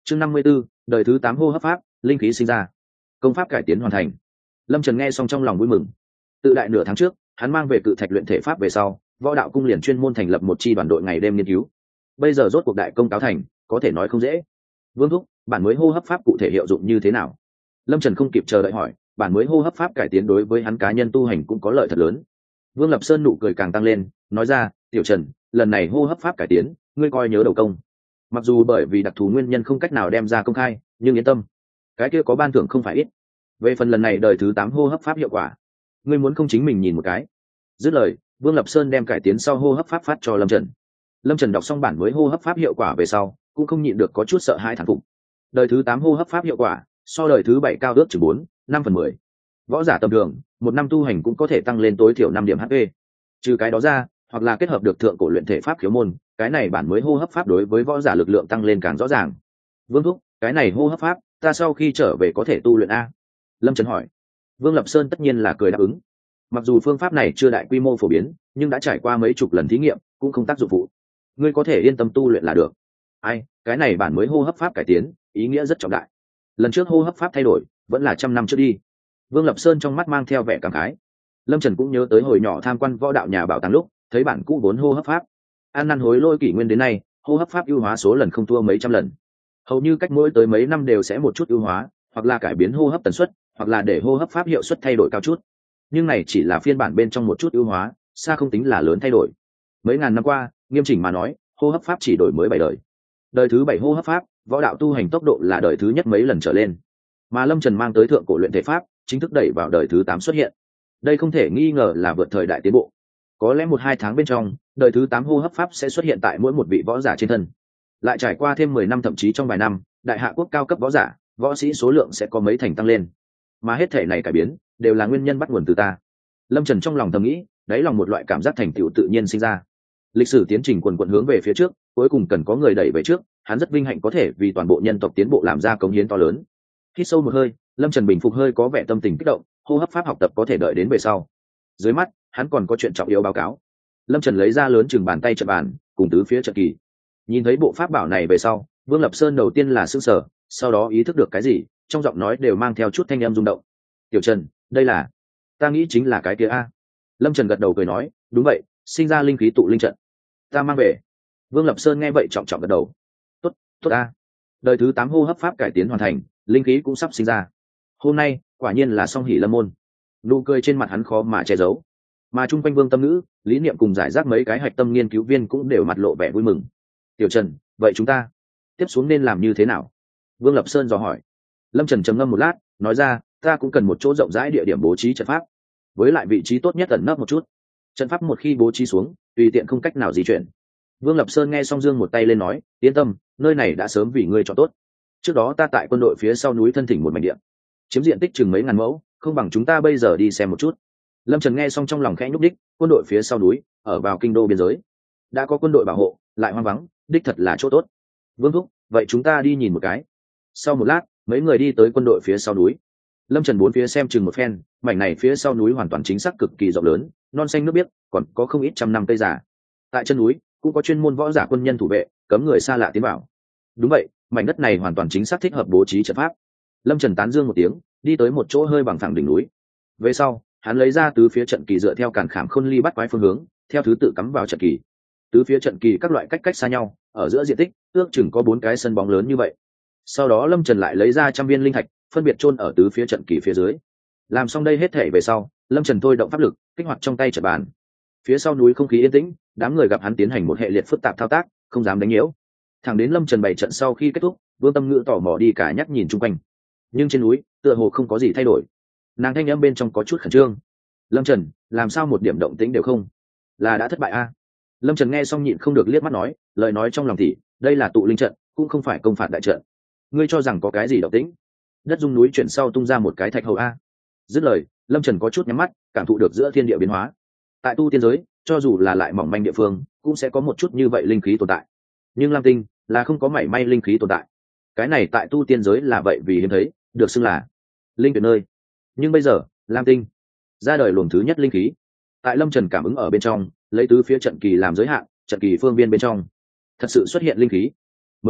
chương 54, đời thứ 8 hô hấp pháp, linh khí sinh ra, công pháp cải tiến hoàn thành. Lâm Trần nghe xong trong lòng vui mừng. Tự đại nửa tháng trước, hắn mang về cự thạch luyện thể pháp về sau, võ đạo cung liền chuyên môn thành lập một chi đoàn đội ngày đêm nghiên cứu. Bây giờ rốt cuộc đại công cáo thành, có thể nói không dễ. Vương thúc, bản mới hô hấp pháp cụ thể hiệu dụng như thế nào? Lâm Trần không kịp chờ đợi hỏi, bản mới hô hấp pháp cải tiến đối với hắn cá nhân tu hành cũng có lợi thật lớn. Vương Lập Sơn nụ cười càng tăng lên, nói ra, tiểu Trần, lần này hô hấp pháp cải tiến, ngươi coi nhớ đầu công. Mặc dù bởi vì đặc thù nguyên nhân không cách nào đem ra công khai, nhưng yên tâm, cái kia có ban thưởng không phải ít. Về phần lần này đời thứ 8 hô hấp pháp hiệu quả, ngươi muốn không chính mình nhìn một cái. Dứt lời, Vương Lập Sơn đem cải tiến sau hô hấp pháp phát cho Lâm Trần. Lâm Trần đọc xong bản mới hô hấp pháp hiệu quả về sau, cũng không nhịn được có chút sợ hãi thán phục. Đời thứ 8 hô hấp pháp hiệu quả, so đời thứ 7 cao ước chừng 4-5/10. Võ giả tầm thường, một năm tu hành cũng có thể tăng lên tối thiểu 5 điểm HP. Trừ cái đó ra, hoặc là kết hợp được thượng cổ luyện thể pháp khiếu môn, cái này bản mới hô hấp pháp đối với võ giả lực lượng tăng lên càng rõ ràng. Vương thúc, cái này hô hấp pháp, ta sau khi trở về có thể tu luyện a? Lâm Trần hỏi. Vương Lập Sơn tất nhiên là cười đáp ứng. Mặc dù phương pháp này chưa đại quy mô phổ biến, nhưng đã trải qua mấy chục lần thí nghiệm, cũng không tác dụng phụ. Ngươi có thể yên tâm tu luyện là được. Ai, cái này bản mới hô hấp pháp cải tiến, ý nghĩa rất trọng đại. Lần trước hô hấp pháp thay đổi, vẫn là 100 năm trước đi. Vương Lập Sơn trong mắt mang theo vẻ cảm khái. Lâm Trần cũng nhớ tới hồi nhỏ tham quan võ đạo nhà bảo tàng lúc, thấy bản cũ vốn hô hấp pháp. An năn hối lôi kỷ nguyên đến nay, hô hấp pháp ưu hóa số lần không thua mấy trăm lần. Hầu như cách mỗi tới mấy năm đều sẽ một chút ưu hóa, hoặc là cải biến hô hấp tần suất, hoặc là để hô hấp pháp hiệu suất thay đổi cao chút. Nhưng này chỉ là phiên bản bên trong một chút ưu hóa, xa không tính là lớn thay đổi. Mấy ngàn năm qua, nghiêm chỉnh mà nói, hô hấp pháp chỉ đổi mới 7 đời. Đời thứ 7 hô hấp pháp, võ đạo tu hành tốc độ là đời thứ nhất mấy lần trở lên. Mà Lâm Trần mang tới thượng cổ luyện thể pháp, chính thức đẩy vào đời thứ 8 xuất hiện. Đây không thể nghi ngờ là vượt thời đại tiến bộ. Có lẽ 1-2 tháng bên trong, đời thứ 8 hô hấp pháp sẽ xuất hiện tại mỗi một vị võ giả trên thân. Lại trải qua thêm 10 năm thậm chí trong vài năm, đại hạ quốc cao cấp võ giả, võ sĩ số lượng sẽ có mấy thành tăng lên. Mà hết thể này cải biến, đều là nguyên nhân bắt nguồn từ ta. Lâm Trần trong lòng thầm nghĩ, đáy lòng một loại cảm giác thành tựu tự nhiên sinh ra. Lịch sử tiến trình quần quần hướng về phía trước, cuối cùng cần có người đẩy về trước, hắn rất vinh hạnh có thể vì toàn bộ nhân tộc tiến bộ làm ra cống hiến to lớn. Hít sâu một hơi, Lâm Trần bình phục hơi có vẻ tâm tình kích động, hô hấp pháp học tập có thể đợi đến về sau. Dưới mắt, hắn còn có chuyện trọng yếu báo cáo. Lâm Trần lấy ra lớn chừng bàn tay trận bàn, cùng tứ phía trận kỳ. Nhìn thấy bộ pháp bảo này về sau, Vương Lập Sơn đầu tiên là sửng sở, sau đó ý thức được cái gì, trong giọng nói đều mang theo chút thanh âm rung động. Tiểu Trần, đây là... ta nghĩ chính là cái kia a. Lâm Trần gật đầu cười nói, đúng vậy, sinh ra linh khí tụ linh trận. Ta mang về. Vương Lập Sơn nghe vậy trọng trọng gật đầu. Tốt, tốt a. Đời thứ 8 hô hấp pháp cải tiến hoàn thành, linh khí cũng sắp sinh ra. Hôm nay, quả nhiên là song hỷ lâm môn. Nụ cười trên mặt hắn khó mà che giấu. Mà chung quanh Vương Tâm Ngữ, Lý Niệm cùng giải rác mấy cái hạch tâm nghiên cứu viên cũng đều mặt lộ vẻ vui mừng. Tiểu Trần, vậy chúng ta tiếp xuống nên làm như thế nào? Vương Lập Sơn dò hỏi. Lâm Trần trầm ngâm một lát, nói ra, ta cũng cần một chỗ rộng rãi địa điểm bố trí trận pháp, với lại vị trí tốt nhất ẩn nấp một chút. Trận pháp một khi bố trí xuống, tùy tiện không cách nào di chuyển. Vương Lập Sơn nghe xong giương một tay lên nói, yên tâm, nơi này đã sớm vì ngươi chọn tốt. Trước đó ta tại quân đội phía sau núi thân thỉnh một mảnh địa, chiếm diện tích chừng mấy ngàn mẫu, không bằng chúng ta bây giờ đi xem một chút. Lâm Trần nghe xong trong lòng khẽ nhúc đích, quân đội phía sau núi, ở vào kinh đô biên giới, đã có quân đội bảo hộ, lại hoang vắng, đích thật là chỗ tốt. Vương thúc, vậy chúng ta đi nhìn một cái. Sau một lát, mấy người đi tới quân đội phía sau núi. Lâm Trần bốn phía xem chừng một phen, mảnh này phía sau núi hoàn toàn chính xác cực kỳ rộng lớn, non xanh nước biếc, còn có không ít trăm năm cây già. Tại chân núi cũng có chuyên môn võ giả quân nhân thủ vệ, cấm người xa lạ tiến vào. Đúng vậy, mảnh đất này hoàn toàn chính xác thích hợp bố trí trận pháp. Lâm Trần tán dương một tiếng, đi tới một chỗ hơi bằng phẳng đỉnh núi. Về sau, hắn lấy ra tứ phía trận kỳ dựa theo càn khảm khôn ly bắt quái phương hướng, theo thứ tự cắm vào trận kỳ. Tứ phía trận kỳ các loại cách xa nhau, ở giữa diện tích ước chừng có 4 cái sân bóng lớn như vậy. Sau đó Lâm Trần lại lấy ra 100 viên linh thạch, phân biệt chôn ở tứ phía trận kỳ phía dưới. Làm xong đây hết thể về sau, Lâm Trần thôi động pháp lực, kích hoạt trong tay trận bàn. Phía sau núi không khí yên tĩnh, đám người gặp hắn tiến hành một hệ liệt phức tạp thao tác, không dám đánh nhiễu. Thẳng đến Lâm Trần bày trận sau khi kết thúc, Vương Tâm Ngữ tò mò đi cả nhắc nhìn chung quanh. Nhưng trên núi, tựa hồ không có gì thay đổi. Nàng thanh âm bên trong có chút khẩn trương. Lâm Trần, làm sao một điểm động tĩnh đều không? Là đã thất bại a? Lâm Trần nghe xong nhịn không được liếc mắt nói, lời nói trong lòng thì, đây là tụ linh trận, cũng không phải công phạt đại trận. Ngươi cho rằng có cái gì động tĩnh? Đất rung núi chuyển sau tung ra một cái thạch hầu a. Dứt lời, Lâm Trần có chút nhắm mắt, cảm thụ được giữa thiên địa biến hóa. Tại tu tiên giới, cho dù là lại mỏng manh địa phương, cũng sẽ có một chút như vậy linh khí tồn tại. Nhưng Lam Tinh là không có mảy may linh khí tồn tại. Cái này tại tu tiên giới là vậy vì hiếm thấy, được xưng là linh tuyệt nơi. Nhưng bây giờ, Lam Tinh ra đời luồng thứ nhất linh khí. Tại Lâm Trần cảm ứng ở bên trong, lấy tứ phía trận kỳ làm giới hạn, trận kỳ phương viên bên trong thật sự xuất hiện linh khí. Mới đầu,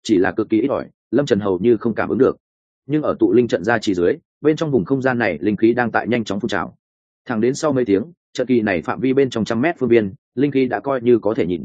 chỉ là cực kỳ ít ỏi, lâm trần hầu như không cảm ứng được. Nhưng ở tụ linh trận ra chỉ dưới, bên trong vùng không gian này linh khí đang tại nhanh chóng phun trào. Thẳng đến sau mấy tiếng, trận kỳ này phạm vi bên trong 100 mét phương viên, linh khí đã coi như có thể nhìn.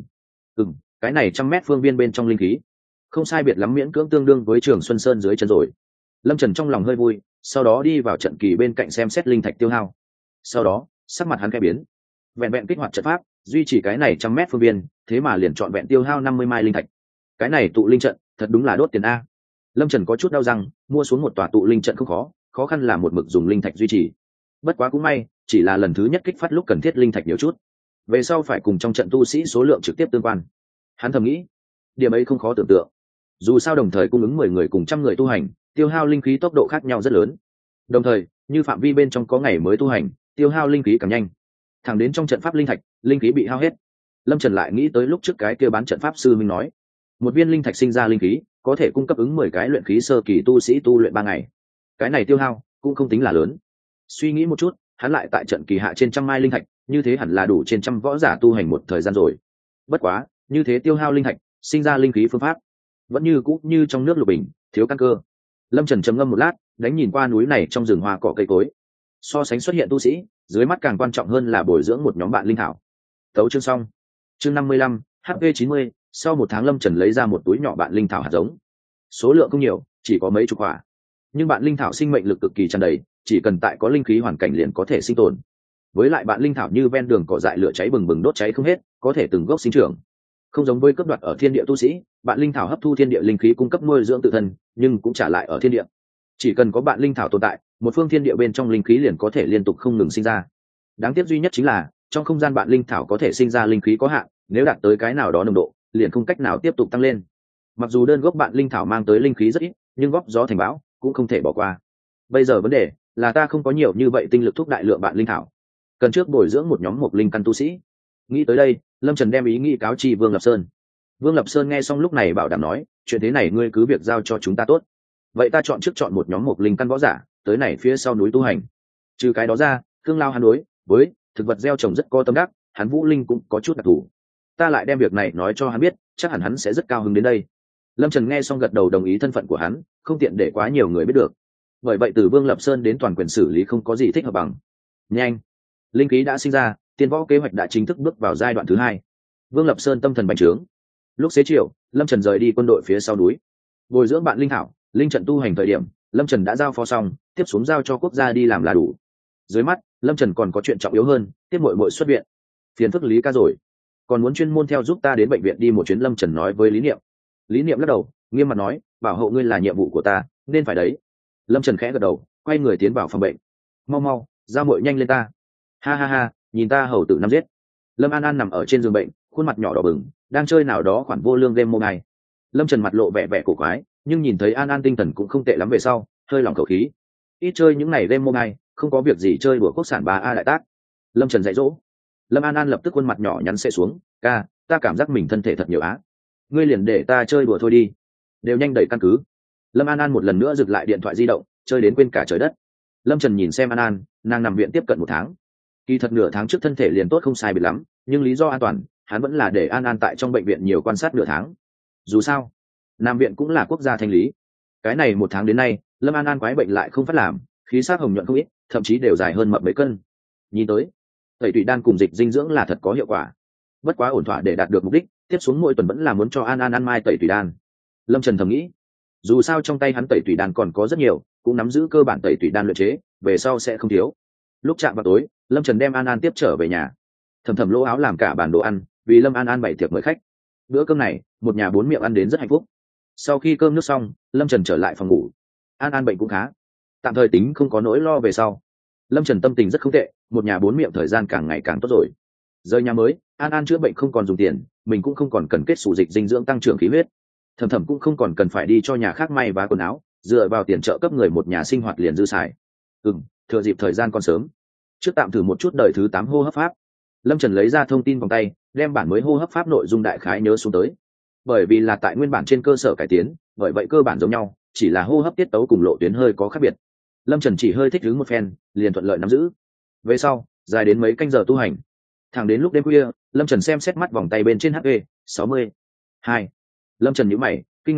Cái này 100 mét phương viên bên trong linh khí không sai biệt lắm, miễn cưỡng tương đương với Trường Xuân Sơn dưới chân rồi. Lâm Trần trong lòng hơi vui, sau đó đi vào trận kỳ bên cạnh xem xét linh thạch tiêu hao. Sau đó sắc mặt hắn khẽ biến, vẹn vẹn kích hoạt trận pháp duy trì cái này 100 mét phương viên, thế mà liền trọn vẹn tiêu hao 50 mai linh thạch. Cái này tụ linh trận thật đúng là đốt tiền a. Lâm Trần có chút đau răng, mua xuống một tòa tụ linh trận không khó, khó khăn là một mực dùng linh thạch duy trì. Bất quá cũng may, chỉ là lần thứ nhất kích phát lúc cần thiết linh thạch nhiều chút, về sau phải cùng trong trận tu sĩ số lượng trực tiếp tương quan. Hắn thầm nghĩ, điểm ấy không khó tưởng tượng, dù sao đồng thời cung ứng 10 người cùng 100 người tu hành, tiêu hao linh khí tốc độ khác nhau rất lớn. Đồng thời, như phạm vi bên trong có ngày mới tu hành, tiêu hao linh khí càng nhanh. Thẳng đến trong trận pháp linh thạch, linh khí bị hao hết. Lâm Trần lại nghĩ tới lúc trước cái kia bán trận pháp sư minh nói, một viên linh thạch sinh ra linh khí có thể cung cấp ứng 10 cái luyện khí sơ kỳ tu sĩ tu luyện 3 ngày. Cái này tiêu hao cũng không tính là lớn. Suy nghĩ một chút, hắn lại tại trận kỳ hạ trên 100 mai linh thạch, như thế hẳn là đủ trên 100 võ giả tu hành một thời gian rồi. Bất quá, như thế tiêu hao linh thạch, sinh ra linh khí phương pháp vẫn như cũ như trong nước lục bình, thiếu căn cơ. Lâm Trần trầm ngâm một lát, đánh nhìn qua núi này trong rừng hoa cỏ cây cối. So sánh xuất hiện tu sĩ, dưới mắt càng quan trọng hơn là bồi dưỡng một nhóm bạn linh thảo. Tấu chương xong. Chương 55, HP 90, sau 1 tháng Lâm Trần lấy ra một túi nhỏ bạn linh thảo hạt giống. Số lượng không nhiều, chỉ có mấy chục quả. Nhưng bạn linh thảo sinh mệnh lực cực kỳ tràn đầy, chỉ cần tại có linh khí hoàn cảnh liền có thể sinh tồn. Với lại bạn linh thảo như ven đường cỏ dại lửa cháy bừng bừng đốt cháy không hết, có thể từng gốc sinh trưởng. Không giống với cướp đoạt ở thiên địa tu sĩ, bạn linh thảo hấp thu thiên địa linh khí cung cấp nuôi dưỡng tự thân, nhưng cũng trả lại ở thiên địa. Chỉ cần có bạn linh thảo tồn tại, một phương thiên địa bên trong linh khí liền có thể liên tục không ngừng sinh ra. Đáng tiếc duy nhất chính là trong không gian bạn linh thảo có thể sinh ra linh khí có hạn, nếu đạt tới cái nào đó nồng độ, liền không cách nào tiếp tục tăng lên. Mặc dù đơn gốc bạn linh thảo mang tới linh khí rất ít, nhưng góp gió thành bão cũng không thể bỏ qua. Bây giờ vấn đề là ta không có nhiều như vậy tinh lực thúc đại lượng bạn linh thảo, cần trước bồi dưỡng một nhóm mộc linh căn tu sĩ. Nghĩ tới đây, Lâm Trần đem ý nghĩ cáo chi Vương Lập Sơn. Vương Lập Sơn nghe xong lúc này bảo đảm nói, chuyện thế này ngươi cứ việc giao cho chúng ta tốt. Vậy ta chọn một nhóm mộc linh căn võ giả tới này phía sau núi tu hành. Trừ cái đó ra, Cương Lao hắn đối với thực vật gieo trồng rất có tâm đắc, hắn vũ linh cũng có chút đặc thù. Ta lại đem việc này nói cho hắn biết, chắc hẳn hắn sẽ rất cao hứng đến đây. Lâm Trần nghe xong gật đầu đồng ý thân phận của hắn, không tiện để quá nhiều người biết được. Bởi vậy từ Vương Lập Sơn đến toàn quyền xử lý không có gì thích hợp bằng. Nhanh, linh khí đã sinh ra, tiên võ kế hoạch đã chính thức bước vào giai đoạn thứ 2. Vương Lập Sơn tâm thần bành trướng. Lúc xế chiều, Lâm Trần rời đi quân đội phía sau núi, bồi dưỡng bạn linh thảo, linh trận tu hành thời điểm, Lâm Trần đã giao phó xong, tiếp xuống giao cho quốc gia đi làm là đủ. Dưới mắt, Lâm Trần còn có chuyện trọng yếu hơn, tiếp muội muội xuất viện. Phiền phức Lý ca rồi, còn muốn chuyên môn theo giúp ta đến bệnh viện đi một chuyến. Lâm Trần nói với Lý Niệm. Lý Niệm lắc đầu, nghiêm mặt nói, bảo hộ ngươi là nhiệm vụ của ta, nên phải đấy. Lâm Trần khẽ gật đầu, quay người tiến vào phòng bệnh. Mau, giao muội nhanh lên ta. Ha, nhìn ta hầu tử năm giết. Lâm An An nằm ở trên giường bệnh, khuôn mặt nhỏ đỏ bừng, đang chơi nào đó khoản vô lương game mô này. Lâm Trần mặt lộ vẻ cổ quái, nhưng nhìn thấy An An tinh thần cũng không tệ lắm về sau, hơi lòng khẩu khí. Ít chơi những này game mô này, không có việc gì chơi đùa quốc sản 3A đại tác. Lâm Trần dạy dỗ. Lâm An An lập tức khuôn mặt nhỏ nhắn xệ xuống, ca, ta cảm giác mình thân thể thật nhiều á. Ngươi liền để ta chơi đùa thôi đi, đều nhanh đẩy căn cứ. Lâm An An một lần nữa giựt lại điện thoại di động, chơi đến quên cả trời đất. Lâm Trần nhìn xem An An, nàng nằm viện tiếp cận 1 tháng. Kỳ thật nửa tháng trước thân thể liền tốt không sai biệt lắm, nhưng lý do an toàn, hắn vẫn là để An An tại trong bệnh viện nhiều quan sát nửa tháng. Dù sao, nằm viện cũng là quốc gia thanh lý. Cái này 1 tháng đến nay, Lâm An An quái bệnh lại không phát làm, khí sắc hồng nhuận không ít, thậm chí đều dài hơn mập mấy cân. Nhìn tới, tẩy tủy đan cùng dịch dinh dưỡng là thật có hiệu quả. Bất quá ổn thỏa để đạt được mục đích, tiếp xuống mỗi tuần vẫn là muốn cho An An ăn mai tẩy tủy đan. Lâm Trần thầm nghĩ, dù sao trong tay hắn tẩy tủy đan còn có rất nhiều, cũng nắm giữ cơ bản tẩy tủy đan luyện chế, về sau sẽ không thiếu. Lúc chạm vào tối, Lâm Trần đem An An tiếp trở về nhà. Thầm lỗ áo làm cả bàn đồ ăn, vì Lâm An An bày tiệc mời khách. Bữa cơm này, một nhà 4 miệng ăn đến rất hạnh phúc. Sau khi cơm nước xong, Lâm Trần trở lại phòng ngủ. An An bệnh cũng khá, tạm thời tính không có nỗi lo về sau. Lâm Trần tâm tình rất không tệ, một nhà 4 miệng thời gian càng ngày càng tốt rồi. Rời nhà mới, An An chữa bệnh không còn dùng tiền, mình cũng không còn cần kết sủ dịch dinh dưỡng tăng trưởng khí huyết. Thầm cũng không còn cần phải đi cho nhà khác may vá quần áo, dựa vào tiền trợ cấp người một nhà sinh hoạt liền dư xài. Thừa dịp thời gian còn sớm, trước tạm thử một chút đời thứ 8 hô hấp pháp. Lâm Trần lấy ra thông tin vòng tay, đem bản mới hô hấp pháp nội dung đại khái nhớ xuống tới. Bởi vì là tại nguyên bản trên cơ sở cải tiến, bởi vậy cơ bản giống nhau, chỉ là hô hấp tiết tấu cùng lộ tuyến hơi có khác biệt. Lâm Trần chỉ hơi thích ứng một phen, liền thuận lợi nắm giữ. Về sau, dài đến mấy canh giờ tu hành. Thẳng đến lúc đêm khuya, Lâm Trần xem xét mắt vòng tay bên trên HP 60. 2. Lâm Trần nhíu mày, kinh ngạc nói,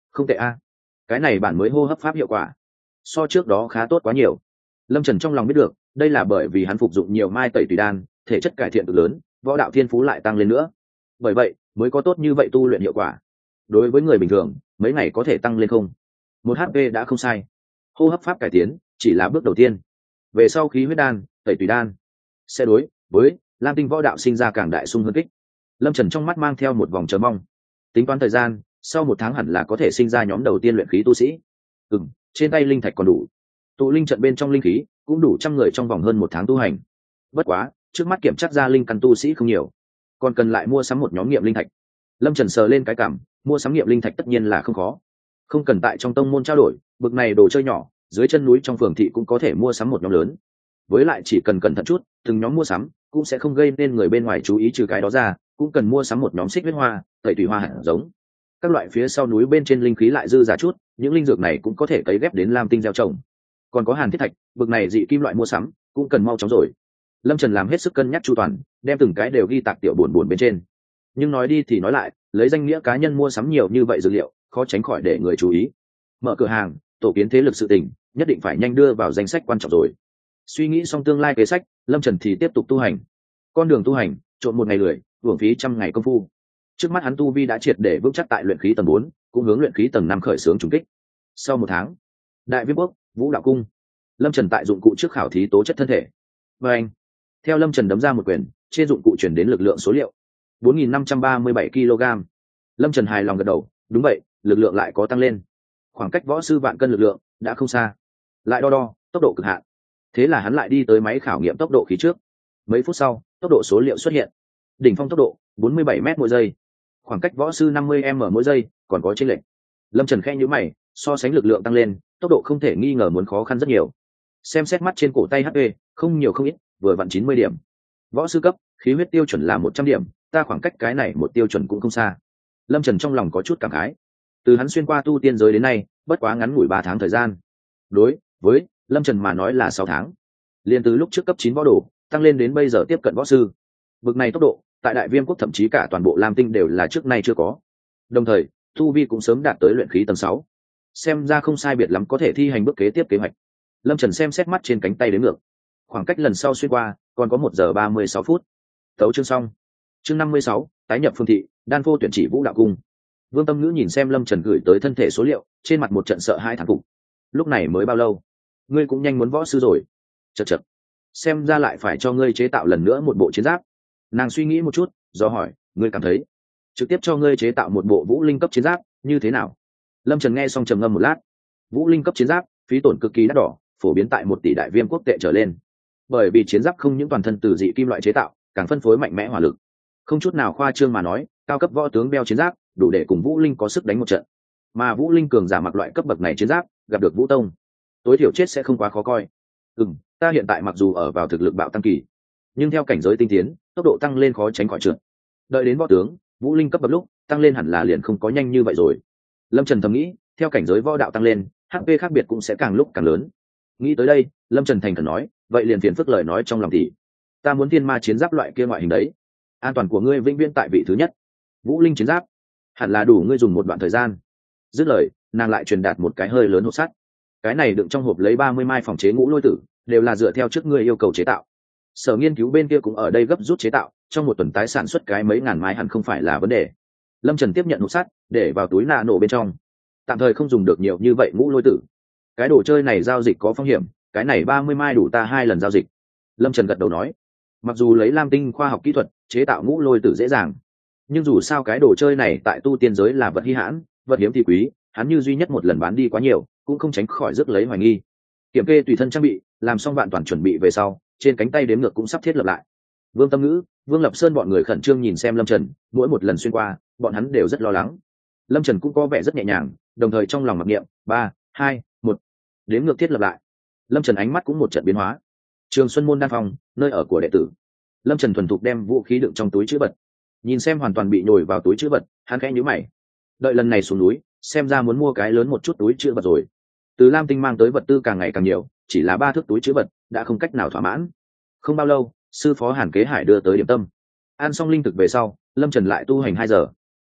Không tệ a. Cái này bản mới hô hấp pháp hiệu quả so trước đó khá tốt quá nhiều. Lâm Trần trong lòng biết được, đây là bởi vì hắn phục dụng nhiều mai tẩy tùy đan, thể chất cải thiện cực lớn, võ đạo thiên phú lại tăng lên nữa. Bởi vậy, mới có tốt như vậy tu luyện hiệu quả. Đối với người bình thường, mấy ngày có thể tăng lên không? 1 HP đã không sai. Hô hấp pháp cải tiến chỉ là bước đầu tiên. Về sau khí huyết đan, tẩy tùy đan sẽ đối với Lam Tinh võ đạo sinh ra càng đại sung hơn kích. Lâm Trần trong mắt mang theo một vòng chờ mong. Tính toán thời gian, sau 1 tháng hẳn là có thể sinh ra nhóm đầu tiên luyện khí tu sĩ. Trên tay linh thạch còn đủ. Tụ linh trận bên trong linh khí cũng đủ 100 người trong vòng hơn 1 tháng tu hành. Bất quá, trước mắt kiểm tra ra linh căn tu sĩ không nhiều, còn cần lại mua sắm một nhóm nghiệm linh thạch. Lâm Trần sờ lên cái cảm, mua sắm nghiệm linh thạch tất nhiên là không khó. Không cần tại trong tông môn trao đổi, bực này đồ chơi nhỏ, dưới chân núi trong phường thị cũng có thể mua sắm một nhóm lớn. Với lại chỉ cần cẩn thận chút, từng nhóm mua sắm cũng sẽ không gây nên người bên ngoài chú ý, trừ cái đó ra, cũng cần mua sắm một nhóm xích huyết hoa, tẩy tùy hoa hạt giống. Các loại phía sau núi bên trên linh khí lại dư giả chút, những linh dược này cũng có thể cấy ghép đến Lam Tinh gieo trồng. Còn có hàn thiết thạch, bực này dị kim loại mua sắm cũng cần mau chóng rồi. Lâm Trần làm hết sức cân nhắc chu toàn, đem từng cái đều ghi tạc tiểu buồn bên trên. Nhưng nói đi thì nói lại, lấy danh nghĩa cá nhân mua sắm nhiều như vậy dược liệu, khó tránh khỏi để người chú ý. Mở cửa hàng, tổ kiến thế lực sự tình, nhất định phải nhanh đưa vào danh sách quan trọng rồi. Suy nghĩ xong tương lai kế sách, Lâm Trần thì tiếp tục tu hành. Con đường tu hành, trộn một ngày lười, uổng phí 100 ngày công phu. Trước mắt hắn tu vi đã triệt để vững chắc tại luyện khí tầng 4, cũng hướng luyện khí tầng 5 khởi xướng trùng kích. Sau 1 tháng, Đại Viêm Quốc, Vũ Đạo Cung. Lâm Trần tại dụng cụ trước khảo thí tố chất thân thể. Và anh, theo Lâm Trần đấm ra một quyền, trên dụng cụ chuyển đến lực lượng số liệu 4.537 kg. Lâm Trần hài lòng gật đầu, đúng vậy, lực lượng lại có tăng lên. Khoảng cách võ sư vạn cân lực lượng đã không xa. Lại đo tốc độ cực hạn. Thế là hắn lại đi tới máy khảo nghiệm tốc độ khí trước. Mấy phút sau, tốc độ số liệu xuất hiện. Đỉnh phong tốc độ 47 m/giây. Khoảng cách võ sư 50 m/giây, còn có chênh lệch. Lâm Trần khẽ nhíu mày, so sánh lực lượng tăng lên, tốc độ không thể nghi ngờ muốn khó khăn rất nhiều. Xem xét mắt trên cổ tay HP, không nhiều không ít, vừa vặn 90 điểm. Võ sư cấp, khí huyết tiêu chuẩn là 100 điểm, ta khoảng cách cái này một tiêu chuẩn cũng không xa. Lâm Trần trong lòng có chút cảm khái. Từ hắn xuyên qua tu tiên giới đến nay, bất quá ngắn ngủi 3 tháng thời gian. Đối với Lâm Trần mà nói là 6 tháng. Liên từ lúc trước cấp 9 võ đồ, tăng lên đến bây giờ tiếp cận võ sư. Bực này tốc độ, tại Đại Viêm Quốc thậm chí cả toàn bộ Lam Tinh đều là trước nay chưa có. Đồng thời, tu vi cũng sớm đạt tới luyện khí tầng 6. Xem ra không sai biệt lắm có thể thi hành bước kế tiếp kế hoạch. Lâm Trần xem xét mắt trên cánh tay đếm ngược. Khoảng cách lần sau xuyên qua còn có 1 giờ 36 phút. Tấu chương xong. Chương 56, tái nhập phương thị, đan phô tuyển chỉ Vũ Đạo Cung. Vương Tâm Ngữ nhìn xem Lâm Trần gửi tới thân thể số liệu, trên mặt một trận sợ hai thán phục. Lúc này mới bao lâu, ngươi cũng nhanh muốn võ sư rồi. Chậc. Xem ra lại phải cho ngươi chế tạo lần nữa một bộ chiến giáp. Nàng suy nghĩ một chút, do hỏi, ngươi cảm thấy trực tiếp cho ngươi chế tạo một bộ vũ linh cấp chiến giáp như thế nào? Lâm Trần nghe xong trầm ngâm một lát. Vũ linh cấp chiến giáp, phí tổn cực kỳ đắt đỏ, phổ biến tại 1 tỷ Đại Viêm Quốc tệ trở lên. Bởi vì chiến giáp không những toàn thân từ dị kim loại chế tạo, càng phân phối mạnh mẽ hỏa lực. Không chút nào khoa trương mà nói, cao cấp võ tướng đeo chiến giáp đủ để cùng vũ linh có sức đánh một trận. Mà vũ linh cường giả mặc loại cấp bậc này chiến giáp, gặp được vũ tông, tối thiểu chết sẽ không quá khó coi. Ta hiện tại mặc dù ở vào thực lực bạo tăng kỳ, nhưng theo cảnh giới tinh tiến, tốc độ tăng lên khó tránh khỏi trượt. Đợi đến võ tướng, vũ linh cấp bậc lúc, tăng lên hẳn là liền không có nhanh như vậy rồi. Lâm Trần thầm nghĩ, theo cảnh giới võ đạo tăng lên, HP khác biệt cũng sẽ càng lúc càng lớn. Nghĩ tới đây, Lâm Trần thành khẩn nói, vậy liền phiền phức lời nói trong lòng thì, ta muốn thiên ma chiến giáp loại kia ngoại hình đấy. An toàn của ngươi vĩnh viễn tại vị thứ nhất. Vũ linh chiến giáp hẳn là đủ ngươi dùng một đoạn thời gian. Dứt lời, nàng lại truyền đạt một cái hơi lớn hộp sắt. Cái này đựng trong hộp lấy 30 mai phòng chế ngũ lôi tử, đều là dựa theo trước ngươi yêu cầu chế tạo. Sở nghiên cứu bên kia cũng ở đây gấp rút chế tạo, trong 1 tuần tái sản xuất cái mấy ngàn mai hẳn không phải là vấn đề. Lâm Trần tiếp nhận hộp sắt, để vào túi nạ nổ bên trong. Tạm thời không dùng được nhiều như vậy ngũ lôi tử. Cái đồ chơi này giao dịch có phong hiểm, cái này 30 mai đủ ta 2 lần giao dịch. Lâm Trần gật đầu nói, mặc dù lấy Lam Tinh khoa học kỹ thuật chế tạo ngũ lôi tử dễ dàng, nhưng dù sao cái đồ chơi này tại tu tiên giới là vật hi hãn, vật hiếm thì quý, hắn như duy nhất một lần bán đi quá nhiều, cũng không tránh khỏi rước lấy hoài nghi. Kiểm kê tùy thân trang bị, làm xong vạn toàn chuẩn bị về sau, trên cánh tay đếm ngược cũng sắp thiết lập lại. Vương Tâm Ngữ, Vương Lập Sơn bọn người khẩn trương nhìn xem Lâm Trần, mỗi một lần xuyên qua, bọn hắn đều rất lo lắng. Lâm Trần cũng có vẻ rất nhẹ nhàng, đồng thời trong lòng mặc niệm 3, 2, 1, đếm ngược thiết lập lại. Lâm Trần ánh mắt cũng một trận biến hóa. Trường Xuân Môn đan phòng, nơi ở của đệ tử. Lâm Trần thuần thục đem vũ khí đựng trong túi trữ vật. Nhìn xem hoàn toàn bị nhồi vào túi trữ vật, hắn khẽ nhíu mày. Đợi lần này xuống núi, xem ra muốn mua cái lớn một chút túi trữ vật rồi. Từ Lam Tinh mang tới vật tư càng ngày càng nhiều, chỉ là 3 thước túi trữ vật đã không cách nào thỏa mãn. Không bao lâu, sư phó Hàn Kế Hải đưa tới điểm tâm. Ăn xong linh thực về sau, Lâm Trần lại tu hành 2 giờ.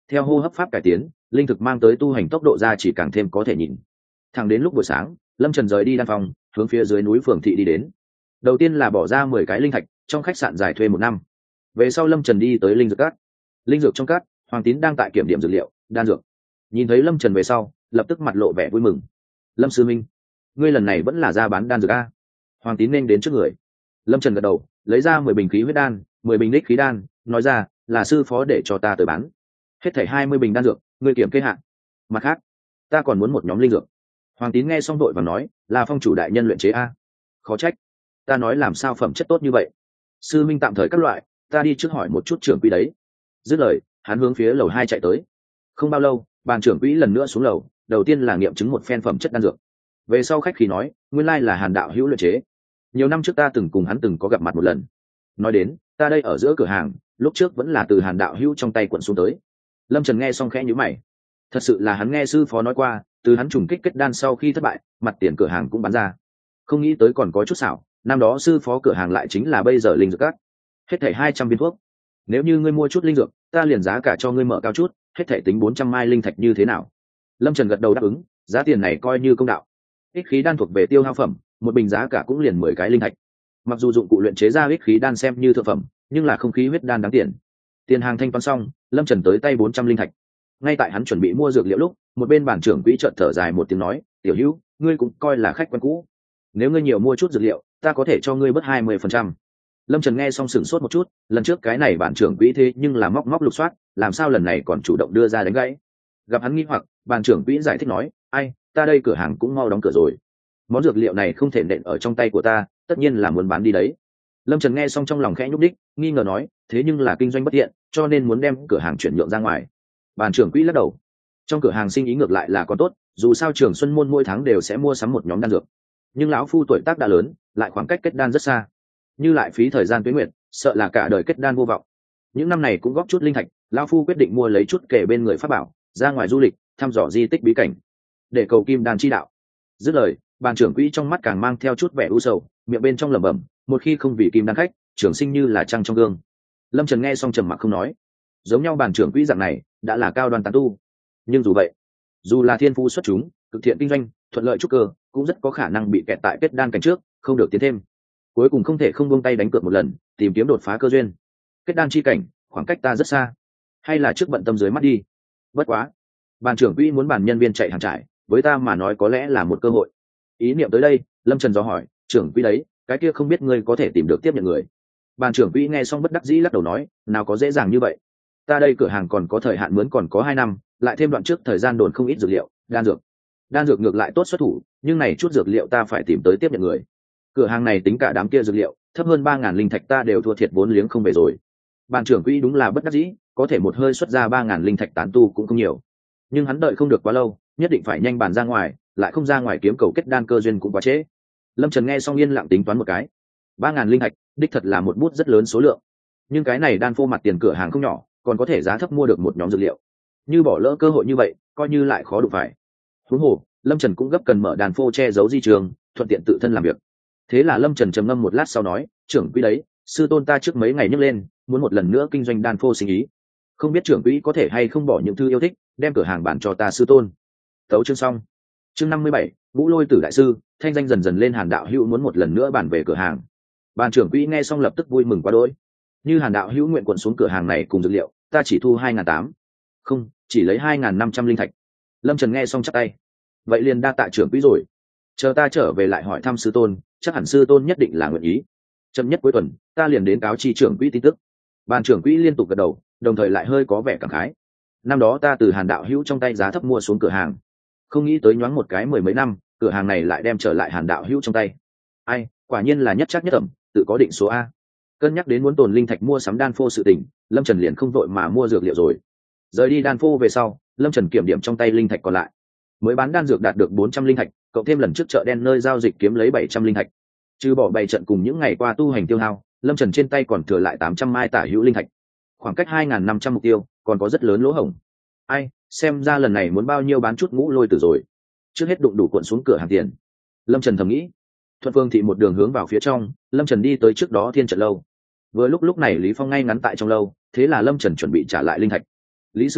theo hô hấp pháp cải tiến, linh thực mang tới tu hành tốc độ ra chỉ càng thêm có thể nhìn. Thẳng đến lúc buổi sáng, lâm trần rời đi đan phòng, hướng phía dưới núi Phường Thị đi đến. Đầu tiên là bỏ ra 10 cái linh thạch trong khách sạn dài thuê 1 năm. Về sau lâm trần đi tới linh dược cát. Linh dược trong cát, Hoàng Tín đang tại kiểm điểm dược liệu, đan dược. Nhìn thấy lâm trần về sau, lập tức mặt lộ vẻ vui mừng. Lâm sư minh, ngươi lần này vẫn là ra bán đan dược a? Hoàng Tín nên đến trước người. Lâm trần gật đầu, lấy ra 10 bình khí huyết đan, 10 bình đích khí đan, nói ra là sư phó để cho ta tới bán. Hết thảy 20 bình đan dược, ngươi kiểm kê hạn. Mặt khác, ta còn muốn một nhóm linh dược. Hoàng Tín nghe xong đội và nói, là phong chủ đại nhân luyện chế a? Khó trách, ta nói làm sao phẩm chất tốt như vậy. Sư minh tạm thời các loại, ta đi trước hỏi một chút trưởng quỹ đấy. Dứt lời, hắn hướng phía lầu 2 chạy tới. Không bao lâu, bàn trưởng quỹ lần nữa xuống lầu, đầu tiên là nghiệm chứng một phen phẩm chất đan dược. Về sau khách khí nói, nguyên lai là Hàn đạo hữu luyện chế. Nhiều năm trước ta từng cùng hắn từng có gặp mặt một lần. Nói đến, ta đây ở giữa cửa hàng, lúc trước vẫn là từ Hàn đạo hữu trong tay quận xuống tới. Lâm Trần nghe xong khẽ nhíu mày. Thật sự là hắn nghe sư phó nói qua, từ hắn trùng kích kết đan sau khi thất bại, mặt tiền cửa hàng cũng bán ra. Không nghĩ tới còn có chút xảo, năm đó sư phó cửa hàng lại chính là bây giờ linh dược cát. Hết thảy 200 viên thuốc. Nếu như ngươi mua chút linh dược, ta liền giá cả cho ngươi mở cao chút, hết thảy tính 400 mai linh thạch như thế nào? Lâm Trần gật đầu đáp ứng, giá tiền này coi như công đạo. Ích khí đan thuộc về tiêu hao phẩm, một bình giá cả cũng liền 10 cái linh thạch. Mặc dù dụng cụ luyện chế ra ích khí đan xem như thượng phẩm, nhưng là không khí huyết đan đáng tiền. Tiền hàng thanh toán xong, Lâm Trần tới tay 400 linh thạch. Ngay tại hắn chuẩn bị mua dược liệu lúc, một bên bản trưởng quỹ chợt thở dài một tiếng nói, "Tiểu Hữu, ngươi cũng coi là khách quen cũ. Nếu ngươi nhiều mua chút dược liệu, ta có thể cho ngươi bớt 20%." Lâm Trần nghe xong sửng sốt một chút, lần trước cái này bản trưởng quỹ thế nhưng là móc lục soát, làm sao lần này còn chủ động đưa ra đánh gãy. Gặp hắn nghi hoặc, bản trưởng quỹ giải thích nói, "Ai, ta đây cửa hàng cũng mau đóng cửa rồi. Món dược liệu này không thể nện ở trong tay của ta, tất nhiên là muốn bán đi đấy." Lâm Trần nghe xong trong lòng khẽ nhúc đích, nghi ngờ nói, "Thế nhưng là kinh doanh bất tiện, cho nên muốn đem cửa hàng chuyển nhượng ra ngoài." Bản trưởng quỹ lắc đầu, "Trong cửa hàng sinh ý ngược lại là có tốt, dù sao Trường Xuân môn mỗi tháng đều sẽ mua sắm một nhóm đan dược. Nhưng lão phu tuổi tác đã lớn, lại khoảng cách kết đan rất xa, như lại phí thời gian tuế nguyệt, sợ là cả đời kết đan vô vọng. Những năm này cũng góp chút linh thạch, lão phu quyết định mua lấy chút kể bên người pháp bảo, ra ngoài du lịch, thăm dò di tích bí cảnh, để cầu kim đan chi đạo." Dứt lời, bàn trưởng quỹ trong mắt càng mang theo chút vẻ u sầu, miệng bên trong lẩm bẩm, "Một khi không vì kim đan khách, trường sinh như là trăng trong gương." Lâm Trần nghe xong trầm mặc không nói. Giống nhau bàn trưởng quỹ dạng này đã là cao đoan tán tu, nhưng dù vậy, dù là thiên phú xuất chúng, cực thiện kinh doanh, thuận lợi trúc cơ, cũng rất có khả năng bị kẹt tại kết đan cảnh trước, không được tiến thêm. Cuối cùng không thể không buông tay đánh cược một lần, tìm kiếm đột phá cơ duyên. Kết đan chi cảnh, khoảng cách ta rất xa, hay là trước bận tâm dưới mắt đi. Bất quá, bàn trưởng quỹ muốn bàn nhân viên chạy hàng trải, với ta mà nói có lẽ là một cơ hội. Ý niệm tới đây, Lâm Trần do hỏi, "Trưởng quỹ đấy, cái kia không biết ngươi có thể tìm được tiếp nhận người?" Bàn trưởng quỹ nghe xong bất đắc dĩ lắc đầu nói, "Nào có dễ dàng như vậy. Ta đây cửa hàng còn có thời hạn mướn còn có 2 năm, lại thêm đoạn trước thời gian đồn không ít dược liệu, đan dược. Đan dược ngược lại tốt xuất thủ, nhưng này chút dược liệu ta phải tìm tới tiếp nhận người. Cửa hàng này tính cả đám kia dược liệu, thấp hơn 3.000 linh thạch ta đều thua thiệt vốn liếng không về rồi." Bàn trưởng quỹ đúng là bất đắc dĩ, có thể một hơi xuất ra 3.000 linh thạch tán tu cũng không nhiều. Nhưng hắn đợi không được quá lâu, nhất định phải nhanh bàn ra ngoài, lại không ra ngoài kiếm cầu kết đan cơ duyên cũng quá trễ. Lâm Trần nghe xong yên lặng tính toán một cái. 3.000 linh thạch, đích thật là một bút rất lớn số lượng. Nhưng cái này đan phô mặt tiền cửa hàng không nhỏ, còn có thể giá thấp mua được một nhóm dược liệu. Như bỏ lỡ cơ hội như vậy, coi như lại khó đụng phải. Huống hồ, Lâm Trần cũng gấp cần mở đàn phô che giấu di trường, thuận tiện tự thân làm việc. Thế là Lâm Trần trầm ngâm một lát sau nói, "Trưởng quỹ đấy, sư tôn ta trước mấy ngày nhấc lên, muốn một lần nữa kinh doanh đan phô sinh ý. Không biết trưởng quỹ có thể hay không bỏ những thứ yêu thích, đem cửa hàng bán cho ta sư tôn." Tấu chương xong. Chương 57, Vũ Lôi Tử đại sư, thanh danh dần dần lên Hàn đạo hữu muốn một lần nữa bàn về cửa hàng. Bàn trưởng quỹ nghe xong lập tức vui mừng quá đỗi. "Như Hàn đạo hữu nguyện quận xuống cửa hàng này cùng dược liệu, ta chỉ thu 2.800, không, chỉ lấy 2.500 linh thạch." Lâm Trần nghe xong chắp tay. "Vậy liền đa tạ trưởng quỹ rồi. Chờ ta trở về lại hỏi thăm sư tôn, chắc hẳn sư tôn nhất định là nguyện ý. Chậm nhất cuối tuần, ta liền đến cáo chi trưởng quỹ tin tức." Bàn trưởng quỹ liên tục gật đầu, đồng thời lại hơi có vẻ cảm khái. "Năm đó ta từ Hàn đạo hữu trong tay giá thấp mua xuống cửa hàng, không nghĩ tới nhoáng một cái 10 mấy năm, cửa hàng này lại đem trở lại Hàn đạo hữu trong tay. Ai, quả nhiên là nhất chắc nhất ẩm, tự có định số a." Cân nhắc đến muốn tồn linh thạch mua sắm đan phô sự tình, Lâm Trần liền không vội mà mua dược liệu rồi. Rời đi đan phô về sau, Lâm Trần kiểm điểm trong tay linh thạch còn lại. Mới bán đan dược đạt được 400 linh thạch, cộng thêm lần trước chợ đen nơi giao dịch kiếm lấy 700 linh thạch. Trừ bỏ 7 trận cùng những ngày qua tu hành tiêu hao, Lâm Trần trên tay còn thừa lại 800 mai tả hữu linh thạch. Khoảng cách 2.500 mục tiêu, còn có rất lớn lỗ hổng. Ai, xem ra lần này muốn bao nhiêu bán chút Ngũ Lôi Tử rồi. Trước hết đụng đủ cuộn xuống cửa hàng tiền. Lâm Trần thầm nghĩ. Thuận Phương Thị một đường hướng vào phía trong, Lâm Trần đi tới trước đó Thiên Trận lâu. Vừa lúc này Lý Phong ngay ngắn tại trong lâu, thế là Lâm Trần chuẩn bị trả lại linh thạch. "Lý sư minh,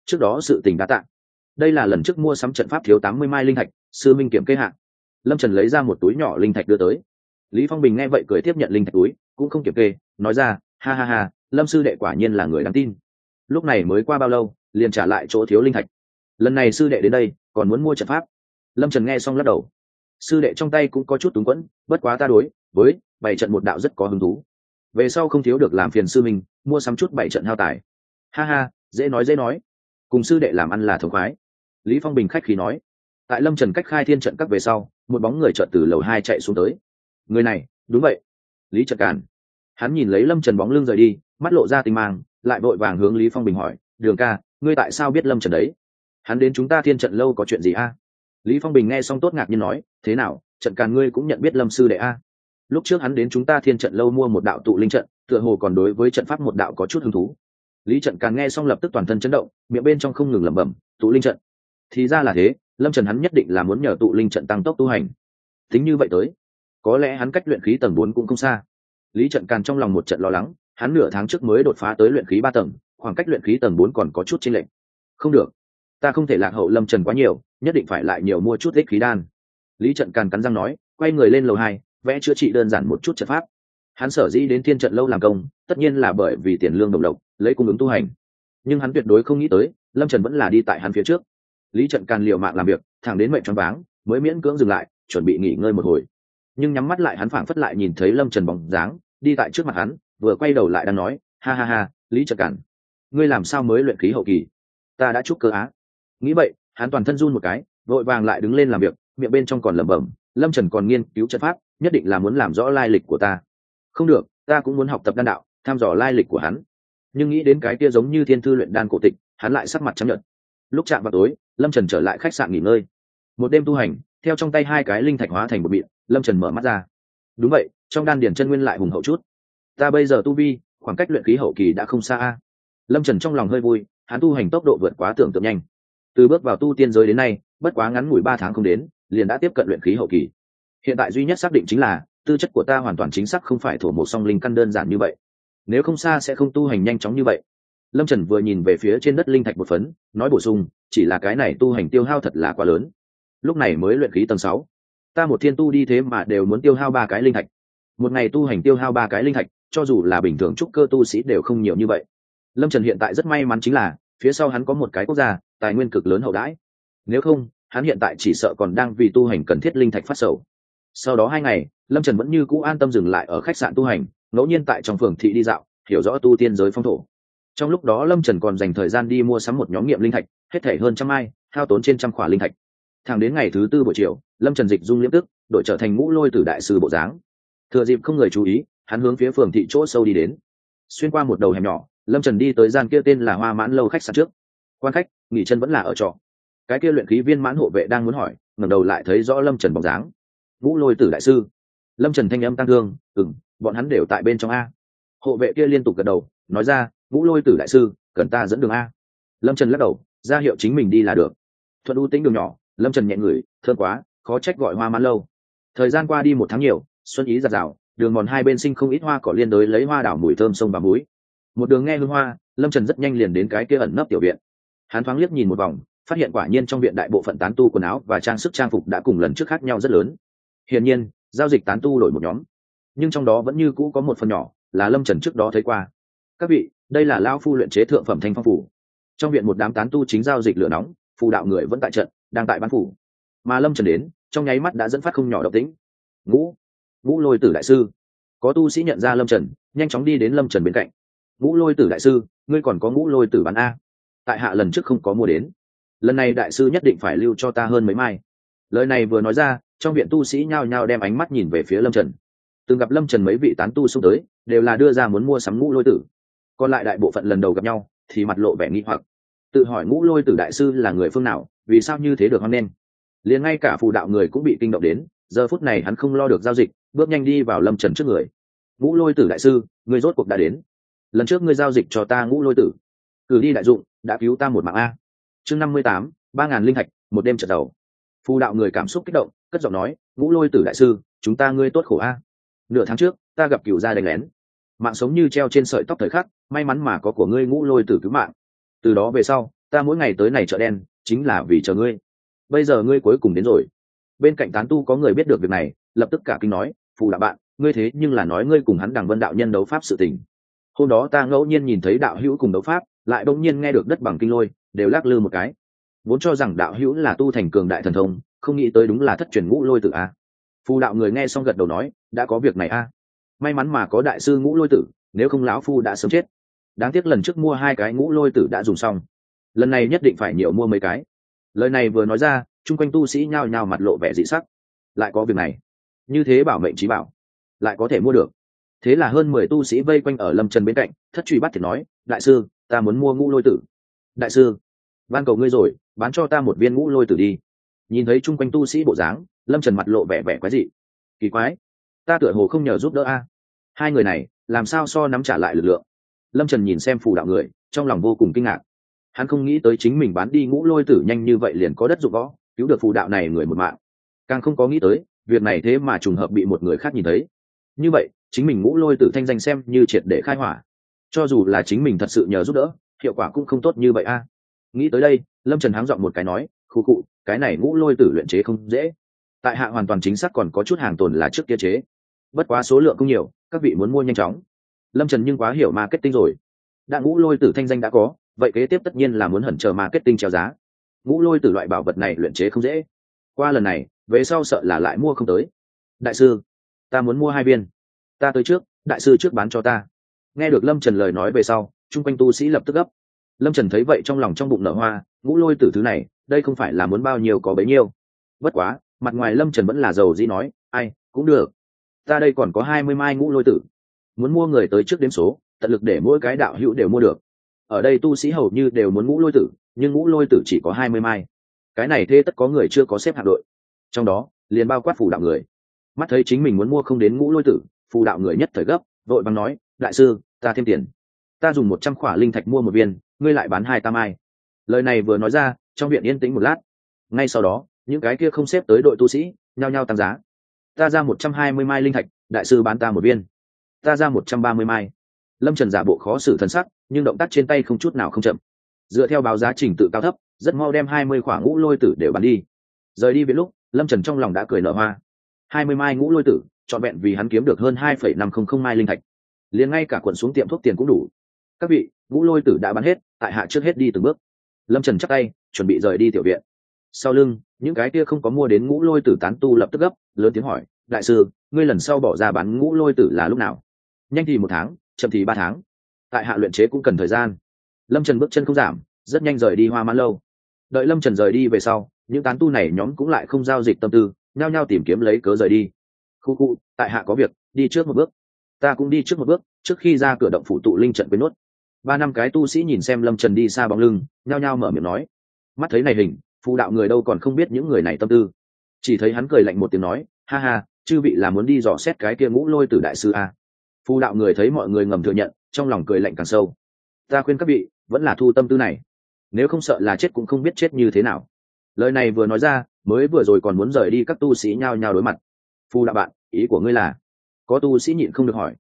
trước đó sự tình đã tạ. Đây là lần trước mua sắm trận pháp thiếu 80 mai linh thạch, sư minh kiểm kê hạn. Lâm Trần lấy ra một túi nhỏ linh thạch đưa tới. Lý Phong Bình nghe vậy cười tiếp nhận linh thạch túi, cũng không kiểm kê, nói ra, ha ha ha, Lâm sư đệ quả nhiên là người đáng tin. Lúc này mới qua bao lâu, liền trả lại chỗ thiếu linh thạch. Lần này sư đệ đến đây, còn muốn mua trận pháp. Lâm Trần nghe xong lắc đầu. Sư đệ trong tay cũng có chút túng quẫn, bất quá ta đối với bảy trận một đạo rất có hứng thú. Về sau không thiếu được làm phiền sư mình, mua sắm chút bảy trận hao tài. Ha ha, dễ nói, cùng sư đệ làm ăn là thống khoái. Lý Phong Bình khách khí nói. Tại Lâm Trần cách khai thiên trận các về sau, một bóng người chợt từ lầu 2 chạy xuống tới. Người này, đúng vậy, Lý Trật Càn. Hắn nhìn lấy Lâm Trần bóng lưng rời đi, mắt lộ ra tinh mang, lại vội vàng hướng Lý Phong Bình hỏi, Đường ca, ngươi tại sao biết Lâm Trần đấy? Hắn đến chúng ta thiên trận lâu có chuyện gì a? Lý Phong Bình nghe xong tốt ngạc nhiên nói, thế nào, Trận Càn ngươi cũng nhận biết Lâm sư đệ a? Lúc trước hắn đến chúng ta thiên trận lâu mua một đạo tụ linh trận, tựa hồ còn đối với trận pháp một đạo có chút hứng thú. Lý Trận Càn nghe xong lập tức toàn thân chấn động, miệng bên trong không ngừng lẩm bẩm, tụ linh trận. Thì ra là thế, Lâm Trần hắn nhất định là muốn nhờ tụ linh trận tăng tốc tu hành. Tính như vậy tới, có lẽ hắn cách luyện khí tầng 4 cũng không xa. Lý Trận Càn trong lòng một trận lo lắng, hắn nửa tháng trước mới đột phá tới luyện khí 3 tầng, khoảng cách luyện khí tầng 4 còn có chút chênh lệch. Không được, ta không thể lạc hậu Lâm Trần quá nhiều, nhất định phải lại nhiều mua chút ích khí đan. Lý Trận Càn cắn răng nói, quay người lên lầu 2, vẽ chữa trị đơn giản một chút trận pháp. Hắn sở dĩ đến thiên trận lâu làm công, tất nhiên là bởi vì tiền lương đồng lộc, lấy cung ứng tu hành. Nhưng hắn tuyệt đối không nghĩ tới, Lâm Trần vẫn là đi tại hắn phía trước. Lý Trận Càn liều mạng làm việc, thẳng đến mệnh choáng váng, mới miễn cưỡng dừng lại, chuẩn bị nghỉ ngơi một hồi. Nhưng nhắm mắt lại hắn phảng phất lại nhìn thấy Lâm Trần bóng dáng, đi tại trước mặt hắn, vừa quay đầu lại đang nói, ha ha ha, Lý Trận Càn, ngươi làm sao mới luyện khí hậu kỳ? Ta đã trúc cơ á. Nghĩ vậy, hắn toàn thân run một cái, vội vàng lại đứng lên làm việc, miệng bên trong còn lẩm bẩm, Lâm Trần còn nghiên cứu trận pháp, nhất định là muốn làm rõ lai lịch của ta. Không được, ta cũng muốn học tập đan đạo, thăm dò lai lịch của hắn. Nhưng nghĩ đến cái kia giống như thiên thư luyện đan cổ tịch, hắn lại sắc mặt trắng nhợt. Lúc chạm vào tối, Lâm Trần trở lại khách sạn nghỉ ngơi. Một đêm tu hành, theo trong tay 2 cái linh thạch hóa thành một mịn, Lâm Trần mở mắt ra. Đúng vậy, trong đan điển chân nguyên lại hùng hậu chút. Ta bây giờ tu vi, khoảng cách luyện khí hậu kỳ đã không xa a. Lâm Trần trong lòng hơi vui, hắn tu hành tốc độ vượt quá tưởng tượng nhanh. Từ bước vào tu tiên giới đến nay, bất quá ngắn ngủi 3 tháng không đến, liền đã tiếp cận luyện khí hậu kỳ. Hiện tại duy nhất xác định chính là tư chất của ta hoàn toàn chính xác không phải thổ một song linh căn đơn giản như vậy. Nếu không xa sẽ không tu hành nhanh chóng như vậy. Lâm Trần vừa nhìn về phía trên đất linh thạch một phấn, nói bổ sung, chỉ là cái này tu hành tiêu hao thật là quá lớn. Lúc này mới luyện khí tầng 6, ta một thiên tu đi thế mà đều muốn tiêu hao 3 cái linh thạch. Một ngày tu hành tiêu hao 3 cái linh thạch, cho dù là bình thường trúc cơ tu sĩ đều không nhiều như vậy. Lâm Trần hiện tại rất may mắn chính là phía sau hắn có một cái quốc gia, tài nguyên cực lớn hậu đãi. Nếu không, hắn hiện tại chỉ sợ còn đang vì tu hành cần thiết linh thạch phát sầu. Sau đó 2 ngày, Lâm Trần vẫn như cũ an tâm dừng lại ở khách sạn tu hành, ngẫu nhiên tại trong phường thị đi dạo, hiểu rõ tu tiên giới phong thổ. Trong lúc đó Lâm Trần còn dành thời gian đi mua sắm một nhóm nghiệm linh thạch, hết thảy hơn 100 mai, hao tốn trên 100 khỏa linh thạch. Thẳng đến ngày thứ 4 buổi chiều, Lâm Trần dịch dung liễm tức, đổi trở thành Ngũ Lôi Tử đại sư bộ dáng. Thừa dịp không người chú ý, hắn hướng phía phường thị chỗ sâu đi đến. Xuyên qua một đầu hẻm nhỏ, Lâm Trần đi tới gian kia tên là Hoa Mãn lâu khách sạn trước. Quan khách, nghỉ chân vẫn là ở trọ. Cái kia luyện khí viên mãn hộ vệ đang muốn hỏi, ngẩng đầu lại thấy rõ Lâm Trần bóng dáng. Ngũ Lôi Tử đại sư. Lâm Trần thanh âm tăng thương, bọn hắn đều tại bên trong a. Hộ vệ kia liên tục gật đầu, nói ra, Ngũ Lôi Tử đại sư, cần ta dẫn đường a. Lâm Trần lắc đầu, ra hiệu chính mình đi là được. Thuận ưu tĩnh đường nhỏ, Lâm Trần nhẹ ngửi, thơm quá, khó trách gọi Hoa Mãn lâu. Thời gian qua đi 1 tháng nhiều, xuân ý rạng rào, đường mòn hai bên sinh không ít hoa cỏ liên đới lấy hoa đảo mùi thơm sông và muối. Một đường nghe hương hoa, Lâm Trần rất nhanh liền đến cái kia ẩn nấp tiểu viện. Hắn thoáng liếc nhìn một vòng, phát hiện quả nhiên trong viện đại bộ phận tán tu quần áo và trang sức trang phục đã cùng lần trước khác nhau rất lớn. Hiển nhiên, giao dịch tán tu đổi một nhóm, nhưng trong đó vẫn như cũ có một phần nhỏ là Lâm Trần trước đó thấy qua. Các vị, đây là lão phu luyện chế thượng phẩm thanh phong phủ. Trong viện một đám tán tu chính giao dịch lửa nóng, phù đạo người vẫn tại trận, đang tại bán phủ. Mà Lâm Trần đến, trong nháy mắt đã dẫn phát không nhỏ động tĩnh. Ngũ Lôi Tử đại sư. Có tu sĩ nhận ra Lâm Trần, nhanh chóng đi đến Lâm Trần bên cạnh. Ngũ Lôi Tử đại sư, ngươi còn có Ngũ Lôi Tử bán a? Tại hạ lần trước không có mua đến, lần này đại sư nhất định phải lưu cho ta hơn mấy mai. Lời này vừa nói ra, trong viện tu sĩ nhao nhao đem ánh mắt nhìn về phía Lâm Trần. Từng gặp Lâm Trần mấy vị tán tu xung tới, đều là đưa ra muốn mua sắm Ngũ Lôi Tử. Còn lại đại bộ phận lần đầu gặp nhau thì mặt lộ vẻ nghi hoặc, tự hỏi Ngũ Lôi Tử đại sư là người phương nào, vì sao như thế được hoan nghênh. Liền ngay cả phù đạo người cũng bị kinh động đến, giờ phút này hắn không lo được giao dịch, bước nhanh đi vào Lâm Trần trước người. Ngũ Lôi Tử đại sư, ngươi rốt cuộc đã đến. Lần trước ngươi giao dịch cho ta Ngũ Lôi Tử, cử đi đại dụng, đã cứu ta một mạng a. Chương 58, 3000 linh thạch, một đêm trận đầu. Phù đạo người cảm xúc kích động, cất giọng nói, Ngũ Lôi Tử đại sư, chúng ta ngươi tốt khổ a. Nửa tháng trước, ta gặp cửu gia đánh lén, mạng sống như treo trên sợi tóc thời khắc, may mắn mà có của ngươi Ngũ Lôi Tử cứu mạng. Từ đó về sau, ta mỗi ngày tới này chợ đen chính là vì chờ ngươi, bây giờ ngươi cuối cùng đến rồi. Bên cạnh tán tu có người biết được việc này, lập tức cả kinh nói, phù đạo bạn, ngươi thế nhưng là nói ngươi cùng hắn Đằng Vân đạo nhân đấu pháp sự tình. Hôm đó ta ngẫu nhiên nhìn thấy đạo hữu cùng đấu pháp, lại bỗng nhiên nghe được đất bằng kinh lôi đều lắc lư một cái, vốn cho rằng đạo hữu là tu thành cường đại thần thông, không nghĩ tới đúng là thất truyền ngũ lôi tử a. Phù đạo người nghe xong gật đầu nói, đã có việc này a, may mắn mà có đại sư ngũ lôi tử, nếu không lão phu đã sớm chết. Đáng tiếc lần trước mua 2 cái ngũ lôi tử đã dùng xong, lần này nhất định phải nhiều mua mấy cái. Lời này vừa nói ra, chung quanh tu sĩ nhao nhao mặt lộ vẻ dị sắc, lại có việc này, như thế bảo mệnh trí bảo lại có thể mua được. Thế là hơn 10 tu sĩ vây quanh ở Lâm Trần bên cạnh, thất truy bắt thiệt nói, đại sư, ta muốn mua ngũ lôi tử. Đại sư, van cầu ngươi rồi, bán cho ta 1 viên ngũ lôi tử đi. Nhìn thấy chung quanh tu sĩ bộ dáng, Lâm Trần mặt lộ vẻ vẻ quái dị. Kỳ quái, ta tựa hồ không nhờ giúp đỡ a. Hai người này làm sao so nắm trả lại lực lượng. Lâm Trần nhìn xem phù đạo người, trong lòng vô cùng kinh ngạc. Hắn không nghĩ tới chính mình bán đi ngũ lôi tử nhanh như vậy liền có đất dụng võ, cứu được phù đạo này người một mạng. Càng không có nghĩ tới việc này thế mà trùng hợp bị một người khác nhìn thấy. Như vậy chính mình ngũ lôi tử thanh danh xem như triệt để khai hỏa, cho dù là chính mình thật sự nhờ giúp đỡ, hiệu quả cũng không tốt như vậy a. Nghĩ tới đây, Lâm Trần háng giọng một cái nói, khu cụ, cái này ngũ lôi tử luyện chế không dễ, tại hạ hoàn toàn chính xác còn có chút hàng tồn là trước kia chế, bất quá số lượng không nhiều, các vị muốn mua nhanh chóng. Lâm Trần nhưng quá hiểu marketing rồi, đã ngũ lôi tử thanh danh đã có, vậy kế tiếp tất nhiên là muốn hẩn chờ marketing treo giá. Ngũ lôi tử loại bảo vật này luyện chế không dễ, qua lần này về sau sợ là lại mua không tới. Đại sư, ta muốn mua 2 viên, ta tới trước, đại sư trước bán cho ta. Nghe được Lâm Trần lời nói về sau, chung quanh tu sĩ lập tức gấp. Lâm Trần thấy vậy trong lòng trong bụng nở hoa, ngũ lôi tử thứ này đây không phải là muốn bao nhiêu có bấy nhiêu. Bất quá mặt ngoài Lâm Trần vẫn là giàu dĩ nói, ai cũng được, ta đây còn có 20 mai ngũ lôi tử, muốn mua người tới trước đếm số, tận lực để mỗi cái đạo hữu đều mua được. Ở đây tu sĩ hầu như đều muốn ngũ lôi tử, nhưng ngũ lôi tử chỉ có 20 mai, cái này thế tất có người chưa có xếp hạng đội, trong đó liền bao quát phù đạo người. Mắt thấy chính mình muốn mua không đến ngũ lôi tử, phù đạo người nhất thời gấp, vội vàng nói, đại sư, ta thêm tiền, ta dùng 100 khỏa linh thạch mua 1 viên, ngươi lại bán 2 tam ai. Lời này vừa nói ra, trong viện yên tĩnh một lát, ngay sau đó những cái kia không xếp tới đội tu sĩ nhao nhao tăng giá. Ta ra 120 mai linh thạch, đại sư bán ta 1 viên. Ta ra 130 mai. Lâm Trần giả bộ khó xử thần sắc, nhưng động tác trên tay không chút nào không chậm, dựa theo báo giá trình tự cao thấp, rất mau đem 20 khỏa ngũ lôi tử đều bán đi. Rời đi viện lúc, Lâm Trần trong lòng đã cười nở hoa. 20 mai ngũ lôi tử, trọn vẹn vì hắn kiếm được hơn 2,500 mai linh thạch, liền ngay cả quận xuống tiệm thuốc tiền cũng đủ. Các vị, ngũ lôi tử đã bán hết, tại hạ trước hết đi từng bước. Lâm Trần chắp tay, chuẩn bị rời đi tiểu viện. Sau lưng, những cái kia không có mua đến ngũ lôi tử tán tu lập tức gấp, lớn tiếng hỏi, đại sư, ngươi lần sau bỏ ra bán ngũ lôi tử là lúc nào? Nhanh thì 1 tháng, chậm thì 3 tháng. Tại hạ luyện chế cũng cần thời gian. Lâm Trần bước chân không giảm, rất nhanh rời đi Hoa Mãn lâu. Đợi Lâm Trần rời đi về sau, những tán tu này nhóm cũng lại không giao dịch tâm tư, nhao nhao tìm kiếm lấy cớ rời đi. Khu, tại hạ có việc, đi trước một bước. Ta cũng đi trước một bước, trước khi ra cửa động phủ tụ linh trận quên nốt. 3-5 cái tu sĩ nhìn xem Lâm Trần đi xa bóng lưng, nhao nhao mở miệng nói. Mắt thấy này hình, phù đạo người đâu còn không biết những người này tâm tư, chỉ thấy hắn cười lạnh một tiếng nói, ha ha, chư vị là muốn đi dò xét cái kia ngũ lôi tử đại sư a. Phù đạo người thấy mọi người ngầm thừa nhận, trong lòng cười lạnh càng sâu. Ta khuyên các vị vẫn là thu tâm tư này, nếu không sợ là chết cũng không biết chết như thế nào. Lời này vừa nói ra, mới vừa rồi còn muốn rời đi các tu sĩ nhao nhao đối mặt. Phù đạo bạn, ý của ngươi là? Có tu sĩ nhịn không được hỏi.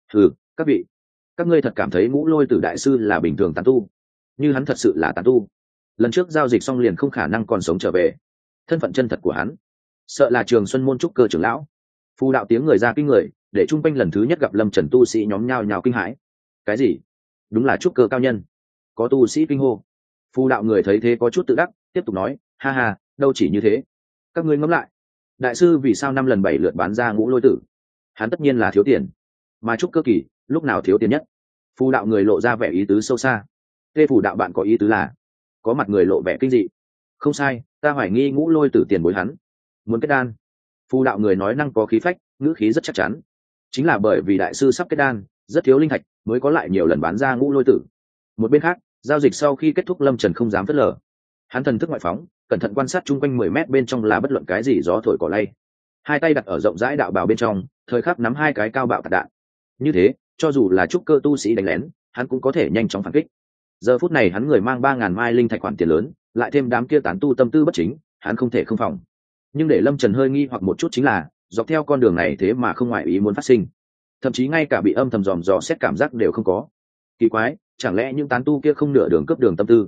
Các vị, các ngươi thật cảm thấy ngũ lôi tử đại sư là bình thường tán tu? Như hắn thật sự là tán tu, lần trước giao dịch xong liền không khả năng còn sống trở về. Thân phận chân thật của hắn, sợ là Trường Xuân môn trúc cơ trưởng lão. Phù đạo tiếng người ra kinh người, để chung quanh lần thứ nhất gặp Lâm Trần tu sĩ nhóm nhao nhao kinh hãi. Cái gì? Đúng là trúc cơ cao nhân. Có tu sĩ kinh hô. Phù đạo người thấy thế có chút tự đắc, tiếp tục nói, ha ha, đâu chỉ như thế. Các ngươi ngẫm lại, đại sư vì sao 5 lần 7 lượt bán ra ngũ lôi tử? Hắn tất nhiên là thiếu tiền, mà trúc cơ kỳ lúc nào thiếu tiền nhất? Phù đạo người lộ ra vẻ ý tứ sâu xa. Tê phù đạo bạn có ý tứ là? Có mặt người lộ vẻ kinh dị. Không sai, ta hoài nghi ngũ lôi tử tiền bối hắn muốn kết đan. Phù đạo người nói năng có khí phách, ngữ khí rất chắc chắn. Chính là bởi vì đại sư sắp kết đan, rất thiếu linh thạch, mới có lại nhiều lần bán ra ngũ lôi tử. Một bên khác, giao dịch sau khi kết thúc, Lâm Trần không dám phớt lờ. Hắn thần thức ngoại phóng, cẩn thận quan sát chung quanh 10 mét bên trong là bất luận cái gì gió thổi cỏ lay. Hai tay đặt ở rộng rãi đạo bào bên trong, thời khắc nắm 2 cái cao bạo tạc đạn. Như thế, cho dù là trúc cơ tu sĩ đánh lén, hắn cũng có thể nhanh chóng phản kích. Giờ phút này hắn người mang 3.000 mai linh thạch khoản tiền lớn, lại thêm đám kia tán tu tâm tư bất chính, hắn không thể không phòng. Nhưng để Lâm Trần hơi nghi hoặc một chút chính là, dọc theo con đường này thế mà không ngoại ý muốn phát sinh, thậm chí ngay cả bị âm thầm dòm dò xét cảm giác đều không có. Kỳ quái, chẳng lẽ những tán tu kia không nửa đường cướp đường tâm tư?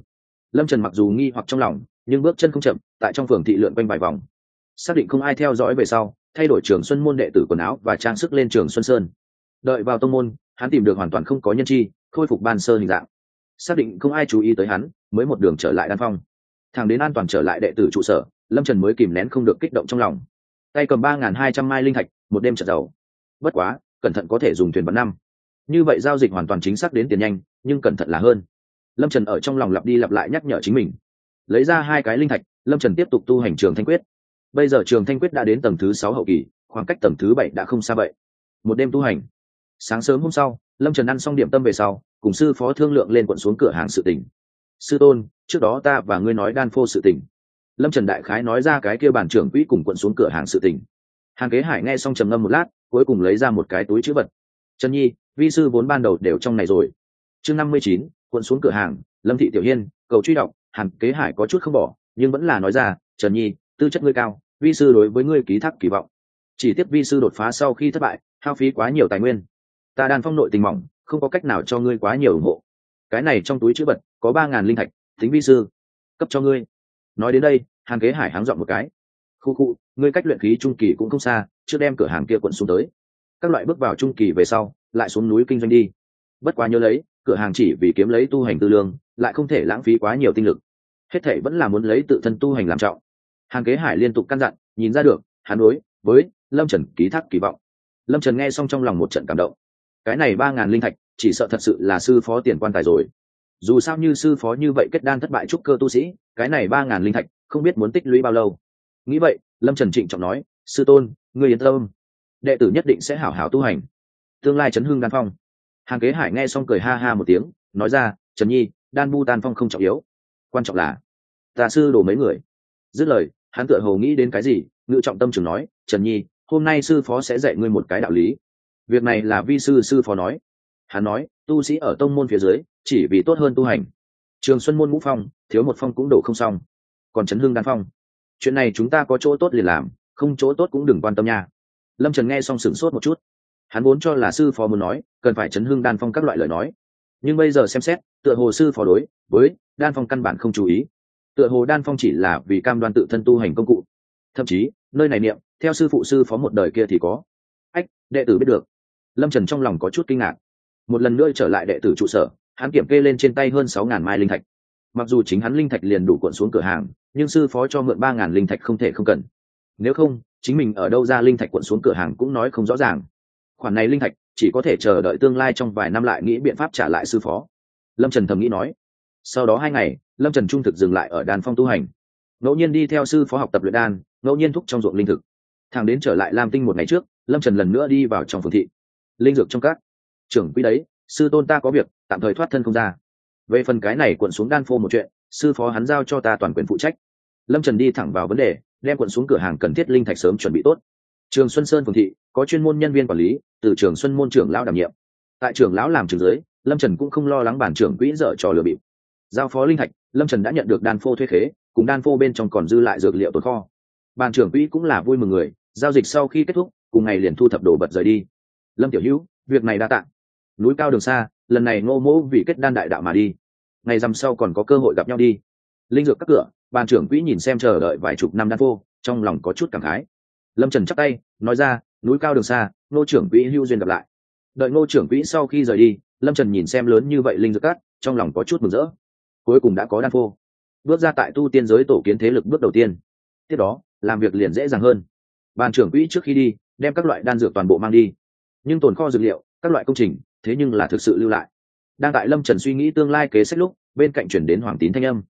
Lâm Trần mặc dù nghi hoặc trong lòng, nhưng bước chân không chậm, tại trong phường thị lượn quanh vài vòng, xác định không ai theo dõi về sau, thay đổi Trường Xuân môn đệ tử quần áo và trang sức lên Trường Xuân Sơn. Đợi vào tông môn, hắn tìm được hoàn toàn không có nhân chi, khôi phục ban sơ hình dạng. Xác định không ai chú ý tới hắn, mới một đường trở lại đan phong. Thằng đến an toàn trở lại đệ tử trụ sở, Lâm Trần mới kìm nén không được kích động trong lòng. Tay cầm 3.200 mai linh thạch, một đêm chợt giàu. Bất quá, cẩn thận có thể dùng thuyền vận năm. Như vậy giao dịch hoàn toàn chính xác đến tiền nhanh, nhưng cẩn thận là hơn. Lâm Trần ở trong lòng lặp đi lặp lại nhắc nhở chính mình. Lấy ra 2 cái linh thạch, Lâm Trần tiếp tục tu hành Trường Thanh Quyết. Bây giờ Trường Thanh Quyết đã đến tầng thứ 6 hậu kỳ, khoảng cách tầng thứ 7 đã không xa vậy. Một đêm tu hành. Sáng sớm hôm sau, Lâm Trần ăn xong điểm tâm về sau, cùng sư phó thương lượng lên quận xuống cửa hàng sự tình. Sư tôn, trước đó ta và ngươi nói đan phô sự tình. Lâm Trần đại khái nói ra cái kia bản trưởng quỹ cùng quận xuống cửa hàng sự tình. Hàn Kế Hải nghe xong trầm ngâm một lát, cuối cùng lấy ra một cái túi trữ vật. Trần Nhi, vi sư vốn ban đầu đều trong này rồi. Chương 59, quận xuống cửa hàng, Lâm Thị Tiểu Hiên, cầu truy đọc. Hàn Kế Hải có chút không bỏ, nhưng vẫn là nói ra, Trần Nhi, tư chất ngươi cao, vi sư đối với ngươi ký thác kỳ vọng. Chỉ tiếc vi sư đột phá sau khi thất bại, hao phí quá nhiều tài nguyên. Ta đan phong nội tình mỏng, không có cách nào cho ngươi quá nhiều ủng hộ. Cái này trong túi trữ vật có 3.000 linh thạch, tính vi sư cấp cho ngươi. Nói đến đây, Hàn Kế Hải háng dọn một cái. Khu, ngươi cách luyện khí trung kỳ cũng không xa, trước đem cửa hàng kia quận xuống tới. Các loại bước vào trung kỳ về sau, lại xuống núi kinh doanh đi. Bất quá nhớ lấy, cửa hàng chỉ vì kiếm lấy tu hành tư lương, lại không thể lãng phí quá nhiều tinh lực. Hết thảy vẫn là muốn lấy tự thân tu hành làm trọng. Hàn Kế Hải liên tục căn dặn, nhìn ra được, hắn đối với Lâm Trần ký thác kỳ vọng. Lâm Trần nghe xong trong lòng một trận cảm động. Cái này 3.000 linh thạch, chỉ sợ thật sự là sư phó tiền quan tài rồi. Dù sao như sư phó như vậy kết đan thất bại trúc cơ tu sĩ, cái này 3.000 linh thạch không biết muốn tích lũy bao lâu. Nghĩ vậy, Lâm Trần trịnh trọng nói, sư tôn, ngươi yên tâm, đệ tử nhất định sẽ hảo hảo tu hành, tương lai chấn hưng đan phong. Hàn Kế Hải nghe xong cười ha ha một tiếng, nói ra, Trần Nhi, đan bu đan phong không trọng yếu, quan trọng là ta sư đồ mấy người. Dứt lời, hắn tựa hồ nghĩ đến cái gì, ngự trọng tâm trường nói, Trần Nhi, hôm nay sư phó sẽ dạy ngươi một cái đạo lý. Việc này là vi sư phó nói. Hắn nói, tu sĩ ở tông môn phía dưới, chỉ vì tốt hơn tu hành. Trường Xuân môn ngũ phong, thiếu một phong cũng đổ không xong. Còn chấn hưng đan phong, chuyện này chúng ta có chỗ tốt liền làm, không chỗ tốt cũng đừng quan tâm nha. Lâm Trần nghe xong sửng sốt một chút. Hắn vốn cho là sư phó muốn nói, cần phải chấn hưng đan phong các loại lời nói. Nhưng bây giờ xem xét, tựa hồ sư phó đối với đan phong căn bản không chú ý. Tựa hồ đan phong chỉ là vì cam đoan tự thân tu hành công cụ. Thậm chí, nơi này niệm, theo sư phụ sư phó một đời kia thì có. Ách, đệ tử biết được. Lâm Trần trong lòng có chút kinh ngạc. Một lần nữa trở lại đệ tử trụ sở, hắn kiểm kê lên trên tay hơn 6.000 mai linh thạch. Mặc dù chính hắn linh thạch liền đủ cuộn xuống cửa hàng, nhưng sư phó cho mượn 3.000 linh thạch không thể không cần. Nếu không, chính mình ở đâu ra linh thạch cuộn xuống cửa hàng cũng nói không rõ ràng. Khoản này linh thạch chỉ có thể chờ đợi tương lai trong vài năm lại nghĩ biện pháp trả lại sư phó. Lâm Trần thầm nghĩ nói. Sau đó 2 ngày, Lâm Trần trung thực dừng lại ở đan phong tu hành. Ngẫu nhiên đi theo sư phó học tập luyện đan, ngẫu nhiên thúc trong ruộng linh thực. Thẳng đến trở lại Lam Tinh một ngày trước, Lâm Trần lần nữa đi vào trong phường thị. Linh dược trong các trưởng quỹ đấy, sư tôn ta có việc, tạm thời thoát thân không ra. Về phần cái này cuộn xuống đan phô một chuyện, sư phó hắn giao cho ta toàn quyền phụ trách. Lâm Trần đi thẳng vào vấn đề, đem cuộn xuống cửa hàng cần thiết linh thạch sớm chuẩn bị tốt. Trường Xuân Sơn phường thị có chuyên môn nhân viên quản lý, từ Trường Xuân môn trưởng lão đảm nhiệm. Tại trưởng lão làm trường dưới, Lâm Trần cũng không lo lắng bản trưởng quỹ dở trò lừa bịp. Giao phó linh thạch, Lâm Trần đã nhận được đan phô thuê khế, cùng đan phô bên trong còn dư lại dược liệu tồn kho. Bản trưởng quỹ cũng là vui mừng người, giao dịch sau khi kết thúc, cùng ngày liền thu thập đồ vật rời đi. Lâm tiểu hữu, việc này đa tạ. Núi cao đường xa, lần này Ngô Mỗ vì kết đan đại đạo mà đi, ngày rằm sau còn có cơ hội gặp nhau đi. Linh dược các cửa, ban trưởng quỹ nhìn xem chờ đợi vài chục năm đan phô, trong lòng có chút cảm khái. Lâm Trần chắp tay nói ra, núi cao đường xa, Ngô trưởng quỹ hữu duyên gặp lại. Đợi Ngô trưởng quỹ sau khi rời đi, Lâm Trần nhìn xem lớn như vậy linh dược cát, trong lòng có chút mừng rỡ. Cuối cùng đã có đan phô, bước ra tại tu tiên giới tổ kiến thế lực bước đầu tiên. Tiếp đó, làm việc liền dễ dàng hơn. Ban trưởng quỹ trước khi đi, đem các loại đan dược toàn bộ mang đi, nhưng tồn kho dược liệu, các loại công trình, thế nhưng là thực sự lưu lại. Đang tại Lâm Trần suy nghĩ tương lai kế sách lúc, bên cạnh chuyển đến Hoàng Tín thanh âm.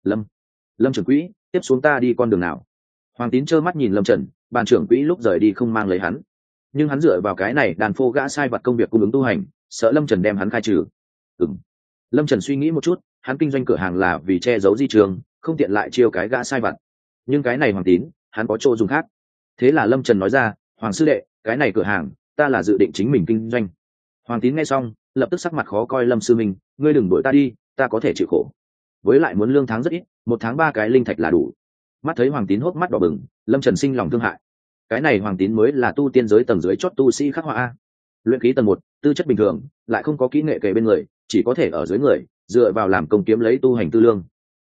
Lâm trưởng quỹ, tiếp xuống ta đi con đường nào? Hoàng Tín trơ mắt nhìn Lâm Trần, ban trưởng quỹ lúc rời đi không mang lấy hắn, nhưng hắn dựa vào cái này đàn phô gã sai vặt công việc cung ứng tu hành, sợ Lâm Trần đem hắn khai trừ. Lâm Trần suy nghĩ một chút, hắn kinh doanh cửa hàng là vì che giấu di trường, không tiện lại chiêu cái gã sai vặt. Nhưng cái này Hoàng Tín, hắn có chỗ dùng khác. Thế là Lâm Trần nói ra, Hoàng sư đệ, cái này cửa hàng ta là dự định chính mình kinh doanh. Hoàng Tín nghe xong, lập tức sắc mặt khó coi. Lâm sư minh, ngươi đừng đuổi ta đi, ta có thể chịu khổ. Với lại muốn lương tháng rất ít, 1 tháng 3 cái linh thạch là đủ. Mắt thấy Hoàng Tín hốc mắt đỏ bừng, Lâm Trần sinh lòng thương hại. Cái này Hoàng Tín mới là tu tiên giới tầng dưới chót tu sĩ khắc họa a. Luyện khí tầng 1, tư chất bình thường, lại không có kỹ nghệ kề bên người, chỉ có thể ở dưới người, dựa vào làm công kiếm lấy tu hành tư lương.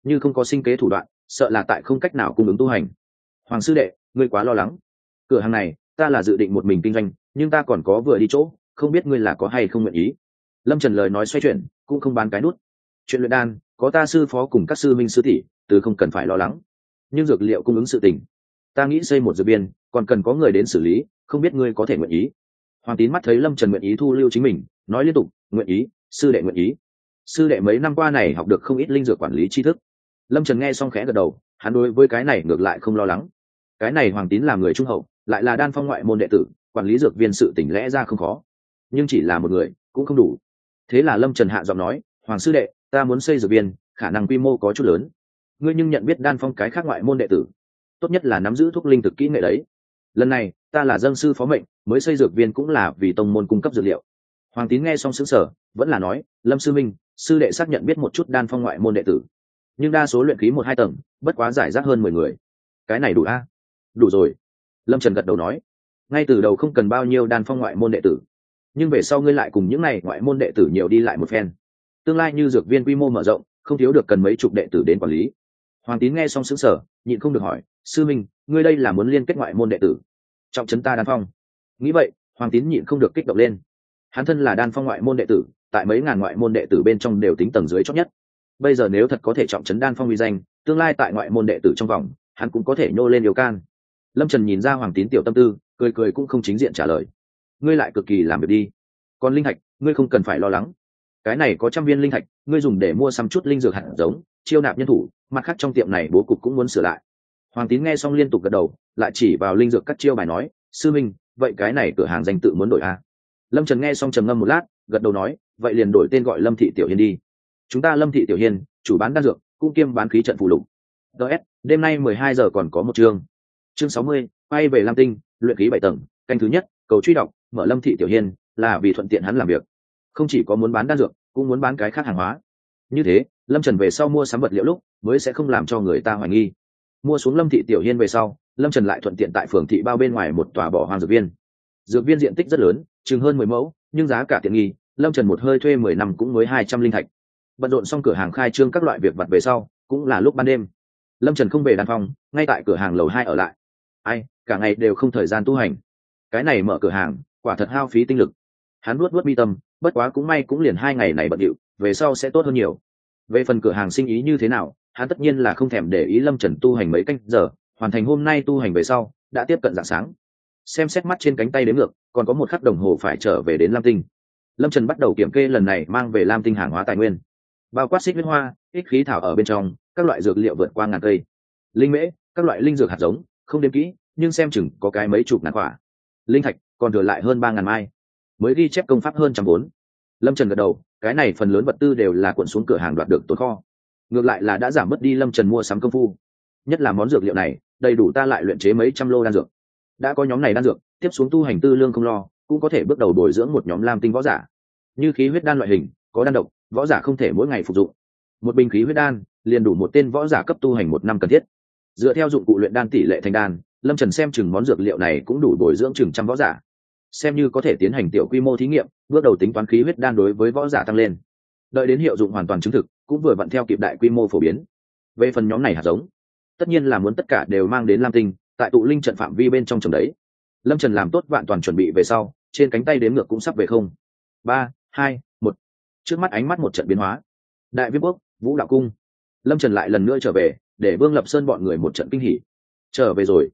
như không có sinh kế thủ đoạn, sợ là tại không cách nào cung ứng tu hành. Hoàng sư đệ, ngươi quá lo lắng. Cửa hàng này ta là dự định một mình kinh doanh, nhưng ta còn có vừa đi chỗ, không biết ngươi là có hay không nguyện ý. Lâm Trần lời nói xoay chuyển, cũng không bán cái nút. Chuyện luyện đan có ta sư phó cùng các sư minh sư tỷ, từ không cần phải lo lắng. Nhưng dược liệu cung ứng sự tình, ta nghĩ xây một dược viên, còn cần có người đến xử lý, không biết ngươi có thể nguyện ý. Hoàng Tín mắt thấy Lâm Trần nguyện ý thu lưu chính mình, nói liên tục, nguyện ý, sư đệ nguyện ý. Sư đệ mấy năm qua này học được không ít linh dược quản lý tri thức. Lâm Trần nghe xong khẽ gật đầu, hắn đối với cái này ngược lại không lo lắng. Cái này Hoàng Tín là người trung hậu, lại là đan phong ngoại môn đệ tử, quản lý dược viên sự tỉnh lẽ ra không khó, nhưng chỉ là một người cũng không đủ. Thế là Lâm Trần hạ giọng nói, Hoàng sư đệ, ta muốn xây dược viên, khả năng quy mô có chút lớn. Ngươi nhưng nhận biết đan phong cái khác ngoại môn đệ tử, tốt nhất là nắm giữ thuốc linh thực kỹ nghệ đấy. Lần này ta là dâng sư phó mệnh, mới xây dược viên cũng là vì tông môn cung cấp dược liệu. Hoàng Tín nghe xong sững sờ, vẫn là nói, Lâm sư minh, sư đệ xác nhận biết một chút đan phong ngoại môn đệ tử, nhưng đa số luyện khí 1-2 tầng, bất quá giải rác hơn 10 người. Cái này đủ a? Đủ rồi. Lâm Trần gật đầu nói, ngay từ đầu không cần bao nhiêu đan phong ngoại môn đệ tử, nhưng về sau ngươi lại cùng những này ngoại môn đệ tử nhiều đi lại một phen, tương lai như dược viên quy mô mở rộng, không thiếu được cần mấy chục đệ tử đến quản lý. Hoàng Tín nghe xong sững sờ, nhịn không được hỏi, sư minh, ngươi đây là muốn liên kết ngoại môn đệ tử trọng trấn ta đan phong? Nghĩ vậy, Hoàng Tín nhịn không được kích động lên. Hắn thân là đan phong ngoại môn đệ tử, tại mấy ngàn ngoại môn đệ tử bên trong đều tính tầng dưới chót nhất. Bây giờ nếu thật có thể trọng trấn đan phong uy danh, tương lai tại ngoại môn đệ tử trong vòng, hắn cũng có thể nhô lên yêu can. Lâm Trần nhìn ra Hoàng Tín tiểu tâm tư, cười cười cũng không chính diện trả lời. Ngươi lại cực kỳ làm việc đi. Còn linh thạch, ngươi không cần phải lo lắng. Cái này có 100 viên linh thạch, ngươi dùng để mua sắm chút linh dược hạt giống, chiêu nạp nhân thủ, mặt khác trong tiệm này bố cục cũng muốn sửa lại. Hoàng Tín nghe xong liên tục gật đầu, lại chỉ vào linh dược các chiêu bài nói, sư minh, vậy cái này cửa hàng danh tự muốn đổi a? Lâm Trần nghe xong trầm ngâm một lát, gật đầu nói, vậy liền đổi tên gọi Lâm Thị Tiểu Hiên đi. Chúng ta Lâm Thị Tiểu Hiên, chủ bán đan dược, cũng kiêm bán khí trận phụ lục. DS, đêm nay 12 giờ còn có một chương 60, quay về Lam Tinh, luyện khí 7 tầng, canh thứ nhất, cầu truy đọc, mở Lâm Thị Tiểu Hiên, là vì thuận tiện hắn làm việc. Không chỉ có muốn bán đan dược, cũng muốn bán cái khác hàng hóa. Như thế, Lâm Trần về sau mua sắm vật liệu lúc, mới sẽ không làm cho người ta hoài nghi. Mua xuống Lâm Thị Tiểu Hiên về sau, Lâm Trần lại thuận tiện tại phường thị bao bên ngoài một tòa bỏ hoang dược viên. Dược viên diện tích rất lớn, chừng hơn 10 mẫu, nhưng giá cả tiện nghi, Lâm Trần một hơi thuê 10 năm cũng mới 200 linh thạch. Bận rộn xong cửa hàng khai trương các loại việc vặt về sau, cũng là lúc ban đêm. Lâm Trần không về đan phong, ngay tại cửa hàng lầu 2 ở lại. Ai, cả ngày đều không thời gian tu hành. Cái này mở cửa hàng, quả thật hao phí tinh lực. Hắn nuốt mi tâm, bất quá cũng may cũng liền 2 ngày này bận rộn, về sau sẽ tốt hơn nhiều. Về phần cửa hàng sinh ý như thế nào, hắn tất nhiên là không thèm để ý. Lâm Trần tu hành mấy canh giờ, hoàn thành hôm nay tu hành về sau, đã tiếp cận rạng sáng. Xem xét mắt trên cánh tay đếm ngược, còn có 1 khắc đồng hồ phải trở về đến Lam Tinh. Lâm Trần bắt đầu kiểm kê lần này mang về Lam Tinh hàng hóa tài nguyên, bao quát xích huyết hoa, ích khí thảo ở bên trong, các loại dược liệu vượt qua ngàn cây, linh mễ, các loại linh dược hạt giống, không đếm kỹ, nhưng xem chừng có cái mấy chục ngàn quả. Linh thạch còn thừa lại hơn 3.000 mai, mới ghi chép công pháp hơn 104. Lâm Trần gật đầu, cái này phần lớn vật tư đều là cuộn xuống cửa hàng đoạt được tồn kho, ngược lại là đã giảm mất đi Lâm Trần mua sắm công phu. Nhất là món dược liệu này, đầy đủ ta lại luyện chế mấy trăm lô đan dược. Đã có nhóm này đan dược, tiếp xuống tu hành tư lương không lo, cũng có thể bước đầu bồi dưỡng một nhóm Lam Tinh võ giả. Như khí huyết đan loại hình, có đan độc, võ giả không thể mỗi ngày phục dụng. Một bình khí huyết đan liền đủ một tên võ giả cấp tu hành 1 năm cần thiết. Dựa theo dụng cụ luyện đan tỷ lệ thành đan, Lâm Trần xem chừng món dược liệu này cũng đủ bồi dưỡng chừng trăm võ giả. Xem như có thể tiến hành tiểu quy mô thí nghiệm, bước đầu tính toán khí huyết đan đối với võ giả tăng lên. Đợi đến hiệu dụng hoàn toàn chứng thực, cũng vừa vặn theo kịp đại quy mô phổ biến. Về phần nhóm này hạt giống, tất nhiên là muốn tất cả đều mang đến Lam Tinh, tại tụ linh trận phạm vi bên trong trồng đấy. Lâm Trần làm tốt vạn toàn chuẩn bị về sau, trên cánh tay đếm ngược cũng sắp về không. 3, 2, 1. Trước mắt ánh mắt một trận biến hóa. Đại Viêm Quốc, Vũ Đạo Cung. Lâm Trần lại lần nữa trở về, để Vương Lập Sơn bọn người một trận kinh hỉ. Trở về rồi?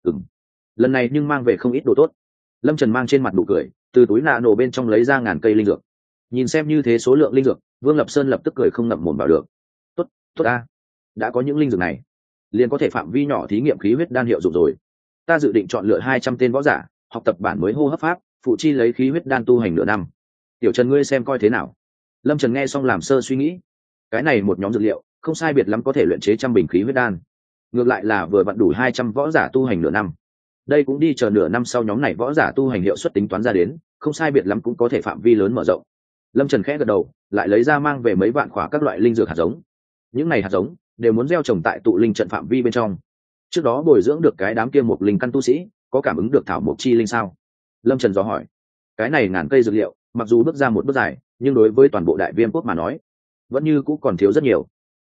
Lần này nhưng mang về không ít đồ tốt. Lâm Trần mang trên mặt nụ cười, từ túi nạ nổ bên trong lấy ra ngàn cây linh dược. Nhìn xem như thế số lượng linh dược, Vương Lập Sơn lập tức cười không ngậm mồm vào được. Tốt, tốt a, đã có những linh dược này, liền có thể phạm vi nhỏ thí nghiệm khí huyết đan hiệu dụng rồi. Ta dự định chọn lựa 200 tên võ giả, học tập bản mới hô hấp pháp, phụ chi lấy khí huyết đan tu hành nửa năm. Tiểu Trần ngươi xem coi thế nào? Lâm Trần nghe xong làm sơ suy nghĩ. Cái này một nhóm dược liệu, không sai biệt lắm có thể luyện chế 100 bình khí huyết đan. Ngược lại là vừa vặn đủ 200 võ giả tu hành nửa năm. Đây cũng đi chờ nửa năm sau nhóm này võ giả tu hành hiệu suất tính toán ra đến, không sai biệt lắm cũng có thể phạm vi lớn mở rộng. Lâm Trần khẽ gật đầu, lại lấy ra mang về mấy vạn khỏa các loại linh dược hạt giống. Những này hạt giống đều muốn gieo trồng tại tụ linh trận phạm vi bên trong. Trước đó bồi dưỡng được cái đám kia một linh căn tu sĩ, có cảm ứng được thảo mộc chi linh sao? Lâm Trần dò hỏi. Cái này ngàn cây dược liệu, mặc dù bước ra một bước dài, nhưng đối với toàn bộ Đại Viêm Quốc mà nói, vẫn như cũng còn thiếu rất nhiều.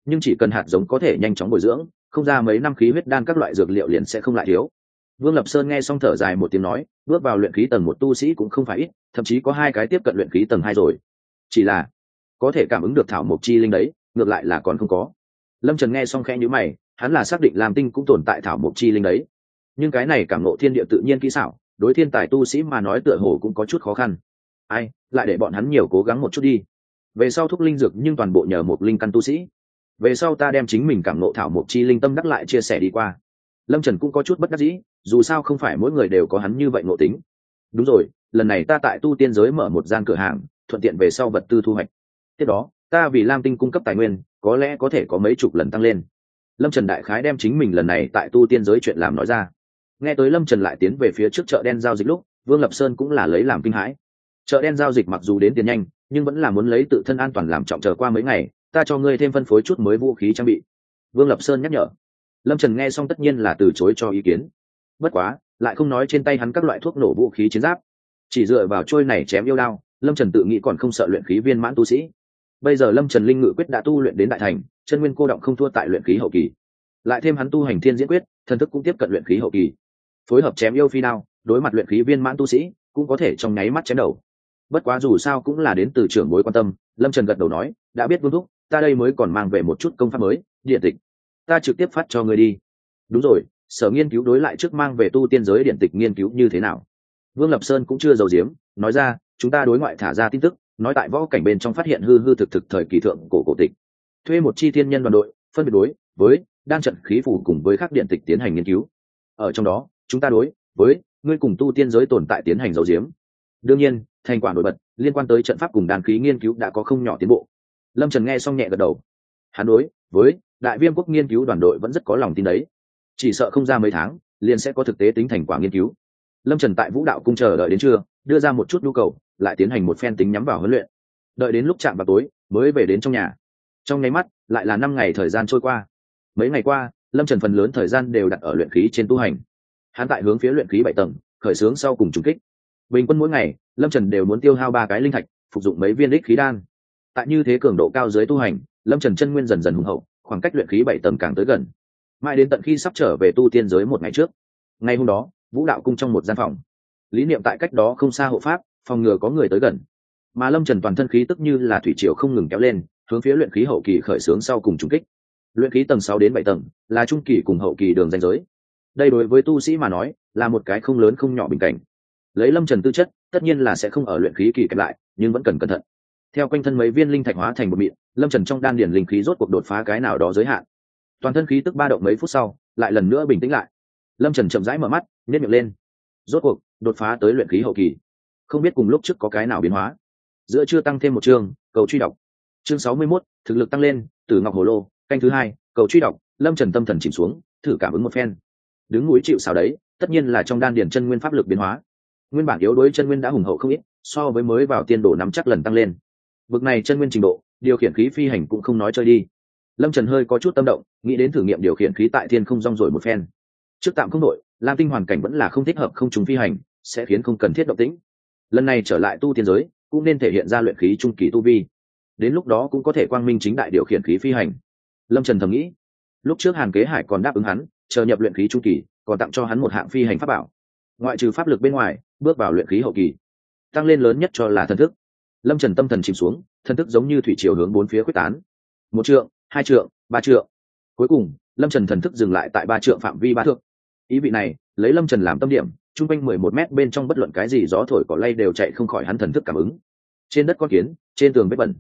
nhưng chỉ cần hạt giống có thể nhanh chóng bồi dưỡng, không ra mấy năm khí huyết đan các loại dược liệu liền sẽ không lại thiếu. Vương Lập Sơn nghe xong thở dài một tiếng nói, bước vào luyện khí tầng 1 tu sĩ cũng không phải ít, thậm chí có 2 cái tiếp cận luyện khí tầng 2 rồi. Chỉ là có thể cảm ứng được thảo mộc chi linh đấy, ngược lại là còn không có. Lâm Trần nghe xong khẽ nhíu mày, hắn là xác định Lam Tinh cũng tồn tại thảo mộc chi linh đấy, nhưng cái này cảm ngộ thiên địa tự nhiên kỹ xảo, đối thiên tài tu sĩ mà nói tựa hồ cũng có chút khó khăn. Ai, lại để bọn hắn nhiều cố gắng một chút đi. Về sau thúc linh dược nhưng toàn bộ nhờ một linh căn tu sĩ. Về sau ta đem chính mình cảm ngộ thảo mộc chi linh tâm đắc lại chia sẻ đi qua. Lâm Trần cũng có chút bất đắc dĩ, dù sao không phải mỗi người đều có hắn như vậy ngộ tính. Đúng rồi, lần này ta tại tu tiên giới mở một gian cửa hàng, thuận tiện về sau vật tư thu hoạch. Tiếp đó, ta vì Lam Tinh cung cấp tài nguyên, có lẽ có thể có mấy chục lần tăng lên. Lâm Trần đại khái đem chính mình lần này tại tu tiên giới chuyện làm nói ra. Nghe tới Lâm Trần lại tiến về phía trước chợ đen giao dịch lúc, Vương Lập Sơn cũng là lấy làm kinh hãi. Chợ đen giao dịch mặc dù đến tiền nhanh, nhưng vẫn là muốn lấy tự thân an toàn làm trọng, chờ qua mấy ngày, ta cho ngươi thêm phân phối chút mới vũ khí trang bị. Vương Lập Sơn nhắc nhở. Lâm Trần nghe xong tất nhiên là từ chối cho ý kiến. Bất quá, lại không nói trên tay hắn các loại thuốc nổ vũ khí chiến giáp, chỉ dựa vào trôi này chém yêu đao, Lâm Trần tự nghĩ còn không sợ luyện khí viên mãn tu sĩ. Bây giờ Lâm Trần linh ngự quyết đã tu luyện đến đại thành, chân nguyên cô động không thua tại luyện khí hậu kỳ, lại thêm hắn tu hành thiên diễn quyết, thần thức cũng tiếp cận luyện khí hậu kỳ, phối hợp chém yêu phi đao, đối mặt luyện khí viên mãn tu sĩ cũng có thể trong nháy mắt chém đầu. Bất quá dù sao cũng là đến từ trưởng bối quan tâm, Lâm Trần gật đầu nói, đã biết Vương thúc, ta đây mới còn mang về một chút công pháp mới, điện tịch, ta trực tiếp phát cho ngươi đi. Đúng rồi, sở nghiên cứu đối lại trước mang về tu tiên giới điện tịch nghiên cứu như thế nào? Vương Lập Sơn cũng chưa giấu giếm, nói ra, chúng ta đối ngoại thả ra tin tức, nói tại võ cảnh bên trong phát hiện hư hư thực thực thời kỳ thượng cổ tịch, thuê một chi thiên nhân đoàn đội, phân biệt đối với đan trận khí phủ cùng với các điện tịch tiến hành nghiên cứu. Ở trong đó, chúng ta đối với ngươi cùng tu tiên giới tồn tại tiến hành giấu giếm. Đương nhiên, thành quả nổi bật liên quan tới trận pháp cùng đan khí nghiên cứu đã có không nhỏ tiến bộ. Lâm Trần nghe xong nhẹ gật đầu. Hắn đối với Đại Viêm quốc nghiên cứu đoàn đội vẫn rất có lòng tin đấy, chỉ sợ không ra mấy tháng liền sẽ có thực tế tính thành quả nghiên cứu. Lâm Trần tại Vũ Đạo cung chờ đợi đến trưa, đưa ra một chút nhu cầu, lại tiến hành một phen tính nhắm vào huấn luyện. Đợi đến lúc chạm vào tối, mới về đến trong nhà. Trong nháy mắt, lại là 5 ngày thời gian trôi qua. Mấy ngày qua, Lâm Trần phần lớn thời gian đều đặt ở luyện khí trên tu hành. Hắn tại hướng phía luyện khí 7 tầng, khởi xướng sau cùng trùng kích. Bình quân mỗi ngày, Lâm Trần đều muốn tiêu hao 3 cái linh thạch, phục dụng mấy viên đích khí đan. Tại như thế cường độ cao dưới tu hành, Lâm Trần chân nguyên dần dần hùng hậu, khoảng cách luyện khí 7 tầng càng tới gần. Mãi đến tận khi sắp trở về tu tiên giới một ngày trước. Ngày hôm đó, Vũ Đạo cung trong một gian phòng, lý niệm tại cách đó không xa hộ pháp, phòng ngừa có người tới gần. Mà Lâm Trần toàn thân khí tức như là thủy triều không ngừng kéo lên, hướng phía luyện khí hậu kỳ khởi xướng sau cùng trùng kích. Luyện khí tầng 6 đến 7 tầng là trung kỳ cùng hậu kỳ đường ranh giới. Đây đối với tu sĩ mà nói, là một cái không lớn không nhỏ bình cảnh. Lấy Lâm Trần tư chất, tất nhiên là sẽ không ở luyện khí kỳ kẹp lại, nhưng vẫn cần cẩn thận. Theo quanh thân mấy viên linh thạch hóa thành một mịn, Lâm Trần trong đan điển linh khí rốt cuộc đột phá cái nào đó giới hạn. Toàn thân khí tức ba động mấy phút sau, lại lần nữa bình tĩnh lại. Lâm Trần chậm rãi mở mắt, nhếch miệng lên. Rốt cuộc đột phá tới luyện khí hậu kỳ. Không biết cùng lúc trước có cái nào biến hóa. Giữa chưa tăng thêm một chương, cầu truy đọc. Chương 61, thực lực tăng lên, Tử Ngọc Hồ Lô, canh thứ 2, cầu truy đọc. Lâm Trần tâm thần chìm xuống, thử cảm ứng một phen. Đứng núi chịu sào đấy, tất nhiên là trong đan điển chân nguyên pháp lực biến hóa. Nguyên bản yếu đối chân nguyên đã hùng hậu không ít, so với mới vào tiên độ nắm chắc lần tăng lên. Bực này chân nguyên trình độ, điều khiển khí phi hành cũng không nói chơi đi. Lâm Trần hơi có chút tâm động, nghĩ đến thử nghiệm điều khiển khí tại thiên không rong rồi một phen. Trước tạm không nội, Lam Tinh hoàn cảnh vẫn là không thích hợp không trùng phi hành, sẽ khiến không cần thiết động tĩnh. Lần này trở lại tu tiên giới, cũng nên thể hiện ra luyện khí trung kỳ tu vi. Đến lúc đó cũng có thể quang minh chính đại điều khiển khí phi hành. Lâm Trần thầm nghĩ. Lúc trước Hàn Kế Hải còn đáp ứng hắn, chờ nhập luyện khí trung kỳ, còn tặng cho hắn một hạng phi hành pháp bảo. Ngoại trừ pháp lực bên ngoài, bước vào luyện khí hậu kỳ, tăng lên lớn nhất cho là thần thức. Lâm Trần tâm thần chìm xuống, thần thức giống như thủy triều hướng bốn phía quyết tán. 1 trượng, 2 trượng, 3 trượng. Cuối cùng, Lâm Trần thần thức dừng lại tại 3 trượng phạm vi 3 thước. Ý vị này, lấy Lâm Trần làm tâm điểm, trung quanh 11 mét bên trong bất luận cái gì gió thổi cỏ lay đều chạy không khỏi hắn thần thức cảm ứng. Trên đất con kiến, trên tường vết bẩn.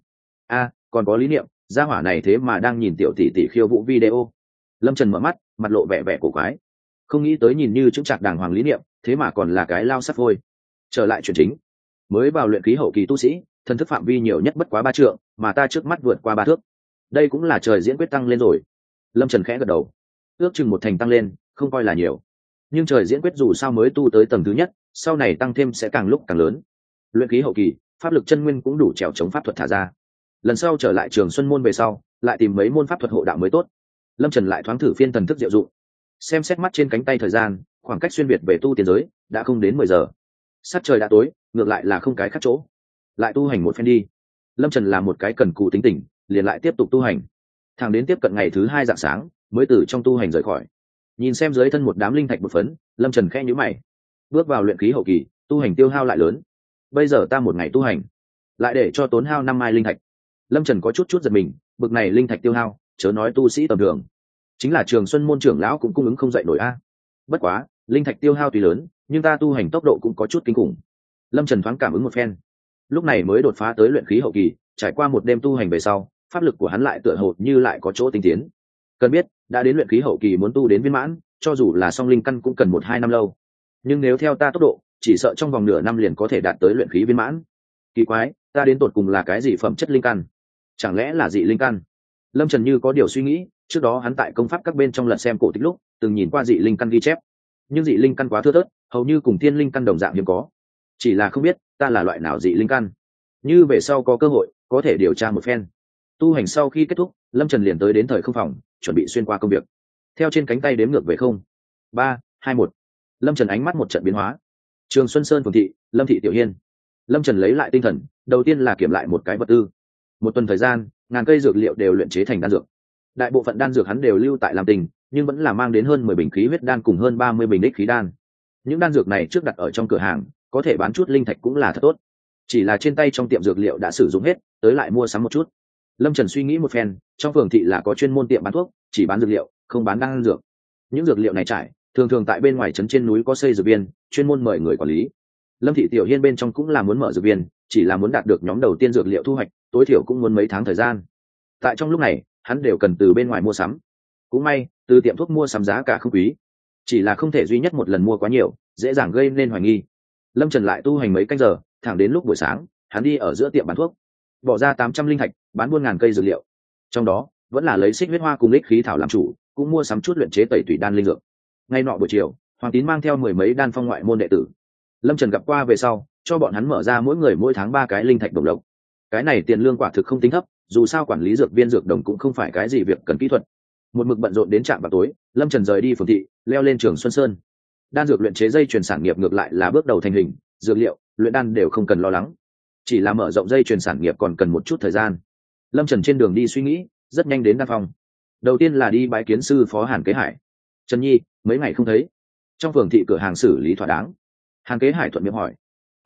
Còn có lý niệm, gia hỏa này thế mà đang nhìn tiểu tỷ tỷ khiêu vũ video. Lâm Trần mở mắt, mặt lộ vẻ vẻ cổ quái. Không nghĩ tới nhìn như chững chạc đàng hoàng lý niệm, thế mà còn là cái lao sắt vôi. Trở lại chuyện chính, mới vào luyện khí hậu kỳ tu sĩ, thần thức phạm vi nhiều nhất bất quá 3 trượng, mà ta trước mắt vượt qua 3 thước. Đây cũng là trời diễn quyết tăng lên rồi. Lâm Trần khẽ gật đầu. Ước chừng một thành tăng lên, không coi là nhiều. Nhưng trời diễn quyết dù sao mới tu tới tầng thứ nhất, sau này tăng thêm sẽ càng lúc càng lớn. Luyện khí hậu kỳ, pháp lực chân nguyên cũng đủ trèo chống pháp thuật thả ra. Lần sau trở lại Trường Xuân môn về sau, lại tìm mấy môn pháp thuật hộ đạo mới tốt. Lâm Trần lại thoáng thử phiên thần thức diệu dụng, xem xét mắt trên cánh tay thời gian, khoảng cách xuyên việt về tu tiên giới đã không đến 10 giờ. Sát trời đã tối, ngược lại là không cái khác chỗ. Lại tu hành một phen đi. Lâm Trần là một cái cần cù tính tình, liền lại tiếp tục tu hành. Thẳng đến tiếp cận ngày thứ 2 rạng sáng mới từ trong tu hành rời khỏi. Nhìn xem dưới thân một đám linh thạch bột phấn, Lâm Trần khẽ nhíu mày. Bước vào luyện khí hậu kỳ, tu hành tiêu hao lại lớn. Bây giờ ta một ngày tu hành lại để cho tốn hao 5 mai linh thạch. Lâm Trần có chút giật mình, bực này linh thạch tiêu hao, chớ nói tu sĩ tầm thường, chính là Trường Xuân môn trưởng lão cũng cung ứng không dậy nổi a. Bất quá, linh thạch tiêu hao tuy lớn, nhưng ta tu hành tốc độ cũng có chút kinh khủng. Lâm Trần thoáng cảm ứng một phen, lúc này mới đột phá tới luyện khí hậu kỳ, trải qua một đêm tu hành về sau, pháp lực của hắn lại tựa hồ như lại có chỗ tinh tiến. Cần biết, đã đến luyện khí hậu kỳ muốn tu đến viên mãn, cho dù là song linh căn cũng cần 1-2 năm lâu. Nhưng nếu theo ta tốc độ, chỉ sợ trong vòng nửa năm liền có thể đạt tới luyện khí viên mãn. Kỳ quái, ta đến tột cùng là cái gì phẩm chất linh căn? Chẳng lẽ là dị linh căn? Lâm Trần như có điều suy nghĩ, trước đó hắn tại công pháp các bên trong lật xem cổ tích lúc, từng nhìn qua dị linh căn ghi chép. Nhưng dị linh căn quá thưa thớt, hầu như cùng thiên linh căn đồng dạng hiếm có. Chỉ là không biết ta là loại nào dị linh căn. Như về sau có cơ hội, có thể điều tra một phen. Tu hành sau khi kết thúc, Lâm Trần liền tới đến thời không phòng, chuẩn bị xuyên qua công việc. Theo trên cánh tay đếm ngược về 0, 3, 2, 1. Lâm Trần ánh mắt một trận biến hóa. Trường Xuân Sơn phường thị, Lâm thị tiểu hiên. Lâm Trần lấy lại tinh thần, đầu tiên là kiểm lại một cái vật tư. Một tuần thời gian, ngàn cây dược liệu đều luyện chế thành đan dược. Đại bộ phận đan dược hắn đều lưu tại Lam Tinh, nhưng vẫn là mang đến hơn 10 bình khí huyết đan cùng hơn 30 bình đích khí đan. Những đan dược này trước đặt ở trong cửa hàng, có thể bán chút linh thạch cũng là thật tốt. Chỉ là trên tay trong tiệm dược liệu đã sử dụng hết, tới lại mua sắm một chút. Lâm Trần suy nghĩ một phen, trong phường thị là có chuyên môn tiệm bán thuốc, chỉ bán dược liệu, không bán đan dược. Những dược liệu này trải, thường tại bên ngoài trấn trên núi có xây dược viên, chuyên môn mời người quản lý. Lâm thị tiểu hiên bên trong cũng là muốn mở dược viên, chỉ là muốn đạt được nhóm đầu tiên dược liệu thu hoạch, tối thiểu cũng muốn mấy tháng thời gian. Tại trong lúc này, hắn đều cần từ bên ngoài mua sắm. Cũng may, từ tiệm thuốc mua sắm giá cả không quý, chỉ là không thể duy nhất một lần mua quá nhiều, dễ dàng gây nên hoài nghi. Lâm Trần lại tu hành mấy canh giờ, thẳng đến lúc buổi sáng, hắn đi ở giữa tiệm bán thuốc, bỏ ra 800 linh thạch, bán buôn ngàn cây dược liệu. Trong đó, vẫn là lấy xích huyết hoa cùng linh khí thảo làm chủ, cũng mua sắm chút luyện chế tẩy tủy đan linh dược. Ngay nọ buổi chiều, Hoàng Tín mang theo 10 mấy đan phong ngoại môn đệ tử. Lâm Trần gặp qua về sau, cho bọn hắn mở ra mỗi người mỗi tháng 3 cái linh thạch đồng lộc. Cái này tiền lương quả thực không tính thấp, dù sao quản lý dược viên dược đồng cũng không phải cái gì việc cần kỹ thuật. Một mực bận rộn đến trạm vào tối, Lâm Trần rời đi phường thị, leo lên Trường Xuân Sơn. Đan dược luyện chế dây chuyền sản nghiệp ngược lại là bước đầu thành hình, dược liệu, luyện đan đều không cần lo lắng. Chỉ là mở rộng dây chuyền sản nghiệp còn cần một chút thời gian. Lâm Trần trên đường đi suy nghĩ, rất nhanh đến đan phòng. Đầu tiên là đi bái kiến sư phó Hàn Kế Hải. Trần Nhi, mấy ngày không thấy, trong phường thị cửa hàng xử lý thỏa đáng? Hàn Kế Hải thuận miệng hỏi.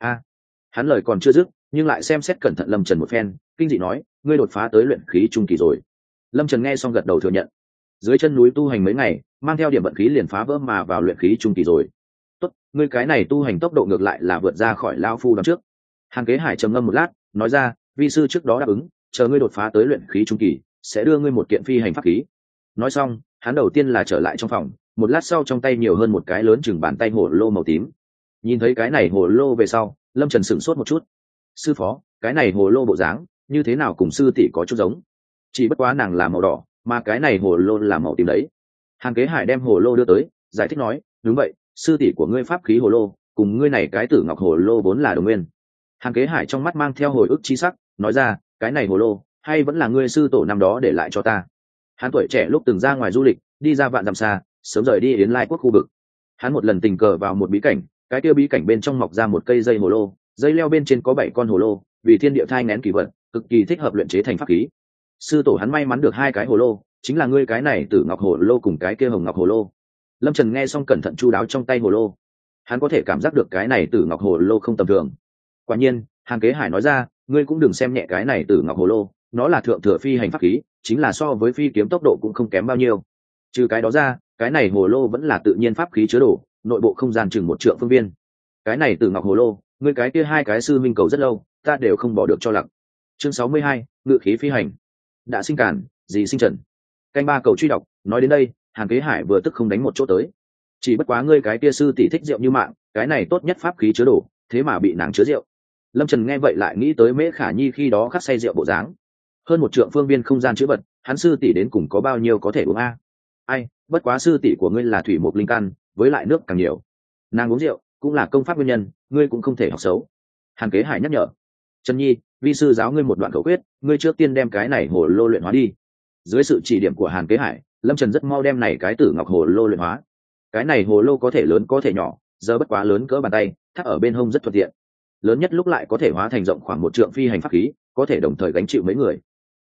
Hắn lời còn chưa dứt, nhưng lại xem xét cẩn thận Lâm Trần một phen, kinh dị nói, ngươi đột phá tới luyện khí trung kỳ rồi. Lâm Trần nghe xong gật đầu thừa nhận. Dưới chân núi tu hành mấy ngày, mang theo điểm vận khí liền phá vỡ mà vào luyện khí trung kỳ rồi. Tốt, ngươi cái này tu hành tốc độ ngược lại là vượt ra khỏi lão phu đón trước. Hàn Kế Hải trầm ngâm một lát, nói ra, vi sư trước đó đáp ứng, chờ ngươi đột phá tới luyện khí trung kỳ, sẽ đưa ngươi một kiện phi hành pháp khí. Nói xong, hắn đầu tiên là trở lại trong phòng, một lát sau trong tay nhiều hơn một cái lớn chừng bàn tay hồ lô màu tím. Nhìn thấy cái này hồ lô về sau, Lâm Trần sửng sốt một chút. Sư phó, cái này hồ lô bộ dáng như thế nào cùng sư tỷ có chút giống? Chỉ bất quá nàng là màu đỏ, mà cái này hồ lô là màu tím đấy. Hàn Kế Hải đem hồ lô đưa tới, giải thích nói, đúng vậy, sư tỷ của ngươi pháp khí hồ lô cùng ngươi này cái tử ngọc hồ lô vốn là đồng nguyên. Hàn Kế Hải trong mắt mang theo hồi ức chi sắc, nói ra, cái này hồ lô hay vẫn là ngươi sư tổ năm đó để lại cho ta. Hắn tuổi trẻ lúc từng ra ngoài du lịch, đi ra vạn dặm xa, sớm rời đi Yến Lai quốc khu vực. Hắn một lần tình cờ vào một bí cảnh, cái kia bí cảnh bên trong mọc ra một cây dây hồ lô, dây leo bên trên có 7 con hồ lô, vì thiên địa thai nén kỳ vật, cực kỳ thích hợp luyện chế thành pháp khí. Sư tổ hắn may mắn được 2 cái hồ lô, chính là ngươi cái này tử ngọc hồ lô cùng cái kia hồng ngọc hồ lô. Lâm Trần nghe xong cẩn thận chu đáo trong tay hồ lô, hắn có thể cảm giác được cái này tử ngọc hồ lô không tầm thường. Quả nhiên, Hàn Kế Hải nói ra, ngươi cũng đừng xem nhẹ cái này tử ngọc hồ lô, nó là thượng thừa phi hành pháp khí, chính là so với phi kiếm tốc độ cũng không kém bao nhiêu. Trừ cái đó ra, cái này hồ lô vẫn là tự nhiên pháp khí chứa đồ, nội bộ không gian chừng 1 trượng phương viên. Cái này tử ngọc hồ lô, ngươi cái kia 2 cái sư minh cầu rất lâu, ta đều không bỏ được cho lặng. Chương 62, ngự khí phi hành. Đã sinh cản, gì sinh trần. Canh 3 cầu truy đọc, nói đến đây, Hàn Kế Hải vừa tức không đánh một chỗ tới. Chỉ bất quá ngươi cái kia sư tỷ thích rượu như mạng, cái này tốt nhất pháp khí chứa đồ, thế mà bị nàng chứa rượu. Lâm Trần nghe vậy lại nghĩ tới Mễ Khả Nhi khi đó khắc say rượu bộ dáng. Hơn 1 trượng phương viên không gian chứa vật, hắn sư tỷ đến cùng có bao nhiêu có thể uống a? Ai, bất quá sư tỷ của ngươi là thủy mục linh căn, với lại nước càng nhiều. Nàng uống rượu cũng là công pháp nguyên nhân, ngươi cũng không thể học xấu. Hàn Kế Hải nhắc nhở. Trần Nhi, vi sư giáo ngươi một đoạn khẩu quyết, ngươi trước tiên đem cái này hồ lô luyện hóa đi. Dưới sự chỉ điểm của Hàn Kế Hải, Lâm Trần rất mau đem này cái tử ngọc hồ lô luyện hóa. Cái này hồ lô có thể lớn có thể nhỏ, giờ bất quá lớn cỡ bàn tay, thắt ở bên hông rất thuận tiện. Lớn nhất lúc lại có thể hóa thành rộng khoảng 1 trượng phi hành pháp khí, có thể đồng thời gánh chịu mấy người.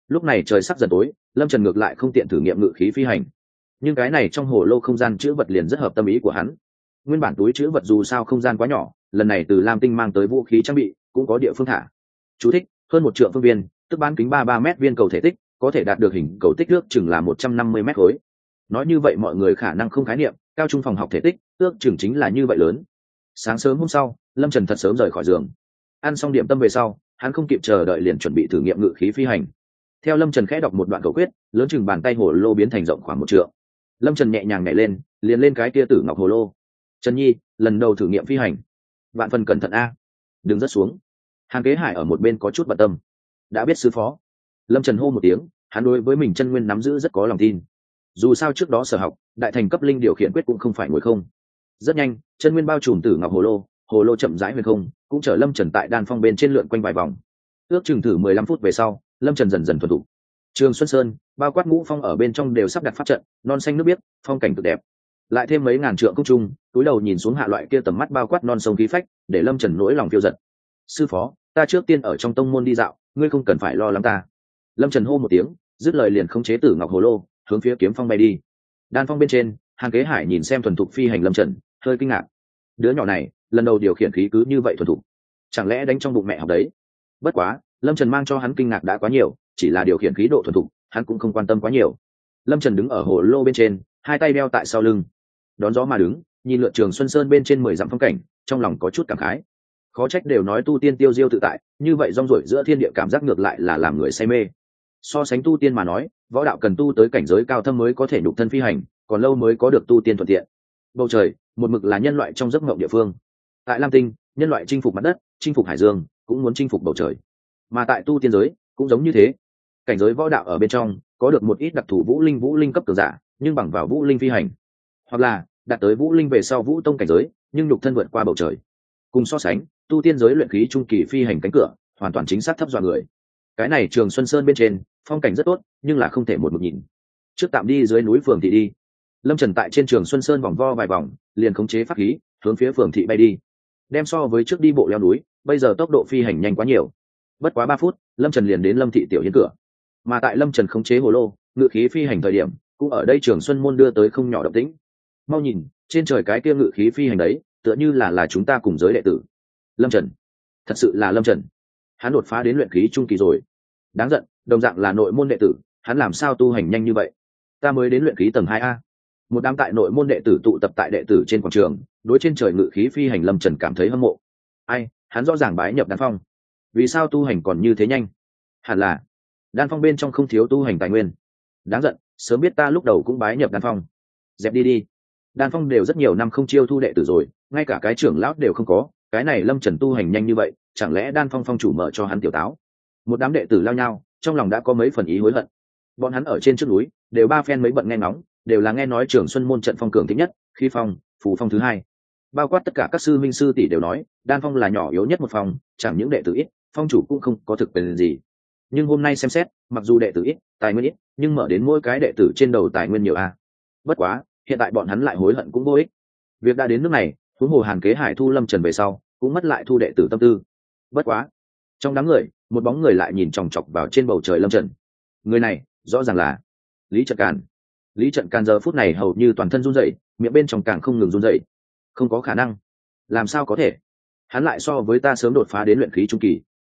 Lúc này trời sắp dần tối, lâm trần ngược lại không tiện thử nghiệm ngự khí phi hành, nhưng cái này trong hồ lô không gian chữ vật liền rất hợp tâm ý của hắn. Nguyên bản túi chữ vật dù sao không gian quá nhỏ, lần này từ lam tinh mang tới vũ khí trang bị cũng có địa phương thả. Chú thích: hơn 1 triệu phương viên, tức bán kính 33 m viên cầu thể tích, có thể đạt được hình cầu tích nước chừng là 150 m khối. Nói như vậy mọi người khả năng không khái niệm, cao trung phòng học thể tích ước chừng chính là như vậy lớn. Sáng sớm hôm sau, lâm trần thật sớm rời khỏi giường. Ăn xong điểm tâm về sau, hắn không kịp chờ đợi liền chuẩn bị thử nghiệm ngự khí phi hành. Theo lâm trần khẽ đọc một đoạn khẩu quyết, lớn chừng bàn tay hồ lô biến thành rộng khoảng 1 trượng. Lâm trần nhẹ nhàng nhảy lên, liền lên cái kia tử ngọc hồ lô. Trần Nhi, lần đầu thử nghiệm phi hành, vạn phần cẩn thận a, đừng rớt xuống. Hàn Kế Hải ở một bên có chút bận tâm. Đã biết sư phó. Lâm trần hô một tiếng, hắn đối với mình chân nguyên nắm giữ rất có lòng tin. Dù sao trước đó sở học đại thành cấp linh điều khiển quyết cũng không phải ngồi không. Rất nhanh, chân nguyên bao trùm tử ngọc hồ lô chậm rãi huyền không, cũng chở lâm trần tại đan phong bên trên lượn quanh vài vòng. Ước chừng thử 15 phút về sau, lâm trần dần dần thuần thục. Trường Xuân Sơn bao quát ngũ phong ở bên trong đều sắp đặt pháp trận, non xanh nước biếc, phong cảnh cực đẹp. Lại thêm mấy ngàn trượng cung trung, túi đầu nhìn xuống hạ loại kia tầm mắt bao quát non sông khí phách, để lâm trần nỗi lòng phiêu giật. Sư phó, ta trước tiên ở trong tông môn đi dạo, ngươi không cần phải lo lắng ta. Lâm trần hô một tiếng, dứt lời liền khống chế tử ngọc hồ lô hướng phía kiếm phong bay đi. Đan phong bên trên, Hàn Kế Hải nhìn xem thuần thục phi hành lâm trần, hơi kinh ngạc. Đứa nhỏ này lần đầu điều khiển khí cứ như vậy thuần thục, chẳng lẽ đánh trong bụng mẹ học đấy? Bất quá lâm trần mang cho hắn kinh ngạc đã quá nhiều, chỉ là điều khiển khí độ thuần thục hắn cũng không quan tâm quá nhiều. Lâm trần đứng ở hồ lô bên trên, hai tay đeo tại sau lưng, đón gió mà đứng, nhìn lượn Trường Xuân Sơn bên trên 10 dặm phong cảnh, trong lòng có chút cảm khái. Khó trách đều nói tu tiên tiêu diêu tự tại, như vậy rong ruổi giữa thiên địa cảm giác ngược lại là làm người say mê. So sánh tu tiên mà nói, võ đạo cần tu tới cảnh giới cao thâm mới có thể nhục thân phi hành, còn lâu mới có được tu tiên thuận tiện. Bầu trời một mực là nhân loại trong giấc mộng địa phương. Tại Lam Tinh, nhân loại chinh phục mặt đất, chinh phục hải dương, cũng muốn chinh phục bầu trời. Mà tại tu tiên giới cũng giống như thế. Cảnh giới võ đạo ở bên trong có được một ít đặc thù vũ linh cấp cường giả, nhưng bằng vào vũ linh phi hành, hoặc là đạt tới vũ linh về sau vũ tông cảnh giới, nhưng nhục thân vượt qua bầu trời. Cùng so sánh, tu tiên giới luyện khí trung kỳ phi hành cánh cửa hoàn toàn chính xác thấp dọa người. Cái này Trường Xuân Sơn bên trên phong cảnh rất tốt, nhưng là không thể một nhìn. Trước tạm đi dưới núi phường thị đi. Lâm trần tại trên Trường Xuân Sơn vòng vo vài vòng, liền khống chế pháp khí hướng phía phường thị bay đi. Đem so với trước đi bộ leo núi, bây giờ tốc độ phi hành nhanh quá nhiều. Bất quá 3 phút, lâm trần liền đến lâm thị tiểu hiến cửa. Mà tại lâm trần khống chế hồ lô ngự khí phi hành thời điểm, cũng ở đây Trường Xuân môn đưa tới không nhỏ động tĩnh. Mau nhìn, trên trời cái kia ngự khí phi hành đấy, tựa như là chúng ta cùng giới đệ tử. Lâm trần, thật sự là lâm trần, hắn đột phá đến luyện khí trung kỳ rồi. Đáng giận, đồng dạng là nội môn đệ tử, hắn làm sao tu hành nhanh như vậy? Ta mới đến luyện khí tầng 2A. Một đám tại nội môn đệ tử tụ tập tại đệ tử trên quảng trường, đối trên trời ngự khí phi hành lâm trần cảm thấy hâm mộ. Ai, hắn rõ ràng bái nhập đan phong, vì sao tu hành còn như thế nhanh? Hẳn là đan phong bên trong không thiếu tu hành tài nguyên. Đáng giận, sớm biết ta lúc đầu cũng bái nhập đan phong. Dẹp đi đi, đan phong đều rất nhiều năm không chiêu thu đệ tử rồi, ngay cả cái trưởng lão đều không có, cái này lâm trần tu hành nhanh như vậy, chẳng lẽ đan phong phong chủ mở cho hắn tiểu táo? Một đám đệ tử lao nhau, trong lòng đã có mấy phần ý hối hận. Bọn hắn ở trên trước núi đều 3 phen mấy bận nghe ngóng, đều là nghe nói Trường Xuân môn trận phong cường thích nhất, khí phong phù phong thứ 2. Bao quát tất cả các sư minh sư tỷ đều nói đan phong là nhỏ yếu nhất một phòng, chẳng những đệ tử ít, phong chủ cũng không có thực quyền gì. Nhưng hôm nay xem xét, mặc dù đệ tử ít, tài nguyên ít, nhưng mở đến mỗi cái đệ tử trên đầu tài nguyên nhiều a. Bất quá hiện tại bọn hắn lại hối hận cũng vô ích. Việc đã đến nước này, huống hồ Hàn Kế Hải thu lâm trần về sau cũng mất lại thu đệ tử tâm tư. Bất quá trong đám người, một bóng người lại nhìn chòng chọc vào trên bầu trời lâm trần. Người này rõ ràng là Lý Trận Càn. Lý Trận Càn giờ phút này hầu như toàn thân run rẩy, miệng bên trong càng không ngừng run rẩy. Không có khả năng, làm sao có thể? Hắn lại so với ta sớm đột phá đến luyện khí trung kỳ.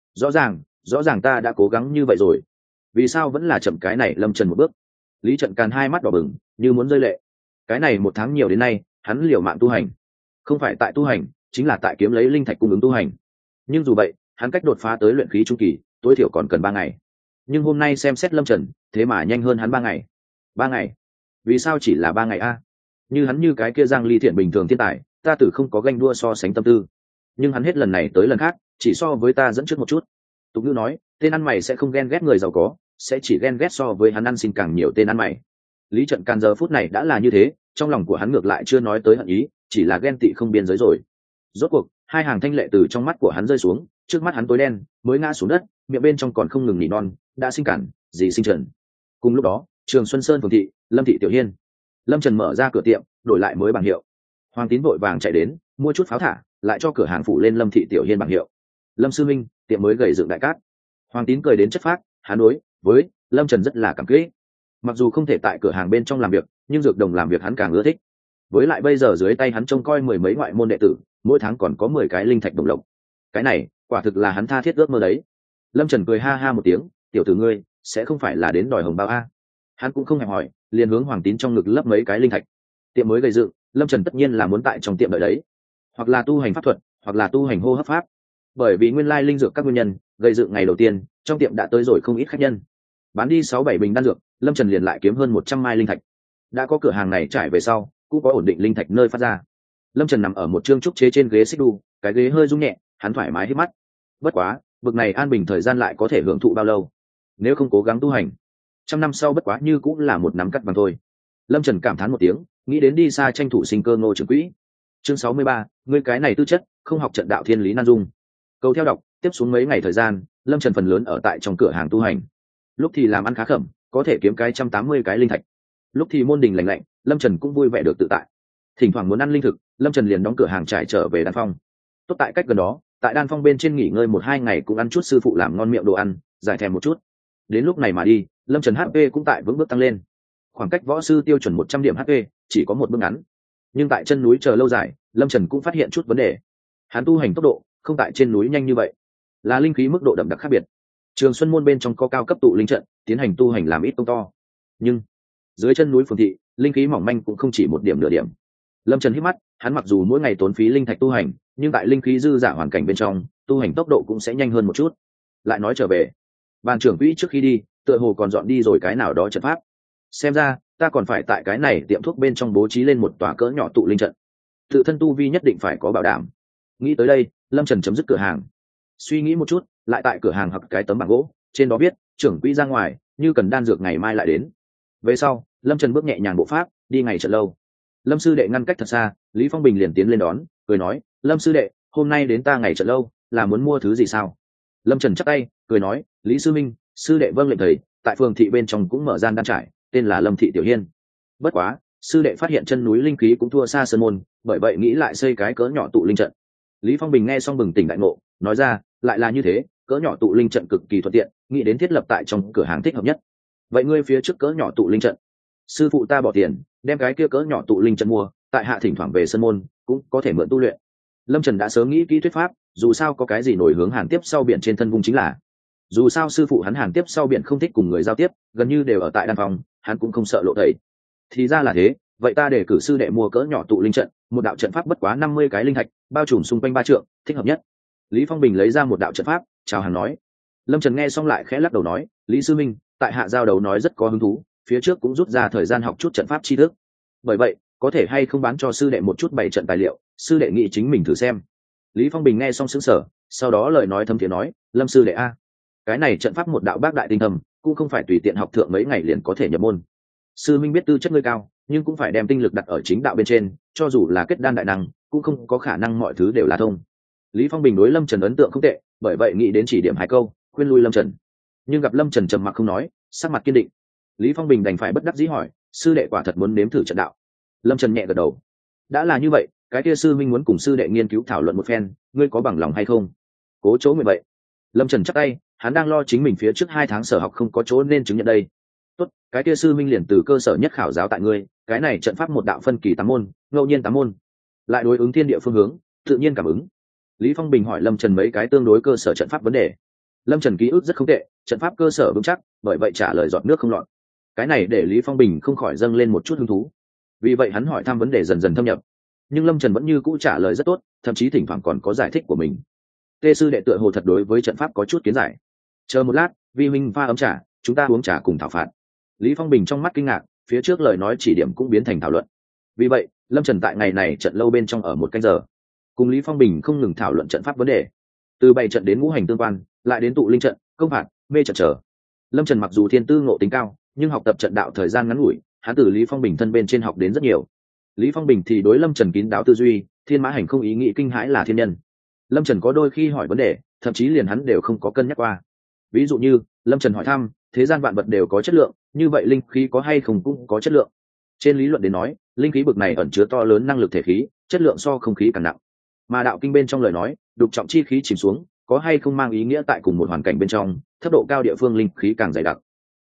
Rõ ràng ta đã cố gắng như vậy rồi, vì sao vẫn là chậm cái này lâm trần một bước? Lý Trận Càn hai mắt đỏ bừng, như muốn rơi lệ. Cái này 1 tháng nhiều đến nay, hắn liều mạng tu hành, không phải tại tu hành, chính là tại kiếm lấy linh thạch cung ứng tu hành. Nhưng dù vậy, hắn cách đột phá tới luyện khí trung kỳ tối thiểu còn cần 3 ngày. Nhưng hôm nay xem xét lâm trần, thế mà nhanh hơn hắn 3 ngày. 3 ngày? Vì sao chỉ là 3 ngày a? Như hắn như cái kia Giang Ly Thiện bình thường thiên tài, ta tử không có ganh đua so sánh tâm tư. Nhưng hắn hết lần này tới lần khác, chỉ so với ta dẫn trước một chút. Tục ngữ nói, tên ăn mày sẽ không ghen ghét người giàu có, sẽ chỉ ghen ghét so với hắn ăn xin càng nhiều tên ăn mày. Lý Trận Càn giờ phút này đã là như thế, trong lòng của hắn ngược lại chưa nói tới hận ý, chỉ là ghen tị không biên giới rồi. Rốt cuộc 2 hàng thanh lệ từ trong mắt của hắn rơi xuống, trước mắt hắn tối đen, mới ngã xuống đất, miệng bên trong còn không ngừng nỉ non, đã sinh cản, gì sinh trần. Cùng lúc đó, Trường Xuân Sơn phường thị, Lâm thị tiểu hiên. Lâm Trần mở ra cửa tiệm, đổi lại mới bảng hiệu. Hoàng Tín vội vàng chạy đến, mua chút pháo thả, lại cho cửa hàng phủ lên Lâm thị tiểu hiên bảng hiệu. Lâm sư minh, tiệm mới gầy dựng đại cát. Hoàng Tín cười đến chất phác, hắn đối với Lâm Trần rất là cảm kích. Mặc dù không thể tại cửa hàng bên trong làm việc, nhưng dược đồng làm việc hắn càng ưa thích. Với lại bây giờ dưới tay hắn trông coi 10 mấy ngoại môn đệ tử, mỗi tháng còn có 10 cái linh thạch đồng lộc. Cái này quả thực là hắn tha thiết ước mơ đấy. Lâm Trần cười ha ha một tiếng, tiểu tử ngươi sẽ không phải là đến đòi hồng bao a? Hắn cũng không hề hỏi, liền hướng Hoàng Tín trong ngực lấp mấy cái linh thạch. Tiệm mới gây dựng, Lâm Trần tất nhiên là muốn tại trong tiệm đợi đấy, hoặc là tu hành pháp thuật, hoặc là tu hành hô hấp pháp. Bởi vì nguyên lai linh dược các nguyên nhân, gây dựng ngày đầu tiên, trong tiệm đã tới rồi không ít khách nhân. Bán đi 6-7 bình đan dược, Lâm Trần liền lại kiếm hơn 100 mai linh thạch. Đã có cửa hàng này trải về sau, cũng có ổn định linh thạch nơi phát ra. Lâm Trần nằm ở một chương trúc chế trên ghế xích đu, cái ghế hơi rung nhẹ, hắn thoải mái hít mắt. Bất quá, bực này an bình thời gian lại có thể hưởng thụ bao lâu? Nếu không cố gắng tu hành, 100 năm sau bất quá như cũng là một nắm cắt bằng thôi. Lâm Trần cảm thán một tiếng, nghĩ đến đi xa tranh thủ sinh cơ Ngô Trường Quỹ. Chương 63, ngươi cái này tư chất, không học trận đạo thiên lý nan dung. Câu theo đọc, tiếp xuống mấy ngày thời gian, Lâm Trần phần lớn ở tại trong cửa hàng tu hành. Lúc thì làm ăn khá khẩm, có thể kiếm cái 180 cái linh thạch. Lúc thì môn đình lành lạnh, Lâm Trần cũng vui vẻ được tự tại. Thỉnh thoảng muốn ăn linh thực, Lâm Trần liền đóng cửa hàng trải trở về Đan Phong. Tốt tại cách gần đó, tại Đan Phong bên trên nghỉ ngơi 1-2 ngày cũng ăn chút sư phụ làm ngon miệng đồ ăn, giải thèm một chút. Đến lúc này mà đi, Lâm Trần HP cũng tại vững bước tăng lên. Khoảng cách võ sư tiêu chuẩn 100 điểm HP chỉ có một bước ngắn. Nhưng tại chân núi chờ lâu dài, Lâm Trần cũng phát hiện chút vấn đề. Hắn tu hành tốc độ không tại trên núi nhanh như vậy, là linh khí mức độ đậm đặc khác biệt. Trường Xuân môn bên trong có cao cấp tụ linh trận, tiến hành tu hành làm ít công to. Nhưng dưới chân núi Phường thị, linh khí mỏng manh cũng không chỉ một điểm nửa điểm. Lâm Trần hít mắt, hắn mặc dù mỗi ngày tốn phí linh thạch tu hành, nhưng tại linh khí dư giả hoàn cảnh bên trong, tu hành tốc độ cũng sẽ nhanh hơn một chút. Lại nói trở về, ban trưởng quỹ trước khi đi, tựa hồ còn dọn đi rồi cái nào đó trận pháp. Xem ra, ta còn phải tại cái này tiệm thuốc bên trong bố trí lên một tòa cỡ nhỏ tụ linh trận. Tự thân tu vi nhất định phải có bảo đảm. Nghĩ tới đây, Lâm Trần chấm dứt cửa hàng. Suy nghĩ một chút, lại tại cửa hàng học cái tấm bảng gỗ, trên đó viết trưởng quỹ ra ngoài, như cần đan dược ngày mai lại đến. Về sau, Lâm Trần bước nhẹ nhàng bộ pháp, đi ngày trận lâu. Lâm sư đệ ngăn cách thật xa, Lý Phong Bình liền tiến lên đón, cười nói, Lâm sư đệ, hôm nay đến ta ngày trận lâu, là muốn mua thứ gì sao? Lâm Trần chắp tay, cười nói, Lý sư minh, sư đệ vâng lệnh thầy, tại phường thị bên trong cũng mở gian đan trải, tên là Lâm thị tiểu hiên. Bất quá, sư đệ phát hiện chân núi linh khí cũng thua xa sơn môn, bởi vậy nghĩ lại xây cái cỡ nhỏ tụ linh trận. Lý Phong Bình nghe xong bừng tỉnh đại ngộ, nói ra, lại là như thế, cỡ nhỏ tụ linh trận cực kỳ thuận tiện, nghĩ đến thiết lập tại trong cửa hàng thích hợp nhất. Vậy ngươi phía trước cỡ nhỏ tụ linh trận, sư phụ ta bỏ tiền đem cái kia cỡ nhỏ tụ linh trận mua, tại hạ thỉnh thoảng về sân môn cũng có thể mượn tu luyện. Lâm Trần đã sớm nghĩ kỹ thuyết pháp, dù sao có cái gì nổi hướng Hàn Tiếp sau biển trên thân vung chính là. Dù sao sư phụ hắn Hàn Tiếp sau biển không thích cùng người giao tiếp, gần như đều ở tại đan phòng, hắn cũng không sợ lộ thầy. Thì ra là thế, vậy ta để cử sư đệ mua cỡ nhỏ tụ linh trận, một đạo trận pháp bất quá 50 cái linh thạch, bao trùm xung quanh 3 trượng, thích hợp nhất. Lý Phong Bình lấy ra một đạo trận pháp, chào hàng nói. Lâm Trần nghe xong lại khẽ lắc đầu nói, Lý sư minh, tại hạ giao đấu nói rất có hứng thú, phía trước cũng rút ra thời gian học chút trận pháp tri thức. Bởi vậy, có thể hay không bán cho sư đệ một chút bày trận tài liệu, sư đệ nghĩ chính mình thử xem. Lý Phong Bình nghe xong sững sờ, sau đó lời nói thâm thiế nói, Lâm sư đệ a, cái này trận pháp một đạo bác đại tinh thầm, cũng không phải tùy tiện học thượng mấy ngày liền có thể nhập môn. Sư minh biết tư chất ngươi cao, nhưng cũng phải đem tinh lực đặt ở chính đạo bên trên, cho dù là kết đan đại năng, cũng không có khả năng mọi thứ đều là thông. Lý Phong Bình đối Lâm Trần ấn tượng không tệ, bởi vậy nghĩ đến chỉ điểm 2 câu, khuyên lui Lâm Trần. Nhưng gặp Lâm Trần trầm mặc không nói, sắc mặt kiên định. Lý Phong Bình đành phải bất đắc dĩ hỏi, sư đệ quả thật muốn nếm thử trận đạo? Lâm Trần nhẹ gật đầu. Đã là như vậy, cái kia sư minh muốn cùng sư đệ nghiên cứu thảo luận một phen, ngươi có bằng lòng hay không? Cố chỗ nguyện vậy. Lâm Trần chắp tay, hắn đang lo chính mình phía trước 2 tháng sở học không có chỗ nên chứng nhận đây. Tốt, cái kia sư minh liền từ cơ sở nhất khảo giáo tại ngươi, cái này trận pháp một đạo phân kỳ 8 môn, ngẫu nhiên 8 môn, lại đối ứng thiên địa phương hướng, tự nhiên cảm ứng. Lý Phong Bình hỏi Lâm Trần mấy cái tương đối cơ sở trận pháp vấn đề. Lâm Trần ký ức rất không tệ, trận pháp cơ sở vững chắc, bởi vậy trả lời giọt nước không lọt. Cái này để Lý Phong Bình không khỏi dâng lên một chút hứng thú. Vì vậy hắn hỏi thăm vấn đề dần dần thâm nhập. Nhưng Lâm Trần vẫn như cũ trả lời rất tốt, thậm chí thỉnh thoảng còn có giải thích của mình. Tê sư đệ tựa hồ thật đối với trận pháp có chút kiến giải. Chờ một lát, vi huynh pha ấm trà, chúng ta uống trà cùng thảo phạt. Lý Phong Bình trong mắt kinh ngạc, phía trước lời nói chỉ điểm cũng biến thành thảo luận. Vì vậy, Lâm Trần tại ngày này trận lâu bên trong ở 1 canh giờ, cùng Lý Phong Bình không ngừng thảo luận trận pháp vấn đề, từ 7 trận đến ngũ hành tương quan, lại đến tụ linh trận, công phạt, mê trận trở. Lâm Trần mặc dù thiên tư ngộ tính cao, nhưng học tập trận đạo thời gian ngắn ngủi, hắn từ Lý Phong Bình thân bên trên học đến rất nhiều. Lý Phong Bình thì đối Lâm Trần kín đáo tư duy, thiên mã hành không ý nghĩ kinh hãi là thiên nhân. Lâm Trần có đôi khi hỏi vấn đề, thậm chí liền hắn đều không có cân nhắc qua. Ví dụ như, Lâm Trần hỏi thăm, thế gian vạn vật đều có chất lượng, như vậy linh khí có hay không cũng có chất lượng. Trên lý luận đến nói, linh khí bực này ẩn chứa to lớn năng lực thể khí, chất lượng so không khí càng nặng. Mà đạo kinh bên trong lời nói, đục trọng chi khí chìm xuống, có hay không mang ý nghĩa tại cùng một hoàn cảnh bên trong, thấp độ cao địa phương linh khí càng dày đặc.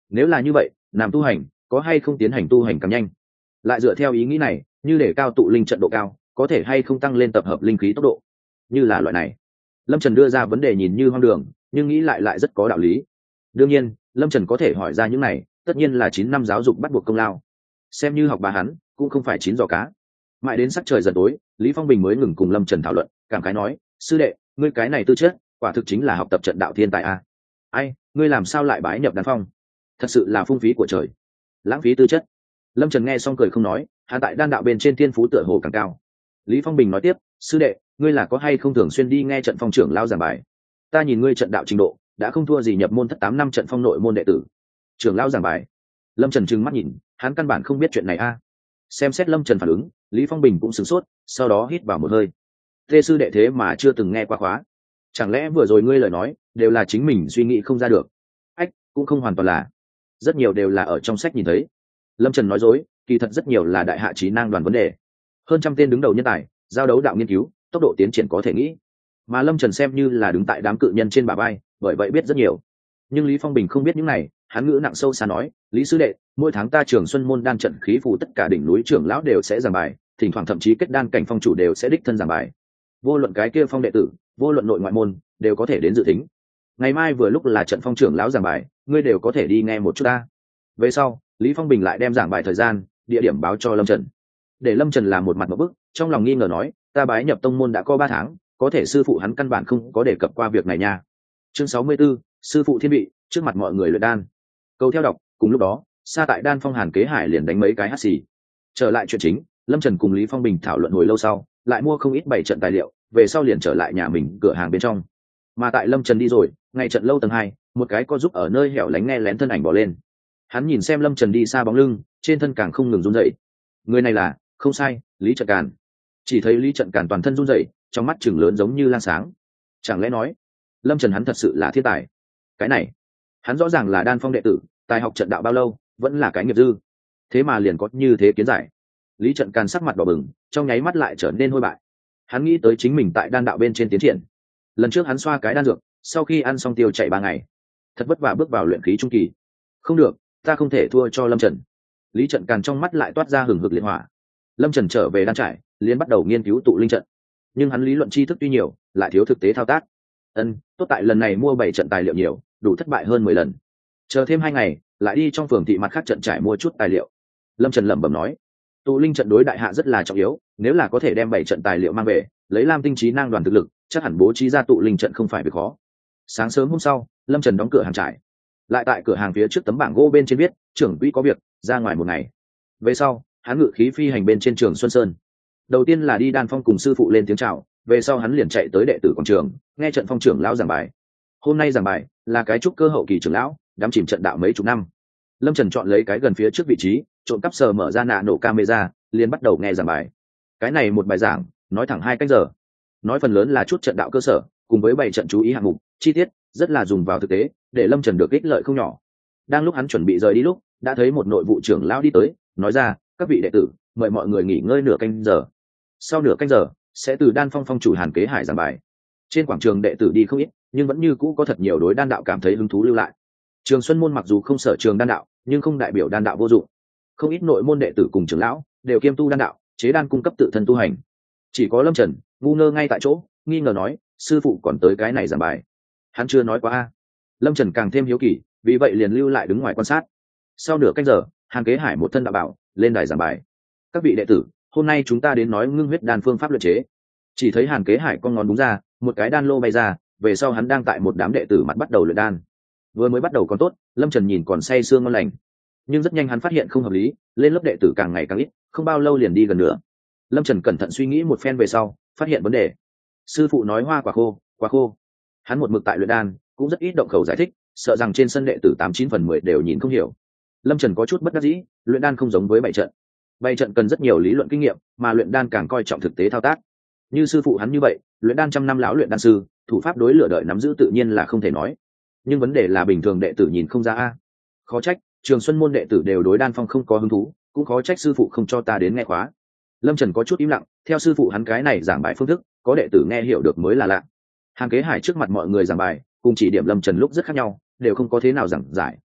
nếu là như vậy làm tu hành có hay không tiến hành tu hành càng nhanh, lại dựa theo ý nghĩ này như để cao tụ linh trận độ cao có thể hay không tăng lên tập hợp linh khí tốc độ, như là loại này. Lâm Trần đưa ra vấn đề nhìn như hoang đường nhưng nghĩ lại rất có đạo lý. Đương nhiên Lâm Trần có thể hỏi ra những này tất nhiên là 9 năm giáo dục bắt buộc công lao, xem như học bà hắn cũng không phải 9 giò cá. Mãi đến sắc trời dần tối, Lý Phong Bình mới ngừng cùng Lâm Trần thảo luận, cảm khái nói, sư đệ ngươi cái này tư chất quả thực chính là học tập trận đạo thiên tài a. Ai, ngươi làm sao lại bái nhập đan phong, thật sự là phung phí của trời, lãng phí tư chất. Lâm Trần nghe xong cười không nói, hạ tại đan đạo bên trên thiên phú tựa hồ càng cao. Lý Phong Bình nói tiếp, sư đệ ngươi là có hay không thường xuyên đi nghe trận phong trưởng lao giảng bài? Ta nhìn ngươi trận đạo trình độ đã không thua gì nhập môn thất 8 năm trận phong nội môn đệ tử. Trưởng lao giảng bài? Lâm Trần trừng mắt nhìn, hắn căn bản không biết chuyện này a. Xem xét Lâm Trần phản ứng, Lý Phong Bình cũng sửng sốt, sau đó hít vào một hơi. Tê sư đệ thế mà chưa từng nghe qua khóa, chẳng lẽ vừa rồi ngươi lời nói đều là chính mình suy nghĩ không ra được? Ách, cũng không hoàn toàn là, rất nhiều đều là ở trong sách nhìn thấy. Lâm Trần nói dối, kỳ thật rất nhiều là đại hạ trí năng đoàn vấn đề. Hơn trăm tên đứng đầu nhân tài, giao đấu đạo nghiên cứu, tốc độ tiến triển có thể nghĩ. Mà Lâm Trần xem như là đứng tại đám cự nhân trên bả vai, bởi vậy biết rất nhiều. Nhưng Lý Phong Bình không biết những này, hắn ngữ nặng sâu xa nói, Lý sư đệ, mỗi tháng ta Trường Xuân môn đan trận khí phù tất cả đỉnh núi trưởng lão đều sẽ giảng bài, thỉnh thoảng thậm chí kết đan cảnh phong chủ đều sẽ đích thân giảng bài. Vô luận cái kia phong đệ tử, vô luận nội ngoại môn, đều có thể đến dự thính. Ngày mai vừa lúc là trận phong trưởng lão giảng bài, ngươi đều có thể đi nghe một chút ta. Về sau, Lý Phong Bình lại đem giảng bài thời gian, địa điểm báo cho Lâm Trần. Để Lâm Trần làm một mặt một bức, trong lòng nghi ngờ nói, ta bái nhập tông môn đã có 3 tháng, có thể sư phụ hắn căn bản không có đề cập qua việc này nha. Chương 64, sư phụ thiên vị, trước mặt mọi người luyện đan. Câu theo đọc, cùng lúc đó, xa tại đan phong Hàn Kế Hải liền đánh mấy cái hắt xì. Trở lại chuyện chính, Lâm Trần cùng Lý Phong Bình thảo luận hồi lâu sau, lại mua không ít 7 trận tài liệu, về sau liền trở lại nhà mình cửa hàng bên trong. Mà tại Lâm Trần đi rồi, ngay trận lâu tầng 2, một cái có giúp ở nơi hẻo lánh nghe lén thân ảnh bỏ lên. Hắn nhìn xem Lâm Trần đi xa bóng lưng, trên thân càng không ngừng run rẩy. Người này là, không sai, Lý Trận Càn. Chỉ thấy Lý Trận Càn toàn thân run rẩy, trong mắt trừng lớn giống như lang sáng. Chẳng lẽ nói, Lâm Trần hắn thật sự là thiên tài? Cái này, hắn rõ ràng là đan phong đệ tử, tài học trận đạo bao lâu, vẫn là cái nghiệp dư. Thế mà liền có như thế kiến giải. Lý Trận Càn sắc mặt đỏ bừng, trong nháy mắt lại trở nên hôi bại. Hắn nghĩ tới chính mình tại đan đạo bên trên tiến triển. Lần trước hắn xoa cái đan dược, sau khi ăn xong tiêu chạy 3 ngày, thật vất vả bước vào luyện khí trung kỳ. Không được, ta không thể thua cho Lâm Trần. Lý Trận Càn trong mắt lại toát ra hừng hực liệt hỏa. Lâm Trần trở về đan trải, liền bắt đầu nghiên cứu tụ linh trận. Nhưng hắn lý luận tri thức tuy nhiều, lại thiếu thực tế thao tác. Tốt tại lần này mua 7 trận tài liệu nhiều, đủ thất bại hơn 10 lần. Chờ thêm 2 ngày, lại đi trong phường thị mặt khác trận trải mua chút tài liệu. Lâm Trần lẩm bẩm nói, tụ linh trận đối đại hạ rất là trọng yếu, nếu là có thể đem 7 trận tài liệu mang về, lấy Lam Tinh trí năng đoàn thực lực, chắc hẳn bố trí ra tụ linh trận không phải việc khó. Sáng sớm hôm sau, Lâm Trần đóng cửa hàng trải. Lại tại cửa hàng phía trước tấm bảng gỗ bên trên viết, trưởng quỹ có việc, ra ngoài một ngày. Về sau, hắn ngự khí phi hành bên trên Trường Xuân Sơn. Đầu tiên là đi đan phong cùng sư phụ lên tiếng chào, về sau hắn liền chạy tới đệ tử quảng trường, nghe trận phong trưởng lão giảng bài. Hôm nay giảng bài là cái trúc cơ hậu kỳ trưởng lão, đắm chìm trận đạo mấy chục năm. Lâm Trần chọn lấy cái gần phía trước vị trí, trộm cắp sờ mở ra nạ nổ camera, liền bắt đầu nghe giảng bài. Cái này một bài giảng, nói thẳng 2 canh giờ. Nói phần lớn là chút trận đạo cơ sở, cùng với 7 trận chú ý hạng mục, chi tiết, rất là dùng vào thực tế, để Lâm Trần được ích lợi không nhỏ. Đang lúc hắn chuẩn bị rời đi lúc, đã thấy một nội vụ trưởng lão đi tới, nói ra, các vị đệ tử, mời mọi người nghỉ ngơi nửa canh giờ. Sau nửa canh giờ, sẽ từ đan phong phong chủ Hàn Kế Hải giảng bài. Trên quảng trường đệ tử đi không ít, nhưng vẫn như cũ có thật nhiều đối đan đạo cảm thấy hứng thú lưu lại. Trường Xuân môn mặc dù không sở trường đan đạo, nhưng không đại biểu đan đạo vô dụng. Không ít nội môn đệ tử cùng trưởng lão đều kiêm tu đan đạo, chế đan cung cấp tự thân tu hành. Chỉ có Lâm Trần ngu ngơ ngay tại chỗ, nghi ngờ nói, sư phụ còn tới cái này giảng bài. Hắn chưa nói quá a. Lâm Trần càng thêm hiếu kỳ, vì vậy liền lưu lại đứng ngoài quan sát. Sau nửa canh giờ, Hàn Kế Hải một thân đạo bảo lên đài giảng bài. Các vị đệ tử, hôm nay chúng ta đến nói ngưng huyết đan phương pháp luyện chế. Chỉ thấy Hàn Kế Hải con ngón đúng ra, một cái đan lô bay ra, về sau hắn đang tại một đám đệ tử mặt bắt đầu luyện đan. Vừa mới bắt đầu còn tốt, Lâm Trần nhìn còn say sương ngon lành. Nhưng rất nhanh hắn phát hiện không hợp lý, lên lớp đệ tử càng ngày càng ít, không bao lâu liền đi gần nữa. Lâm Trần cẩn thận suy nghĩ một phen về sau, phát hiện vấn đề. Sư phụ nói hoa quả khô, quả khô. Hắn một mực tại luyện đan, cũng rất ít động khẩu giải thích, sợ rằng trên sân đệ tử 89 phần 10 đều nhìn không hiểu. Lâm Trần có chút bất đắc dĩ, luyện đan không giống với 7 trận. 7 trận cần rất nhiều lý luận kinh nghiệm, mà luyện đan càng coi trọng thực tế thao tác. Như sư phụ hắn như vậy, luyện đan trăm năm lão luyện đan sư, thủ pháp đối lửa đợi nắm giữ tự nhiên là không thể nói. Nhưng vấn đề là bình thường đệ tử nhìn không ra a. Khó trách, Trường Xuân môn đệ tử đều đối đan phong không có hứng thú, cũng khó trách sư phụ không cho ta đến nghe khóa. Lâm Trần có chút im lặng, theo sư phụ hắn cái này giảng bài phương thức, có đệ tử nghe hiểu được mới là lạ. Hàn Kế Hải trước mặt mọi người giảng bài, cùng chỉ điểm Lâm Trần lúc rất khác nhau, đều không có thế nào giảng giải,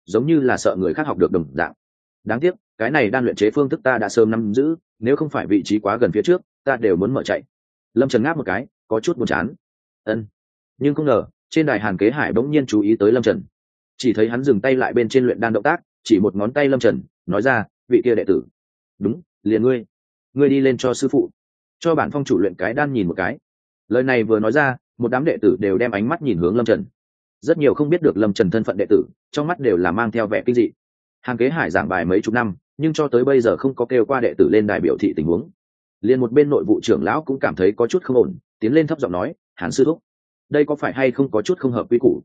giống như là sợ người khác học được đồng dạng. Đáng tiếc cái này đan luyện chế phương thức ta đã sớm nắm giữ, nếu không phải vị trí quá gần phía trước ta đều muốn mở chạy. Lâm Trần ngáp một cái, có chút buồn chán. Nhưng không ngờ trên đài Hàn Kế Hải bỗng nhiên chú ý tới Lâm Trần, chỉ thấy hắn dừng tay lại bên trên luyện đan động tác, chỉ một ngón tay Lâm Trần, nói ra, vị kia đệ tử. Đúng, liền ngươi đi lên cho sư phụ, cho bản phong chủ luyện cái đan nhìn một cái. Lời này vừa nói ra, một đám đệ tử đều đem ánh mắt nhìn hướng Lâm Trần. Rất nhiều không biết được Lâm Trần thân phận đệ tử, trong mắt đều là mang theo vẻ kinh dị. Hàn Kế Hải giảng bài mấy chục năm, nhưng cho tới bây giờ không có kêu qua đệ tử lên đài biểu thị tình huống. Liền một bên nội vụ trưởng lão cũng cảm thấy có chút không ổn, tiến lên thấp giọng nói, Hàn sư thúc, đây có phải hay không có chút không hợp quy củ?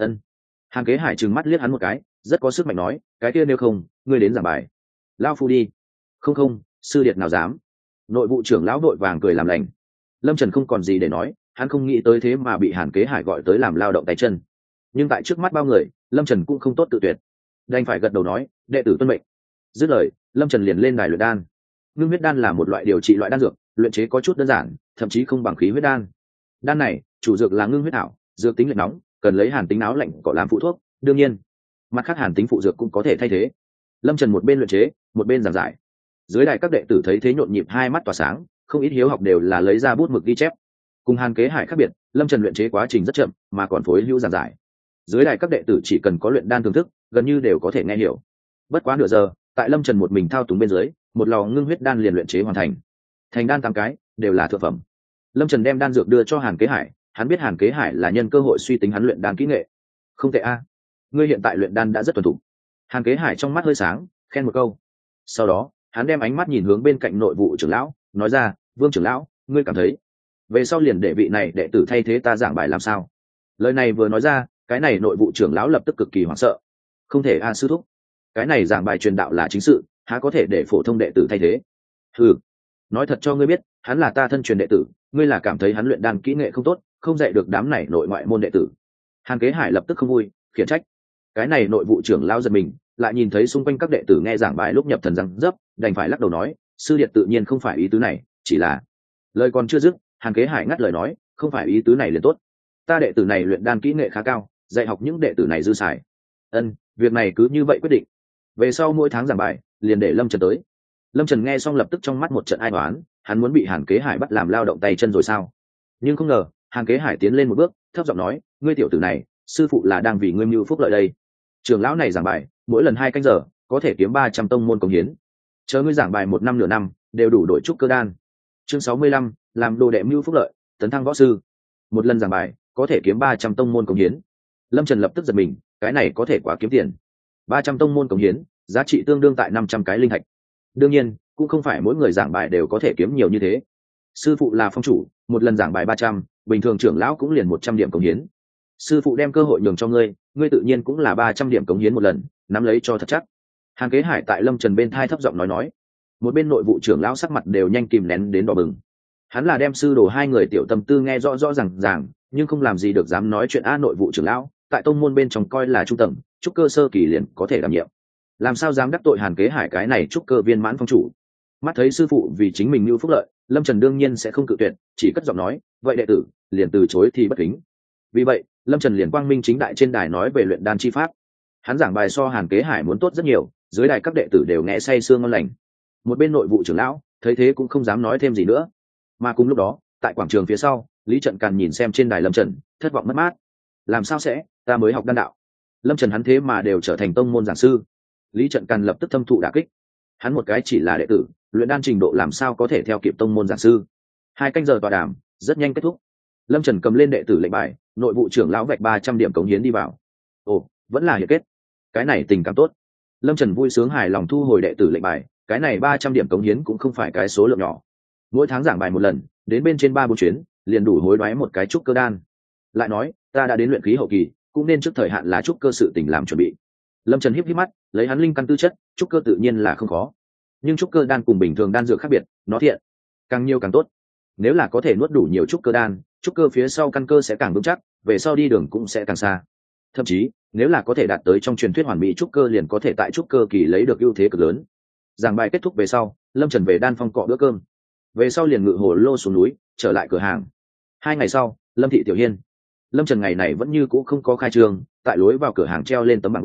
Hàn Kế Hải trừng mắt liếc hắn một cái, rất có sức mạnh nói, cái kia nếu không ngươi đến giảng bài, lao phu đi. Không, sư điệt nào dám. Nội vụ trưởng lão đội vàng cười làm lành. Lâm Trần không còn gì để nói, hắn không nghĩ tới thế mà bị Hàn Kế Hải gọi tới làm lao động tay chân. Nhưng tại trước mắt bao người, Lâm Trần cũng không tốt tự tuyệt, đành phải gật đầu nói, đệ tử tuân mệnh. Dứt lời, Lâm Trần liền lên đài luyện đan. Ngưng huyết đan là một loại điều trị loại đan dược, luyện chế có chút đơn giản, thậm chí không bằng khí huyết đan. Đan này chủ dược là ngưng huyết thảo, dược tính lạnh nóng, cần lấy hàn tính áo lạnh cỏ làm phụ thuốc, đương nhiên mặt khác hàn tính phụ dược cũng có thể thay thế. Lâm Trần một bên luyện chế một bên giảng giải. Dưới đài các đệ tử thấy thế nhộn nhịp hai mắt tỏa sáng, không ít hiếu học đều là lấy ra bút mực ghi chép. Cùng Hàn Kế Hải khác biệt, Lâm Trần luyện chế quá trình rất chậm, mà còn phối hữu giảng giải. Dưới đài các đệ tử chỉ cần có luyện đan thưởng thức, gần như đều có thể nghe hiểu. Bất quá nửa giờ, tại Lâm Trần một mình thao túng bên dưới, một lò ngưng huyết đan liền luyện chế hoàn thành. Thành đan 8 cái, đều là thượng phẩm. Lâm Trần đem đan dược đưa cho Hàn Kế Hải, hắn biết Hàn Kế Hải là nhân cơ hội suy tính hắn luyện đan kỹ nghệ. Không tệ a, ngươi hiện tại luyện đan đã rất thuần thục. Hàn Kế Hải trong mắt hơi sáng, khen một câu. Sau đó, hắn đem ánh mắt nhìn hướng bên cạnh nội vụ trưởng lão, nói ra, Vương trưởng lão, ngươi cảm thấy về sau liền để vị này đệ tử thay thế ta giảng bài làm sao? Lời này vừa nói ra, cái này nội vụ trưởng lão lập tức cực kỳ hoảng sợ. Không thể a sư thúc, cái này giảng bài truyền đạo là chính sự, há có thể để phổ thông đệ tử thay thế? Ừ, nói thật cho ngươi biết, hắn là ta thân truyền đệ tử, ngươi là cảm thấy hắn luyện đan kỹ nghệ không tốt, không dạy được đám này nội ngoại môn đệ tử. Hàn Kế Hải lập tức không vui, khiển trách. Cái này nội vụ trưởng lão giật mình, lại nhìn thấy xung quanh các đệ tử nghe giảng bài lúc nhập thần răng dấp, đành phải lắc đầu nói, sư điệt tự nhiên không phải ý tứ này, chỉ là... Lời còn chưa dứt, Hàn Kế Hải ngắt lời nói, không phải ý tứ này liền tốt, ta đệ tử này luyện đan kỹ nghệ khá cao, dạy học những đệ tử này dư xài. Việc này cứ như vậy quyết định, về sau mỗi tháng giảng bài liền để Lâm Trần tới. Lâm Trần nghe xong lập tức trong mắt một trận ai oán, hắn muốn bị Hàn Kế Hải bắt làm lao động tay chân rồi sao? Nhưng không ngờ Hàn Kế Hải tiến lên một bước, thấp giọng nói, ngươi tiểu tử này, sư phụ là đang vì ngươi mưu phúc lợi đây. Trưởng lão này giảng bài mỗi lần 2 canh giờ có thể kiếm 300 tông môn cống hiến, chờ ngươi giảng bài 1 năm nửa năm đều đủ đổi trúc cơ đan. Chương 65, làm đồ đệ mưu phúc lợi, tấn thăng võ sư. Một lần giảng bài có thể kiếm 300 tông môn cống hiến. Lâm Trần lập tức giật mình, cái này có thể quá kiếm tiền. 300 tông môn cống hiến, giá trị tương đương tại 500 cái linh thạch. Đương nhiên, cũng không phải mỗi người giảng bài đều có thể kiếm nhiều như thế. Sư phụ là phong chủ, một lần giảng bài 300, bình thường trưởng lão cũng liền 100 điểm cống hiến. Sư phụ đem cơ hội nhường cho ngươi, ngươi tự nhiên cũng là 300 điểm cống hiến một lần, nắm lấy cho thật chắc. Hàn Kế Hải tại Lâm Trần bên thai thấp giọng nói. Một bên nội vụ trưởng lão sắc mặt đều nhanh kìm nén đến đỏ bừng. Hắn là đem sư đồ 2 người tiểu tâm tư nghe rõ rõ ràng, nhưng không làm gì được dám nói chuyện nội vụ trưởng lão, tại tông môn bên trong coi là trung tầng, trúc cơ sơ kỳ liền có thể đảm nhiệm. Làm sao dám đắc tội Hàn Kế Hải cái này trúc cơ viên mãn phong chủ? Mắt thấy sư phụ vì chính mình mưu phúc lợi, Lâm Trần đương nhiên sẽ không cự tuyệt, chỉ cất giọng nói, vậy đệ tử liền từ chối thì bất kính. Vì vậy, Lâm Trần liền quang minh chính đại trên đài nói về luyện đan chi pháp. Hắn giảng bài so Hàn Kế Hải muốn tốt rất nhiều, dưới đài các đệ tử đều nghe say sương ngon lành. Một bên nội vụ trưởng lão thấy thế cũng không dám nói thêm gì nữa. Mà cùng lúc đó, tại quảng trường phía sau, Lý Trận Càn nhìn xem trên đài Lâm Trần, thất vọng mất mát. Làm sao sẽ, ta mới học đan đạo, Lâm Trần hắn thế mà đều trở thành tông môn giảng sư. Lý Trận Càn lập tức thâm thụ đả kích. Hắn một cái chỉ là đệ tử, luyện đan trình độ làm sao có thể theo kịp tông môn giảng sư? 2 canh giờ tọa đàm rất nhanh kết thúc. Lâm Trần cầm lên đệ tử lệnh bài, nội vụ trưởng lão vạch 300 điểm cống hiến đi vào. Ồ, vẫn là hiệp kết, cái này tình cảm tốt. Lâm Trần vui sướng hài lòng thu hồi đệ tử lệnh bài, cái này 300 điểm cống hiến cũng không phải cái số lượng nhỏ. Mỗi tháng giảng bài một lần, đến bên trên 3-4 chuyến, liền đủ hối đoái một cái trúc cơ đan. Lại nói, ta đã đến luyện khí hậu kỳ, cũng nên trước thời hạn là trúc cơ sự tình làm chuẩn bị. Lâm Trần híp mắt, lấy hắn linh căn tư chất, trúc cơ tự nhiên là không khó. Nhưng trúc cơ đan cùng bình thường đan dược khác biệt, nó thiện, càng nhiều càng tốt. Nếu là có thể nuốt đủ nhiều trúc cơ đan, trúc cơ phía sau căn cơ sẽ càng vững chắc, về sau đi đường cũng sẽ càng xa. Thậm chí, nếu là có thể đạt tới trong truyền thuyết hoàn mỹ trúc cơ, liền có thể tại trúc cơ kỳ lấy được ưu thế cực lớn. Giảng bài kết thúc về sau, Lâm Trần về đan phong cọ bữa cơm, về sau liền ngự hồ lô xuống núi, trở lại cửa hàng. 2 ngày sau, Lâm thị tiểu hiên. Lâm Trần ngày này vẫn như cũ không có khai trương, tại lối vào cửa hàng treo lên tấm bảng gỗ,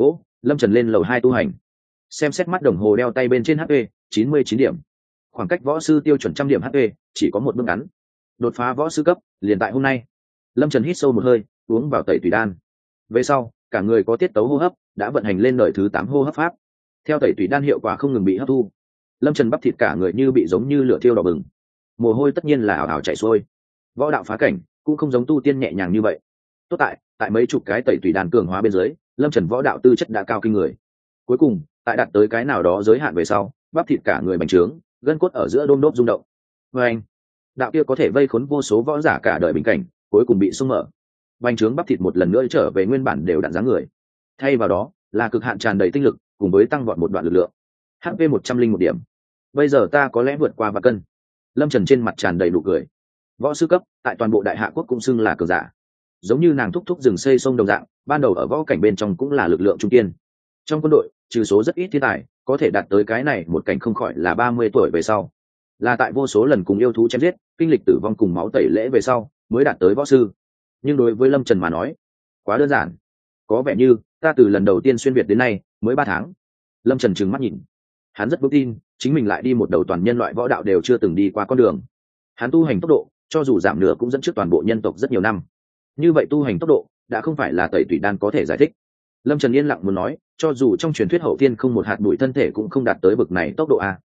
Lâm Trần lên lầu 2 tu hành, xem xét mắt đồng hồ đeo tay bên trên HP 99 điểm, khoảng cách võ sư tiêu chuẩn 100 điểm HP chỉ có một bước ngắn. Đột phá võ sư cấp liền tại hôm nay. Lâm Trần hít sâu một hơi, uống vào tẩy tùy đan. Về sau, cả người có tiết tấu hô hấp, đã vận hành lên đời thứ 8 hô hấp pháp. Theo tẩy tùy đan hiệu quả không ngừng bị hấp thu, Lâm Trần bắp thịt cả người như bị giống như lửa thiêu đỏ bừng, mồ hôi tất nhiên là ảo ảo chảy xuôi. Võ đạo phá cảnh cũng không giống tu tiên nhẹ nhàng như vậy. Tốt tại mấy chục cái tẩy tùy đan cường hóa bên dưới, Lâm Trần võ đạo tư chất đã cao kinh người. Cuối cùng, tại đạt tới cái nào đó giới hạn về sau, bắp thịt cả người bành trướng, gân cốt ở giữa đôm đốp rung động. Và anh, đạo kia có thể vây khốn vô số võ giả cả đời bình cảnh, cuối cùng bị xung mở. Bành trướng bắp thịt một lần nữa trở về nguyên bản đều đặn dáng người. Thay vào đó, là cực hạn tràn đầy tinh lực, cùng với tăng vọt một đoạn lực lượng. HP 101 điểm. Bây giờ ta có lẽ vượt qua vạn cân. Lâm Trần trên mặt tràn đầy nụ cười. Võ sư cấp, tại toàn bộ Đại Hạ quốc cũng xưng là cường giả. Giống như nàng thúc thúc rừng xây sông đồng dạng, ban đầu ở võ cảnh bên trong cũng là lực lượng trung kiên. Trong quân đội, trừ số rất ít thiên tài, có thể đạt tới cái này một cảnh không khỏi là 30 tuổi về sau. Là tại vô số lần cùng yêu thú chém giết, kinh lịch tử vong cùng máu tẩy lễ về sau, mới đạt tới võ sư. Nhưng đối với Lâm Trần mà nói, quá đơn giản. Có vẻ như, ta từ lần đầu tiên xuyên việt đến nay, mới 3 tháng. Lâm Trần trừng mắt nhìn. Hắn rất vững tin, chính mình lại đi một đầu toàn nhân loại võ đạo đều chưa từng đi qua con đường. Hắn tu hành tốc độ, cho dù giảm nửa cũng dẫn trước toàn bộ nhân tộc rất nhiều năm. Như vậy tu hành tốc độ, đã không phải là tẩy tùy đan có thể giải thích. Lâm Trần yên lặng muốn nói, cho dù trong truyền thuyết hậu thiên không một hạt bụi thân thể cũng không đạt tới bực này tốc độ a.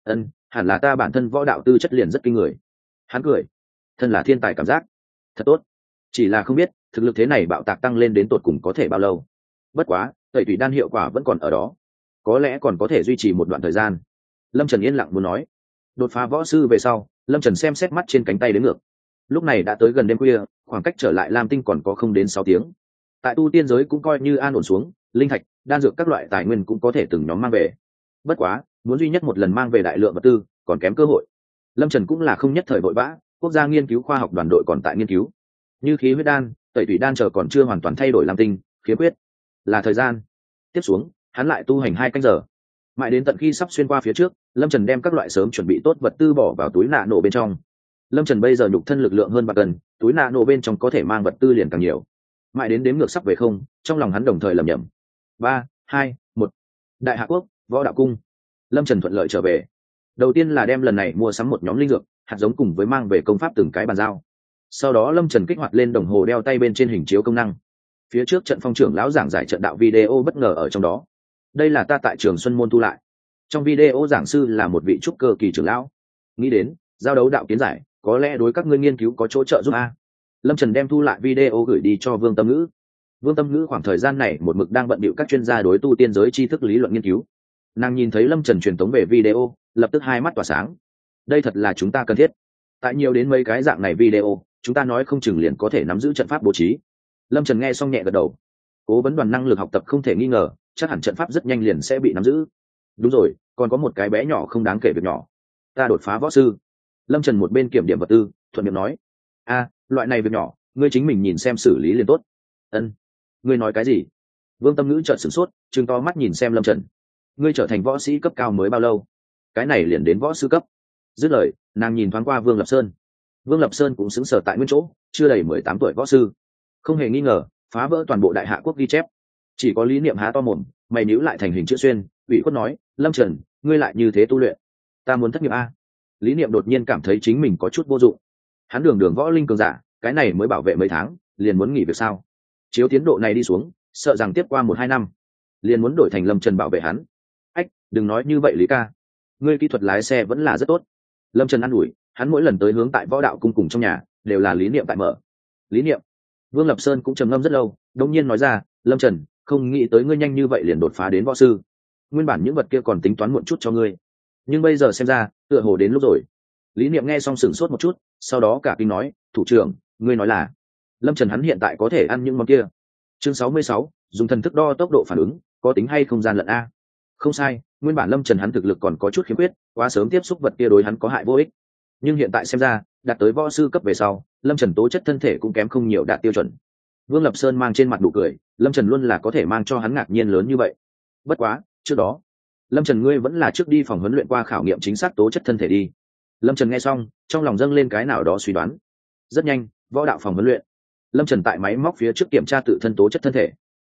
Hẳn là ta bản thân võ đạo tư chất liền rất kinh người. Hắn cười, thân là thiên tài cảm giác thật tốt, chỉ là không biết thực lực thế này bạo tạc tăng lên đến tột cùng có thể bao lâu. Bất quá, tẩy tùy đan hiệu quả vẫn còn ở đó, có lẽ còn có thể duy trì một đoạn thời gian. Lâm Trần yên lặng muốn nói. Đột phá võ sư về sau, Lâm Trần xem xét mắt trên cánh tay đến ngược. Lúc này đã tới gần đêm khuya, khoảng cách trở lại Lam Tinh còn có không đến 6 tiếng. Tại tu tiên giới cũng coi như an ổn xuống, linh thạch, đan dược các loại tài nguyên cũng có thể từng nhóm mang về. Bất quá, muốn duy nhất một lần mang về đại lượng vật tư, còn kém cơ hội. Lâm Trần cũng là không nhất thời vội vã, quốc gia nghiên cứu khoa học đoàn đội còn tại nghiên cứu. Như khí huyết đan, tẩy tùy đan chờ còn chưa hoàn toàn thay đổi Lam Tinh, khiếm khuyết là thời gian. Tiếp xuống, hắn lại tu hành 2 canh giờ. Mãi đến tận khi sắp xuyên qua phía trước, Lâm Trần đem các loại sớm chuẩn bị tốt vật tư bỏ vào túi nạ nổ bên trong. Lâm Trần bây giờ nhục thân lực lượng hơn bạc cần, túi nạ nổ bên trong có thể mang vật tư liền càng nhiều. Mãi đến đếm ngược sắp về không, trong lòng hắn đồng thời lẩm nhẩm. 3, 2, 1. Đại Hạ quốc, Võ Đạo cung. Lâm Trần thuận lợi trở về. Đầu tiên là đem lần này mua sắm một nhóm linh dược, hạt giống cùng với mang về công pháp từng cái bàn giao. Sau đó Lâm Trần kích hoạt lên đồng hồ đeo tay bên trên hình chiếu công năng. Phía trước trận phong trưởng lão giảng giải trận đạo video bất ngờ ở trong đó. Đây là ta tại Trường Xuân môn tu lại. Trong video giảng sư là một vị trúc cơ kỳ trưởng lão. Nghĩ đến giao đấu đạo kiến giải, có lẽ đối các ngươi nghiên cứu có chỗ trợ giúp a. Lâm Trần đem thu lại video gửi đi cho Vương Tâm Ngữ. Vương Tâm Ngữ khoảng thời gian này một mực đang bận bịu các chuyên gia đối tu tiên giới tri thức lý luận nghiên cứu. Nàng nhìn thấy Lâm Trần truyền tống về video, lập tức hai mắt tỏa sáng. Đây thật là chúng ta cần thiết. Tại nhiều đến mấy cái dạng này video, chúng ta nói không chừng liền có thể nắm giữ trận pháp bố trí. Lâm Trần nghe xong nhẹ gật đầu. Cố vấn đoàn năng lực học tập không thể nghi ngờ, chắc hẳn trận pháp rất nhanh liền sẽ bị nắm giữ. Đúng rồi, còn có một cái bé nhỏ không đáng kể việc nhỏ. Ta đột phá võ sư. Lâm Trần một bên kiểm điểm vật tư, thuận miệng nói. Loại này việc nhỏ, ngươi chính mình nhìn xem xử lý liền tốt. Ngươi nói cái gì? Vương Tâm Ngữ chợt sửng sốt, trừng to mắt nhìn xem Lâm Trần. Ngươi trở thành võ sĩ cấp cao mới bao lâu? Cái này liền đến võ sư cấp. Dứt lời, nàng nhìn thoáng qua Vương Lập Sơn. Vương Lập Sơn cũng xứng sở tại nguyên chỗ, chưa đầy 18 tuổi võ sư. Không hề nghi ngờ, phá vỡ toàn bộ Đại Hạ quốc ghi chép. Chỉ có Lý Niệm há to mồm, mày nhíu lại thành hình chữ xuyên, ủy khuất nói, Lâm Trần, ngươi lại như thế tu luyện. Ta muốn thất nghiệp a. Lý Niệm đột nhiên cảm thấy chính mình có chút vô dụng. Hắn đường võ linh cường giả, cái này mới bảo vệ mấy tháng, liền muốn nghỉ việc sao? Chiếu tiến độ này đi xuống, sợ rằng tiếp qua 1-2 năm, liền muốn đổi thành Lâm Trần bảo vệ hắn. Đừng nói như vậy Lý ca, ngươi kỹ thuật lái xe vẫn là rất tốt. Lâm Trần an ủi, hắn mỗi lần tới hướng tại Võ Đạo cung cùng trong nhà, đều là Lý Niệm tại mở. Lý Niệm. Vương Lập Sơn cũng trầm ngâm rất lâu, đột nhiên nói ra, Lâm Trần, không nghĩ tới ngươi nhanh như vậy liền đột phá đến võ sư. Nguyên bản những vật kia còn tính toán muộn chút cho ngươi, nhưng bây giờ xem ra, tựa hồ đến lúc rồi. Lý Niệm nghe xong sửng sốt một chút, sau đó cả kinh nói, thủ trưởng, ngươi nói là Lâm Trần hắn hiện tại có thể ăn những món kia. Chương 66, dùng thần thức đo tốc độ phản ứng, có tính hay không gian lận a? Không sai, nguyên bản Lâm Trần hắn thực lực còn có chút khiếm khuyết, quá sớm tiếp xúc vật kia đối hắn có hại vô ích. Nhưng hiện tại xem ra, đạt tới võ sư cấp về sau, Lâm Trần tố chất thân thể cũng kém không nhiều đạt tiêu chuẩn. Vương Lập Sơn mang trên mặt nụ cười, Lâm Trần luôn là có thể mang cho hắn ngạc nhiên lớn như vậy. Bất quá, trước đó, Lâm Trần ngươi vẫn là trước đi phòng huấn luyện qua khảo nghiệm chính xác tố chất thân thể đi. Lâm Trần nghe xong, trong lòng dâng lên cái nào đó suy đoán. Rất nhanh, võ đạo phòng huấn luyện. Lâm Trần tại máy móc phía trước kiểm tra tự thân tố chất thân thể.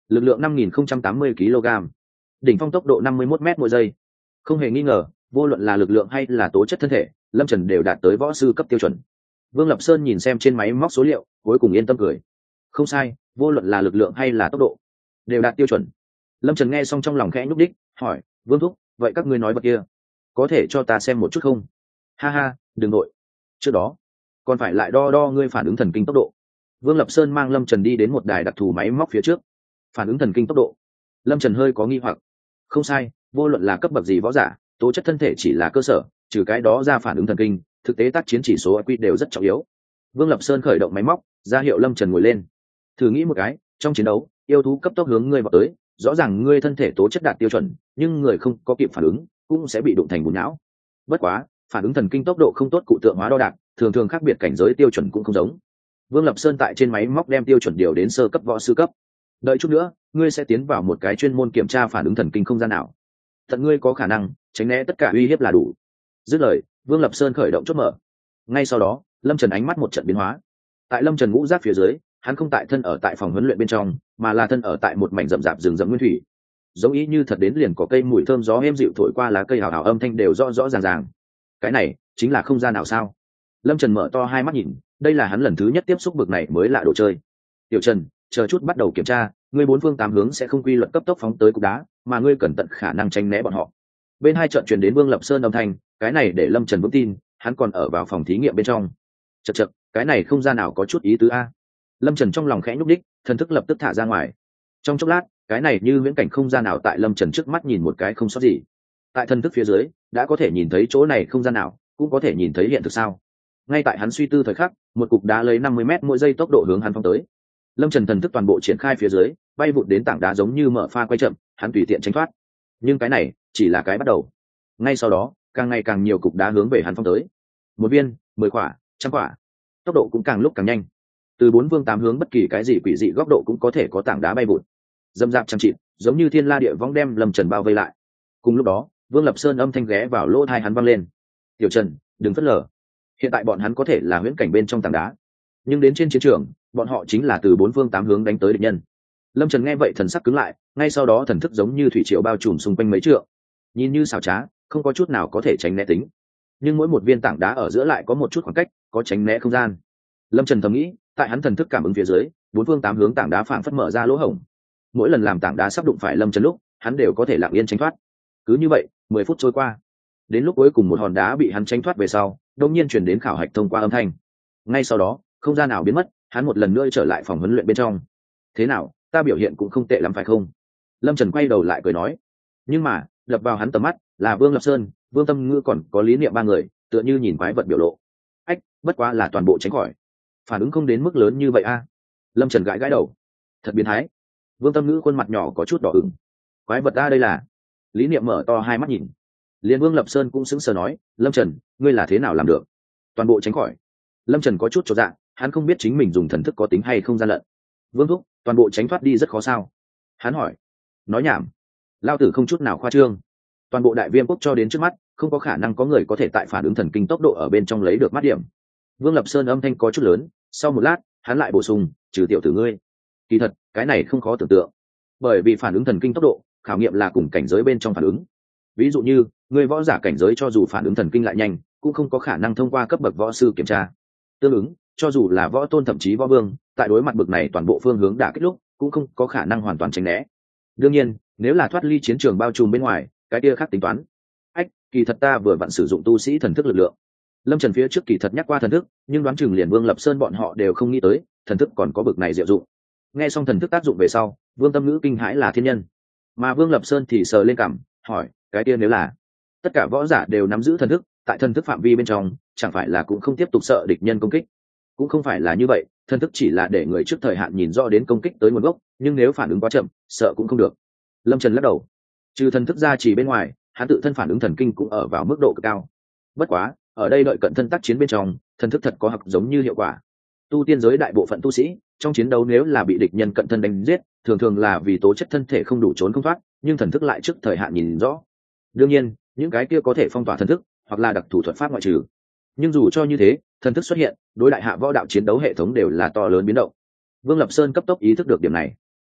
lực lượng 5080 kg, đỉnh phong tốc độ 51 m mỗi giây. Không hề nghi ngờ, vô luận là lực lượng hay là tố chất thân thể, Lâm Trần đều đạt tới võ sư cấp tiêu chuẩn. Vương Lập Sơn nhìn xem trên máy móc số liệu, cuối cùng yên tâm cười. Không sai, vô luận là lực lượng hay là tốc độ, đều đạt tiêu chuẩn. Lâm Trần nghe xong trong lòng khẽ nhúc đích, hỏi, Vương thúc, vậy các ngươi nói bậc kia, có thể cho ta xem một chút không? Ha ha, đừng nội. Trước đó, còn phải lại đo đo ngươi phản ứng thần kinh tốc độ. Vương Lập Sơn mang Lâm Trần đi đến một đài đặc thù máy móc phía trước. Phản ứng thần kinh tốc độ. Lâm Trần hơi có nghi hoặc. Không sai, vô luận là cấp bậc gì võ giả, tố chất thân thể chỉ là cơ sở, trừ cái đó ra phản ứng thần kinh, thực tế tác chiến chỉ số IQ đều rất trọng yếu. Vương Lập Sơn khởi động máy móc, ra hiệu Lâm Trần ngồi lên. Thử nghĩ một cái, trong chiến đấu, yêu thú cấp tốc hướng ngươi vào tới, rõ ràng ngươi thân thể tố chất đạt tiêu chuẩn, nhưng người không có kịp phản ứng, cũng sẽ bị đụng thành bùn não. Bất quá, phản ứng thần kinh tốc độ không tốt cụ tượng hóa đo đạc, thường thường khác biệt cảnh giới tiêu chuẩn cũng không giống. Vương Lập Sơn tại trên máy móc đem tiêu chuẩn điều đến sơ cấp võ sư cấp. Đợi chút nữa, ngươi sẽ tiến vào một cái chuyên môn kiểm tra phản ứng thần kinh không gian nào. Tận ngươi có khả năng tránh né tất cả uy hiếp là đủ. Dứt lời, Vương Lập Sơn khởi động chốt mở. Ngay sau đó, Lâm Trần ánh mắt một trận biến hóa. Tại Lâm Trần ngũ giác phía dưới, hắn không tại thân ở tại phòng huấn luyện bên trong, mà là thân ở tại một mảnh rậm rạp rừng rậm nguyên thủy. Giống ý như thật đến liền có cây mùi thơm gió êm dịu thổi qua lá cây hào hào âm thanh đều rõ rõ ràng ràng. Cái này chính là không gian nào sao? Lâm Trần mở to hai mắt nhìn, đây là hắn lần thứ nhất tiếp xúc bực này mới lạ đồ chơi. Tiểu Trần, chờ chút bắt đầu kiểm tra, ngươi bốn phương tám hướng sẽ không quy luật cấp tốc phóng tới cục đá, mà ngươi cẩn thận khả năng tránh né bọn họ. Bên hai trận truyền đến Vương Lập Sơn âm thanh, cái này để Lâm Trần vững tin, hắn còn ở vào phòng thí nghiệm bên trong. Chậc chậc, cái này không gian nào có chút ý tứ a. Lâm Trần trong lòng khẽ nhúc đích, thần thức lập tức thả ra ngoài. Trong chốc lát, cái này như viễn cảnh không gian nào tại Lâm Trần trước mắt nhìn một cái không sót gì. Tại thần thức phía dưới, đã có thể nhìn thấy chỗ này không gian nào, cũng có thể nhìn thấy hiện thực sao. Ngay tại hắn suy tư thời khắc, một cục đá lấy 50 m mỗi giây tốc độ hướng hắn phóng tới. Lâm Trần thần thức toàn bộ triển khai phía dưới, bay vụt đến tảng đá giống như mở pha quay chậm, hắn tùy tiện tránh thoát. Nhưng cái này chỉ là cái bắt đầu. Ngay sau đó, càng ngày càng nhiều cục đá hướng về hắn phóng tới. Một viên, 10 quả, trăm quả. Tốc độ cũng càng lúc càng nhanh. Từ bốn phương tám hướng bất kỳ cái gì quỷ dị góc độ cũng có thể có tảng đá bay vụt. Dâm dạp chăm chịt, giống như thiên la địa võng đem Lâm Trần bao vây lại. Cùng lúc đó, Vương Lập Sơn âm thanh ghé vào lỗ tai hắn vang lên. "Tiểu Trần, đừng phớt lờ. Hiện tại bọn hắn có thể là huyễn cảnh bên trong tảng đá, nhưng đến trên chiến trường, bọn họ chính là từ bốn phương tám hướng đánh tới địch nhân." Lâm Trần nghe vậy thần sắc cứng lại, ngay sau đó thần thức giống như thủy triều bao trùm xung quanh mấy trượng. Nhìn như xảo trá, không có chút nào có thể tránh né tính. Nhưng mỗi một viên tảng đá ở giữa lại có một chút khoảng cách, có tránh né không gian. Lâm Trần thầm nghĩ, tại hắn thần thức cảm ứng phía dưới, bốn phương tám hướng tảng đá phảng phất mở ra lỗ hổng. Mỗi lần làm tảng đá sắp đụng phải Lâm Trần lúc, hắn đều có thể lặng yên tránh thoát. Cứ như vậy, 10 phút trôi qua. Đến lúc cuối cùng một hòn đá bị hắn tránh thoát về sau, đột nhiên truyền đến khảo hạch thông qua âm thanh. Ngay sau đó, không gian nào biến mất, hắn một lần nữa trở lại phòng huấn luyện bên trong. "Thế nào, ta biểu hiện cũng không tệ lắm phải không?" Lâm Trần quay đầu lại cười nói. Nhưng mà, đập vào hắn tầm mắt là Vương Lập Sơn, Vương Tâm Ngư còn có Lý Niệm ba người, tựa như nhìn quái vật biểu lộ. Ách, bất quá là toàn bộ tránh khỏi. Phản ứng không đến mức lớn như vậy a. Lâm Trần gãi gãi đầu. Thật biến thái. Vương Tâm Ngữ khuôn mặt nhỏ có chút đỏ ửng. Quái vật a đây là. Lý Niệm mở to hai mắt nhìn. Liên Vương Lập Sơn cũng sững sờ nói, Lâm Trần, ngươi là thế nào làm được? Toàn bộ tránh khỏi. Lâm Trần có chút chột dạ, hắn không biết chính mình dùng thần thức có tính hay không gian lận. Vương thúc, toàn bộ tránh thoát đi rất khó sao? Hắn hỏi. Nói nhảm. Lao tử không chút nào khoa trương. Toàn bộ đại viêm quốc cho đến trước mắt, không có khả năng có người có thể tại phản ứng thần kinh tốc độ ở bên trong lấy được mắt điểm. Vương Lập Sơn âm thanh có chút lớn, sau một lát, hắn lại bổ sung, trừ tiểu tử ngươi. Kỳ thật, cái này không khó tưởng tượng. Bởi vì phản ứng thần kinh tốc độ, khảo nghiệm là cùng cảnh giới bên trong phản ứng. Ví dụ như, người võ giả cảnh giới cho dù phản ứng thần kinh lại nhanh, cũng không có khả năng thông qua cấp bậc võ sư kiểm tra. Tương ứng, cho dù là võ tôn thậm chí võ vương, tại đối mặt bậc này toàn bộ phương hướng đả kích lúc, cũng không có khả năng hoàn toàn tránh né. Đương nhiên, nếu là thoát ly chiến trường bao trùm bên ngoài, cái kia khác tính toán. Ách, kỳ thật ta vừa vặn sử dụng tu sĩ thần thức lực lượng. Lâm Trần phía trước kỳ thật nhắc qua thần thức, nhưng đoán chừng liền Vương Lập Sơn bọn họ đều không nghĩ tới, thần thức còn có bực này diệu dụng. Nghe xong thần thức tác dụng về sau, Vương Tâm Ngữ kinh hãi là thiên nhân, mà Vương Lập Sơn thì sờ lên cằm, hỏi, cái kia nếu là tất cả võ giả đều nắm giữ thần thức, tại thần thức phạm vi bên trong, chẳng phải là cũng không tiếp tục sợ địch nhân công kích? Cũng không phải là như vậy, thần thức chỉ là để người trước thời hạn nhìn rõ đến công kích tới nguồn gốc, nhưng nếu phản ứng quá chậm, sợ cũng không được. Lâm Trần lắc đầu. Trừ thần thức ra chỉ bên ngoài, hắn tự thân phản ứng thần kinh cũng ở vào mức độ cực cao. Bất quá, ở đây đợi cận thân tác chiến bên trong, thần thức thật có học giống như hiệu quả. Tu tiên giới đại bộ phận tu sĩ, trong chiến đấu nếu là bị địch nhân cận thân đánh giết, thường thường là vì tố chất thân thể không đủ trốn không thoát, nhưng thần thức lại trước thời hạn nhìn rõ. Đương nhiên, những cái kia có thể phong tỏa thần thức, hoặc là đặc thủ thuật pháp ngoại trừ. Nhưng dù cho như thế, thần thức xuất hiện, đối đại hạ võ đạo chiến đấu hệ thống đều là to lớn biến động. Vương Lập Sơn cấp tốc ý thức được điểm này.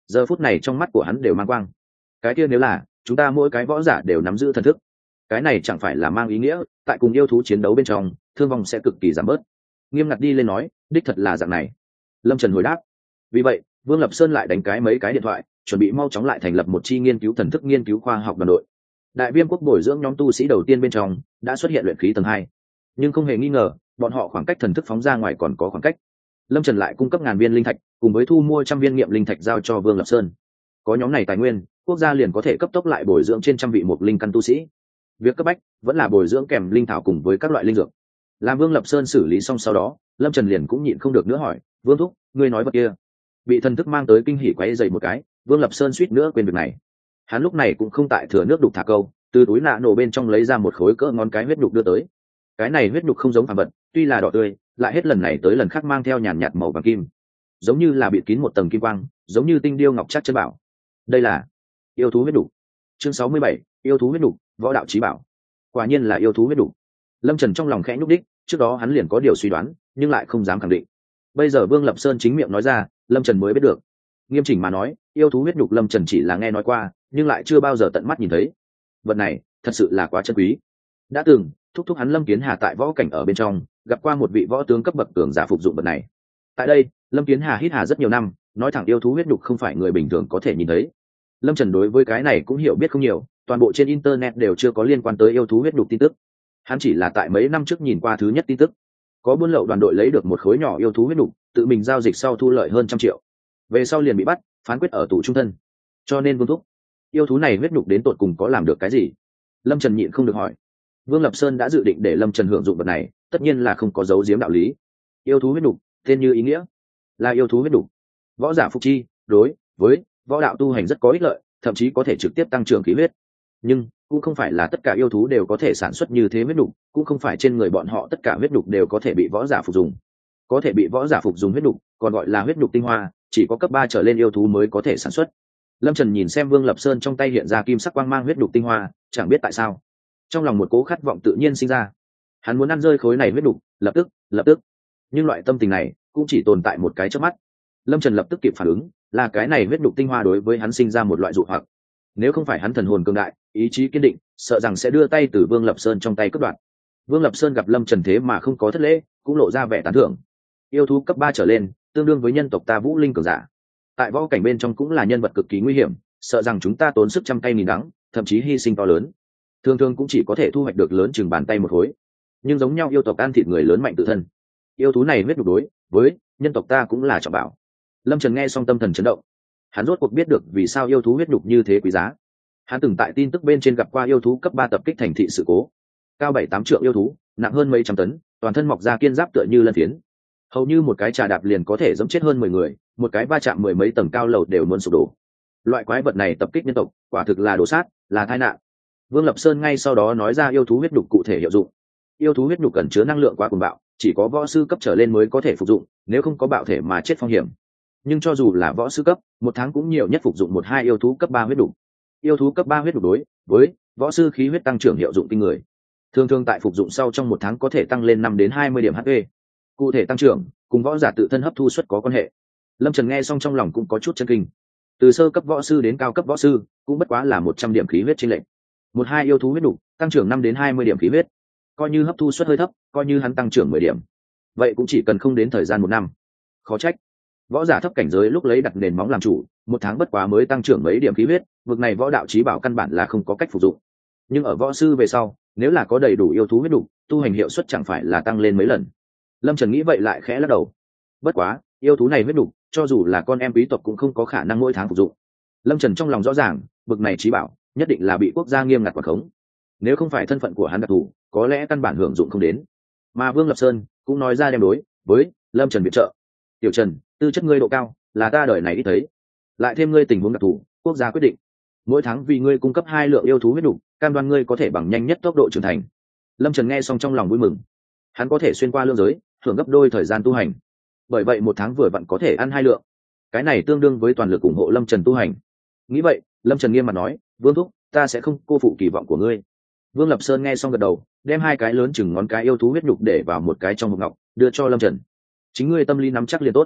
giờ phút này trong mắt của hắn đều mang quang. Cái kia nếu là chúng ta mỗi cái võ giả đều nắm giữ thần thức, cái này chẳng phải là mang ý nghĩa tại cùng yêu thú chiến đấu bên trong thương vong sẽ cực kỳ giảm bớt. Nghiêm ngặt đi lên nói, đích thật là dạng này. Lâm Trần hồi đáp. Vì vậy Vương Lập Sơn lại đánh mấy cái điện thoại, chuẩn bị mau chóng lại thành lập một chi nghiên cứu thần thức nghiên cứu khoa học đoàn đội. Đại Viêm quốc bồi dưỡng nhóm tu sĩ đầu tiên bên trong đã xuất hiện luyện khí tầng 2, nhưng không hề nghi ngờ bọn họ khoảng cách thần thức phóng ra ngoài còn có khoảng cách. Lâm Trần lại cung cấp ngàn viên linh thạch cùng với thu mua 100 viên nghiệm linh thạch giao cho Vương Lập Sơn. Có nhóm này tài nguyên, quốc gia liền có thể cấp tốc lại bồi dưỡng trên 100 vị một linh căn tu sĩ. Việc cấp bách vẫn là bồi dưỡng kèm linh thảo cùng với các loại linh dược. Làm Vương Lập Sơn xử lý xong sau đó, Lâm Trần liền cũng nhịn không được nữa hỏi, Vương thúc, ngươi nói vật kia? Bị thần thức mang tới kinh hỉ quấy dậy một cái, Vương Lập Sơn suýt nữa quên việc này. Hắn lúc này cũng không tại thừa nước đục thả câu, từ túi nạ nổ bên trong lấy ra một khối cỡ ngón cái huyết nhục đưa tới. Cái này huyết nhục không giống phàm vật, tuy là đỏ tươi, lại hết lần này tới lần khác mang theo nhàn nhạt màu vàng kim, giống như là bịt kín một tầng kim quang, giống như tinh điêu ngọc chắc chân bảo. Đây là yêu thú huyết nhục. Chương 67, yêu thú huyết nhục, võ đạo chí bảo. Quả nhiên là yêu thú huyết nhục. Lâm Trần trong lòng khẽ nhúc đích, trước đó hắn liền có điều suy đoán, nhưng lại không dám khẳng định. Bây giờ Vương Lập Sơn chính miệng nói ra, Lâm Trần mới biết được. Nghiêm chỉnh mà nói, yêu thú huyết nhục Lâm Trần chỉ là nghe nói qua, nhưng lại chưa bao giờ tận mắt nhìn thấy. Vật này thật sự là quá chân quý. Đã từng thúc thúc hắn Lâm Kiến Hà tại võ cảnh ở bên trong gặp qua một vị võ tướng cấp bậc cường giả phục dụng vật này. Tại đây Lâm Kiến Hà hít hà rất nhiều năm, nói thẳng yêu thú huyết nhục không phải người bình thường có thể nhìn thấy. Lâm Trần đối với cái này cũng hiểu biết không nhiều, toàn bộ trên internet đều chưa có liên quan tới yêu thú huyết nhục tin tức. Hắn chỉ là tại mấy năm trước nhìn qua thứ nhất tin tức, có buôn lậu đoàn đội lấy được một khối nhỏ yêu thú huyết nhục, tự mình giao dịch sau thu lợi hơn 100 triệu, về sau liền bị bắt, phán quyết ở tù trung thân. Cho nên Vương thúc, yêu thú này huyết nhục đến tột cùng có làm được cái gì? Lâm Trần nhịn không được hỏi. Vương Lập Sơn đã dự định để Lâm Trần hưởng dụng vật này, tất nhiên là không có giấu giếm đạo lý. Yêu thú huyết nhục, tên như ý nghĩa, là yêu thú huyết nhục. Võ giả phục chi, đối với võ đạo tu hành rất có ích lợi, thậm chí có thể trực tiếp tăng trưởng khí huyết. Nhưng cũng không phải là tất cả yêu thú đều có thể sản xuất như thế huyết nhục, cũng không phải trên người bọn họ tất cả huyết nhục đều có thể bị võ giả phục dùng. Có thể bị võ giả phục dùng huyết nhục, còn gọi là huyết nhục tinh hoa, chỉ có cấp 3 trở lên yêu thú mới có thể sản xuất. Lâm Trần nhìn xem Vương Lập Sơn trong tay hiện ra kim sắc quang mang huyết nhục tinh hoa, chẳng biết tại sao, trong lòng một cố khát vọng tự nhiên sinh ra. Hắn muốn ăn rơi khối này huyết nhục, lập tức. Nhưng loại tâm tình này cũng chỉ tồn tại một cái chớp mắt. Lâm Trần lập tức kịp phản ứng, là cái này huyết nhục tinh hoa đối với hắn sinh ra một loại dụ hoặc. Nếu không phải hắn thần hồn cường đại, ý chí kiên định, sợ rằng sẽ đưa tay từ Vương Lập Sơn trong tay cướp đoạt. Vương Lập Sơn gặp Lâm Trần thế mà không có thất lễ, cũng lộ ra vẻ tán thưởng. Yêu thú cấp 3 trở lên, tương đương với nhân tộc ta Vũ Linh cường giả. Tại võ cảnh bên trong cũng là nhân vật cực kỳ nguy hiểm, sợ rằng chúng ta tốn sức trăm cây nghìn đắng, thậm chí hy sinh to lớn. Thường thường cũng chỉ có thể thu hoạch được lớn chừng bàn tay một khối. Nhưng giống nhau yêu tộc ăn thịt người lớn mạnh tự thân. Yêu thú này huyết nhục đối với nhân tộc ta cũng là trọng bảo. Lâm Trần nghe xong tâm thần chấn động. Hắn rốt cuộc biết được vì sao yêu thú huyết nhục như thế quý giá. Hắn từng tại tin tức bên trên gặp qua yêu thú cấp 3 tập kích thành thị sự cố. Cao 7-8 trượng yêu thú, nặng hơn mấy trăm tấn, toàn thân mọc ra kiên giáp tựa như lân phiến. Hầu như một cái trà đạp liền có thể giẫm chết hơn 10 người, một cái va chạm 10 mấy tầng cao lầu đều muốn sụp đổ. Loại quái vật này tập kích nhân tộc, quả thực là đồ sát, là tai nạn. Vương Lập Sơn ngay sau đó nói ra yêu thú huyết nhục cụ thể hiệu dụng. Yêu thú huyết nhục cần chứa năng lượng quá cuồng bạo, chỉ có võ sư cấp trở lên mới có thể phục dụng, nếu không có bạo thể mà chết phong hiểm. Nhưng cho dù là võ sư cấp, một tháng cũng nhiều nhất phục dụng 1-2 yêu thú cấp 3 huyết nhục. Yêu thú cấp 3 huyết nhục đối với võ sư khí huyết tăng trưởng hiệu dụng kinh người. Thường tại phục dụng sau trong một tháng có thể tăng lên 5 đến 20 điểm HP. Cụ thể tăng trưởng cùng võ giả tự thân hấp thu suất có quan hệ. Lâm Trần nghe xong trong lòng cũng có chút chấn kinh. Từ sơ cấp võ sư đến cao cấp võ sư, cũng bất quá là 100 điểm khí huyết chênh lệch. 1-2 yêu thú huyết nhục, tăng trưởng 5 đến 20 điểm khí huyết. Coi như hấp thu suất hơi thấp, coi như hắn tăng trưởng 10 điểm. Vậy cũng chỉ cần không đến thời gian 1 năm. Khó trách võ giả thấp cảnh giới lúc lấy đặt nền móng làm chủ, 1 tháng bất quá mới tăng trưởng mấy điểm khí huyết, vực này võ đạo chí bảo căn bản là không có cách phục dụng. Nhưng ở võ sư về sau, nếu là có đầy đủ yêu thú huyết nhục, tu hành hiệu suất chẳng phải là tăng lên mấy lần. Lâm Trần nghĩ vậy lại khẽ lắc đầu. Bất quá, yêu thú này huyết nhục, cho dù là con em quý tộc cũng không có khả năng mỗi tháng phục dụng. Lâm Trần trong lòng rõ ràng, vực này chí bảo nhất định là bị quốc gia nghiêm ngặt quản khống. Nếu không phải thân phận của hắn đặc thù, có lẽ căn bản hưởng dụng không đến. Mà Vương Lập Sơn cũng nói ra đem đối với Lâm Trần viện trợ. Tiểu Trần, tư chất ngươi độ cao, là ta đời này ít thấy. Lại thêm ngươi tình huống đặc thù, quốc gia quyết định mỗi tháng vì ngươi cung cấp 2 lượng yêu thú huyết nhục, cam đoan ngươi có thể bằng nhanh nhất tốc độ trưởng thành. Lâm Trần nghe xong trong lòng vui mừng. Hắn có thể xuyên qua lương giới, hưởng gấp đôi thời gian tu hành. Bởi vậy 1 tháng vừa vặn có thể ăn 2 lượng. Cái này tương đương với toàn lực ủng hộ Lâm Trần tu hành. Nghĩ vậy, Lâm Trần nghiêm mặt nói, Vương thúc, ta sẽ không cô phụ kỳ vọng của ngươi. Vương Lập Sơn nghe xong gật đầu, đem 2 cái lớn chừng ngón cái yêu thú huyết nhục để vào một cái trong hộp ngọc, đưa cho Lâm Trần. Chính ngươi tâm lý nắm chắc liền tốt.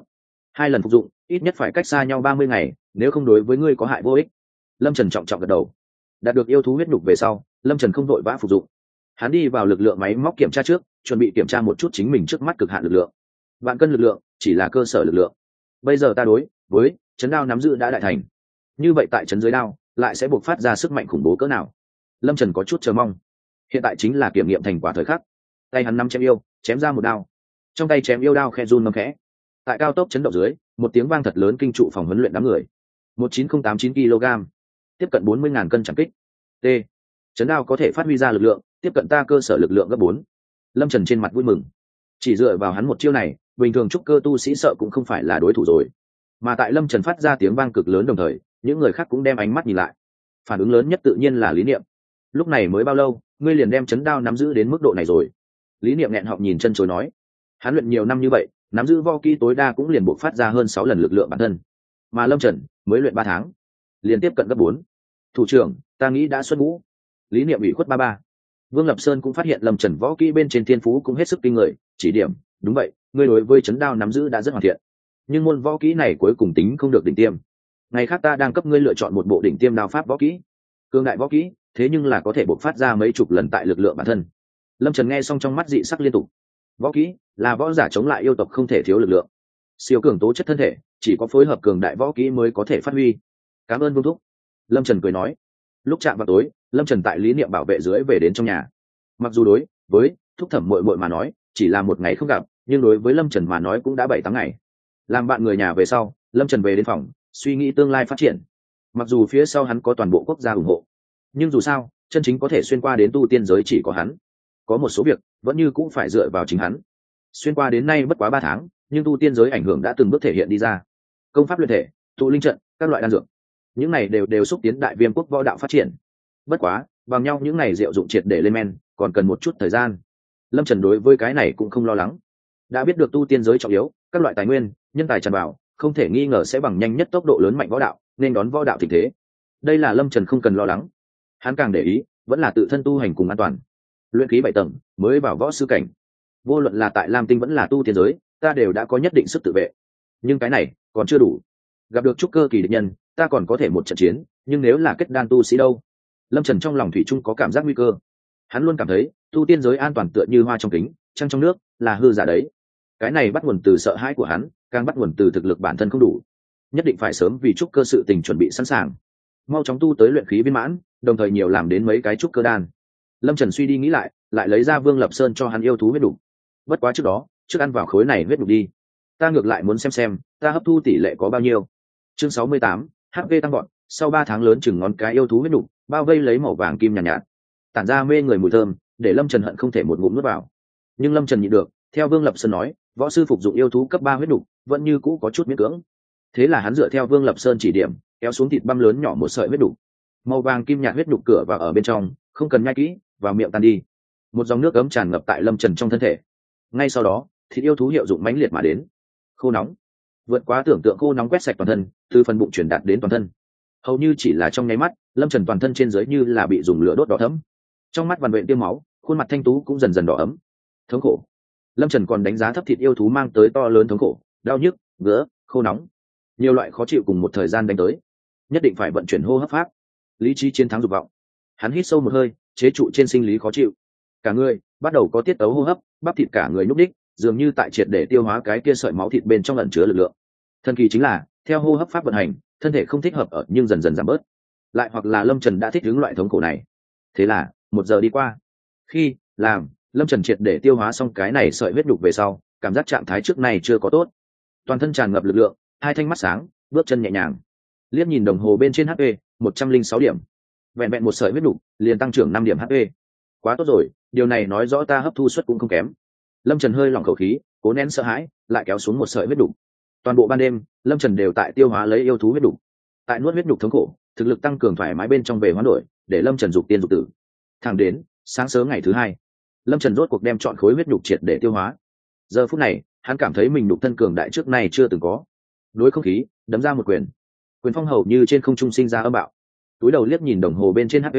2 lần phục dụng ít nhất phải cách xa nhau 30 ngày, nếu không đối với ngươi có hại vô ích. Lâm Trần trọng trọng gật đầu. Đạt được yêu thú huyết nhục về sau, Lâm Trần không vội vã phục dụng. Hắn đi vào lực lượng máy móc kiểm tra trước, chuẩn bị kiểm tra một chút chính mình trước mắt cực hạn lực lượng. Vạn cân lực lượng chỉ là cơ sở lực lượng. Bây giờ ta đối với chấn đao nắm giữ đã đại thành, như vậy tại chấn dưới đao lại sẽ buộc phát ra sức mạnh khủng bố cỡ nào? Lâm Trần có chút chờ mong. Hiện tại chính là kiểm nghiệm thành quả thời khắc. Tay hắn nắm chém yêu, chém ra một đao. Trong tay chém yêu đao khe run ngâm khẽ. Tại cao tốc chấn động dưới, một tiếng vang thật lớn kinh trụ phòng huấn luyện đám người. 19089 kg, tiếp cận 40.000 cân chẳng kích. T. Chấn đao có thể phát huy ra lực lượng, tiếp cận ta cơ sở lực lượng gấp 4. Lâm Trần trên mặt vui mừng. Chỉ dựa vào hắn một chiêu này, bình thường trúc cơ tu sĩ sợ cũng không phải là đối thủ rồi. Mà tại Lâm Trần phát ra tiếng vang cực lớn đồng thời, những người khác cũng đem ánh mắt nhìn lại. Phản ứng lớn nhất tự nhiên là Lý Niệm. Lúc này mới bao lâu, ngươi liền đem chấn đao nắm giữ đến mức độ này rồi? Lý Niệm nghẹn họng nhìn chân chối nói. Hắn luyện nhiều năm như vậy, nắm giữ võ kỹ tối đa cũng liền buộc phát ra hơn 6 lần lực lượng bản thân. Mà Lâm Trần mới luyện 3 tháng, liền tiếp cận gấp 4. Thủ trưởng, ta nghĩ đã xuất ngũ. Lý Niệm ủy khuất ba. Vương Lập Sơn cũng phát hiện Lâm Trần võ kỹ bên trên thiên phú cũng hết sức kinh người, chỉ điểm, đúng vậy, ngươi đối với chấn đao nắm giữ đã rất hoàn thiện. Nhưng môn võ kỹ này cuối cùng tính không được đỉnh tiêm. Ngày khác ta đang cấp ngươi lựa chọn một bộ đỉnh tiêm đao pháp võ kỹ. Cương đại võ kỹ, thế nhưng là có thể bộc phát ra mấy chục lần tại lực lượng bản thân. Lâm Trần nghe xong trong mắt dị sắc liên tục. Võ kỹ là võ giả chống lại yêu tộc không thể thiếu lực lượng. Siêu cường tố chất thân thể, chỉ có phối hợp cường đại võ kỹ mới có thể phát huy. Cảm ơn Vương thúc. Lâm Trần cười nói. Lúc chạm vào tối, Lâm Trần tại Lý Niệm bảo vệ dưới về đến trong nhà. Mặc dù đối với thúc thẩm muội muội mà nói chỉ là một ngày không gặp, nhưng đối với Lâm Trần mà nói cũng đã 7-8 ngày. Làm bạn người nhà về sau, Lâm Trần về đến phòng, suy nghĩ tương lai phát triển. Mặc dù phía sau hắn có toàn bộ quốc gia ủng hộ, nhưng dù sao, chân chính có thể xuyên qua đến tu tiên giới chỉ có hắn. Có một số việc vẫn như cũng phải dựa vào chính hắn. Xuyên qua đến nay bất quá 3 tháng, nhưng tu tiên giới ảnh hưởng đã từng bước thể hiện đi ra. Công pháp luyện thể, tụ linh trận, các loại đan dược, những này đều xúc tiến đại viêm quốc võ đạo phát triển. Bất quá, bằng nhau những này diệu dụng triệt để lên men, còn cần một chút thời gian. Lâm Trần đối với cái này cũng không lo lắng. Đã biết được tu tiên giới trọng yếu, các loại tài nguyên, nhân tài tràn vào, không thể nghi ngờ sẽ bằng nhanh nhất tốc độ lớn mạnh võ đạo, nên đón võ đạo thịnh thế. Đây là Lâm Trần không cần lo lắng. Hắn càng để ý, vẫn là tự thân tu hành cùng an toàn. Luyện khí 7 tầng, mới vào võ sư cảnh. Vô luận là tại Lam Tinh vẫn là tu tiên giới, ta đều đã có nhất định sức tự vệ. Nhưng cái này còn chưa đủ. Gặp được trúc cơ kỳ địch nhân, ta còn có thể một trận chiến, nhưng nếu là kết đan tu sĩ đâu? Lâm Trần trong lòng thủy chung có cảm giác nguy cơ. Hắn luôn cảm thấy tu tiên giới an toàn tựa như hoa trong kính, trăng trong nước, là hư giả đấy. Cái này bắt nguồn từ sợ hãi của hắn, càng bắt nguồn từ thực lực bản thân không đủ. Nhất định phải sớm vì trúc cơ sự tình chuẩn bị sẵn sàng, mau chóng tu tới luyện khí viên mãn, đồng thời nhiều làm đến mấy cái trúc cơ đan. Lâm Trần suy đi nghĩ lại, lại lấy ra Vương Lập Sơn cho hắn yêu thú huyết đục. Bất quá trước đó, trước ăn vào khối này huyết đục đi. Ta ngược lại muốn xem ta hấp thu tỷ lệ có bao nhiêu. Chương 68, HP tăng gọn, sau 3 tháng lớn chừng ngón cái yêu thú huyết đục, bao vây lấy màu vàng kim nhàn nhạt, tản ra mê người mùi thơm, để Lâm Trần hận không thể một ngụm nuốt vào. Nhưng Lâm Trần nhịn được, theo Vương Lập Sơn nói, võ sư phục dụng yêu thú cấp 3 huyết đục, vẫn như cũ có chút miễn cưỡng. Thế là hắn dựa theo Vương Lập Sơn chỉ điểm, kéo xuống thịt băm lớn nhỏ một sợi huyết đục. Màu vàng kim nhạt huyết đục cửa vào ở bên trong, không cần nhai kỹ, vào miệng tan đi. Một dòng nước ấm tràn ngập tại Lâm Trần trong thân thể. Ngay sau đó, thịt yêu thú hiệu dụng mãnh liệt mà đến. Khô nóng, vượt quá tưởng tượng khô nóng quét sạch toàn thân, từ phần bụng truyền đạt đến toàn thân. Hầu như chỉ là trong nháy mắt, Lâm Trần toàn thân trên dưới như là bị dùng lửa đốt đỏ thẫm. Trong mắt vằn vện tiêm máu, khuôn mặt thanh tú cũng dần dần đỏ ấm. Thống khổ. Lâm Trần còn đánh giá thấp thịt yêu thú mang tới to lớn thống khổ, đau nhức, ngứa, khô nóng, nhiều loại khó chịu cùng một thời gian đánh tới. Nhất định phải vận chuyển hô hấp pháp. Lý trí chiến thắng dục vọng. Hắn hít sâu một hơi, chế trụ trên sinh lý khó chịu. Cả người bắt đầu có tiết tấu hô hấp, bắp thịt cả người nhúc nhích, dường như tại triệt để tiêu hóa cái kia sợi máu thịt bên trong ẩn chứa lực lượng. Thần kỳ chính là, theo hô hấp pháp vận hành, thân thể không thích hợp ở nhưng dần dần giảm bớt. Lại hoặc là Lâm Trần đã thích ứng loại thống khổ này. Thế là, 1 giờ đi qua. Khi làm Lâm Trần triệt để tiêu hóa xong cái này sợi huyết đục về sau, cảm giác trạng thái trước này chưa có tốt. Toàn thân tràn ngập lực lượng, hai thanh mắt sáng, bước chân nhẹ nhàng. Liếc nhìn đồng hồ bên trên HP, 106 điểm. Vẹn vẹn một sợi huyết đục, liền tăng trưởng 5 điểm HP. Quá tốt rồi, điều này nói rõ ta hấp thu suất cũng không kém. Lâm Trần hơi lỏng khẩu khí, cố nén sợ hãi, lại kéo xuống một sợi huyết đục. Toàn bộ ban đêm, Lâm Trần đều tại tiêu hóa lấy yêu thú huyết đục. Tại nuốt huyết đục thống khổ, thực lực tăng cường thoải mái bên trong về hoán đổi, để Lâm Trần dục tiên dục tử. Thẳng đến sáng sớm ngày thứ 2, Lâm Trần rốt cuộc đem chọn khối huyết nhục triệt để tiêu hóa. Giờ phút này, hắn cảm thấy mình nhục thân cường đại trước nay chưa từng có. Đối không khí, đấm ra một quyền. Quyền phong hầu như trên không trung sinh ra âm bạo. Túi đầu liếc nhìn đồng hồ bên trên HP,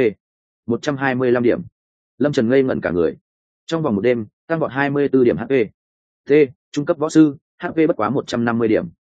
125 điểm. Lâm Trần ngây ngẩn cả người. Trong vòng một đêm, tăng vọt 24 điểm HP. T, trung cấp võ sư, HP bất quá 150 điểm.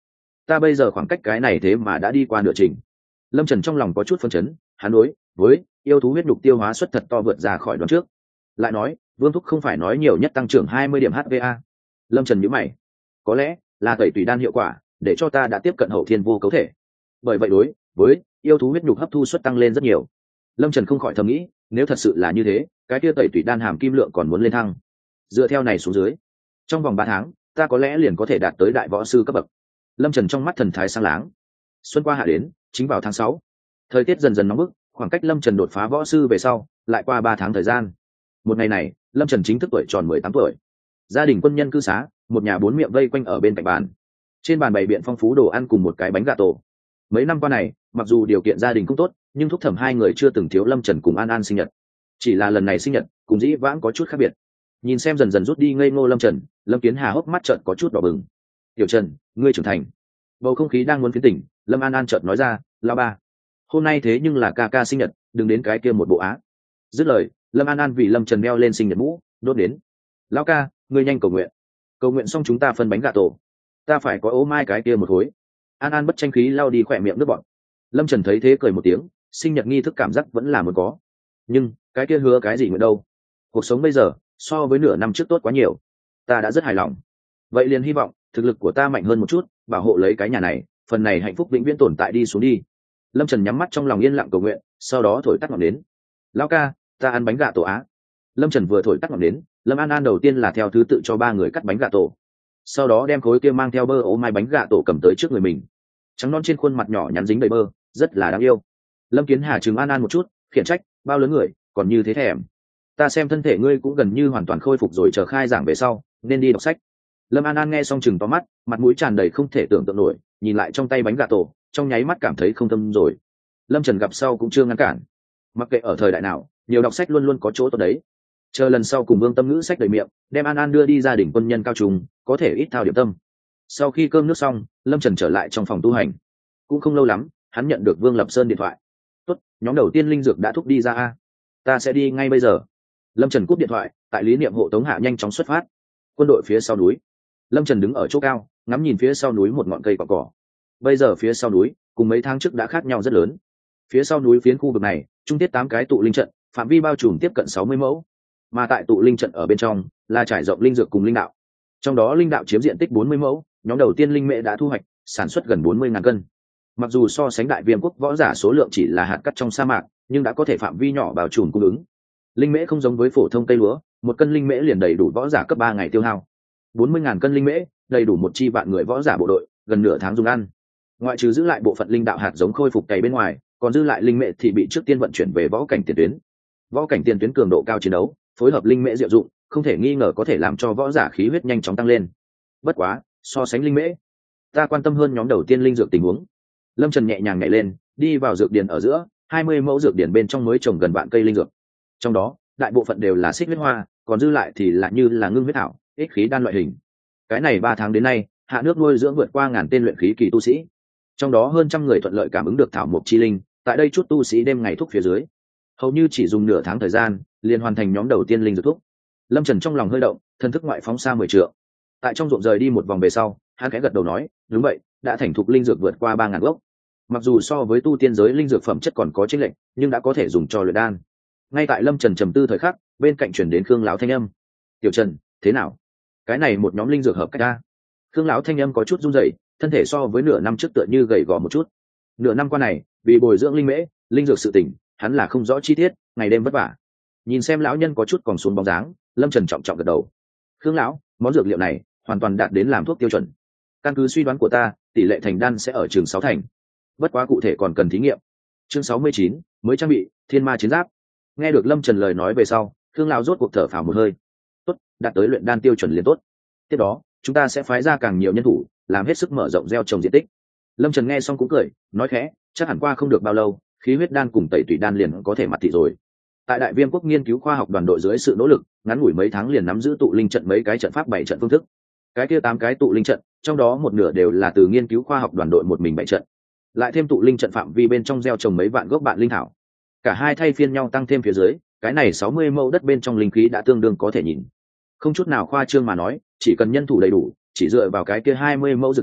ta bây giờ khoảng cách cái này thế mà đã đi qua nửa trình. Lâm Trần trong lòng có chút phân chấn, hắn đối với yêu thú huyết nhục tiêu hóa suất thật to vượt ra khỏi đoán trước. Lại nói, Vương Thúc không phải nói nhiều nhất tăng trưởng 20 điểm HVA. Lâm Trần nhíu mày, có lẽ là tẩy tùy đan hiệu quả để cho ta đã tiếp cận hậu thiên vô cấu thể, bởi vậy đối với yêu thú huyết nhục hấp thu suất tăng lên rất nhiều. Lâm Trần không khỏi thầm nghĩ, nếu thật sự là như thế, cái kia tẩy tùy đan hàm kim lượng còn muốn lên thăng. Dựa theo này xuống dưới, trong vòng 3 tháng ta có lẽ liền có thể đạt tới đại võ sư cấp bậc. Lâm Trần trong mắt thần thái sáng láng. Xuân qua hạ đến, chính vào tháng 6. Thời tiết dần dần nóng bức, khoảng cách Lâm Trần đột phá võ sư về sau lại qua 3 tháng thời gian. Một ngày này, Lâm Trần chính thức tuổi tròn 18 tuổi. Gia đình quân nhân cư xá, một nhà 4 miệng vây quanh ở bên cạnh bàn. Trên bàn bày biện phong phú đồ ăn cùng một cái bánh gà tổ. Mấy năm qua này, mặc dù điều kiện gia đình cũng tốt, nhưng thúc thẩm hai người chưa từng thiếu Lâm Trần cùng An An sinh nhật. Chỉ là lần này sinh nhật cùng dĩ vãng có chút khác biệt. Nhìn xem dần dần rút đi ngây ngô Lâm Trần, Lâm Kiến Hà hốc mắt trợn có chút đỏ bừng. "Tiểu Trần, ngươi trưởng thành." Bầu không khí đang muốn phiến tỉnh, Lâm An An chợt nói ra, "Lão ba, hôm nay thế nhưng là ca ca sinh nhật, đừng đến cái kia một bộ á." Dứt lời, Lâm An An vì Lâm Trần đeo lên sinh nhật mũ, đốt đến. "Lão ca, ngươi nhanh cầu nguyện. Cầu nguyện xong chúng ta phân bánh gà tổ. Ta phải có ố mai cái kia một khối." An An bất tranh khí lau đi khỏe miệng nước bọt. Lâm Trần thấy thế cười một tiếng, sinh nhật nghi thức cảm giác vẫn là muốn có. Nhưng, cái kia hứa cái gì nguyện đâu? Cuộc sống bây giờ, so với nửa năm trước tốt quá nhiều. Ta đã rất hài lòng. Vậy liền hy vọng, thực lực của ta mạnh hơn một chút, bảo hộ lấy cái nhà này, phần này hạnh phúc vĩnh viễn tồn tại đi xuống đi. Lâm Trần nhắm mắt trong lòng yên lặng cầu nguyện, sau đó thổi tắt ngọn nến. "Lão ca, ta ăn bánh gà tổ á." Lâm Trần vừa thổi tắt ngọn nến, Lâm An An đầu tiên là theo thứ tự cho 3 người cắt bánh gà tổ. Sau đó đem khối kia mang theo bơ ố mai bánh gà tổ cầm tới trước người mình. Trắng non trên khuôn mặt nhỏ nhắn dính đầy bơ, rất là đáng yêu. Lâm Kiến Hà trừng An An một chút, khiển trách, "Bao lớn người, còn như thế thèm. Ta xem thân thể ngươi cũng gần như hoàn toàn khôi phục rồi, chờ khai giảng về sau nên đi đọc sách." Lâm An An nghe xong chừng to mắt, mặt mũi tràn đầy không thể tưởng tượng nổi, nhìn lại trong tay bánh gà tổ, trong nháy mắt cảm thấy không tâm rồi. Lâm Trần gặp sau cũng chưa ngăn cản. Mặc kệ ở thời đại nào, nhiều đọc sách luôn luôn có chỗ tốt đấy. Chờ lần sau cùng Vương Tâm Ngữ sách đầy miệng, đem An An đưa đi gia đình quân nhân cao trung, có thể ít thao điểm tâm. Sau khi cơm nước xong, Lâm Trần trở lại trong phòng tu hành. Cũng không lâu lắm, hắn nhận được Vương Lập Sơn điện thoại. "Tốt, nhóm đầu tiên linh dược đã thúc đi ra a. Ta sẽ đi ngay bây giờ." Lâm Trần cúp điện thoại, tại lý niệm hộ tống hạ nhanh chóng xuất phát. Quân đội phía sau núi. Lâm Trần đứng ở chỗ cao, ngắm nhìn phía sau núi một ngọn cây cỏ cỏ. Bây giờ phía sau núi, cùng mấy tháng trước đã khác nhau rất lớn. Phía sau núi phiến khu vực này, trung tiết 8 cái tụ linh trận, phạm vi bao trùm tiếp cận 60 mẫu. Mà tại tụ linh trận ở bên trong, là trải rộng linh dược cùng linh đạo. Trong đó linh đạo chiếm diện tích 40 mẫu, nhóm đầu tiên linh mễ đã thu hoạch, sản xuất gần 40.000 cân. Mặc dù so sánh đại viêm quốc võ giả số lượng chỉ là hạt cát trong sa mạc, nhưng đã có thể phạm vi nhỏ bao trùm cung ứng. Linh mễ không giống với phổ thông cây lúa, 1 cân linh mễ liền đầy đủ võ giả cấp 3 ngày tiêu hao. 40.000 cân linh mễ, đầy đủ một chi vạn người võ giả bộ đội, gần nửa tháng dùng ăn. Ngoại trừ giữ lại bộ phận linh đạo hạt giống khôi phục cày bên ngoài, còn dư lại linh mễ thì bị trước tiên vận chuyển về võ cảnh tiền tuyến. Võ cảnh tiền tuyến cường độ cao chiến đấu, phối hợp linh mễ diệu dụng, không thể nghi ngờ có thể làm cho võ giả khí huyết nhanh chóng tăng lên. Bất quá, so sánh linh mễ, ta quan tâm hơn nhóm đầu tiên linh dược tình huống. Lâm Trần nhẹ nhàng nhảy lên, đi vào dược điển ở giữa, 20 mẫu dược điển bên trong mới trồng gần vạn cây linh dược. Trong đó, đại bộ phận đều là xích huyết hoa, còn dư lại thì là như là ngưng huyết thảo, ích khí đan loại hình. Cái này 3 tháng đến nay, hạ nước nuôi dưỡng vượt qua 1000 tên luyện khí kỳ tu sĩ. Trong đó hơn trăm người thuận lợi cảm ứng được thảo mộc chi linh, tại đây chút tu sĩ đêm ngày thúc phía dưới, hầu như chỉ dùng nửa tháng thời gian, liền hoàn thành nhóm đầu tiên linh dược thúc. Lâm Trần trong lòng hơi động, thần thức ngoại phóng xa 10 trượng. Tại trong ruộng rời đi một vòng về sau, hắn khẽ gật đầu nói, "Đúng vậy, đã thành thục linh dược vượt qua 3000 gốc. Mặc dù so với tu tiên giới linh dược phẩm chất còn có chênh lệch, nhưng đã có thể dùng cho luyện đan." Ngay tại Lâm Trần trầm tư thời khắc, bên cạnh chuyển đến Khương lão thanh âm. "Tiểu Trần, thế nào? Cái này một nhóm linh dược hợp cách a?" Khương lão thanh âm có chút run rẩy, thân thể so với nửa năm trước tựa như gầy gò một chút. Nửa năm qua này, vì bồi dưỡng linh mễ, linh dược sự tỉnh, hắn là không rõ chi tiết, ngày đêm vất vả. Nhìn xem lão nhân có chút còn xuống bóng dáng, Lâm Trần trọng trọng gật đầu. "Khương lão, món dược liệu này hoàn toàn đạt đến làm thuốc tiêu chuẩn. Căn cứ suy đoán của ta, tỷ lệ thành đan sẽ ở trường 6 thành. Bất quá cụ thể còn cần thí nghiệm." Chương 69, mới trang bị Thiên Ma chiến giáp. Nghe được Lâm Trần lời nói về sau, Khương lão rốt cuộc thở phào một hơi. "Tốt, đạt tới luyện đan tiêu chuẩn liền tốt. Tiếp đó, chúng ta sẽ phái ra càng nhiều nhân thủ, làm hết sức mở rộng gieo trồng diện tích." Lâm Trần nghe xong cũng cười, nói khẽ, "Chắc hẳn qua không được bao lâu, khí huyết đan cùng tẩy tủy đan liền có thể mặt thị rồi." Tại Đại Viêm quốc nghiên cứu khoa học đoàn đội dưới sự nỗ lực, ngắn ngủi mấy tháng liền nắm giữ tụ linh trận mấy cái trận pháp 7 trận phương thức. Cái kia 8 cái tụ linh trận, trong đó một nửa đều là từ nghiên cứu khoa học đoàn đội một mình 7 trận. Lại thêm tụ linh trận phạm vi bên trong gieo trồng mấy vạn gốc bạn linh thảo. Cả hai thay phiên nhau tăng thêm phía dưới, cái này 60 mẫu đất bên trong linh khí đã tương đương có thể nhìn. Không chút nào khoa trương mà nói, chỉ cần nhân thủ đầy đủ, chỉ dựa vào cái kia 20 mẫu dược điển,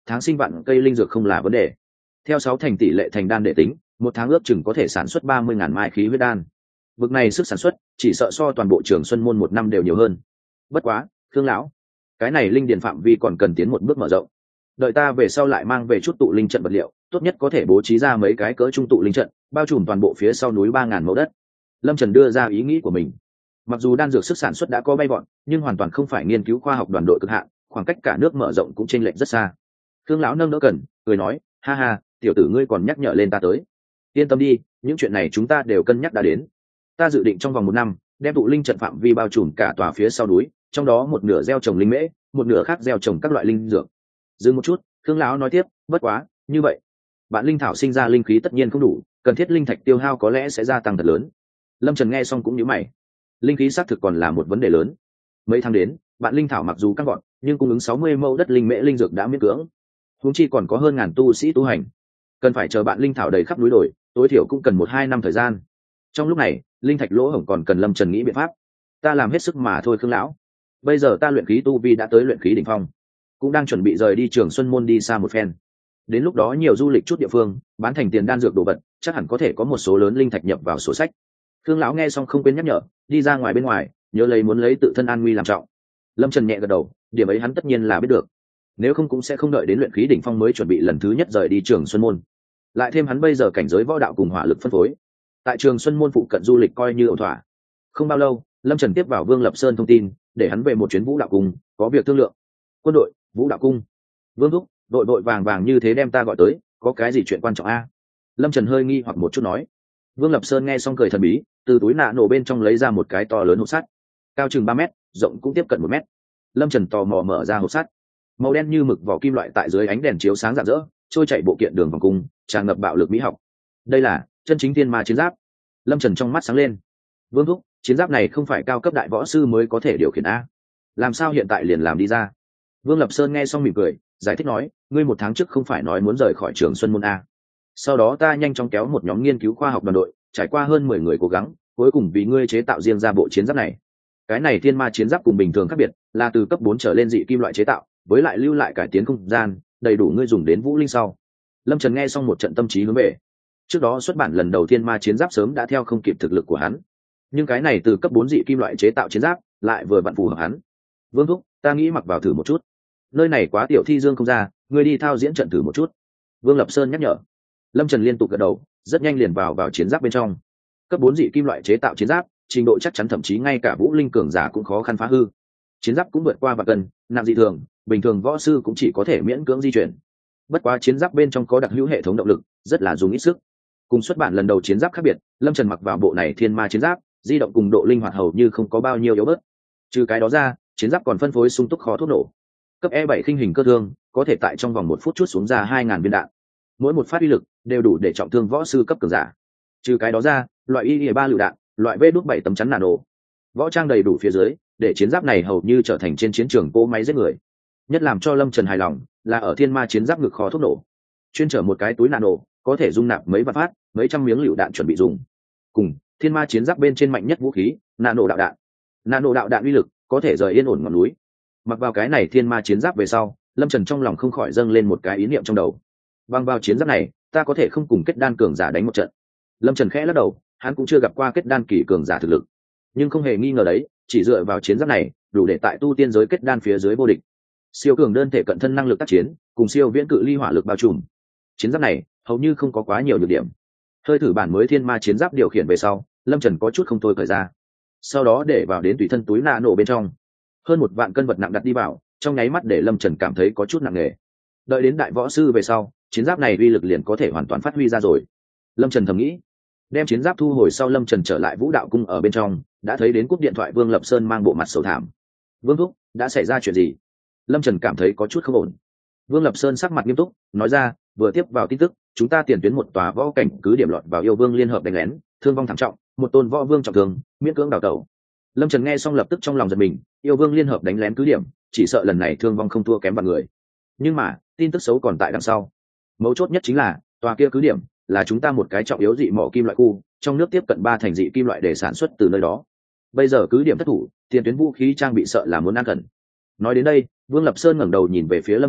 tháng sinh vạn cây linh dược không là vấn đề. Theo 6 thành tỷ lệ thành đan để tính, một tháng ước chừng có thể sản xuất 30.000 mai khí huyết đan. Vực này sức sản xuất chỉ sợ so toàn bộ Trường Xuân môn một năm đều nhiều hơn. Bất quá, Khương lão, cái này linh điền phạm vi còn cần tiến một bước mở rộng. Đợi ta về sau lại mang về chút tụ linh trận vật liệu, tốt nhất có thể bố trí ra mấy cái cỡ trung tụ linh trận, bao trùm toàn bộ phía sau núi 3.000 mẫu đất. Lâm Trần đưa ra ý nghĩ của mình. Mặc dù đan dược sức sản xuất đã có bay vọt, nhưng hoàn toàn không phải nghiên cứu khoa học đoàn đội cực hạn, khoảng cách cả nước mở rộng cũng chênh lệch rất xa. Khương lão nâng đỡ cần, cười nói, ha ha, tiểu tử ngươi còn nhắc nhở lên ta tới. Yên tâm đi, những chuyện này chúng ta đều cân nhắc đã đến. Ta dự định trong vòng 1 năm, đem tụ linh trận phạm vi bao trùm cả tòa phía sau núi, trong đó một nửa gieo trồng linh mễ, một nửa khác gieo trồng các loại linh dược. Dừng một chút, Khương lão nói tiếp, bất quá, như vậy, bạn linh thảo sinh ra linh khí tất nhiên không đủ, cần thiết linh thạch tiêu hao có lẽ sẽ gia tăng thật lớn. Lâm Trần nghe xong cũng nhíu mày. Linh khí xác thực còn là một vấn đề lớn. Mấy tháng đến, bạn linh thảo mặc dù căng gọn, nhưng cung ứng 60 mẫu đất linh mễ linh dược đã miễn cưỡng. Huống chi còn có hơn ngàn tu sĩ tu hành, cần phải chờ bạn linh thảo đầy khắp núi đồi, tối thiểu cũng cần 1-2 năm thời gian. Trong lúc này, linh thạch lỗ hổng còn cần Lâm Trần nghĩ biện pháp. Ta làm hết sức mà thôi Khương lão. Bây giờ ta luyện khí tu vi đã tới luyện khí đỉnh phong, cũng đang chuẩn bị rời đi Trường Xuân môn đi xa một phen. Đến lúc đó nhiều du lịch chút địa phương, bán thành tiền đan dược đồ vật, chắc hẳn có thể có một số lớn linh thạch nhập vào sổ sách. Khương lão nghe xong không quên nhắc nhở, đi ra ngoài bên ngoài, nhớ muốn lấy tự thân an nguy làm trọng. Lâm Trần nhẹ gật đầu, điểm ấy hắn tất nhiên là biết được. Nếu không cũng sẽ không đợi đến luyện khí đỉnh phong mới chuẩn bị lần thứ nhất rời đi Trường Xuân môn. Lại thêm hắn bây giờ cảnh giới võ đạo cùng hỏa lực phân phối, tại Trường Xuân môn phụ cận du lịch coi như ổn thỏa. Không bao lâu, Lâm Trần tiếp vào Vương Lập Sơn thông tin, để hắn về một chuyến Vũ đạo cung, có việc thương lượng. Quân đội, Vũ đạo cung. Vương thúc, đội vàng vàng như thế đem ta gọi tới, có cái gì chuyện quan trọng a? Lâm Trần hơi nghi hoặc một chút nói. Vương Lập Sơn nghe xong cười thần bí, từ túi nạ nổ bên trong lấy ra một cái to lớn hộp sắt, cao chừng 3 mét, rộng cũng tiếp cận 1 mét. Lâm Trần tò mò mở ra hộp sắt, màu đen như mực vỏ kim loại tại dưới ánh đèn chiếu sáng rạng rỡ, trôi chảy bộ kiện đường vòng cung, tràn ngập bạo lực mỹ học. Đây là chân chính thiên ma chiến giáp. Lâm Trần trong mắt sáng lên. Vương thúc, chiến giáp này không phải cao cấp đại võ sư mới có thể điều khiển a? Làm sao hiện tại liền làm đi ra? Vương Lập Sơn nghe xong mỉm cười, giải thích nói, ngươi 1 tháng trước không phải nói muốn rời khỏi Trường Xuân môn a? Sau đó ta nhanh chóng kéo một nhóm nghiên cứu khoa học đoàn đội, trải qua hơn 10 người cố gắng, cuối cùng vì ngươi chế tạo riêng ra bộ chiến giáp này. Cái này thiên ma chiến giáp cùng bình thường khác biệt, là từ cấp 4 trở lên dị kim loại chế tạo, với lại lưu lại cải tiến không gian, đầy đủ ngươi dùng đến vũ linh sau. Lâm Trần nghe xong một trận tâm trí hướng về. Trước đó xuất bản lần đầu thiên ma chiến giáp sớm đã theo không kịp thực lực của hắn, nhưng cái này từ cấp 4 dị kim loại chế tạo chiến giáp lại vừa vặn phù hợp hắn. Vương thúc, ta nghĩ mặc vào thử một chút. Nơi này quá tiểu thi dương không ra, ngươi đi thao diễn trận thử một chút. Vương Lập Sơn nhắc nhở. Lâm Trần liên tục gật đầu, rất nhanh liền vào chiến giáp bên trong. Cấp 4 dị kim loại chế tạo chiến giáp, trình độ chắc chắn thậm chí ngay cả vũ linh cường giả cũng khó khăn phá hư. Chiến giáp cũng vượt qua vạn cân, nặng dị thường, bình thường võ sư cũng chỉ có thể miễn cưỡng di chuyển. Bất quá chiến giáp bên trong có đặc hữu hệ thống động lực, rất là dùng ít sức. Cùng xuất bản lần đầu chiến giáp khác biệt, Lâm Trần mặc vào bộ này thiên ma chiến giáp, di động cùng độ linh hoạt hầu như không có bao nhiêu yếu bớt. Trừ cái đó ra, chiến giáp còn phân phối sung túc kho thuốc nổ. Cấp E7 khinh hình cơ thương, có thể tại trong vòng 1 phút chút xuống ra 2.000 viên đạn. Mỗi một phát uy lực đều đủ để trọng thương võ sư cấp cường giả. Trừ cái đó ra, loại Y3 lựu đạn, loại V7 tấm chắn nano, võ trang đầy đủ phía dưới, để chiến giáp này hầu như trở thành trên chiến trường cỗ máy giết người. Nhất làm cho Lâm Trần hài lòng là ở thiên ma chiến giáp ngực kho thuốc nổ, chuyên chở một cái túi nano, có thể dung nạp mấy vạn phát, mấy trăm miếng lựu đạn chuẩn bị dùng. Cùng thiên ma chiến giáp bên trên mạnh nhất vũ khí, nano đạo đạn. Nano đạo đạn uy lực có thể rời yên ổn ngọn núi. Mặc vào cái này thiên ma chiến giáp về sau, Lâm Trần trong lòng không khỏi dâng lên một cái ý niệm trong đầu. Bằng vào chiến giáp này, ta có thể không cùng kết đan cường giả đánh một trận. Lâm Trần khẽ lắc đầu, hắn cũng chưa gặp qua kết đan kỳ cường giả thực lực, nhưng không hề nghi ngờ đấy, chỉ dựa vào chiến giáp này, đủ để tại tu tiên giới kết đan phía dưới vô địch. Siêu cường đơn thể cận thân năng lực tác chiến, cùng siêu viễn cự ly hỏa lực bao trùm. Chiến giáp này hầu như không có quá nhiều nhược điểm. Hơi thử bản mới thiên ma chiến giáp điều khiển về sau, Lâm Trần có chút không thôi cởi ra. Sau đó để vào đến tùy thân túi nạ nổ bên trong. Hơn 1 vạn cân vật nặng đặt đi vào, trong nháy mắt để Lâm Trần cảm thấy có chút nặng nề. Đợi đến đại võ sư về sau, chiến giáp này uy lực liền có thể hoàn toàn phát huy ra rồi. Lâm Trần thầm nghĩ. Đem chiến giáp thu hồi sau, Lâm Trần trở lại Vũ đạo cung ở bên trong, đã thấy đến cúp điện thoại Vương Lập Sơn mang bộ mặt sầu thảm. Vương thúc, đã xảy ra chuyện gì? Lâm Trần cảm thấy có chút không ổn. Vương Lập Sơn sắc mặt nghiêm túc, nói ra, vừa tiếp vào tin tức, chúng ta tiền tuyến một tòa võ cảnh cứ điểm lọt vào yêu vương liên hợp đánh lén, thương vong thảm trọng, một tôn võ vương trọng thương, miễn cưỡng đào tẩu. Lâm Trần nghe xong lập tức trong lòng giật mình, yêu vương liên hợp đánh lén cứ điểm, chỉ sợ lần này thương vong không thua kém bằng người. Nhưng mà tin tức xấu còn tại đằng sau. Mấu chốt nhất chính là tòa kia cứ điểm là chúng ta một cái trọng yếu dị mỏ kim loại khu, trong nước tiếp cận 3 thành dị kim loại để sản xuất từ nơi đó. Bây giờ cứ điểm thất thủ, tiền tuyến vũ khí trang bị sợ là muốn ăn cẩn. Nói đến đây, Vương Lập Sơn ngẩng đầu nhìn về phía Lâm Trần,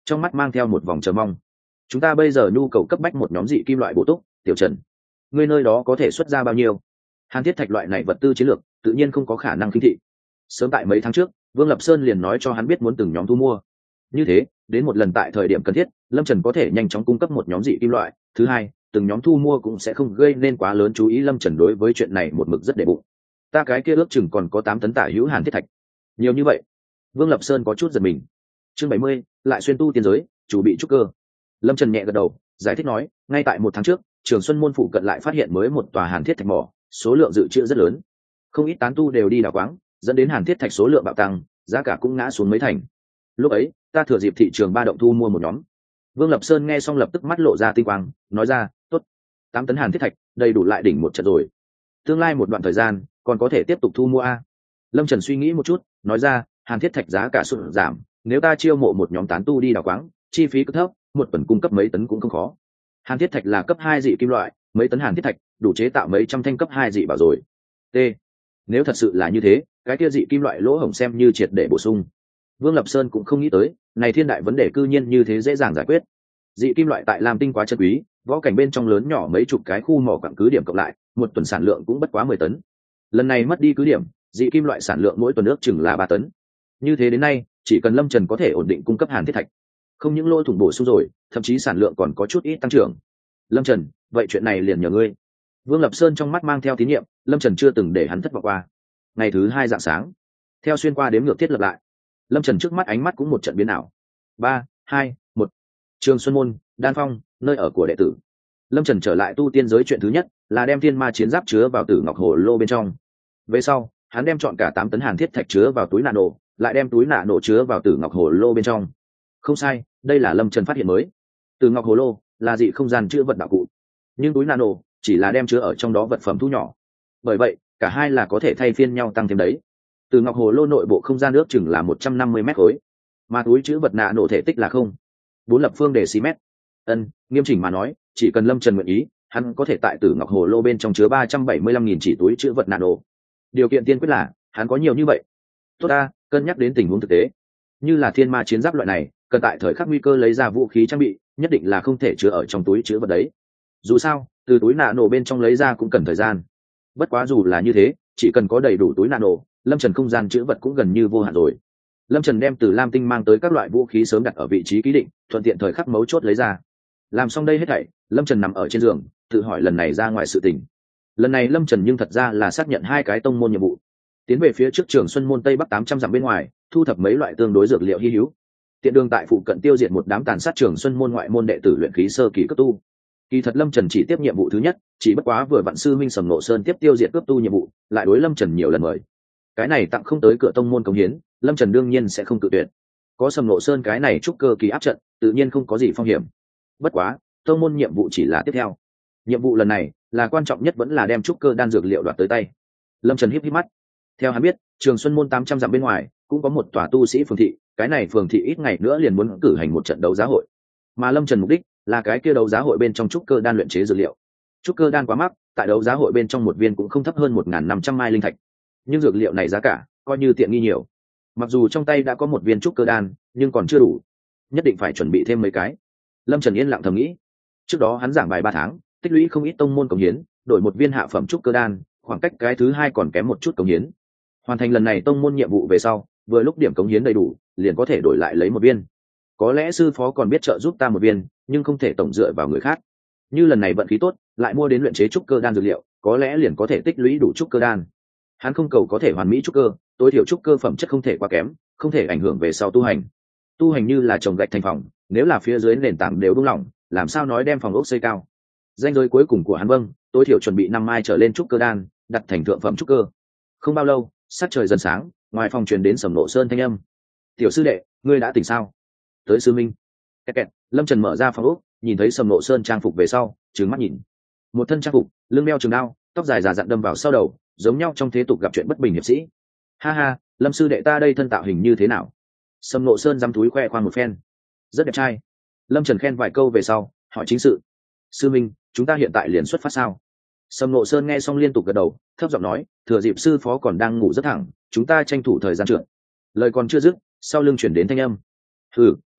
trong mắt mang theo một vòng chờ mong. Chúng ta bây giờ nhu cầu cấp bách một nhóm dị kim loại bổ túc. Tiểu Trần, ngươi nơi đó có thể xuất ra bao nhiêu? Hàn thiết thạch loại này vật tư chiến lược tự nhiên không có khả năng khinh thị. Sớm tại mấy tháng trước, Vương Lập Sơn liền nói cho hắn biết muốn từng nhóm thu mua. Như thế, đến một lần tại thời điểm cần thiết, Lâm Trần có thể nhanh chóng cung cấp một nhóm dị kim loại. Thứ hai, từng nhóm thu mua cũng sẽ không gây nên quá lớn chú ý. Lâm Trần đối với chuyện này một mực rất để bụng. Ta cái kia ước chừng còn có 8 tấn tả hữu hàn thiết thạch. Nhiều như vậy? Vương Lập Sơn có chút giật mình. Chương 70, lại xuyên tu tiên giới, chủ bị trúc cơ. Lâm Trần nhẹ gật đầu, giải thích nói, ngay tại 1 tháng trước, Trường Xuân môn phụ cận lại phát hiện mới một tòa hàn thiết thạch mỏ, số lượng dự trữ rất lớn. Không ít tán tu đều đi đào quáng, dẫn đến hàn thiết thạch số lượng bạo tăng, giá cả cũng ngã xuống mấy thành. Lúc ấy, ta thừa dịp thị trường ba động thu mua một nhóm. Vương Lập Sơn nghe xong lập tức mắt lộ ra tinh quang, nói ra, tốt, 8 tấn hàn thiết thạch, đầy đủ lại đỉnh một trận rồi. Tương lai một đoạn thời gian, còn có thể tiếp tục thu mua a. Lâm Trần suy nghĩ một chút, nói ra, hàn thiết thạch giá cả sụt giảm, nếu ta chiêu mộ một nhóm tán tu đi đào quáng, chi phí cực thấp, một tuần cung cấp mấy tấn cũng không khó. Hàn thiết thạch là cấp 2 dị kim loại, mấy tấn hàn thiết thạch đủ chế tạo mấy trăm thanh cấp 2 dị bảo rồi. T. Nếu thật sự là như thế, cái kia dị kim loại lỗ hổng xem như triệt để bổ sung. Vương Lập Sơn cũng không nghĩ tới, này thiên đại vấn đề cư nhiên như thế dễ dàng giải quyết. Dị kim loại tại Lam Tinh quá chân quý, võ cảnh bên trong lớn nhỏ mấy chục cái khu mỏ quặng cứ điểm cộng lại, một tuần sản lượng cũng bất quá 10 tấn. Lần này mất đi cứ điểm, dị kim loại sản lượng mỗi tuần ước chừng là 3 tấn. Như thế đến nay, chỉ cần Lâm Trần có thể ổn định cung cấp hàn thiết thạch, không những lỗ thủng bổ sung rồi, thậm chí sản lượng còn có chút ít tăng trưởng. Lâm Trần, vậy chuyện này liền nhờ ngươi. Vương Lập Sơn trong mắt mang theo tín nhiệm, Lâm Trần chưa từng để hắn thất vọng qua. Ngày thứ 2 rạng sáng, theo xuyên qua đếm ngược thiết lập lại, Lâm Trần trước mắt ánh mắt cũng một trận biến ảo. 3, 2, 1. Trường Xuân môn, Đan Phong, nơi ở của đệ tử. Lâm Trần trở lại tu tiên giới, chuyện thứ nhất là đem thiên ma chiến giáp chứa vào Tử Ngọc Hồ lô bên trong. Về sau, hắn đem chọn cả 8 tấn hàn thiết thạch chứa vào túi nano, lại đem túi nano chứa vào Tử Ngọc Hồ lô bên trong. Không sai, đây là Lâm Trần phát hiện mới. Tử Ngọc Hồ lô là dị không gian chứa vật đạo cụ, nhưng túi nano chỉ là đem chứa ở trong đó vật phẩm thu nhỏ. Bởi vậy, cả hai là có thể thay phiên nhau tăng thêm đấy. Tử Ngọc Hồ lô nội bộ không gian ước chừng là 150 mét khối, mà túi chứa vật nano thể tích là 0,4 lập phương decimet. Nghiêm chỉnh mà nói, chỉ cần Lâm Trần nguyện ý, hắn có thể tại Tử Ngọc Hồ lô bên trong chứa 375.000 chỉ túi chứa vật nano. Điều kiện tiên quyết là hắn có nhiều như vậy. Tốt ta, cân nhắc đến tình huống thực tế, như là thiên ma chiến giáp loại này, cần tại thời khắc nguy cơ lấy ra vũ khí trang bị, nhất định là không thể chứa ở trong túi chứa vật đấy. Dù sao, từ túi nano bên trong lấy ra cũng cần thời gian. Bất quá dù là như thế, chỉ cần có đầy đủ túi nano, Lâm Trần không gian chứa vật cũng gần như vô hạn rồi. Lâm Trần đem từ Lam Tinh mang tới các loại vũ khí sớm đặt ở vị trí ký định, thuận tiện thời khắc mấu chốt lấy ra. Làm xong đây hết thảy, Lâm Trần nằm ở trên giường, tự hỏi lần này ra ngoài sự tình. Lần này Lâm Trần nhưng thật ra là xác nhận 2 cái tông môn nhiệm vụ. Tiến về phía trước Trường Xuân môn Tây Bắc 800 dặm bên ngoài, thu thập mấy loại tương đối dược liệu hi hữu. Tiện đường tại phụ cận tiêu diệt một đám tàn sát Trường Xuân môn ngoại môn đệ tử luyện khí sơ kỳ cấp tu. Kỳ thật Lâm Trần chỉ tiếp nhiệm vụ thứ nhất, chỉ bất quá vừa vạn sư minh Sầm Nộ Sơn tiếp tiêu diệt cấp tu nhiệm vụ, lại đối Lâm Trần nhiều lần mời. Cái này tặng không tới cửa tông môn cống hiến, Lâm Trần đương nhiên sẽ không cự tuyệt. Có Sầm Nộ Sơn cái này trúc cơ kỳ áp trận, tự nhiên không có gì phong hiểm. Bất quá, tông môn nhiệm vụ chỉ là tiếp theo. Nhiệm vụ lần này là quan trọng nhất, vẫn là đem trúc cơ đan dược liệu đoạt tới tay. Lâm Trần híp mắt. Theo hắn biết, Trường Xuân môn 800 dặm bên ngoài cũng có một tòa tu sĩ phường thị, cái này phường thị ít ngày nữa liền muốn cử hành một trận đấu giá hội. Mà Lâm Trần mục đích là cái kia đấu giá hội bên trong trúc cơ đan luyện chế dược liệu. Trúc cơ đan quá mắc, tại đấu giá hội bên trong một viên cũng không thấp hơn 1.500 mai linh thạch. Nhưng dược liệu này giá cả coi như tiện nghi nhiều. Mặc dù trong tay đã có một viên trúc cơ đan, nhưng còn chưa đủ, nhất định phải chuẩn bị thêm mấy cái. Lâm Trần yên lặng thầm nghĩ. Trước đó hắn giảng bài 3 tháng, tích lũy không ít tông môn cống hiến, đổi một viên hạ phẩm trúc cơ đan, khoảng cách cái thứ 2 còn kém một chút cống hiến. Hoàn thành lần này tông môn nhiệm vụ về sau, vừa lúc điểm cống hiến đầy đủ, liền có thể đổi lại lấy một viên. Có lẽ sư phó còn biết trợ giúp ta một viên, nhưng không thể tổng dựa vào người khác. Như lần này vận khí tốt, lại mua đến luyện chế trúc cơ đan dược liệu, có lẽ liền có thể tích lũy đủ trúc cơ đan. Hắn không cầu có thể hoàn mỹ trúc cơ, tối thiểu trúc cơ phẩm chất không thể quá kém, không thể ảnh hưởng về sau tu hành. Tu hành như là trồng gạch thành phòng, nếu là phía dưới nền tảng đều buông lỏng, làm sao nói đem phòng ốc xây cao. Danh giới cuối cùng của hắn, tối thiểu chuẩn bị 5 mai trở lên trúc cơ đan, đặt thành thượng phẩm trúc cơ. Không bao lâu, sắc trời dần sáng, ngoài phòng truyền đến Sầm Nộ Sơn thanh âm. "Tiểu sư đệ, ngươi đã tỉnh sao?" "Tới sư minh." Kẹt kẹt, Lâm Trần mở ra phòng ốc, nhìn thấy Sầm Nộ Sơn trang phục về sau, trừng mắt nhìn. Một thân trang phục, lưng đeo trường đao, tóc dài già dặn đâm vào sau đầu, giống nhau trong thế tục gặp chuyện bất bình hiệp sĩ. "Ha ha, Lâm sư đệ ta đây thân tạo hình như thế nào?" Sầm Nộ Sơn giăm túi khoe khoang một phen. "Rất đẹp trai." Lâm Trần khen vài câu về sau, hỏi chính sự. "Sư minh, chúng ta hiện tại liền xuất phát sao?" Sầm Nộ Sơn nghe xong liên tục gật đầu, thấp giọng nói, "Thừa dịp sư phó còn đang ngủ rất thẳng, chúng ta tranh thủ thời gian trượt." Lời còn chưa dứt, sau lưng chuyển đến thanh âm. "Hừ,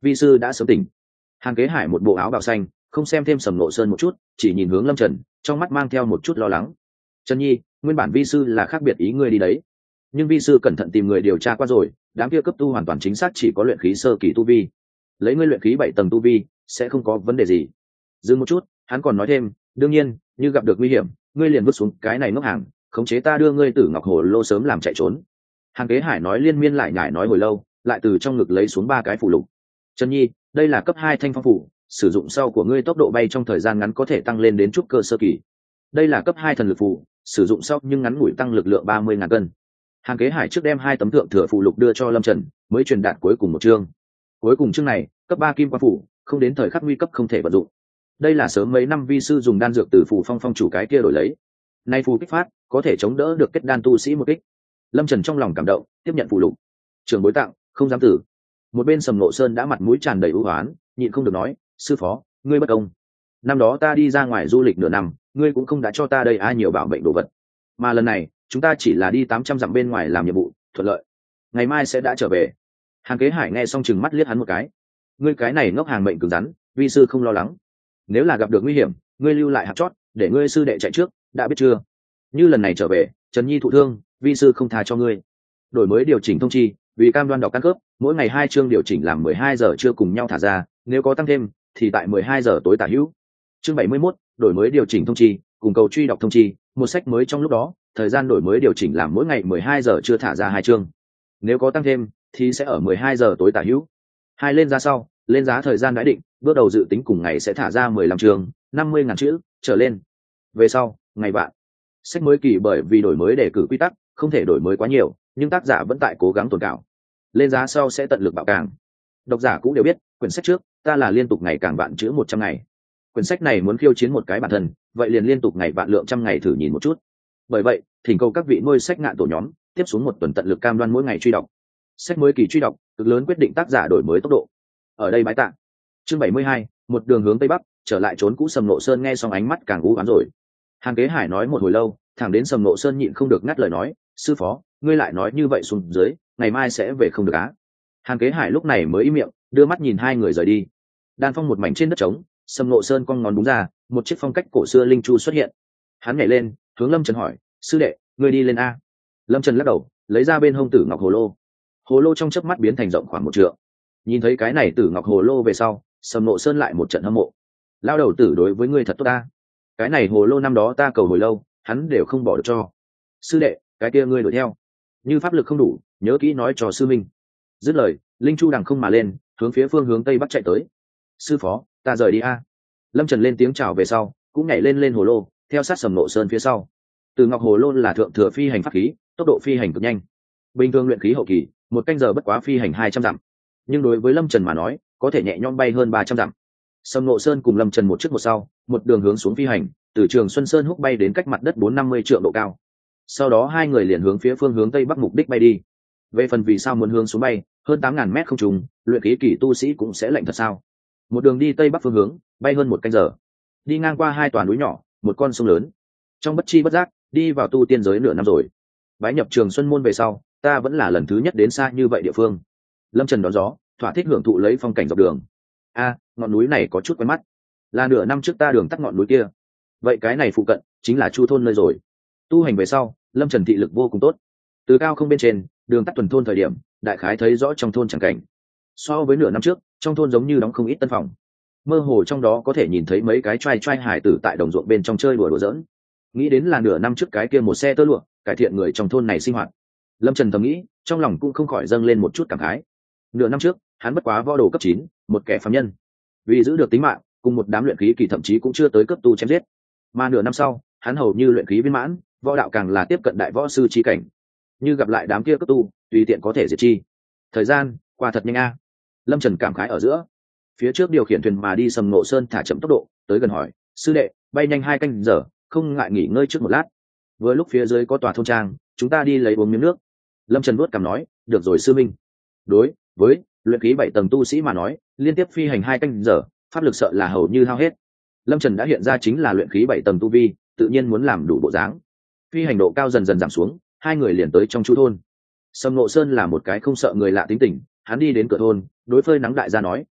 vi sư đã sớm tỉnh. Hàn Kế Hải một bộ áo bào xanh, không xem thêm Sầm Ngộ Sơn một chút, chỉ nhìn hướng Lâm Trần, trong mắt mang theo một chút lo lắng. Trần Nhi, nguyên bản vi sư là khác biệt ý ngươi đi đấy, nhưng vi sư cẩn thận tìm người điều tra qua rồi, đám kia cấp tu hoàn toàn chính xác chỉ có luyện khí sơ kỳ tu vi, lấy ngươi luyện khí 7 tầng tu vi sẽ không có vấn đề gì. Dừng một chút, hắn còn nói thêm, đương nhiên, như gặp được nguy hiểm, ngươi liền vứt xuống cái này ngốc hàng, khống chế ta đưa ngươi Tử Ngọc Hồ Lô sớm làm chạy trốn. Hàn Kế Hải nói liên miên lại nhải nói hồi lâu, lại từ trong ngực lấy xuống 3 cái phù lục. Trần Nhi, đây là cấp 2 thanh phong phủ, sử dụng sau của ngươi tốc độ bay trong thời gian ngắn có thể tăng lên đến trúc cơ sơ kỳ. Đây là cấp 2 thần lực phù, sử dụng sau nhưng ngắn ngủi tăng lực lượng 30.000 cân. Hàn Kế Hải trước đem 2 tấm thượng thừa phù lục đưa cho Lâm Trần, mới truyền đạt cuối cùng một chương. Cuối cùng chương này, cấp 3 kim quan phủ, không đến thời khắc nguy cấp không thể vận dụng. Đây là sớm mấy năm vi sư dùng đan dược từ phù phong chủ cái kia đổi lấy. Nay phù kích phát, có thể chống đỡ được kết đan tu sĩ một kích. Lâm Trần trong lòng cảm động, tiếp nhận phù lục. Trường bối tặng, không dám tử. Một bên Sầm Ngộ Sơn đã mặt mũi tràn đầy ưu hoán, nhịn không được nói, sư phó, ngươi bất công. Năm đó ta đi ra ngoài du lịch nửa năm, ngươi cũng không đã cho ta đây ai nhiều bảo mệnh đồ vật. Mà lần này, chúng ta chỉ là đi 800 dặm bên ngoài làm nhiệm vụ, thuận lợi. Ngày mai sẽ đã trở về. Hàn Kế Hải nghe xong chừng mắt liếc hắn một cái. Ngươi cái này ngốc hàng mệnh cứng rắn, vi sư không lo lắng. Nếu là gặp được nguy hiểm, ngươi lưu lại hạt chót, để ngươi sư đệ chạy trước, đã biết chưa? Như lần này trở về, Trần Nhi thụ thương, vi sư không tha cho ngươi. Đổi mới điều chỉnh thông chi, vì cam đoan đọc căn cước, mỗi ngày 2 chương điều chỉnh làm 12 giờ trưa cùng nhau thả ra, nếu có tăng thêm thì tại 12 giờ tối tả hữu. Chương 71, đổi mới điều chỉnh thông chi, cùng cầu truy đọc thông chi, một sách mới trong lúc đó, thời gian đổi mới điều chỉnh làm mỗi ngày 12 giờ trưa thả ra 2 chương. Nếu có tăng thêm thì sẽ ở 12 giờ tối tả hữu. Hai lên giá sau, lên giá thời gian đã định, bước đầu dự tính cùng ngày sẽ thả ra 15 chương, 50.000 chữ trở lên. Về sau, ngày bạn. Sách mới kỳ bởi vì đổi mới đề cử quy tắc, không thể đổi mới quá nhiều, nhưng tác giả vẫn tại cố gắng tồn cảo. Lên giá sau sẽ tận lực bạo càng. Độc giả cũng đều biết, quyển sách trước, ta là liên tục ngày càng vạn chữ 100 ngày. Quyển sách này muốn khiêu chiến một cái bản thân, vậy liền liên tục ngày vạn lượng trăm ngày thử nhìn một chút. Bởi vậy, thỉnh cầu các vị nuôi sách ngạn tổ nhóm, tiếp xuống một tuần tận lực cam đoan mỗi ngày truy đọc. Sách mới kỳ truy đọc, cực lớn quyết định tác giả đổi mới tốc độ. Ở đây bái tạ. Chương 72, một đường hướng tây bắc, trở lại trốn cũ. Sầm Ngộ Sơn nghe xong ánh mắt càng u ám rồi. Hàn Kế Hải nói một hồi lâu, thẳng đến Sầm Ngộ Sơn nhịn không được ngắt lời nói, sư phó, ngươi lại nói như vậy xuống dưới, ngày mai sẽ về không được á? Hàn Kế Hải lúc này mới im miệng, đưa mắt nhìn hai người rời đi. Đan phong một mảnh trên đất trống, Sầm Ngộ Sơn cong ngón đúng ra, một chiếc phong cách cổ xưa linh chu xuất hiện. Hắn nhảy lên, hướng Lâm Trần hỏi, sư đệ, ngươi đi lên a? Lâm Trần lắc đầu, lấy ra bên hông Tử Ngọc Hồ Lô. Hồ lô trong chớp mắt biến thành rộng khoảng 1 trượng. Nhìn thấy cái này Tử Ngọc Hồ Lô về sau, Sầm Ngộ Sơn lại một trận hâm mộ. Lao đầu tử đối với ngươi thật tốt ta. Cái này hồ lô năm đó ta cầu hồi lâu, hắn đều không bỏ được cho. Sư đệ, cái kia ngươi đuổi theo. Như pháp lực không đủ, nhớ kỹ nói cho sư minh. Dứt lời, linh chu đằng không mà lên, hướng phía phương hướng tây bắc chạy tới. Sư phó, ta rời đi a. Lâm Trần lên tiếng chào về sau, cũng nhảy lên hồ lô, theo sát Sầm Ngộ Sơn phía sau. Từ Ngọc Hồ Lô là thượng thừa phi hành pháp khí, tốc độ phi hành cực nhanh. Bình thường luyện khí hậu kỳ, 1 canh giờ bất quá phi hành 200 dặm. Nhưng đối với Lâm Trần mà nói, có thể nhẹ nhõm bay hơn 300 dặm. Sầm Ngộ Sơn cùng Lâm Trần một trước một sau, một đường hướng xuống phi hành, từ Trường Xuân Sơn húc bay đến cách mặt đất 450 trượng độ cao. Sau đó hai người liền hướng phía phương hướng tây bắc mục đích bay đi. Về phần vì sao muốn hướng xuống bay, hơn 8.000 mét không trùng, luyện khí kỳ tu sĩ cũng sẽ lạnh thật sao? Một đường đi tây bắc phương hướng, bay hơn 1 canh giờ. Đi ngang qua 2 tòa núi nhỏ, một con sông lớn. Trong bất chi bất giác, đi vào tu tiên giới nửa năm rồi. Bái nhập Trường Xuân môn về sau, ta vẫn là lần thứ nhất đến xa như vậy địa phương. Lâm Trần đón gió, thỏa thích hưởng thụ lấy phong cảnh dọc đường. A, ngọn núi này có chút quen mắt, là nửa năm trước ta đường tắt ngọn núi kia. Vậy cái này phụ cận chính là Chu thôn nơi rồi. Tu hành về sau, Lâm Trần thị lực vô cùng tốt. Từ cao không bên trên, đường tắt tuần thôn thời điểm, đại khái thấy rõ trong thôn chẳng cảnh. So với nửa năm trước, trong thôn giống như đóng không ít tân phòng. Mơ hồ trong đó có thể nhìn thấy mấy cái trai hải tử tại đồng ruộng bên trong chơi đùa giỡn. Nghĩ đến là nửa năm trước cái kia một xe tơ lụa, cải thiện người trong thôn này sinh hoạt. Lâm Trần thầm nghĩ, trong lòng cũng không khỏi dâng lên một chút cảm khái. Nửa năm trước, hắn bất quá võ đồ cấp 9, một kẻ phàm nhân. Vì giữ được tính mạng, cùng một đám luyện khí kỳ thậm chí cũng chưa tới cấp tu chém giết. Mà nửa năm sau, hắn hầu như luyện khí viên mãn, võ đạo càng là tiếp cận đại võ sư chi cảnh. Như gặp lại đám kia cấp tu, tùy tiện có thể diệt chi. Thời gian qua thật nhanh a. Lâm Trần cảm khái ở giữa. Phía trước điều khiển thuyền mà đi Sầm Ngộ Sơn thả chậm tốc độ, tới gần hỏi, sư đệ, bay nhanh 2 canh giờ, không ngại nghỉ ngơi trước một lát. Vừa lúc phía dưới có tòa thôn trang, chúng ta đi lấy uống miếng nước. Lâm Trần vuốt cằm nói, được rồi sư minh. Đối với luyện khí 7 tầng tu sĩ mà nói, liên tiếp phi hành 2 canh giờ, pháp lực sợ là hầu như hao hết. Lâm Trần đã hiện ra chính là luyện khí 7 tầng tu vi, tự nhiên muốn làm đủ bộ dáng. Phi hành độ cao dần dần giảm xuống, hai người liền tới trong Chu thôn. Sầm Ngộ Sơn là một cái không sợ người lạ tính tình, hắn đi đến cửa thôn, đối phơi nắng đại gia nói,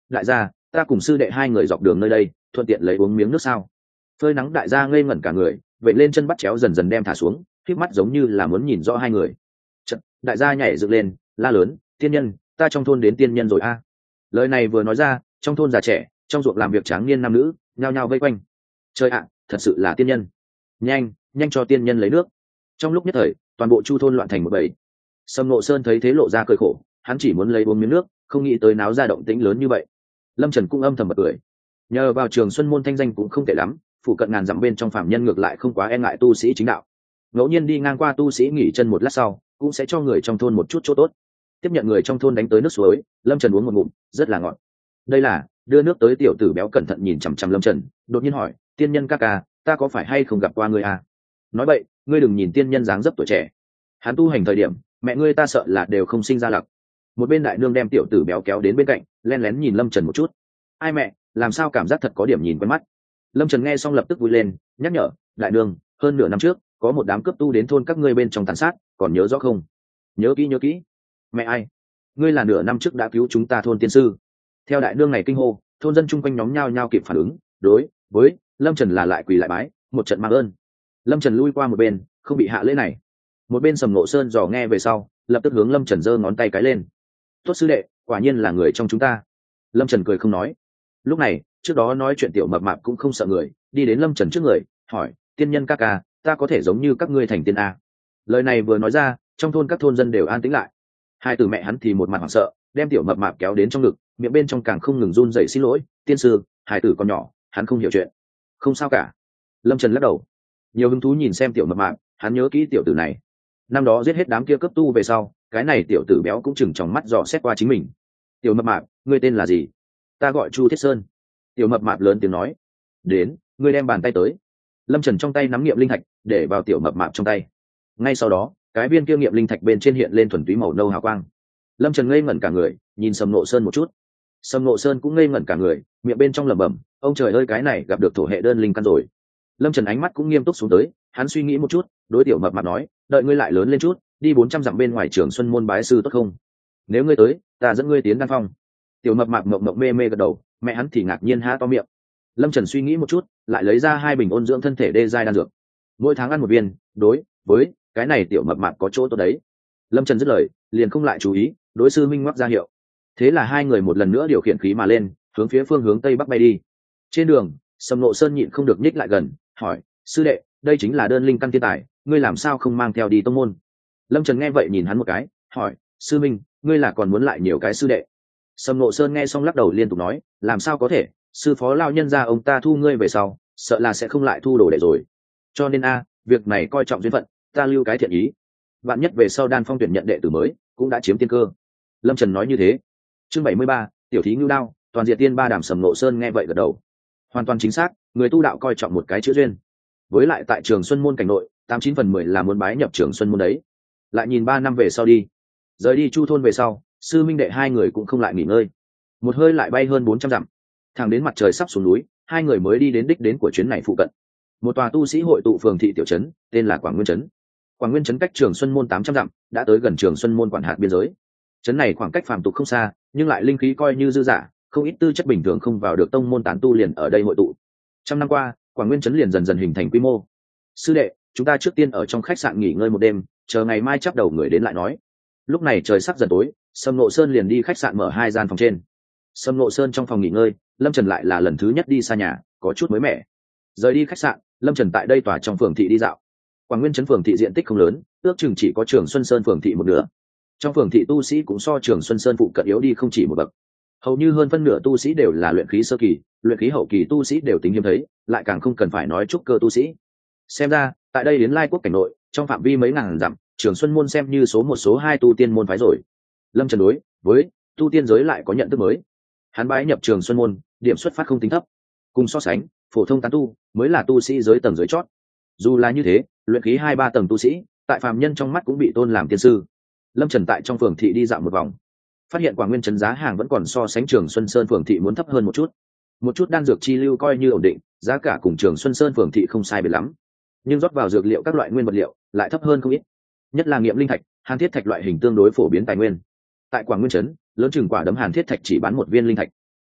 đại gia, ta cùng sư đệ hai người dọc đường nơi đây thuận tiện lấy uống miếng nước sao? Phơi nắng đại gia ngây ngẩn cả người, vậy lên chân bắt chéo dần dần đem thả xuống, khép mắt giống như là muốn nhìn rõ hai người. Chật, đại gia nhảy dựng lên la lớn, tiên nhân, ta trong thôn đến tiên nhân rồi a. Lời này vừa nói ra, trong thôn già trẻ, trong ruộng làm việc tráng niên nam nữ nhao nhao vây quanh. Trời ạ, thật sự là tiên nhân, nhanh nhanh cho tiên nhân lấy nước. Trong lúc nhất thời, toàn bộ chu thôn loạn thành một bầy. Sầm Ngộ Sơn thấy thế lộ ra cười khổ, hắn chỉ muốn lấy uống miếng nước, không nghĩ tới náo ra động tĩnh lớn như vậy. Lâm Trần cũng âm thầm bật cười, nhờ vào Trường Xuân môn thanh danh cũng không tệ lắm, phụ cận ngàn dặm bên trong phạm nhân ngược lại không quá e ngại tu sĩ chính đạo. Ngẫu nhiên đi ngang qua tu sĩ nghỉ chân một lát sau, cũng sẽ cho người trong thôn một chút chỗ tốt. Tiếp nhận người trong thôn đánh tới nước suối, Lâm Trần uống một ngụm, rất là ngọt. Đây là đưa nước tới tiểu tử béo cẩn thận nhìn chằm chằm Lâm Trần, đột nhiên hỏi, tiên nhân ca ca, ta có phải hay không gặp qua ngươi à? Nói vậy, ngươi đừng nhìn tiên nhân dáng dấp tuổi trẻ, hắn tu hành thời điểm mẹ ngươi ta sợ là đều không sinh ra lặc. Một bên đại nương đem tiểu tử béo kéo đến bên cạnh, len lén nhìn Lâm Trần một chút. Ai mẹ, làm sao cảm giác thật có điểm nhìn quen mắt. Lâm Trần nghe xong lập tức vui lên, nhắc nhở, đại nương, hơn nửa năm trước có một đám cướp tu đến thôn các ngươi bên trong tàn sát, còn nhớ rõ không? Nhớ kỹ. Mẹ ai? Ngươi là nửa năm trước đã cứu chúng ta thôn tiên sư. Theo đại nương này kinh hô, thôn dân chung quanh nhóm nhao nhao kịp phản ứng, đối với Lâm Trần là lại quỳ lại bái, một trận mang ơn. Lâm Trần lui qua một bên, không bị hạ lễ này. Một bên Sầm Ngộ Sơn dò nghe về sau, lập tức hướng Lâm Trần giơ ngón tay cái lên. Tốt sư đệ, quả nhiên là người trong chúng ta. Lâm Trần cười không nói. Lúc này, trước đó nói chuyện tiểu mập mạp cũng không sợ người, đi đến Lâm Trần trước người, hỏi, tiên nhân ca ca, ta có thể giống như các ngươi thành tiên a? Lời này vừa nói ra, trong thôn các thôn dân đều an tĩnh lại. Hai từ mẹ hắn thì một mặt hoảng sợ, đem tiểu mập mạp kéo đến trong ngực, miệng bên trong càng không ngừng run rẩy xin lỗi, tiên sư, hải tử còn nhỏ, hắn không hiểu chuyện. Không sao cả. Lâm Trần lắc đầu. Nhiều hứng thú nhìn xem tiểu mập mạp, hắn nhớ kỹ tiểu tử này. Năm đó giết hết đám kia cấp tu về sau, cái này tiểu tử béo cũng chừng tròng mắt dò xét qua chính mình. Tiểu mập mạp, ngươi tên là gì? Ta gọi Chu Thiết Sơn. Tiểu mập mạp lớn tiếng nói. Đến, ngươi đem bàn tay tới. Lâm Trần trong tay nắm nghiệm linh thạch, để vào tiểu mập mạp trong tay. Ngay sau đó, cái viên kia nghiệm linh thạch bên trên hiện lên thuần túy màu nâu hào quang. Lâm Trần ngây ngẩn cả người, nhìn Sầm Ngộ Sơn một chút. Sầm Ngộ Sơn cũng ngây ngẩn cả người, miệng bên trong lẩm bẩm, ông trời ơi, cái này gặp được thổ hệ đơn linh căn rồi. Lâm Trần ánh mắt cũng nghiêm túc xuống tới, hắn suy nghĩ một chút, đối tiểu mập mạp nói, đợi ngươi lại lớn lên chút, đi 400 dặm bên ngoài Trường Xuân môn bái sư tốt không? Nếu ngươi tới, ta dẫn ngươi tiến đan phong. Tiểu mập mạp mộng mộng mê mê gật đầu, mẹ hắn thì ngạc nhiên há to miệng. Lâm Trần suy nghĩ một chút, lại lấy ra 2 bình ôn dưỡng thân thể đê giai đan dược, mỗi tháng ăn 1 viên, đối với cái này tiểu mập mạp có chỗ tốt đấy. Lâm Trần dứt lời, liền không lại chú ý, đối sư minh ngoắc ra hiệu. Thế là hai người một lần nữa điều khiển khí mà lên, hướng phía phương hướng tây bắc bay đi. Trên đường, Sầm Ngộ Sơn nhịn không được nhích lại gần, hỏi, sư đệ, đây chính là đơn linh căn thiên tài, ngươi làm sao không mang theo đi tông môn? Lâm Trần nghe vậy nhìn hắn một cái, hỏi, sư minh, ngươi là còn muốn lại nhiều cái sư đệ? Sầm Ngộ Sơn nghe xong lắc đầu liên tục nói, làm sao có thể, sư phó lao nhân ra ông ta thu ngươi về sau, sợ là sẽ không lại thu đồ đệ rồi. Cho nên việc này coi trọng duyên phận, ta lưu cái thiện ý. Bạn nhất về sau đan phong tuyển nhận đệ tử mới, cũng đã chiếm tiên cơ. Lâm Trần nói như thế. Chương 73, tiểu thí ngưu đao, toàn diện tiên ba đàm. Sầm Ngộ Sơn nghe vậy gật đầu. Hoàn toàn chính xác, người tu đạo coi trọng một cái chữ duyên. Với lại tại Trường Xuân môn cảnh nội, 89/10 là muốn bái nhập Trường Xuân môn đấy. Lại nhìn 3 năm về sau đi, rời đi Chu thôn về sau, sư minh đệ hai người cũng không lại nghỉ ngơi, một hơi lại bay hơn 400 dặm, thẳng đến mặt trời sắp xuống núi, hai người mới đi đến đích đến của chuyến này phụ cận. Một tòa tu sĩ hội tụ phường thị tiểu trấn, tên là Quảng Nguyên trấn. Quảng Nguyên trấn cách Trường Xuân môn 800 dặm, đã tới gần Trường Xuân môn quản hạt biên giới. Trấn này khoảng cách phàm tục không xa, nhưng lại linh khí coi như dư dả, không ít tư chất bình thường không vào được tông môn tán tu liền ở đây hội tụ. Trăm năm qua, Quảng Nguyên trấn liền dần dần hình thành quy mô. Sư đệ, chúng ta trước tiên ở trong khách sạn nghỉ ngơi một đêm, chờ ngày mai chắp đầu người đến lại nói. Lúc này trời sắp dần tối, Sầm Ngộ Sơn liền đi khách sạn mở 2 gian phòng trên. Sầm Ngộ Sơn trong phòng nghỉ ngơi, Lâm Trần lại là lần thứ nhất đi xa nhà, có chút mới mẻ. Rời đi khách sạn, Lâm Trần tại đây tòa trong phường thị đi dạo. Quảng Nguyên trấn phường thị diện tích không lớn, ước chừng chỉ có Trường Xuân Sơn phường thị một nửa. Trong phường thị tu sĩ cũng so Trường Xuân Sơn phụ cận yếu đi không chỉ một bậc. Hầu như hơn phân nửa tu sĩ đều là luyện khí sơ kỳ, luyện khí hậu kỳ tu sĩ đều tính hiếm thấy, lại càng không cần phải nói trúc cơ tu sĩ. Xem ra, tại đây đến Lai quốc cảnh nội, trong phạm vi mấy ngàn dặm, Trường Xuân môn xem như số 1 số 2 tu tiên môn phái rồi. Lâm Trần đối với tu tiên giới lại có nhận thức mới. Hắn bái nhập Trường Xuân môn, điểm xuất phát không tính thấp. Cùng so sánh, phổ thông tán tu mới là tu sĩ giới tầng dưới chót. Dù là như thế, luyện khí 2-3 tầng tu sĩ, tại phàm nhân trong mắt cũng bị tôn làm tiên sư. Lâm Trần tại trong phường thị đi dạo một vòng, phát hiện Quảng Nguyên trấn giá hàng vẫn còn so sánh Trường Xuân Sơn phường thị muốn thấp hơn một chút. Một chút đan dược chi lưu coi như ổn định, giá cả cùng Trường Xuân Sơn phường thị không sai biệt lắm, nhưng rót vào dược liệu các loại nguyên vật liệu lại thấp hơn không ít, nhất là nghiệm linh thạch, hàn thiết thạch loại hình tương đối phổ biến tài nguyên. Tại Quảng Nguyên trấn, lớn chừng quả đấm hàn thiết thạch chỉ bán 1 viên linh thạch.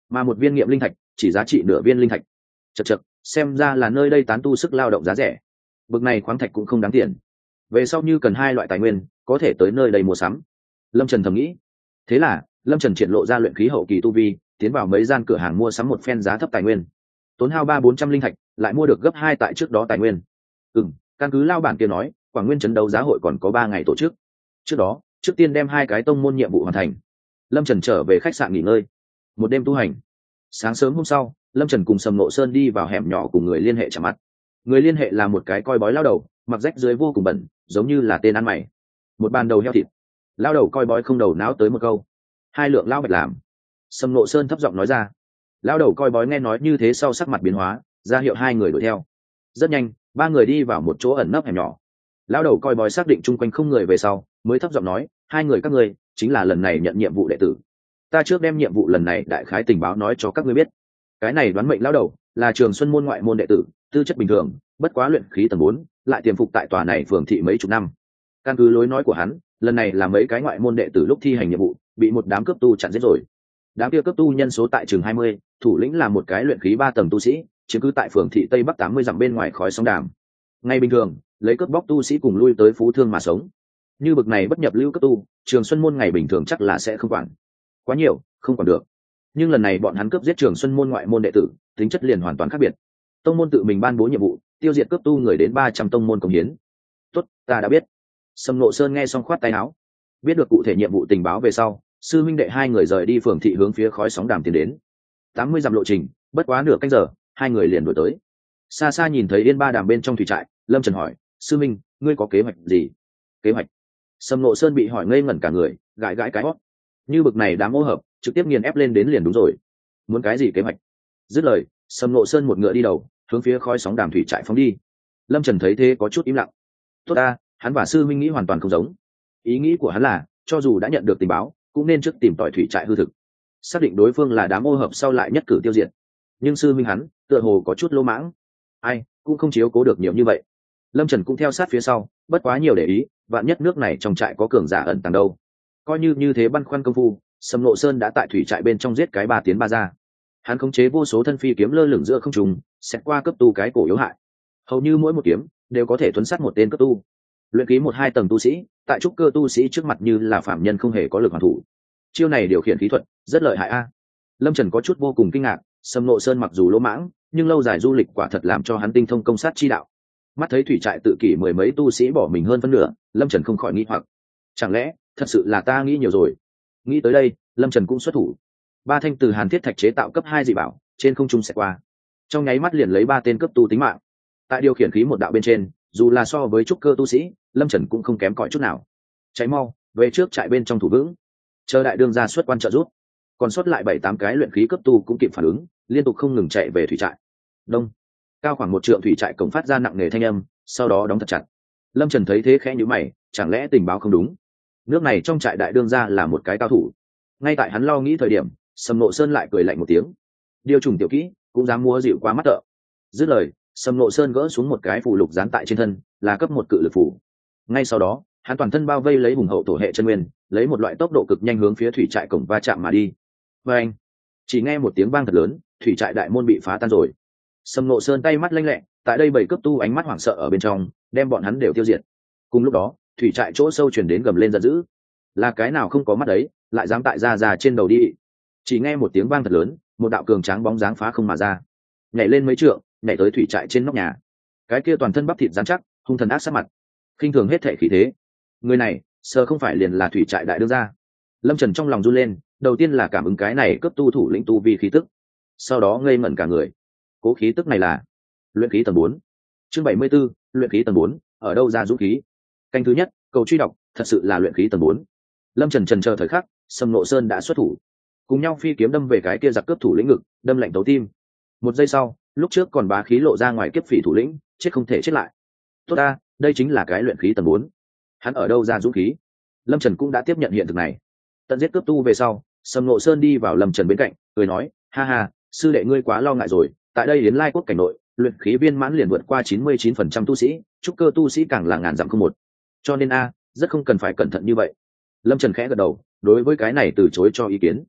mà một viên nghiệm linh thạch chỉ giá trị nửa viên linh thạch. Chật chật, xem ra là nơi đây tán tu sức lao động giá rẻ, bực này khoáng thạch cũng không đáng tiền. Về sau như cần hai loại tài nguyên, có thể tới nơi đây mua sắm. Lâm Trần thầm nghĩ. Thế là Lâm Trần triển lộ ra luyện khí hậu kỳ tu vi, tiến vào mấy gian cửa hàng mua sắm một phen giá thấp tài nguyên, tốn hao 300-400 linh thạch lại mua được gấp 2 tại trước đó tài nguyên. Căn cứ lao bản kia nói, Quảng Nguyên trấn đấu giá hội còn có 3 ngày tổ chức. Trước đó, trước tiên đem 2 cái tông môn nhiệm vụ hoàn thành. Lâm Trần trở về khách sạn nghỉ ngơi, một đêm tu hành. Sáng sớm hôm sau, Lâm Trần cùng Sầm Ngộ Sơn đi vào hẻm nhỏ cùng người liên hệ chạm mặt. Người liên hệ là một cái coi bói lao đầu, mặc rách dưới vô cùng bẩn, giống như là tên ăn mày. Một bàn đầu heo thịt. Lao đầu coi bói không đầu não tới một câu: 2 lượng lao bạch làm. Sầm Ngộ Sơn thấp giọng nói ra. Lao đầu coi bói nghe nói như thế sau sắc mặt biến hóa, ra hiệu 2 người đuổi theo. Rất nhanh, 3 người đi vào một chỗ ẩn nấp hẻm nhỏ. Lao đầu coi bói xác định chung quanh không người về sau, mới thấp giọng nói: 2 người các ngươi chính là lần này nhận nhiệm vụ đệ tử. Ta trước đem nhiệm vụ lần này đại khái tình báo nói cho các ngươi biết. Cái này đoán mệnh lao đầu là Trường Xuân môn ngoại môn đệ tử, tư chất bình thường, bất quá luyện khí tầng 4, lại tiềm phục tại tòa này phường thị mấy chục năm. Căn cứ lối nói của hắn, lần này là mấy cái ngoại môn đệ tử lúc thi hành nhiệm vụ, bị một đám cướp tu chặn giết rồi. Đám kia cướp tu nhân số tại chừng 20, thủ lĩnh là một cái luyện khí 3 tầng tu sĩ, chiếm cứ tại phường thị Tây Bắc 80 dặm bên ngoài khói sóng đàm. Ngày bình thường, lấy cướp bóc tu sĩ cùng lui tới phú thương mà sống. Như bực này bất nhập lưu cướp tu, Trường Xuân môn ngày bình thường chắc là sẽ không quản. Quá nhiều, không quản được. Nhưng lần này bọn hắn cướp giết Trường Xuân môn ngoại môn đệ tử, tính chất liền hoàn toàn khác biệt. Tông môn tự mình ban bố nhiệm vụ, tiêu diệt cướp tu người đến 300 tông môn cống hiến. Tốt, ta đã biết. Sầm Ngộ Sơn nghe xong khoát tay áo. Biết được cụ thể nhiệm vụ tình báo về sau, sư huynh đệ 2 người rời đi phường thị hướng phía khói sóng đàm tiến đến. 80 dặm lộ trình, bất quá nửa canh giờ, 2 người liền đuổi tới. Xa xa nhìn thấy Yên Ba Đàm bên trong thủy trại, Lâm Trần hỏi: sư minh, ngươi có kế hoạch gì? Kế hoạch? Sầm Ngộ Sơn bị hỏi ngây ngẩn cả người, gãi gãi cái hót. Như bực này đám ô hợp, trực tiếp nghiền ép lên đến liền đúng rồi. Muốn cái gì kế hoạch? Dứt lời, Sầm Ngộ Sơn một ngựa đi đầu, hướng phía khói sóng đàm thủy trại phóng đi. Lâm Trần thấy thế có chút im lặng. Tốt ta, hắn và sư minh nghĩ hoàn toàn không giống. Ý nghĩ của hắn là, cho dù đã nhận được tình báo, cũng nên trước tìm tỏi thủy trại hư thực, xác định đối phương là đám ô hợp sau lại nhất cử tiêu diệt. Nhưng sư minh hắn tựa hồ có chút lỗ mãng, ai cũng không chiếu cố được nhiều như vậy. Lâm Trần cũng theo sát phía sau, bất quá nhiều để ý, vạn nhất nước này trong trại có cường giả ẩn tàng đâu. Coi như thế băn khoăn công phu, Sầm Ngộ Sơn đã tại thủy trại bên trong giết cái 3 tiến 3 ra. Hắn khống chế vô số thân phi kiếm lơ lửng giữa không trung, xét qua cấp tu cái cổ yếu hại. Hầu như mỗi một kiếm đều có thể thuấn sát một tên cấp tu. Luyện khí 1-2 tầng tu sĩ, tại trúc cơ tu sĩ trước mặt như là phạm nhân không hề có lực hoàn thủ. Chiêu này điều khiển khí thuật rất lợi hại a. Lâm Trần có chút vô cùng kinh ngạc, Sầm Ngộ Sơn mặc dù lỗ mãng, nhưng lâu dài du lịch quả thật làm cho hắn tinh thông công sát chi đạo. Mắt thấy thủy trại tự kỷ 10 mấy tu sĩ bỏ mình hơn phân nửa, Lâm Trần không khỏi nghi hoặc, chẳng lẽ thật sự là ta nghĩ nhiều rồi? Nghĩ tới đây, Lâm Trần cũng xuất thủ. 3 thanh từ hàn thiết thạch chế tạo cấp 2 dị bảo, trên không trung xẹt qua, trong nháy mắt liền lấy 3 tên cấp tu tính mạng. Tại điều khiển khí một đạo bên trên, dù là so với trúc cơ tu sĩ, Lâm Trần cũng không kém cỏi chút nào. Cháy mau, về trước trại bên trong thủ vững, chờ đại đương ra xuất quan trợ giúp. Còn sót lại 7-8 cái luyện khí cấp tu cũng kịp phản ứng, liên tục không ngừng chạy về thủy trại. Đông, cao khoảng 1 trượng thủy trại cổng phát ra nặng nề thanh âm, sau đó đóng thật chặt. Lâm Trần thấy thế khẽ nhíu mày, chẳng lẽ tình báo không đúng? Nước này trong trại đại đương ra là một cái cao thủ. Ngay tại hắn lo nghĩ thời điểm, Sầm Ngộ Sơn lại cười lạnh một tiếng. Điều trùng tiểu kỹ, cũng dám múa dịu quá mắt tợ. Dứt lời, Sầm Ngộ Sơn gỡ xuống một cái phù lục dán tại trên thân, là cấp 1 cự lực phù. Ngay sau đó, hắn toàn thân bao vây lấy hùng hậu tổ hệ chân nguyên, lấy một loại tốc độ cực nhanh hướng phía thủy trại cổng va chạm mà đi. Và anh, chỉ nghe một tiếng vang thật lớn, thủy trại đại môn bị phá tan rồi. Sầm Ngộ Sơn tay mắt lanh lẹ, tại đây 7 cấp tu ánh mắt hoảng sợ ở bên trong, đem bọn hắn đều tiêu diệt. Cùng lúc đó, thủy trại chỗ sâu truyền đến gầm lên giận dữ. Là cái nào không có mắt đấy, lại dám tại ra trên đầu đi. Chỉ nghe một tiếng vang thật lớn, một đạo cường tráng bóng dáng phá không mà ra, nhảy lên mấy trượng, nhảy tới thủy trại trên nóc nhà. Cái kia toàn thân bắp thịt rắn chắc, hung thần ác sát mặt, khinh thường hết thể khí thế. Người này, sơ không phải liền là thủy trại đại đương gia. Lâm Trần trong lòng run lên, đầu tiên là cảm ứng cái này cấp tu thủ lĩnh tu vi khí tức, sau đó ngây ngẩn cả người. Cố khí tức này là luyện khí tầng 4. Chương 74, luyện khí tầng 4, ở đâu ra dũng khí? Canh thứ nhất, cầu truy đọc, thật sự là luyện khí tầng 4. Lâm Trần chần chờ thời khắc, Sầm Ngộ Sơn đã xuất thủ, cùng nhau phi kiếm đâm về cái kia giặc cướp thủ lĩnh ngực, đâm lạnh tấu tim. Một giây sau, lúc trước còn bá khí lộ ra ngoài kiếp phỉ thủ lĩnh, chết không thể chết lại. Tốt ta, đây chính là cái luyện khí tầng 4. Hắn ở đâu ra dũng khí? Lâm Trần cũng đã tiếp nhận hiện thực này. Tận giết cướp tu về sau, Sầm Ngộ Sơn đi vào Lâm Trần bên cạnh, cười nói: ha ha, sư đệ ngươi quá lo ngại rồi, tại đây Yến Lai quốc cảnh nội, luyện khí viên mãn liền vượt qua 99% tu sĩ, trúc cơ tu sĩ càng là ngàn dặm không một. Cho nên rất không cần phải cẩn thận như vậy. Lâm Trần khẽ gật đầu, đối với cái này từ chối cho ý kiến.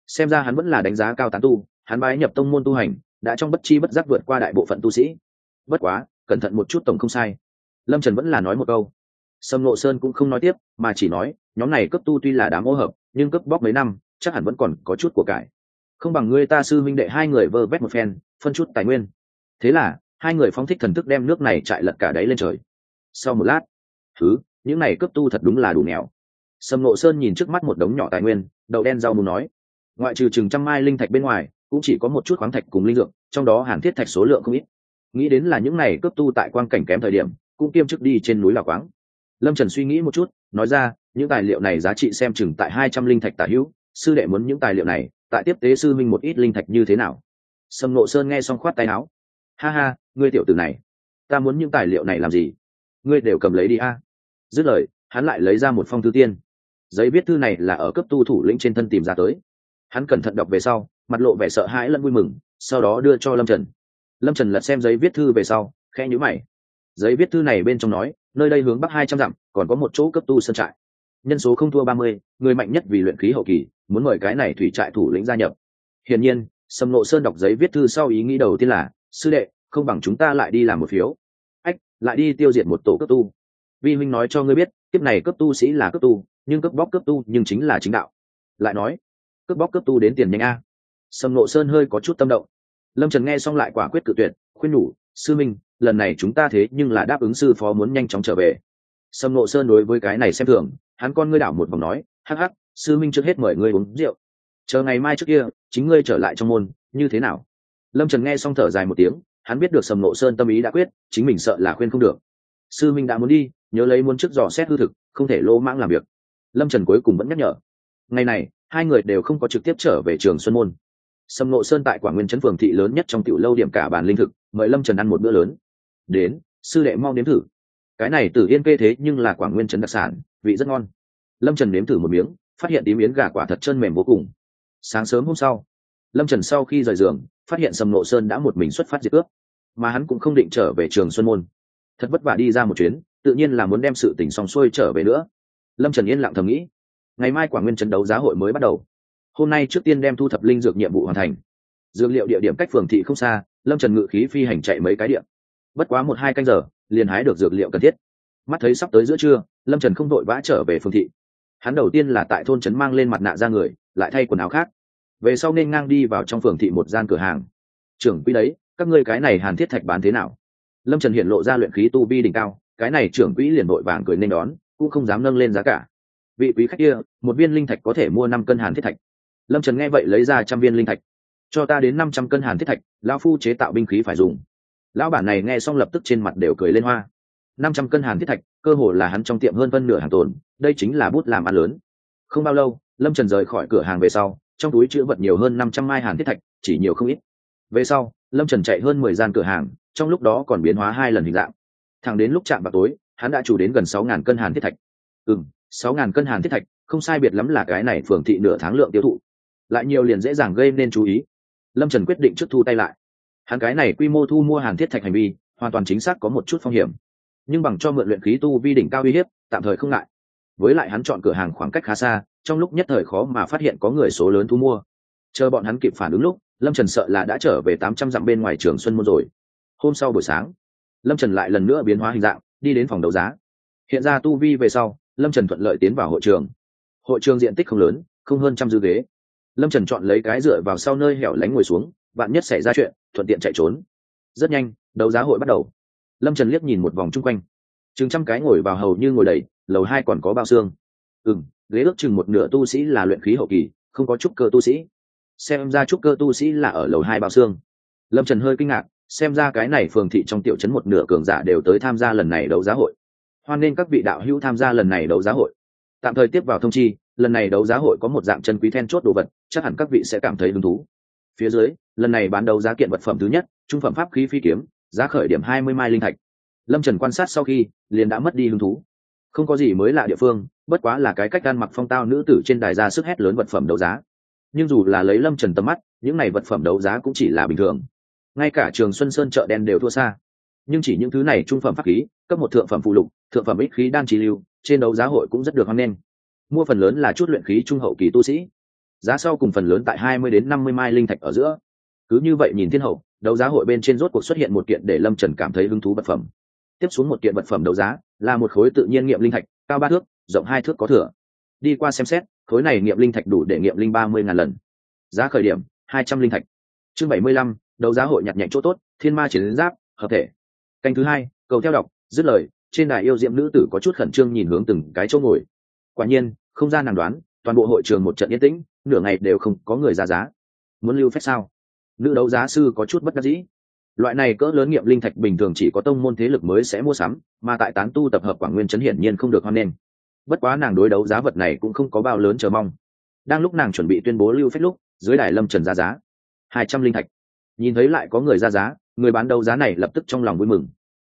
Xem ra hắn vẫn là đánh giá cao tán tu, hắn bái nhập tông môn tu hành đã trong bất chi bất giác vượt qua đại bộ phận tu sĩ. Bất quá cẩn thận một chút tổng không sai. Lâm Trần vẫn là nói một câu. Sâm Ngộ Sơn cũng không nói tiếp, mà chỉ nói nhóm này cấp tu tuy là đám ô hợp, nhưng cấp bóc mấy năm chắc hẳn vẫn còn có chút của cải, không bằng ngươi ta sư minh đệ hai người vơ vét một phen, phân chút tài nguyên. Thế là hai người phóng thích thần thức đem nước này chạy lật cả đáy lên trời. Sau một lát, những này cấp tu thật đúng là đủ nghèo. Sâm Ngộ Sơn nhìn trước mắt một đống nhỏ tài nguyên, đậu đen rau muống nói, ngoại trừ chừng trăm mai linh thạch bên ngoài, cũng chỉ có một chút khoáng thạch cùng linh dược, trong đó hàn thiết thạch số lượng không ít. Nghĩ đến là những này cấp tu tại quang cảnh kém thời điểm, cũng kiêm chức đi trên núi là quáng. Lâm Trần suy nghĩ một chút, nói ra, những tài liệu này giá trị xem chừng tại 200 linh thạch tả hữu, sư đệ muốn những tài liệu này, tại tiếp tế sư minh một ít linh thạch như thế nào? Sâm Ngộ Sơn nghe xong khoát tay áo, ha ha, ngươi tiểu tử này, ta muốn những tài liệu này làm gì? Ngươi đều cầm lấy đi a. Dứt lời, hắn lại lấy ra một phong thư tiên. Giấy viết thư này là ở cấp tu thủ lĩnh trên thân tìm ra tới. Hắn cẩn thận đọc về sau, mặt lộ vẻ sợ hãi lẫn vui mừng, sau đó đưa cho Lâm Trần. Lâm Trần lật xem giấy viết thư về sau, khẽ nhíu mày. Giấy viết thư này bên trong nói, nơi đây hướng bắc 200 dặm, còn có một chỗ cấp tu sơn trại. Nhân số không thua 30, người mạnh nhất vì luyện khí hậu kỳ, muốn mời cái này thủy trại thủ lĩnh gia nhập. Hiển nhiên, Sâm Ngộ Sơn đọc giấy viết thư sau ý nghĩ đầu tiên là, sư đệ, không bằng chúng ta lại đi làm một phiếu. Lại đi tiêu diệt một tổ cấp tu. Vi huynh nói cho ngươi biết, kiếp này cấp tu sĩ là cấp tu, nhưng cấp bóc cấp tu nhưng chính là chính đạo. Lại nói, cướp bóc cấp tu đến tiền nhanh a. Sâm Ngộ Sơn hơi có chút tâm động. Lâm Trần nghe xong lại quả quyết cự tuyệt, khuyên nhủ, sư minh, lần này chúng ta thế nhưng là đáp ứng sư phó muốn nhanh chóng trở về. Sâm Ngộ Sơn đối với cái này xem thường, hắn con ngươi đảo một vòng nói, hắc hắc, sư minh trước hết mời ngươi uống rượu, chờ ngày mai trước kia chính ngươi trở lại trong môn, như thế nào? Lâm Trần nghe xong thở dài một tiếng, hắn biết được Sâm Ngộ Sơn tâm ý đã quyết, chính mình sợ là khuyên không được. Sư minh đã muốn đi, nhớ lấy muốn trước dò xét hư thực, không thể lỗ mãng làm việc. Lâm Trần cuối cùng vẫn nhắc nhở. Ngày này hai người đều không có trực tiếp trở về Trường Xuân Môn. Sâm Ngộ Sơn tại Quảng Nguyên trấn phường thị lớn nhất trong tiểu lâu điểm cả bàn linh thực, mời Lâm Trần ăn một bữa lớn. Đến, sư đệ mau nếm thử. Cái này Tử Yên kê thế nhưng là Quảng Nguyên trấn đặc sản, vị rất ngon. Lâm Trần nếm thử một miếng, phát hiện tím yến gà quả thật chân mềm vô cùng. Sáng sớm hôm sau, Lâm Trần sau khi rời giường, phát hiện Sâm Ngộ Sơn đã một mình xuất phát diệt cướp, mà hắn cũng không định trở về Trường Xuân Môn. Thật vất vả đi ra một chuyến, tự nhiên là muốn đem sự tình xong xuôi trở về nữa. Lâm Trần yên lặng thầm nghĩ, ngày mai Quảng Nguyên trấn đấu giá hội mới bắt đầu, hôm nay trước tiên đem thu thập linh dược nhiệm vụ hoàn thành. Dược liệu địa điểm cách phường thị không xa, Lâm Trần ngự khí phi hành chạy mấy cái điểm, bất quá 1-2 canh giờ liền hái được dược liệu cần thiết. Mắt thấy sắp tới giữa trưa, Lâm Trần không vội vã trở về phường thị. Hắn đầu tiên là tại thôn trấn mang lên mặt nạ ra người, lại thay quần áo khác, về sau nên ngang đi vào trong phường thị một gian cửa hàng. Trưởng quỹ đấy, các ngươi cái này hàn thiết thạch bán thế nào? Lâm Trần hiện lộ ra luyện khí tu vi đỉnh cao, cái này trưởng quỹ liền vội vàng cười nên đón, cũng không dám nâng lên giá cả. Vị quý khách kia, một viên linh thạch có thể mua 5 cân hàn thiết thạch. Lâm Trần nghe vậy lấy ra 100 viên linh thạch. Cho ta đến 500 cân hàn thiết thạch, lão phu chế tạo binh khí phải dùng. Lão bản này nghe xong lập tức trên mặt đều cười lên hoa. 500 cân hàn thiết thạch, cơ hồ là hắn trong tiệm hơn phân nửa hàng tồn, đây chính là bút làm ăn lớn. Không bao lâu, Lâm Trần rời khỏi cửa hàng về sau, trong túi trữ vật nhiều hơn 500 mai hàn thiết thạch, chỉ nhiều không ít. Về sau, Lâm Trần chạy hơn 10 gian cửa hàng, trong lúc đó còn biến hóa 2 lần hình dạng. Thẳng đến lúc chạm vào tối, hắn đã chủ đến gần 6.000 cân hàn thiết thạch. 6.000 cân hàn thiết thạch, không sai biệt lắm là cái này phường thị nửa tháng lượng tiêu thụ. Lại nhiều liền dễ dàng gây nên chú ý. Lâm Trần quyết định trước thu tay lại. Hắn cái này quy mô thu mua hàn thiết thạch hành vi, hoàn toàn chính xác có một chút phong hiểm, nhưng bằng cho mượn luyện khí tu vi đỉnh cao uy hiếp, tạm thời không ngại. Với lại hắn chọn cửa hàng khoảng cách khá xa, trong lúc nhất thời khó mà phát hiện có người số lớn thu mua. Chờ bọn hắn kịp phản ứng lúc, Lâm Trần sợ là đã trở về 800 dặm bên ngoài Trường Xuân Môn rồi. Hôm sau buổi sáng, Lâm Trần lại lần nữa biến hóa hình dạng, đi đến phòng đấu giá. Hiện ra tu vi về sau, Lâm Trần thuận lợi tiến vào hội trường. Hội trường diện tích không lớn, không hơn 100 dư ghế. Lâm Trần chọn lấy cái dựa vào sau nơi hẻo lánh ngồi xuống, vạn nhất xảy ra chuyện, thuận tiện chạy trốn. Rất nhanh, đấu giá hội bắt đầu. Lâm Trần liếc nhìn một vòng chung quanh, chừng trăm cái ngồi vào hầu như ngồi đầy, lầu 2 còn có bao xương. Ghế ước chừng một nửa tu sĩ là luyện khí hậu kỳ, không có trúc cơ tu sĩ. Xem ra trúc cơ tu sĩ là ở lầu 2 bao xương. Lâm Trần hơi kinh ngạc, xem ra cái này phường thị trong tiểu trấn một nửa cường giả đều tới tham gia lần này đấu giá hội. Hoan nên các vị đạo hữu tham gia lần này đấu giá hội. Tạm thời tiếp vào thông chi, lần này đấu giá hội có một dạng chân quý then chốt đồ vật, chắc hẳn các vị sẽ cảm thấy hứng thú. Phía dưới, lần này bán đấu giá kiện vật phẩm thứ nhất, trung phẩm pháp khí phi kiếm, giá khởi điểm 20 mai linh thạch. Lâm Trần quan sát sau khi, liền đã mất đi hứng thú. Không có gì mới lạ địa phương, bất quá là cái cách ăn mặc phong tao nữ tử trên đài ra sức hét lớn vật phẩm đấu giá. Nhưng dù là lấy Lâm Trần tầm mắt, những này vật phẩm đấu giá cũng chỉ là bình thường. Ngay cả Trường Xuân Sơn chợ đen đều thua xa. Nhưng chỉ những thứ này trung phẩm pháp khí, cấp một thượng phẩm phụ lục, thượng phẩm ích khí đan trì lưu, trên đấu giá hội cũng rất được hoan nghênh. Mua phần lớn là chút luyện khí trung hậu kỳ tu sĩ. giá sau cùng phần lớn tại 20 đến 50 mai linh thạch ở giữa. Cứ như vậy nhìn thiên hậu, đấu giá hội bên trên rốt cuộc xuất hiện một kiện để Lâm Trần cảm thấy hứng thú vật phẩm. Tiếp xuống một kiện vật phẩm đấu giá là một khối tự nhiên nghiệm linh thạch, cao 3 thước, rộng 2 thước có thừa. Đi qua xem xét, khối này nghiệm linh thạch đủ để nghiệm linh 30.000 lần. Giá khởi điểm 200 linh thạch. Chương 75, đấu giá hội nhặt nhạnh chỗ tốt, thiên ma chiến giáp, hợp thể. Canh thứ 2, cầu theo đọc, dứt lời, trên đài yêu diệm nữ tử có chút khẩn trương nhìn hướng từng cái chỗ ngồi. Quả nhiên, không ra nàng đoán, toàn bộ hội trường một trận yên tĩnh, nửa ngày đều không có người ra giá. Muốn lưu phép sao? Nữ đấu giá sư có chút bất đắc dĩ. Loại này cỡ lớn nghiệm linh thạch bình thường chỉ có tông môn thế lực mới sẽ mua sắm, mà tại tán tu tập hợp Quảng Nguyên trấn hiển nhiên không được hoan nghênh. Bất quá nàng đối đấu giá vật này cũng không có bao lớn chờ mong. Đang lúc nàng chuẩn bị tuyên bố lưu phép lúc, dưới đài Lâm Trần ra giá 200 linh thạch. Nhìn thấy lại có người ra giá, người bán đấu giá này lập tức trong lòng vui mừng.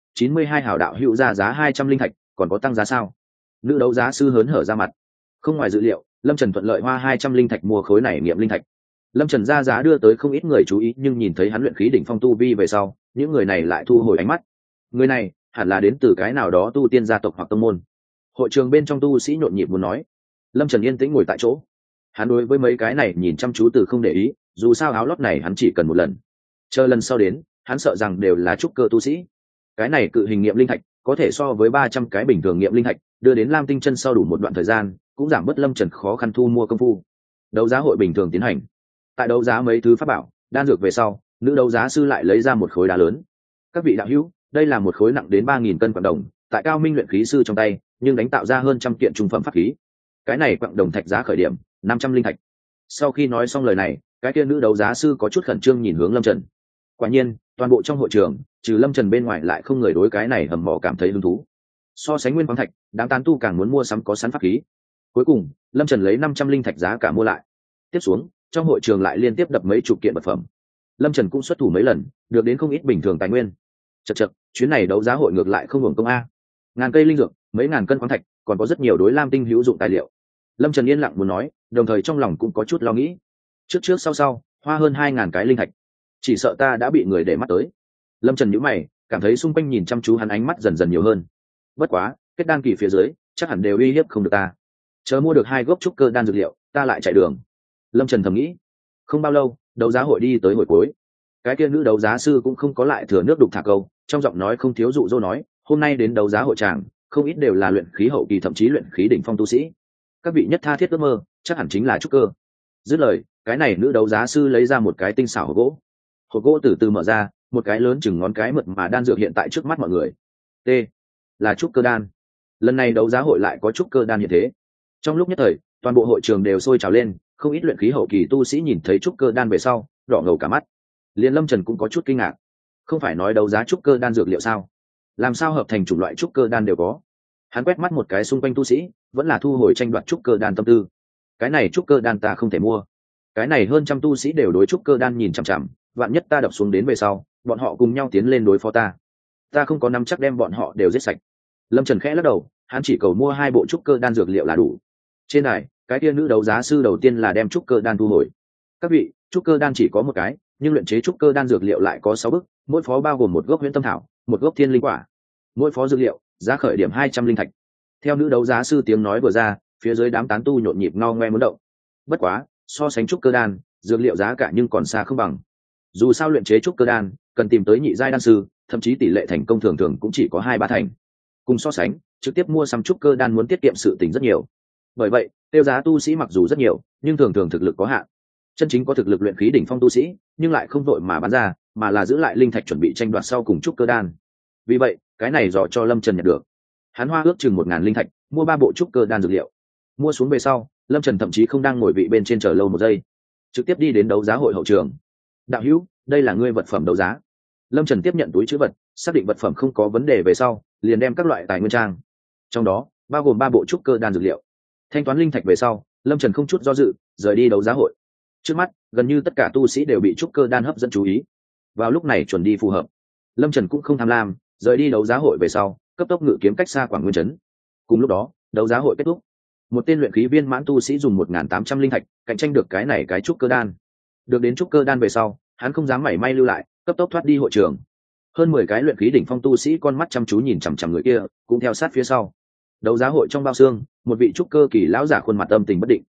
92 hào đạo hữu ra giá 200 linh thạch, còn có tăng giá sao? Nữ đấu giá sư hớn hở ra mặt. Không ngoài dự liệu, Lâm Trần thuận lợi hoa 200 linh thạch mua khối này nghiệm linh thạch. Lâm Trần ra giá đưa tới không ít người chú ý, nhưng nhìn thấy hắn luyện khí đỉnh phong tu vi về sau, những người này lại thu hồi ánh mắt. Người này hẳn là đến từ cái nào đó tu tiên gia tộc hoặc tông môn. Hội trường bên trong tu sĩ nhộn nhịp muốn nói. Lâm Trần yên tĩnh ngồi tại chỗ. Hắn đối với mấy cái này nhìn chăm chú từ không để ý, dù sao áo lót này hắn chỉ cần một lần. Chờ lần sau đến, hắn sợ rằng đều là trúc cơ tu sĩ. Cái này cự hình nghiệm linh thạch có thể so với 300 cái bình thường nghiệm linh thạch, đưa đến Lam Tinh chân sau đủ một đoạn thời gian, cũng giảm bớt Lâm Trần khó khăn thu mua công phu. Đấu giá hội bình thường tiến hành. Tại đấu giá mấy thứ pháp bảo, đan dược về sau, nữ đấu giá sư lại lấy ra một khối đá lớn. Các vị đạo hữu, đây là một khối nặng đến 3.000 cân quặng đồng, tại Cao Minh luyện khí sư trong tay, nhưng đánh tạo ra hơn trăm kiện trung phẩm pháp khí. Cái này quặng đồng thạch giá khởi điểm 500 linh thạch. Sau khi nói xong lời này, cái kia nữ đấu giá sư có chút khẩn trương nhìn hướng Lâm Trần. Quả nhiên, toàn bộ trong hội trường, trừ Lâm Trần bên ngoài lại không người đối cái này hầm mỏ cảm thấy hứng thú. So sánh nguyên khoáng thạch, đám tán tu càng muốn mua sắm có sẵn pháp khí. Cuối cùng, Lâm Trần lấy 500 linh thạch giá cả mua lại. Tiếp xuống, trong hội trường lại liên tiếp đập mấy chục kiện vật phẩm. Lâm Trần cũng xuất thủ mấy lần, được đến không ít bình thường tài nguyên. Chậc, chuyến này đấu giá hội ngược lại không hưởng công a. Ngàn cây linh dược, mấy ngàn cân khoáng thạch, còn có rất nhiều đối lam tinh hữu dụng tài liệu. Lâm Trần yên lặng muốn nói, đồng thời trong lòng cũng có chút lo nghĩ. Trước sau, hoa hơn 2.000 cái linh thạch. Chỉ sợ ta đã bị người để mắt tới. Lâm Trần nhíu mày, cảm thấy xung quanh nhìn chăm chú hắn ánh mắt dần dần nhiều hơn. Bất quá, kết đan kỳ phía dưới, chắc hẳn đều uy hiếp không được ta. Chờ mua được 2 gốc trúc cơ đan dược liệu, ta lại chạy đường. Lâm Trần thầm nghĩ. Không bao lâu, đấu giá hội đi tới hồi cuối. Cái kia nữ đấu giá sư cũng không có lại thừa nước đục thả câu, trong giọng nói không thiếu dụ dỗ nói, hôm nay đến đấu giá hội tràng, không ít đều là luyện khí hậu kỳ thậm chí luyện khí đỉnh phong tu sĩ. Các vị nhất tha thiết ước mơ, chắc hẳn chính là trúc cơ. Dứt lời, cái này nữ đấu giá sư lấy ra một cái tinh xảo hộp gỗ. Hộp gỗ từ từ mở ra, một cái lớn chừng ngón cái mượt mà đan dược hiện tại trước mắt mọi người. T, là trúc cơ đan. Lần này đấu giá hội lại có trúc cơ đan như thế. Trong lúc nhất thời, toàn bộ hội trường đều sôi trào lên, không ít luyện khí hậu kỳ tu sĩ nhìn thấy trúc cơ đan về sau, đỏ ngầu cả mắt. Liên Lâm Trần cũng có chút kinh ngạc. Không phải nói đấu giá trúc cơ đan dược liệu sao? Làm sao hợp thành chủng loại trúc cơ đan đều có? Hắn quét mắt một cái xung quanh tu sĩ, vẫn là thu hồi tranh đoạt trúc cơ đan tâm tư. Cái này trúc cơ đan ta không thể mua. Cái này hơn trăm tu sĩ đều đối trúc cơ đan nhìn chằm chằm, vạn nhất ta đập xuống đến về sau, bọn họ cùng nhau tiến lên đối phó ta. Ta không có nắm chắc đem bọn họ đều giết sạch. Lâm Trần khẽ lắc đầu, hắn chỉ cầu mua 2 bộ trúc cơ đan dược liệu là đủ. Trên này, cái kia nữ đấu giá sư đầu tiên là đem trúc cơ đan thu hồi. Các vị, trúc cơ đan chỉ có một cái, nhưng luyện chế trúc cơ đan dược liệu lại có 6 bức, mỗi phó bao gồm một gốc huyễn tâm thảo, một gốc thiên linh quả. Mỗi phó dược liệu, giá khởi điểm 200 linh thạch. Theo nữ đấu giá sư tiếng nói vừa ra, phía dưới đám tán tu nhộn nhịp ngao ngoe muốn động. Bất quá, so sánh trúc cơ đan, dược liệu giá cả nhưng còn xa không bằng. Dù sao luyện chế trúc cơ đan, cần tìm tới nhị giai đan sư, thậm chí tỷ lệ thành công thường thường cũng chỉ có 2-3 thành. Cùng so sánh, trực tiếp mua sắm trúc cơ đan muốn tiết kiệm sự tình rất nhiều. Bởi vậy, tiêu giá tu sĩ mặc dù rất nhiều, nhưng thường thường thực lực có hạn. Chân chính có thực lực luyện khí đỉnh phong tu sĩ, nhưng lại không vội mà bán ra, mà là giữ lại linh thạch chuẩn bị tranh đoạt sau cùng trúc cơ đan. Vì vậy, cái này dò cho Lâm Trần nhận được. Hắn hoa ước chừng 1.000 linh thạch, mua 3 bộ trúc cơ đan dược liệu. Mua xuống về sau, Lâm Trần thậm chí không đang ngồi vị bên trên chờ lâu một giây, trực tiếp đi đến đấu giá hội hậu trường. Đạo hữu, đây là ngươi vật phẩm đấu giá. Lâm Trần tiếp nhận túi trữ vật, xác định vật phẩm không có vấn đề về sau, liền đem các loại tài nguyên trang, trong đó bao gồm 3 bộ trúc cơ đan dược liệu. Thanh toán linh thạch về sau, Lâm Trần không chút do dự, rời đi đấu giá hội. Trước mắt, gần như tất cả tu sĩ đều bị trúc cơ đan hấp dẫn chú ý. Vào lúc này chuẩn đi phù hợp. Lâm Trần cũng không tham lam, rời đi đấu giá hội về sau, cấp tốc ngự kiếm cách xa Quảng Nguyên trấn. Cùng lúc đó, đấu giá hội kết thúc. Một tên luyện khí viên mãn tu sĩ dùng 1.800 linh thạch, cạnh tranh được cái này cái trúc cơ đan. Được đến trúc cơ đan về sau, hắn không dám mảy may lưu lại, cấp tốc thoát đi hội trường. Hơn 10 cái luyện khí đỉnh phong tu sĩ con mắt chăm chú nhìn chằm chằm người kia, cũng theo sát phía sau. Đấu giá hội trong bao xương, một vị trúc cơ kỳ lão giả khuôn mặt âm tình bất định.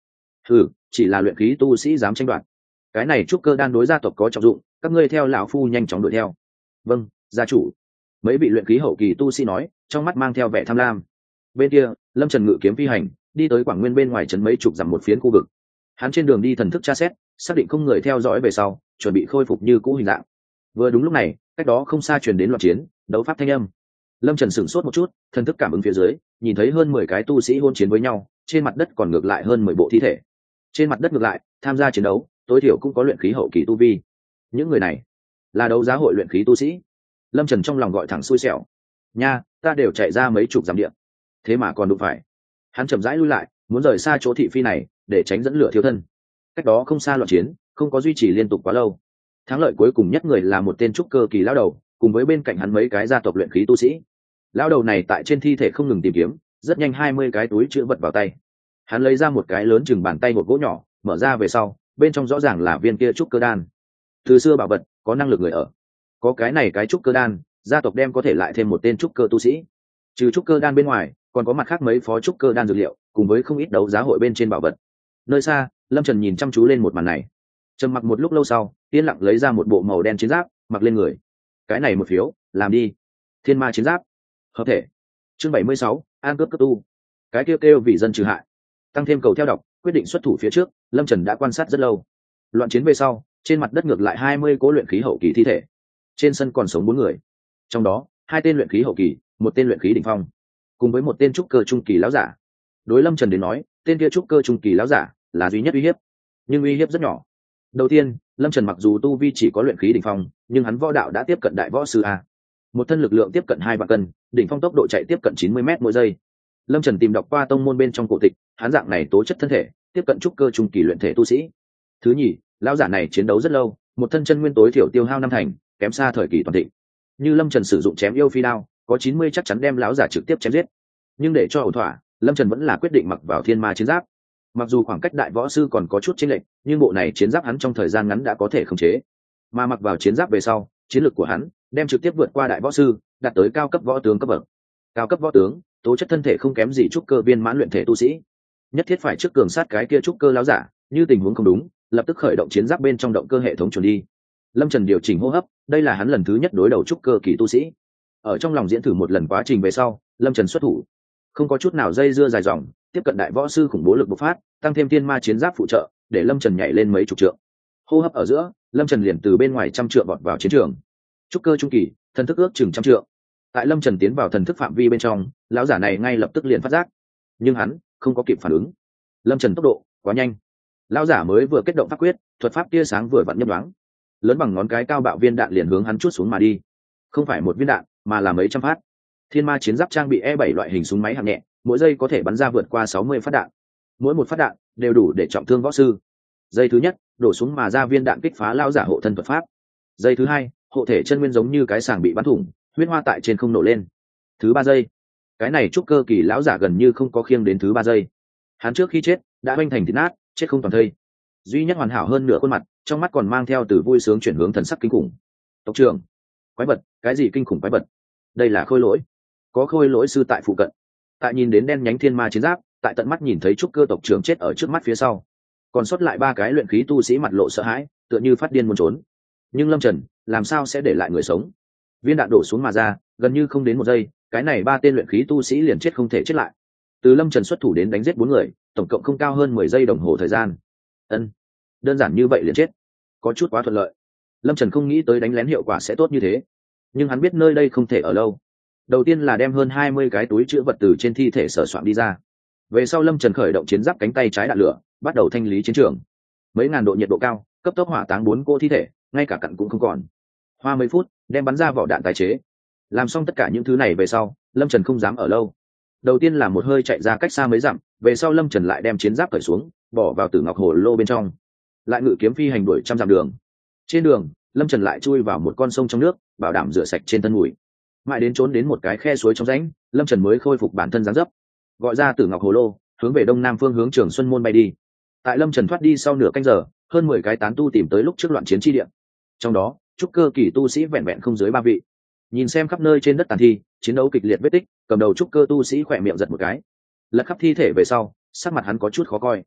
Chỉ là luyện khí tu sĩ dám tranh đoạt. Cái này trúc cơ đan đối gia tộc có trọng dụng, các ngươi theo lão phu nhanh chóng đuổi theo. Vâng, gia chủ. Mấy vị luyện khí hậu kỳ tu sĩ nói, trong mắt mang theo vẻ tham lam. Bên kia, Lâm Trần ngự kiếm phi hành, đi tới Quảng Nguyên bên ngoài trấn mấy chục dặm một phiến khu vực. Hắn trên đường đi thần thức tra xét, xác định không người theo dõi về sau, chuẩn bị khôi phục như cũ hình dạng. Vừa đúng lúc này, cách đó không xa truyền đến loạn chiến, đấu pháp thanh âm. Lâm Trần sửng sốt một chút, thần thức cảm ứng phía dưới, nhìn thấy hơn 10 cái tu sĩ hôn chiến với nhau, trên mặt đất còn ngược lại hơn 10 bộ thi thể. Trên mặt đất ngược lại, tham gia chiến đấu, tối thiểu cũng có luyện khí hậu kỳ tu vi. Những người này là đấu giá hội luyện khí tu sĩ. Lâm Trần trong lòng gọi thẳng xui xẻo. Nha, ta đều chạy ra mấy chục dặm điện, thế mà còn đụng phải. Hắn chậm rãi lui lại, muốn rời xa chỗ thị phi này, để tránh dẫn lửa thiêu thân. Cách đó không xa loạn chiến, không có duy trì liên tục quá lâu. Thắng lợi cuối cùng nhất người là một tên trúc cơ kỳ lão đầu, cùng với bên cạnh hắn mấy cái gia tộc luyện khí tu sĩ. Lão đầu này tại trên thi thể không ngừng tìm kiếm, rất nhanh 20 cái túi chứa vật vào tay. Hắn lấy ra một cái lớn chừng bàn tay một gỗ nhỏ, mở ra về sau, bên trong rõ ràng là viên kia trúc cơ đan. Từ xưa bảo vật, có năng lực người ở. Có cái này cái trúc cơ đan, gia tộc đem có thể lại thêm một tên trúc cơ tu sĩ. Trừ trúc cơ đan bên ngoài, còn có mặt khác mấy phó trúc cơ đan dược liệu, cùng với không ít đấu giá hội bên trên bảo vật. Nơi xa, Lâm Trần nhìn chăm chú lên một màn này. Trầm mặc một lúc lâu sau, yên lặng lấy ra một bộ màu đen chiến giáp, mặc lên người. Cái này một phiếu, làm đi. Thiên ma chiến giáp. Hợp thể. Chương 76, an cướp cấp tu. Cái kêu vì dân trừ hại. Tăng thêm cầu theo đọc, quyết định xuất thủ phía trước, Lâm Trần đã quan sát rất lâu. Loạn chiến về sau, trên mặt đất ngược lại 20 cố luyện khí hậu kỳ thi thể. Trên sân còn sống 4 người. Trong đó, 2 tên luyện khí hậu kỳ, một tên luyện khí đỉnh phong, cùng với một tên trúc cơ trung kỳ lão giả. Đối Lâm Trần đến nói, tên kia trúc cơ trung kỳ lão giả là duy nhất uy hiếp, nhưng uy hiếp rất nhỏ. Đầu tiên, Lâm Trần mặc dù tu vi chỉ có luyện khí đỉnh phong, nhưng hắn võ đạo đã tiếp cận đại võ sư a. Một thân lực lượng tiếp cận 2 vạn cân, đỉnh phong tốc độ chạy tiếp cận 90 m mỗi giây. Lâm Trần tìm đọc qua tông môn bên trong cổ tịch, hắn dạng này tố chất thân thể, tiếp cận trúc cơ trung kỳ luyện thể tu sĩ. Thứ nhì, lão giả này chiến đấu rất lâu, một thân chân nguyên tối thiểu tiêu hao 5 thành, kém xa thời kỳ toàn thịnh. Như Lâm Trần sử dụng chém yêu phi đao, có 90 chắc chắn đem lão giả trực tiếp chém giết. Nhưng để cho ổn thỏa, Lâm Trần vẫn là quyết định mặc vào thiên ma chiến giáp. Mặc dù khoảng cách đại võ sư còn có chút chênh lệch, nhưng bộ này chiến giáp hắn trong thời gian ngắn đã có thể khống chế. Mà mặc vào chiến giáp về sau, chiến lược của hắn đem trực tiếp vượt qua đại võ sư, đạt tới cao cấp võ tướng cấp bậc. Cao cấp võ tướng, tố chất thân thể không kém gì trúc cơ viên mãn luyện thể tu sĩ. Nhất thiết phải trước cường sát cái kia trúc cơ lão giả, như tình huống không đúng, lập tức khởi động chiến giáp bên trong động cơ hệ thống chuẩn đi. Lâm Trần điều chỉnh hô hấp, đây là hắn lần thứ nhất đối đầu trúc cơ kỳ tu sĩ. Ở trong lòng diễn thử một lần quá trình về sau, Lâm Trần xuất thủ, không có chút nào dây dưa dài dòng, tiếp cận đại võ sư khủng bố lực bộc phát, tăng thêm thiên ma chiến giáp phụ trợ, để Lâm Trần nhảy lên mấy chục trượng. Hô hấp ở giữa, Lâm Trần liền từ bên ngoài 100 trượng vọt vào chiến trường. Trúc cơ trung kỳ, thần thức ước chừng 100 trượng. Tại Lâm Trần tiến vào thần thức phạm vi bên trong, lão giả này ngay lập tức liền phát giác, nhưng hắn không có kịp phản ứng. Lâm Trần tốc độ quá nhanh, lão giả mới vừa kết động pháp quyết, thuật pháp tia sáng vừa vặn nhấp nhoáng, lớn bằng ngón cái cao bạo viên đạn liền hướng hắn chuốt xuống mà đi. Không phải một viên đạn, mà là mấy trăm phát. Thiên ma chiến giáp trang bị E7 loại hình súng máy hạng nhẹ, mỗi giây có thể bắn ra vượt qua 60 phát đạn. Mỗi một phát đạn đều đủ để trọng thương võ sư. Giây thứ nhất, đổ xuống mà ra viên đạn kích phá lão giả hộ thân thuật pháp. Giây thứ hai, hộ thể chân nguyên giống như cái sàng bị bắn thủng, huyết hoa tại trên không nổ lên. Thứ 3 giây, cái này trúc cơ kỳ lão giả gần như không có khiêng đến thứ 3 giây. Hắn trước khi chết đã vênh thành thịt nát, chết không toàn thây. Duy nhất hoàn hảo hơn nửa khuôn mặt, trong mắt còn mang theo từ vui sướng chuyển hướng thần sắc kinh khủng. Tộc trưởng, quái vật, cái gì kinh khủng quái vật? Đây là khôi lỗi. Có khôi lỗi sư tại phụ cận. Tại nhìn đến đen nhánh thiên ma chiến giáp, tại tận mắt nhìn thấy trúc cơ tộc trưởng chết ở trước mắt phía sau, còn sót lại 3 cái luyện khí tu sĩ mặt lộ sợ hãi, tựa như phát điên muốn trốn. Nhưng Lâm Trần làm sao sẽ để lại người sống? Viên đạn đổ xuống mà ra, gần như không đến 1 giây, cái này 3 tên luyện khí tu sĩ liền chết không thể chết lại. Từ Lâm Trần xuất thủ đến đánh giết 4 người, tổng cộng không cao hơn 10 giây đồng hồ thời gian. Đơn giản như vậy liền chết, có chút quá thuận lợi. Lâm Trần không nghĩ tới đánh lén hiệu quả sẽ tốt như thế, nhưng hắn biết nơi đây không thể ở lâu. Đầu tiên là đem hơn 20 cái túi chứa vật từ trên thi thể sở soạn đi ra. Về sau Lâm Trần khởi động chiến giáp cánh tay trái đạn lửa, bắt đầu thanh lý chiến trường. Mấy ngàn độ nhiệt độ cao, cấp tốc hỏa táng 4 cô thi thể, ngay cả cặn cũng không còn. Hoa mấy phút, đem bắn ra vỏ đạn tái chế. Làm xong tất cả những thứ này về sau, Lâm Trần không dám ở lâu. Đầu tiên là một hơi chạy ra cách xa mấy dặm, về sau Lâm Trần lại đem chiến giáp cởi xuống, bỏ vào Tử Ngọc Hồ lô bên trong, lại ngự kiếm phi hành đuổi 100 dặm đường. Trên đường, Lâm Trần lại chui vào một con sông trong nước, bảo đảm rửa sạch trên thân mùi. Mãi đến trốn đến một cái khe suối trong rãnh, Lâm Trần mới khôi phục bản thân dáng dấp, gọi ra Tử Ngọc Hồ lô, hướng về đông nam phương hướng Trường Xuân môn bay đi. Tại Lâm Trần thoát đi sau nửa canh giờ, hơn 10 cái tán tu tìm tới lúc trước loạn chiến chi địa. Trong đó, trúc cơ kỳ tu sĩ vẹn vẹn không dưới 3 vị. Nhìn xem khắp nơi trên đất tàn thi, chiến đấu kịch liệt vết tích, cầm đầu trúc cơ tu sĩ khỏe miệng giật một cái. Lật khắp thi thể về sau, sắc mặt hắn có chút khó coi.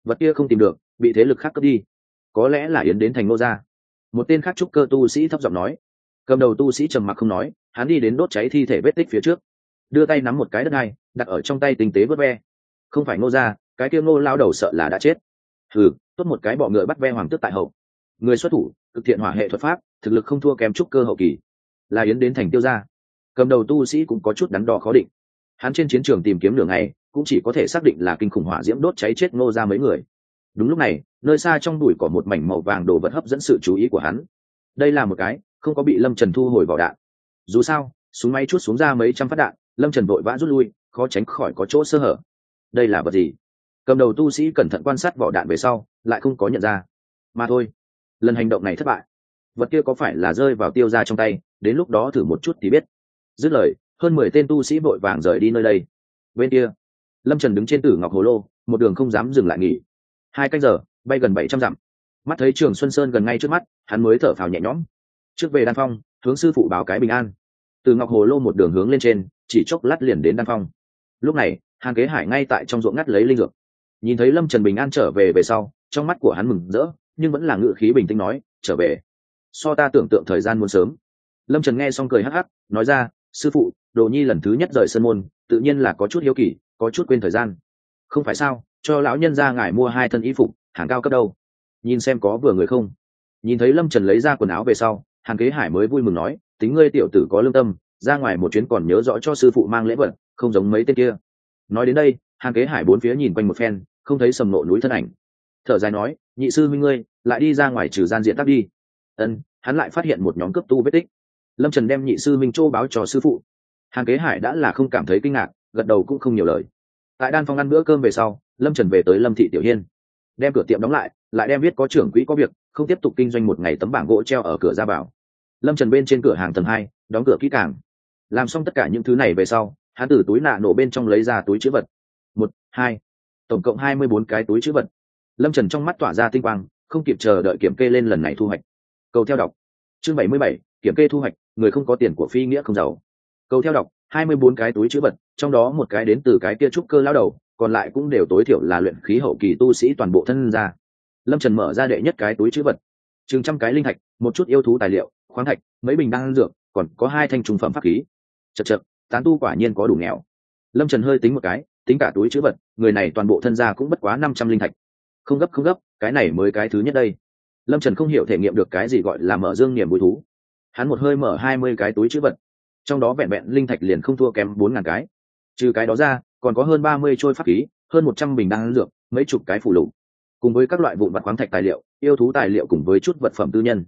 vật kia không tìm được, bị thế lực khác cướp đi, có lẽ là yến đến thành Ngô gia. Một tên khác trúc cơ tu sĩ thấp giọng nói. Cầm đầu tu sĩ trầm mặc không nói, hắn đi đến đốt cháy thi thể vết tích phía trước, đưa tay nắm một cái đất hai, đặt ở trong tay tinh tế vớt ve. Không phải Ngô gia, cái kia Ngô lao đầu sợ là đã chết. Tốt một cái bọ ngựa bắt ve hoàng tước tại hậu. Người xuất thủ cực thiện hỏa hệ thuật pháp, thực lực không thua kém trúc cơ hậu kỳ, là yến đến thành Tiêu gia. Cầm đầu tu sĩ cũng có chút đắn đo khó định, hắn trên chiến trường tìm kiếm đường này cũng chỉ có thể xác định là kinh khủng hỏa diễm đốt cháy chết Ngô gia mấy người. Đúng lúc này, nơi xa trong bụi có một mảnh màu vàng đồ vật hấp dẫn sự chú ý của hắn. Đây là một cái không có bị Lâm Trần thu hồi vỏ đạn. Dù sao súng máy chút xuống ra mấy trăm phát đạn, Lâm Trần vội vã rút lui, khó tránh khỏi có chỗ sơ hở. Đây là vật gì? Cầm đầu tu sĩ cẩn thận quan sát vỏ đạn về sau lại không có nhận ra. Mà thôi, lần hành động này thất bại. Vật kia có phải là rơi vào Tiêu gia trong tay, đến lúc đó thử một chút thì biết. Dứt lời, hơn 10 tên tu sĩ vội vàng rời đi nơi đây. Bên kia, Lâm Trần đứng trên Tử Ngọc Hồ Lô, một đường không dám dừng lại nghỉ. 2 canh giờ bay gần 700 dặm, mắt thấy Trường Xuân Sơn gần ngay trước mắt, hắn mới thở phào nhẹ nhõm. Trước về Đan Phong, hướng sư phụ báo cái bình an. Từ Ngọc Hồ Lô một đường hướng lên trên, chỉ chốc lát liền đến Đan Phong. Lúc này, Hàn Kế Hải ngay tại trong ruộng ngắt lấy linh dược. Nhìn thấy Lâm Trần bình an trở về sau, trong mắt của hắn mừng rỡ, nhưng vẫn là ngữ khí bình tĩnh nói, trở về. So ta tưởng tượng thời gian muốn sớm. Lâm Trần nghe xong cười hắc hắc, nói ra, sư phụ, Đồ Nhi lần thứ nhất rời sân môn, tự nhiên là có chút hiếu kỳ, có chút quên thời gian. Không phải sao, cho lão nhân gia ngài mua 2 thân y phục, hàng cao cấp đâu? Nhìn xem có vừa người không? Nhìn thấy Lâm Trần lấy ra quần áo về sau, Hàn Kế Hải mới vui mừng nói, tính ngươi tiểu tử có lương tâm, ra ngoài một chuyến còn nhớ rõ cho sư phụ mang lễ vật, không giống mấy tên kia. Nói đến đây, Hàn Kế Hải bốn phía nhìn quanh một phen, không thấy Sầm Nộ núi thân ảnh. Thở dài nói, nhị sư huynh ngươi, lại đi ra ngoài trừ gian diện tác đi. Hắn lại phát hiện một nhóm cấp tu vết tích. Lâm Trần đem nhị sư minh châu báo cho sư phụ. Hàn Kế Hải đã là không cảm thấy kinh ngạc, gật đầu cũng không nhiều lời. Tại Đan Phong ăn bữa cơm về sau, Lâm Trần về tới Lâm thị tiểu hiên, đem cửa tiệm đóng lại đem viết có trưởng quỹ có việc, không tiếp tục kinh doanh một ngày tấm bảng gỗ treo ở cửa ra vào. Lâm Trần bên trên cửa hàng tầng 2, đóng cửa kỹ càng. Làm xong tất cả những thứ này về sau, hắn từ túi nạ nổ bên trong lấy ra túi trữ vật. 1, 2, tổng cộng 24 cái túi trữ vật. Lâm Trần trong mắt tỏa ra tinh quang, không kịp chờ đợi kiểm kê lên lần này thu hoạch. Cầu theo đọc. Chương 77, kiểm kê thu hoạch, người không có tiền của phi nghĩa không giàu. Cầu theo đọc, 24 cái túi trữ vật, trong đó một cái đến từ cái kia trúc cơ lão đầu, còn lại cũng đều tối thiểu là luyện khí hậu kỳ tu sĩ toàn bộ thân ra. Lâm Trần mở ra đệ nhất cái túi trữ vật, chừng trăm cái linh thạch, một chút yêu thú tài liệu, khoáng thạch, mấy bình đan dược, còn có 2 thanh trung phẩm pháp khí. Chậc, tán tu quả nhiên có đủ nghèo. Lâm Trần hơi tính một cái, tính cả túi trữ vật, người này toàn bộ thân gia cũng bất quá 500 linh thạch. Không gấp, cái này mới cái thứ nhất đây. Lâm Trần không hiểu thể nghiệm được cái gì gọi là mở dương niềm vui thú. Hắn một hơi mở 20 cái túi trữ vật, trong đó vẹn vẹn linh thạch liền không thua kém 4000 cái. Trừ cái đó ra, còn có hơn 30 trôi pháp khí, hơn 100 bình đan dược, mấy chục cái phù lục, cùng với các loại vụn vặt khoáng thạch tài liệu, yêu thú tài liệu cùng với chút vật phẩm tư nhân.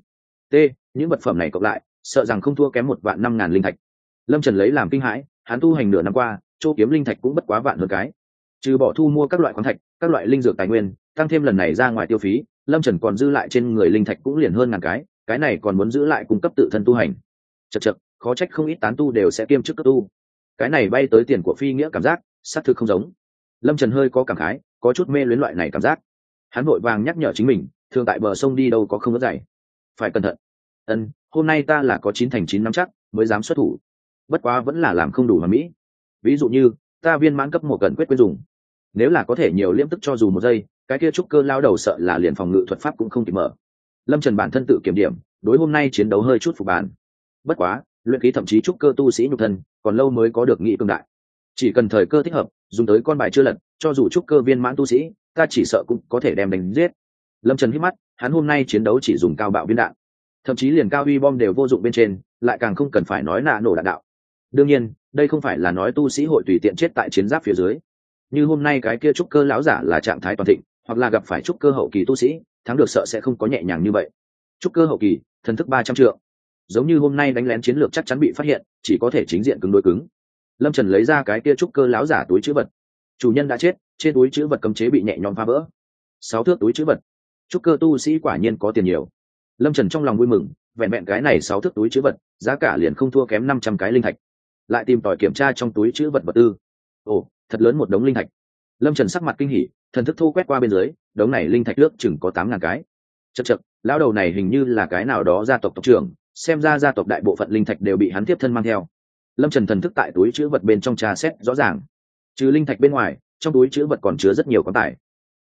Những vật phẩm này cộng lại, sợ rằng không thua kém 1.500.000 linh thạch. Lâm Trần lấy làm kinh hãi, hắn tu hành nửa năm qua, chỗ kiếm linh thạch cũng bất quá vạn hơn cái. Trừ bỏ thu mua các loại khoáng thạch, các loại linh dược tài nguyên, tăng thêm lần này ra ngoài tiêu phí, Lâm Trần còn dư lại trên người linh thạch cũng liền hơn 1000 cái này còn muốn giữ lại cung cấp tự thân tu hành. Chậc, khó trách không ít tán tu đều sẽ kiêm chức cấp tu. Cái này bay tới tiền của phi nghĩa cảm giác, xác thực không giống. Lâm Trần hơi có cảm khái, có chút mê luyến loại này cảm giác. Hắn vội vàng nhắc nhở chính mình, thường tại bờ sông đi đâu có không ướt dày, phải cẩn thận. Hôm nay ta là có 9 thành 9 nắm chắc mới dám xuất thủ, bất quá vẫn là làm không đủ mà mỹ. Ví dụ như ta viên mãn cấp 1 cần quyết quyết dùng, nếu là có thể nhiều liễm tức cho dù 1 giây, cái kia trúc cơ lao đầu sợ là liền phòng ngự thuật pháp cũng không kịp mở. Lâm Trần bản thân tự kiểm điểm, đối hôm nay chiến đấu hơi chút phục bản. Bất quá luyện khí thậm chí trúc cơ tu sĩ nhục thân còn lâu mới có được nghị cương đại, chỉ cần thời cơ thích hợp, dùng tới con bài chưa lật, cho dù trúc cơ viên mãn tu sĩ, ta chỉ sợ cũng có thể đem đánh giết. Lâm Trần hít mắt, hắn hôm nay chiến đấu chỉ dùng cao bạo viên đạn, thậm chí liền cao uy bom đều vô dụng bên trên, lại càng không cần phải nói nạ nổ đạn đạo. Đương nhiên đây không phải là nói tu sĩ hội tùy tiện chết tại chiến giáp phía dưới. Như hôm nay cái kia trúc cơ lão giả là trạng thái toàn thịnh, hoặc là gặp phải trúc cơ hậu kỳ tu sĩ, thắng được sợ sẽ không có nhẹ nhàng như vậy. Trúc cơ hậu kỳ, thần thức 300 trượng, giống như hôm nay đánh lén chiến lược chắc chắn bị phát hiện, chỉ có thể chính diện cứng đối cứng. Lâm Trần lấy ra cái kia trúc cơ lão giả túi trữ vật, chủ nhân đã chết, trên túi trữ vật cấm chế bị nhẹ nhõm phá vỡ. 6 thước túi trữ vật, trúc cơ tu sĩ quả nhiên có tiền nhiều. Lâm Trần trong lòng vui mừng, vẹn vẹn cái này 6 thước túi trữ vật, giá cả liền không thua kém 500 cái linh thạch. Lại tìm tòi kiểm tra trong túi trữ vật vật tư, ồ, thật lớn một đống linh thạch. Lâm Trần sắc mặt kinh hỉ, thần thức thu quét qua bên dưới, đống này linh thạch ước chừng có 8000 cái. Chậc, lão đầu này hình như là cái nào đó gia tộc tộc trưởng, xem ra gia tộc đại bộ phận linh thạch đều bị hắn tiếp thân mang theo. Lâm Trần thần thức tại túi trữ vật bên trong tra xét rõ ràng, trừ linh thạch bên ngoài, trong túi trữ vật còn chứa rất nhiều quan tài.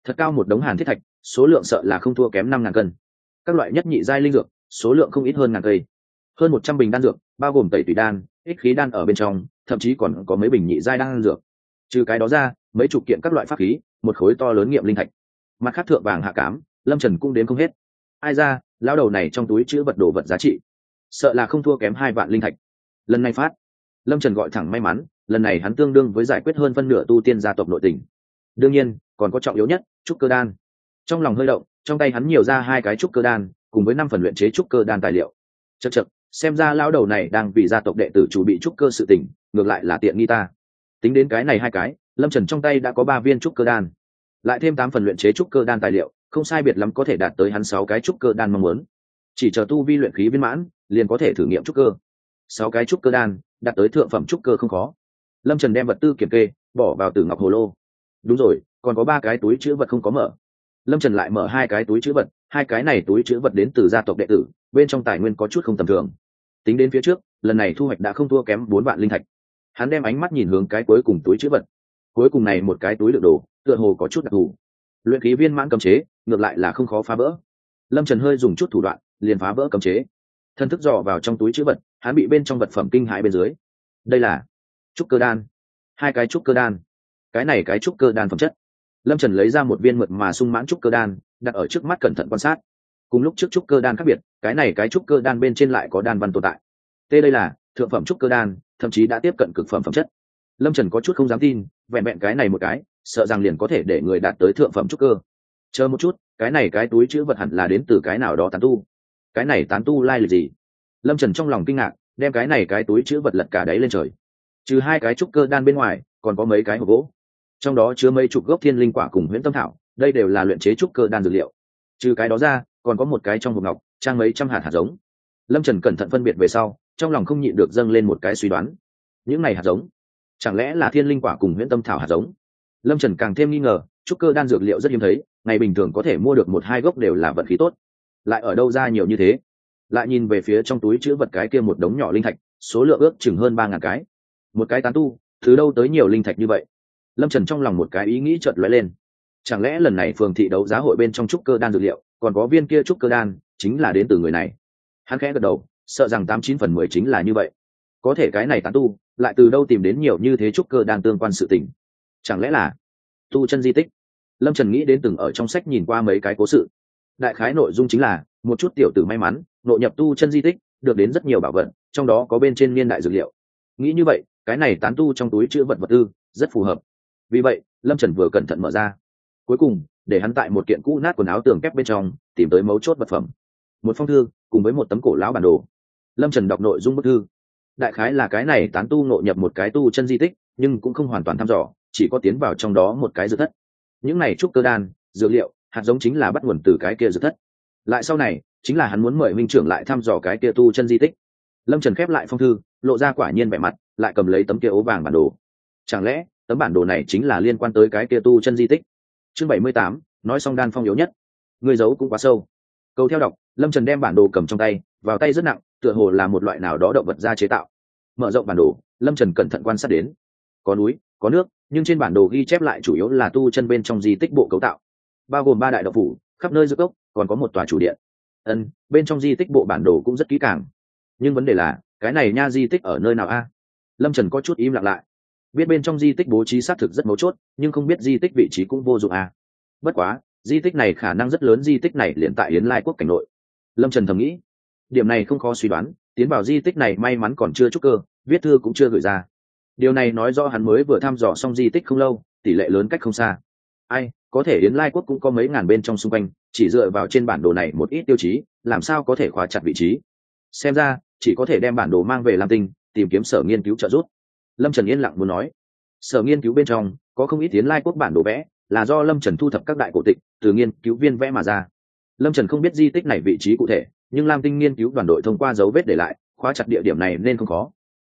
thật cao một đống hàn thiết thạch, số lượng sợ là không thua kém 5.000 cân. Các loại nhất nhị giai linh dược, số lượng không ít hơn 1.000 cây. Hơn 100 bình đan dược, bao gồm tẩy tùy đan, ích khí đan ở bên trong, thậm chí còn có mấy bình nhị giai đan dược. Trừ cái đó ra, mấy chục kiện các loại pháp khí, một khối to lớn nghiệm linh thạch. Mặt khác thượng vàng hạ cám, Lâm Trần cũng đếm không hết. Ai ra, lão đầu này trong túi chứa vật đồ vật giá trị, sợ là không thua kém 2 vạn linh thạch. Lần này phát, Lâm Trần gọi thẳng may mắn, lần này hắn tương đương với giải quyết hơn phân nửa tu tiên gia tộc nội tình. Đương nhiên, còn có trọng yếu nhất, trúc cơ đan. Trong lòng hơi động, trong tay hắn nhiều ra 2 cái trúc cơ đan, cùng với 5 phần luyện chế trúc cơ đan tài liệu. Chậc chậc, xem ra lão đầu này đang vì gia tộc đệ tử chủ bị trúc cơ sự tình, ngược lại là tiện nghi ta. Tính đến cái này 2 cái, Lâm Trần trong tay đã có 3 viên trúc cơ đan, lại thêm 8 phần luyện chế trúc cơ đan tài liệu, không sai biệt lắm có thể đạt tới hắn 6 cái trúc cơ đan mong muốn. Chỉ chờ tu vi luyện khí viên mãn, liền có thể thử nghiệm trúc cơ. 6 cái trúc cơ đan, đạt tới thượng phẩm trúc cơ không khó. Lâm Trần đem vật tư kiểm kê, bỏ vào Tử Ngọc Hồ Lô. Đúng rồi, còn có 3 cái túi trữ vật không có mở. Lâm Trần lại mở 2 cái túi trữ vật, 2 cái này túi trữ vật đến từ gia tộc đệ tử, bên trong tài nguyên có chút không tầm thường. Tính đến phía trước, lần này thu hoạch đã không thua kém 4 vạn linh thạch. Hắn đem ánh mắt nhìn hướng cái cuối cùng túi trữ vật. Cuối cùng này một cái túi đựng đồ, tựa hồ có chút đặc thù. Luyện khí viên mãn cấm chế, ngược lại là không khó phá vỡ. Lâm Trần hơi dùng chút thủ đoạn, liền phá vỡ cấm chế. Thân thức dò vào trong túi trữ vật, hắn bị bên trong vật phẩm kinh hãi bên dưới. Đây là trúc cơ đan. 2 cái trúc cơ đan. Cái này cái trúc cơ đan phẩm chất. Lâm Trần lấy ra một viên mượt mà sung mãn trúc cơ đan, đặt ở trước mắt cẩn thận quan sát. Cùng lúc trước trúc cơ đan khác biệt, cái này cái trúc cơ đan bên trên lại có đan văn tồn tại. Đây là thượng phẩm trúc cơ đan, thậm chí đã tiếp cận cực phẩm phẩm chất. Lâm Trần có chút không dám tin, vẹn vẹn cái này một cái, sợ rằng liền có thể để người đạt tới thượng phẩm trúc cơ. Chờ một chút, cái này cái túi trữ vật hẳn là đến từ cái nào đó tán tu. Cái này tán tu lai lịch gì? Lâm Trần trong lòng kinh ngạc, đem cái này cái túi trữ vật lật cả đáy lên trời. Trừ 2 cái trúc cơ đan bên ngoài, còn có mấy cái hộp gỗ. Trong đó chứa mấy chục gốc thiên linh quả cùng huyễn tâm thảo, đây đều là luyện chế trúc cơ đan dược liệu. Trừ cái đó ra, còn có một cái trong hộp ngọc, trang mấy trăm hạt giống. Lâm Trần cẩn thận phân biệt về sau, trong lòng không nhịn được dâng lên một cái suy đoán. Những này hạt giống, chẳng lẽ là thiên linh quả cùng huyễn tâm thảo hạt giống? Lâm Trần càng thêm nghi ngờ, trúc cơ đan dược liệu rất hiếm thấy, ngày bình thường có thể mua được 1-2 gốc đều là vận khí tốt, lại ở đâu ra nhiều như thế? Lại nhìn về phía trong túi chứa vật cái kia một đống nhỏ linh thạch, số lượng ước chừng hơn 3.000 cái. Một cái tán tu, từ đâu tới nhiều linh thạch như vậy? Lâm Trần trong lòng một cái ý nghĩ chợt lóe lên. Chẳng lẽ lần này phường thị đấu giá hội bên trong trúc cơ đan dược liệu, còn có viên kia trúc cơ đan, chính là đến từ người này? Hắn khẽ gật đầu, sợ rằng 89 phần 10 chính là như vậy. Có thể cái này tán tu, lại từ đâu tìm đến nhiều như thế trúc cơ đan tương quan sự tình? Chẳng lẽ là tu chân di tích? Lâm Trần nghĩ đến từng ở trong sách nhìn qua mấy cái cố sự. Đại khái nội dung chính là một chút tiểu tử may mắn nội nhập tu chân di tích, được đến rất nhiều bảo vật, trong đó có bên trên niên đại dược liệu. Nghĩ như vậy, cái này tán tu trong túi chứa vật tư rất phù hợp. Vì vậy, Lâm Trần vừa cẩn thận mở ra. Cuối cùng, để hắn tại một kiện cũ nát quần áo tường kép bên trong tìm tới mấu chốt vật phẩm. Một phong thư cùng với một tấm cổ lão bản đồ. Lâm Trần đọc nội dung bức thư. Đại khái là cái này tán tu nội nhập một cái tu chân di tích, nhưng cũng không hoàn toàn thăm dò, chỉ có tiến vào trong đó một cái dược thất. Những này trúc cơ đan, dược liệu, hạt giống chính là bắt nguồn từ cái kia dược thất. Lại sau này, chính là hắn muốn mời minh trưởng lại thăm dò cái kia tu chân di tích. Lâm Trần khép lại phong thư, lộ ra quả nhiên vẻ mặt, lại cầm lấy tấm kia ố vàng bản đồ. Chẳng lẽ tấm bản đồ này chính là liên quan tới cái kia tu chân di tích? Chương 78, nói xong đan phong yếu nhất. Người giấu cũng quá sâu. Câu theo đọc, Lâm Trần đem bản đồ cầm trong tay, vào tay rất nặng, tựa hồ là một loại nào đó động vật da chế tạo. Mở rộng bản đồ, Lâm Trần cẩn thận quan sát đến. Có núi, có nước, nhưng trên bản đồ ghi chép lại chủ yếu là tu chân bên trong di tích bộ cấu tạo, bao gồm 3 đại động phủ, khắp nơi dược cốc, còn có một tòa chủ điện. Bên trong di tích bộ bản đồ cũng rất kỹ càng. Nhưng vấn đề là, cái này nha di tích ở nơi nào a? Lâm Trần có chút im lặng lại. Biết bên trong di tích bố trí xác thực rất mấu chốt, nhưng không biết di tích vị trí cũng vô dụng a. Bất quá, di tích này khả năng rất lớn, di tích này liền tại Yến Lai quốc cảnh nội. Lâm Trần thầm nghĩ, điểm này không khó suy đoán, tiến vào di tích này may mắn còn chưa trúc cơ, viết thư cũng chưa gửi ra. Điều này nói rõ hắn mới vừa thăm dò xong di tích không lâu, tỷ lệ lớn cách không xa. Ai, có thể Yến Lai quốc cũng có mấy ngàn bên trong xung quanh, chỉ dựa vào trên bản đồ này một ít tiêu chí, làm sao có thể khóa chặt vị trí? Xem ra, chỉ có thể đem bản đồ mang về Lam Tinh, tìm kiếm sở nghiên cứu trợ giúp. Lâm Trần yên lặng muốn nói, sở nghiên cứu bên trong có không ít Yến Lai quốc bản đồ vẽ, là do Lâm Trần thu thập các đại cổ tịch, từ nghiên cứu viên vẽ mà ra. Lâm Trần không biết di tích này vị trí cụ thể, nhưng Lam Tinh nghiên cứu đoàn đội thông qua dấu vết để lại, khóa chặt địa điểm này nên không khó.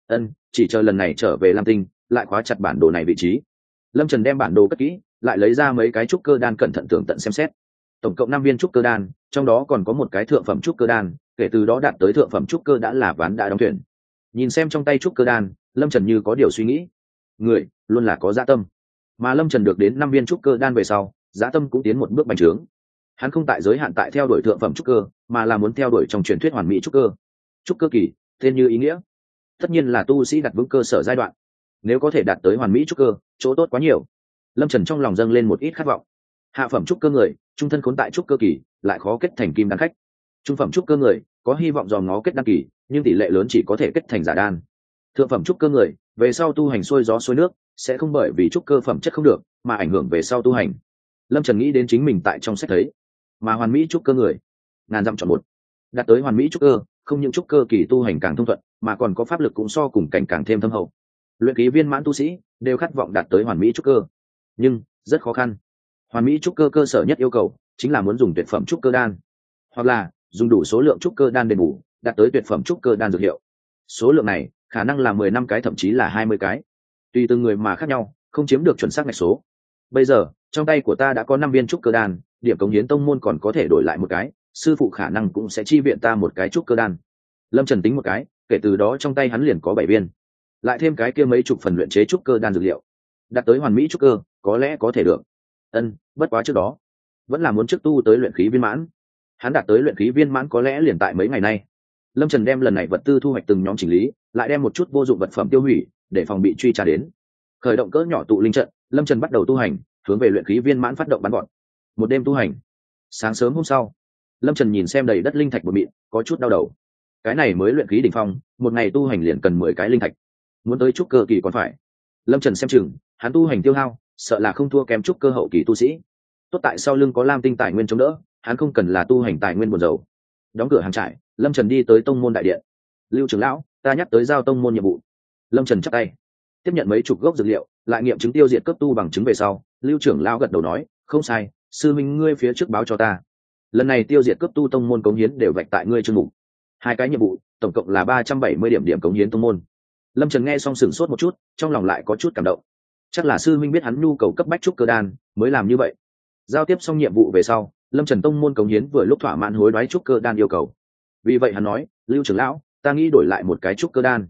Chỉ chờ lần này trở về Lam Tinh, lại khóa chặt bản đồ này vị trí. Lâm Trần đem bản đồ cất kỹ, lại lấy ra mấy cái trúc cơ đan cẩn thận tường tận xem xét. Tổng cộng 5 viên trúc cơ đan, trong đó còn có một cái thượng phẩm trúc cơ đan, kể từ đó đạt tới thượng phẩm trúc cơ đã là ván đã đóng thuyền. Nhìn xem trong tay trúc cơ đan, Lâm Trần như có điều suy nghĩ. Người luôn là có dạ tâm. Mà Lâm Trần được đến 5 viên trúc cơ đan về sau, Dã tâm cũng tiến một bước bành trướng. Hắn không tại giới hạn tại theo đuổi thượng phẩm trúc cơ, mà là muốn theo đuổi trong truyền thuyết hoàn mỹ trúc cơ. Trúc cơ kỳ, tên như ý nghĩa, tất nhiên là tu sĩ đặt vững cơ sở giai đoạn. Nếu có thể đạt tới hoàn mỹ trúc cơ, chỗ tốt quá nhiều. Lâm Trần trong lòng dâng lên một ít khát vọng. Hạ phẩm trúc cơ người, trung thân khốn tại trúc cơ kỳ, lại khó kết thành kim đan khách. Trung phẩm trúc cơ người, có hy vọng dòm ngó kết đan kỳ, nhưng tỷ lệ lớn chỉ có thể kết thành giả đan. Thượng phẩm trúc cơ người, về sau tu hành xuôi gió xuôi nước, sẽ không bởi vì trúc cơ phẩm chất không được mà ảnh hưởng về sau tu hành. Lâm Trần nghĩ đến chính mình tại trong sách thấy, mà hoàn mỹ trúc cơ người, ngàn dặm chọn một. Đạt tới hoàn mỹ trúc cơ, không những trúc cơ kỳ tu hành càng thông thuận, mà còn có pháp lực cũng so cùng cảnh càng thêm thâm hậu. Luyện khí viên mãn tu sĩ đều khát vọng đạt tới hoàn mỹ trúc cơ, nhưng rất khó khăn. Hoàn mỹ trúc cơ cơ sở nhất yêu cầu chính là muốn dùng tuyệt phẩm trúc cơ đan, hoặc là dùng đủ số lượng trúc cơ đan đền bù, đạt tới tuyệt phẩm trúc cơ đan dược hiệu. Số lượng này khả năng là 15 cái, thậm chí là 20 cái, tùy từng người mà khác nhau, không chiếm được chuẩn xác ngạch số. Bây giờ trong tay của ta đã có 5 viên trúc cơ đan, điểm cống hiến tông môn còn có thể đổi lại một cái, sư phụ khả năng cũng sẽ chi viện ta một cái trúc cơ đan. Lâm Trần tính một cái, kể từ đó trong tay hắn liền có 7 viên, lại thêm cái kia mấy chục phần luyện chế trúc cơ đan dược liệu, đạt tới hoàn mỹ trúc cơ có lẽ có thể được. Bất quá trước đó vẫn là muốn trước tu tới luyện khí viên mãn. Hắn đạt tới luyện khí viên mãn có lẽ liền tại mấy ngày nay. Lâm Trần đem lần này vật tư thu hoạch từng nhóm chỉnh lý, lại đem một chút vô dụng vật phẩm tiêu hủy, để phòng bị truy tra đến. Khởi động cỡ nhỏ tụ linh trận, Lâm Trần bắt đầu tu hành, hướng về luyện khí viên mãn phát động bắn gọn. Một đêm tu hành. Sáng sớm hôm sau, Lâm Trần nhìn xem đầy đất linh thạch bột mịn, có chút đau đầu. Cái này mới luyện khí đỉnh phong, một ngày tu hành liền cần 10 cái linh thạch. Muốn tới trúc cơ kỳ còn phải. Lâm Trần xem chừng, hắn tu hành tiêu hao, sợ là không thua kém trúc cơ hậu kỳ tu sĩ. Tốt tại sau lưng có lam tinh tài nguyên chống đỡ, hắn không cần là tu hành tài nguyên buồn dầu. Đóng cửa hàng trại, Lâm Trần đi tới tông môn đại điện. Lưu trưởng lão, ta nhắc tới giao tông môn nhiệm vụ. Lâm Trần chắp tay tiếp nhận mấy chục gốc dược liệu, lại nghiệm chứng tiêu diệt cấp tu bằng chứng về sau, Lưu trưởng lão gật đầu nói, không sai, sư minh ngươi phía trước báo cho ta, lần này tiêu diệt cấp tu tông môn cống hiến đều vạch tại ngươi chương mục. 2 cái nhiệm vụ tổng cộng là 370 điểm cống hiến tông môn. Lâm Trần nghe xong sửng sốt một chút, trong lòng lại có chút cảm động. Chắc là sư minh biết hắn nhu cầu cấp bách trúc cơ đan mới làm như vậy. Giao tiếp xong nhiệm vụ về sau, Lâm Trần tông môn cống hiến vừa lúc thỏa mãn hối đoái trúc cơ đan yêu cầu. Vì vậy hắn nói, Lưu trưởng lão, ta nghĩ đổi lại một cái trúc cơ đan.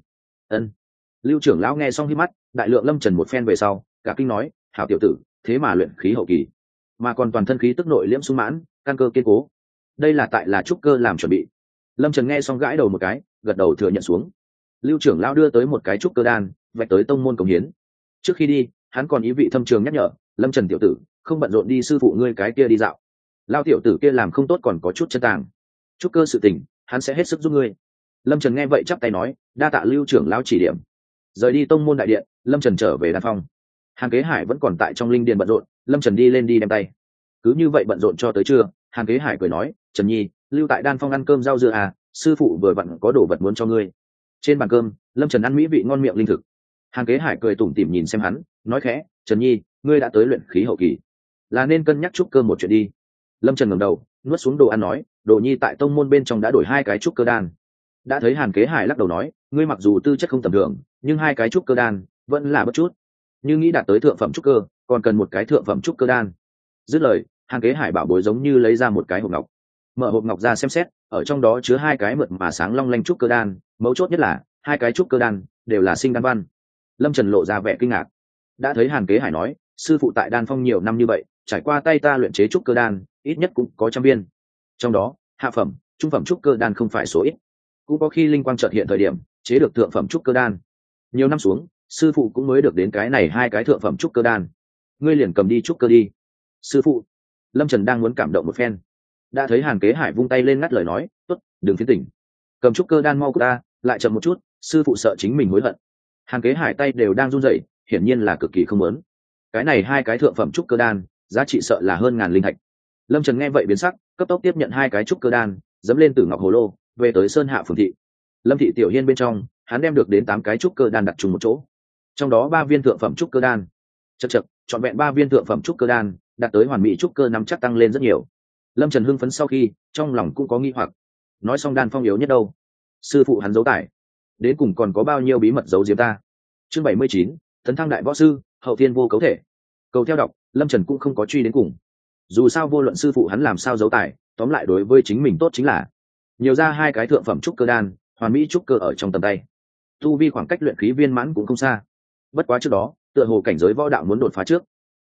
Lưu trưởng lão nghe xong hí mắt, đại lượng Lâm Trần một phen về sau, cả kinh nói, hảo tiểu tử, thế mà luyện khí hậu kỳ, mà còn toàn thân khí tức nội liễm sung mãn, căn cơ kiên cố, đây là tại là trúc cơ làm chuẩn bị. Lâm Trần nghe xong gãi đầu một cái, gật đầu thừa nhận xuống. Lưu trưởng lão đưa tới một cái trúc cơ đan, vạch tới tông môn cống hiến. Trước khi đi, hắn còn ý vị thâm trường nhắc nhở, Lâm Trần tiểu tử, không bận rộn đi sư phụ ngươi cái kia đi dạo. Lao tiểu tử kia làm không tốt còn có chút chân tàng. Trúc cơ sự tình, hắn sẽ hết sức giúp ngươi. Lâm Trần nghe vậy chắp tay nói, đa tạ Lưu trưởng lão chỉ điểm. Rời đi tông môn đại điện, Lâm Trần trở về đan phong. Hàn Kế Hải vẫn còn tại trong linh điền bận rộn, Lâm Trần đi lên đi đem tay. Cứ như vậy bận rộn cho tới trưa, Hàn Kế Hải cười nói, Trần Nhi, lưu tại đan phong ăn cơm rau dưa à, sư phụ vừa vặn có đồ vật muốn cho ngươi. Trên bàn cơm, Lâm Trần ăn mỹ vị ngon miệng linh thực. Hàn Kế Hải cười tủm tỉm nhìn xem hắn, nói khẽ, Trần Nhi, ngươi đã tới luyện khí hậu kỳ, là nên cân nhắc trúc cơ một chuyện đi. Lâm Trần ngẩng đầu, nuốt xuống đồ ăn nói, Đồ Nhi tại tông môn bên trong đã đổi 2 cái trúc cơ đan. Đã thấy Hàn Kế Hải lắc đầu nói, ngươi mặc dù tư chất không tầm thường, nhưng 2 cái trúc cơ đan vẫn là bất chút. Như nghĩ đạt tới thượng phẩm trúc cơ, còn cần một cái thượng phẩm trúc cơ đan. Dứt lời, Hàn Kế Hải bảo bối giống như lấy ra một cái hộp ngọc. Mở hộp ngọc ra xem xét, ở trong đó chứa 2 cái mượt mà sáng long lanh trúc cơ đan, mấu chốt nhất là 2 cái trúc cơ đan đều là sinh đan văn. Lâm Trần lộ ra vẻ kinh ngạc. Đã thấy Hàn Kế Hải nói, sư phụ tại đan phong nhiều năm như vậy, trải qua tay ta luyện chế trúc cơ đan, ít nhất cũng có 100 viên. Trong đó, hạ phẩm, trung phẩm trúc cơ đan không phải số ít, cũng có khi linh quang chợt hiện thời điểm chế được thượng phẩm trúc cơ đan. Nhiều năm xuống, sư phụ cũng mới được đến cái này 2 cái thượng phẩm trúc cơ đan. Ngươi liền cầm đi trúc cơ đi. Sư phụ. Lâm Trần đang muốn cảm động một phen, đã thấy Hàn Kế Hải vung tay lên ngắt lời nói, tốt, đừng phiến tỉnh, cầm trúc cơ đan mau của ta, lại chậm một chút, sư phụ sợ chính mình hối hận. Hàn Kế Hải tay đều đang run rẩy, hiển nhiên là cực kỳ không muốn. Cái này 2 cái thượng phẩm trúc cơ đan, giá trị sợ là hơn 1000 linh thạch. Lâm Trần nghe vậy biến sắc, cấp tốc tiếp nhận 2 cái trúc cơ đan, dẫm lên Tử Ngọc Hồ Lô, về tới Sơn Hạ phường thị. Lâm thị tiểu hiên bên trong, hắn đem được đến 8 cái trúc cơ đan đặt chung một chỗ. Trong đó 3 viên thượng phẩm trúc cơ đan. Chậc, chọn vẹn 3 viên thượng phẩm trúc cơ đan, đạt tới hoàn mỹ trúc cơ nắm chắc tăng lên rất nhiều. Lâm Trần hưng phấn sau khi, trong lòng cũng có nghi hoặc. Nói xong đan phong yếu nhất đâu? Sư phụ hắn giấu tải, đến cùng còn có bao nhiêu bí mật giấu giếm ta? Chương 79, tấn thăng đại võ sư, hậu thiên vô cấu thể. Cầu theo đọc, Lâm Trần cũng không có truy đến cùng. Dù sao vô luận sư phụ hắn làm sao giấu tải, tóm lại đối với chính mình tốt chính là nhiều ra 2 cái thượng phẩm trúc cơ đan, hoàn mỹ trúc cơ ở trong tầm tay. Tu vi khoảng cách luyện khí viên mãn cũng không xa. Bất quá trước đó, tựa hồ cảnh giới võ đạo muốn đột phá trước.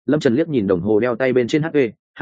Lâm Trần liếc nhìn đồng hồ đeo tay bên trên HP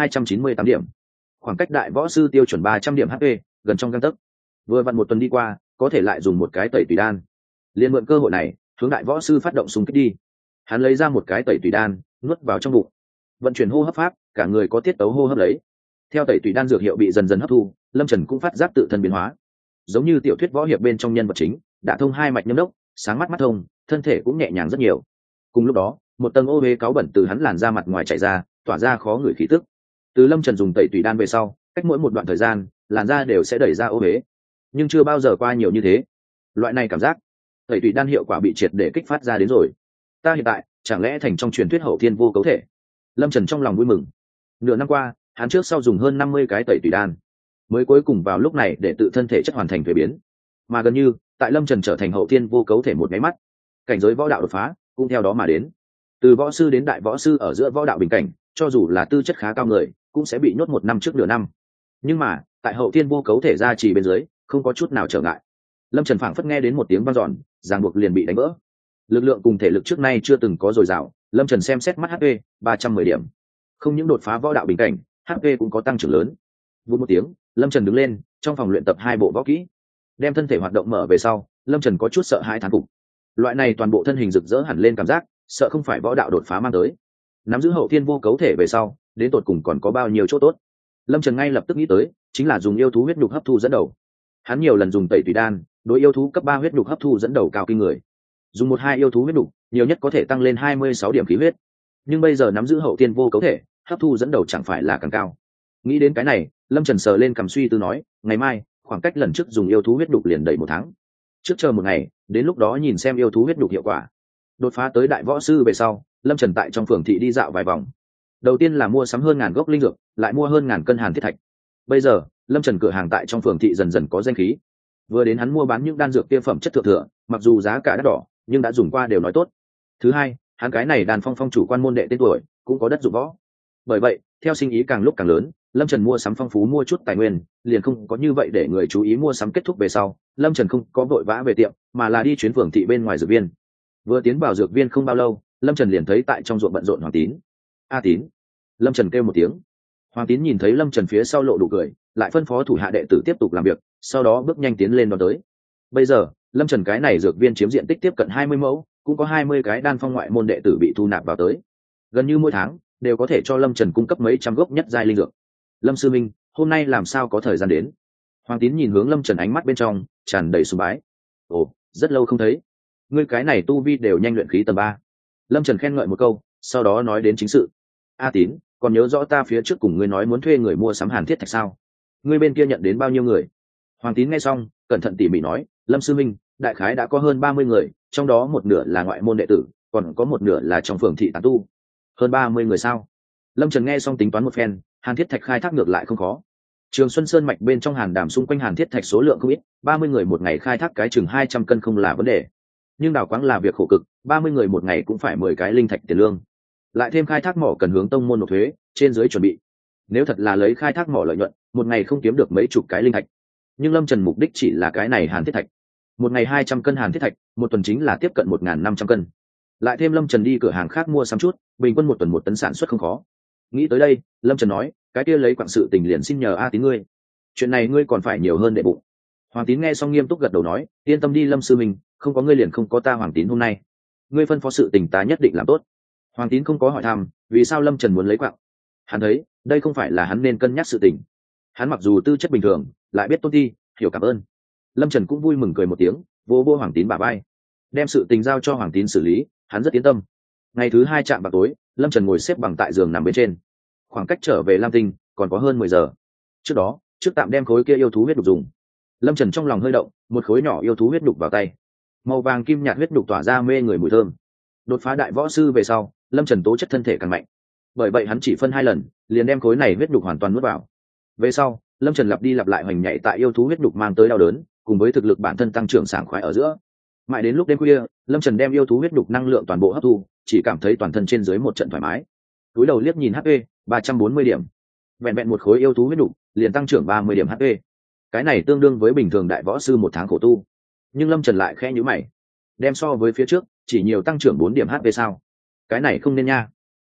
298 điểm, khoảng cách đại võ sư tiêu chuẩn 300 điểm HP gần trong gang tấc. Vừa vặn một tuần đi qua, có thể lại dùng một cái tẩy tùy đan. Liên mượn cơ hội này hướng đại võ sư phát động xung kích đi. Hắn lấy ra một cái tẩy tùy đan nuốt vào trong bụng, vận chuyển hô hấp pháp, cả người có tiết tấu hô hấp lấy. Theo tẩy tùy đan dược hiệu bị dần dần hấp thu, Lâm Trần cũng phát giác tự thân biến hóa, giống như tiểu thuyết võ hiệp bên trong nhân vật chính đã thông hai mạch nhâm đốc, sáng mắt mắt thông, thân thể cũng nhẹ nhàng rất nhiều. Cùng lúc đó, một tầng ô huế cáu bẩn từ hắn làn da mặt ngoài chảy ra, tỏa ra khó ngửi khí tức. Từ Lâm Trần dùng tẩy tùy đan về sau, cách mỗi một đoạn thời gian, làn da đều sẽ đẩy ra ô huế, nhưng chưa bao giờ qua nhiều như thế. Loại này cảm giác tẩy tùy đan hiệu quả bị triệt để kích phát ra đến rồi. Ta hiện tại chẳng lẽ thành trong truyền thuyết hậu thiên vô cấu thể? Lâm Trần trong lòng vui mừng. Nửa năm qua, hắn trước sau dùng hơn 50 cái tẩy tùy đan, mới cuối cùng vào lúc này để tự thân thể chất hoàn thành thuế biến. Mà gần như tại Lâm Trần trở thành hậu thiên vô cấu thể một cái mắt, cảnh giới võ đạo đột phá cũng theo đó mà đến. Từ võ sư đến đại võ sư ở giữa võ đạo bình cảnh, cho dù là tư chất khá cao người cũng sẽ bị nhốt một năm trước nửa năm. Nhưng mà tại hậu thiên vô cấu thể gia trì bên dưới, không có chút nào trở ngại. Lâm Trần phảng phất nghe đến một tiếng vang dọn, ràng buộc liền bị đánh vỡ. Lực lượng cùng thể lực trước nay chưa từng có dồi dào. Lâm Trần xem xét mắt HP 310 điểm, không những đột phá võ đạo bình cảnh, HP cũng có tăng trưởng lớn. Vút một tiếng, Lâm Trần đứng lên, trong phòng luyện tập 2 bộ võ kỹ, đem thân thể hoạt động mở về sau. Lâm Trần có chút sợ hãi thán phục. Loại này toàn bộ thân hình rực rỡ hẳn lên cảm giác, sợ không phải võ đạo đột phá mang tới. Nắm giữ hậu thiên vô cấu thể về sau, đến tột cùng còn có bao nhiêu chỗ tốt. Lâm Trần ngay lập tức nghĩ tới, chính là dùng yêu thú huyết nhục hấp thu dẫn đầu. Hắn nhiều lần dùng tẩy tùy đan, đối yêu thú cấp 3 huyết nhục hấp thu dẫn đầu cao kinh người. Dùng 1-2 yêu thú huyết nhục, nhiều nhất có thể tăng lên 26 điểm khí huyết. Nhưng bây giờ nắm giữ hậu thiên vô cấu thể, hấp thu dẫn đầu chẳng phải là càng cao. Nghĩ đến cái này, Lâm Trần sờ lên cằm suy tư nói, ngày mai, khoảng cách lần trước dùng yêu thú huyết nhục liền đầy 1 tháng. Trước chờ một ngày, đến lúc đó nhìn xem yêu thú huyết nhục hiệu quả. Đột phá tới đại võ sư về sau, Lâm Trần tại trong phường thị đi dạo vài vòng. Đầu tiên là mua sắm hơn 1000 gốc linh dược, lại mua hơn 1000 cân hàn thiết thạch. Bây giờ, Lâm Trần cửa hàng tại trong phường thị dần dần có danh khí. Vừa đến hắn mua bán những đan dược kia phẩm chất thượng thừa, mặc dù giá cả đắt đỏ, nhưng đã dùng qua đều nói tốt. Thứ hai, hắn cái này đàn phong chủ quan môn đệ tên tuổi, cũng có đất dụng võ. Bởi vậy, theo sinh ý càng lúc càng lớn, Lâm Trần mua sắm phong phú, mua chút tài nguyên, liền không có như vậy để người chú ý. Mua sắm kết thúc về sau, Lâm Trần không có vội vã về tiệm, mà là đi chuyến phường thị bên ngoài dược viên. Vừa tiến vào dược viên không bao lâu, Lâm Trần liền thấy tại trong ruộng bận rộn Hoàng Tín. A Tín. Lâm Trần kêu một tiếng. Hoàng Tín nhìn thấy Lâm Trần phía sau lộ đủ cười, lại phân phó thủ hạ đệ tử tiếp tục làm việc, sau đó bước nhanh tiến lên đón tới. Bây giờ, Lâm Trần cái này dược viên chiếm diện tích tiếp cận 20 mẫu, cũng có 20 cái đan phong ngoại môn đệ tử bị thu nạp vào tới. Gần như mỗi tháng đều có thể cho Lâm Trần cung cấp mấy trăm gốc nhất giai linh dược. Lâm sư minh, hôm nay làm sao có thời gian đến? Hoàng Tín nhìn hướng Lâm Trần, ánh mắt bên trong tràn đầy sùng bái. Ồ, rất lâu không thấy. Ngươi cái này tu vi đều nhanh luyện khí tầng 3. Lâm Trần khen ngợi một câu, sau đó nói đến chính sự. A Tín, còn nhớ rõ ta phía trước cùng ngươi nói muốn thuê người mua sắm hàn thiết thạch sao? Ngươi bên kia nhận đến bao nhiêu người? Hoàng Tín nghe xong, cẩn thận tỉ mỉ nói, Lâm sư minh, đại khái đã có hơn 30 người, trong đó một nửa là ngoại môn đệ tử, còn có một nửa là trong phường thị tán tu. Hơn 30 người sao? Lâm Trần nghe xong tính toán một phen, hàn thiết thạch khai thác ngược lại không khó. Trường Xuân Sơn mạch bên trong hàn đàm xung quanh hàn thiết thạch số lượng không ít, 30 người một ngày khai thác cái chừng 200 cân không là vấn đề. Nhưng đào quáng là việc khổ cực, 30 người một ngày cũng phải 10 cái linh thạch tiền lương. Lại thêm khai thác mỏ cần hướng tông môn nộp thuế, trên dưới chuẩn bị. Nếu thật là lấy khai thác mỏ lợi nhuận, một ngày không kiếm được mấy chục cái linh thạch. Nhưng Lâm Trần mục đích chỉ là cái này hàn thiết thạch. Một ngày 200 cân hàn thiết thạch, một tuần chính là tiếp cận 1500 cân. Lại thêm Lâm Trần đi cửa hàng khác mua sắm chút, bình quân một tuần 1 tấn sản xuất không khó. Nghĩ tới đây, Lâm Trần nói, cái kia lấy quặng sự tình liền xin nhờ A Tín ngươi. Chuyện này ngươi còn phải nhiều hơn đệ bụng. Hoàng Tín nghe xong nghiêm túc gật đầu nói, yên tâm đi Lâm sư mình, không có ngươi liền không có ta Hoàng Tín hôm nay. Ngươi phân phó sự tình ta nhất định làm tốt. Hoàng Tín không có hỏi thăm vì sao Lâm Trần muốn lấy quặng. Hắn thấy đây không phải là hắn nên cân nhắc sự tình. Hắn mặc dù tư chất bình thường, lại biết tôn ti, hiểu cảm ơn. Lâm Trần cũng vui mừng cười một tiếng, vỗ vỗ Hoàng Tín bả vai, đem sự tình giao cho Hoàng Tín xử lý. Hắn rất yên tâm. Ngày thứ 2 chạm vào tối, Lâm Trần ngồi xếp bằng tại giường nằm bên trên. Khoảng cách trở về Lam Tinh còn có hơn 10 giờ. Trước đó, tạm đem khối kia yêu thú huyết đục dùng. Lâm Trần trong lòng hơi động, một khối nhỏ yêu thú huyết đục vào tay. Màu vàng kim nhạt huyết đục tỏa ra mê người mùi thơm. Đột phá đại võ sư về sau, Lâm Trần tố chất thân thể càng mạnh. Bởi vậy hắn chỉ phân 2 lần, liền đem khối này huyết đục hoàn toàn nuốt vào. Về sau, Lâm Trần lặp đi lặp lại hoành nhảy tại yêu thú huyết đục mang tới đau đớn, cùng với thực lực bản thân tăng trưởng sảng khoái ở giữa. Mãi đến lúc đêm khuya, Lâm Trần đem yêu thú huyết đục năng lượng toàn bộ hấp thu, chỉ cảm thấy toàn thân trên dưới một trận thoải mái. Cúi đầu liếc nhìn HP 340 điểm. Vẹn vẹn một khối yêu thú huyết đục, liền tăng trưởng 30 điểm HP. Cái này tương đương với bình thường đại võ sư 1 tháng khổ tu. Nhưng Lâm Trần lại khẽ nhíu mày. Đem so với phía trước, chỉ nhiều tăng trưởng 4 điểm HP sao? Cái này không nên nha.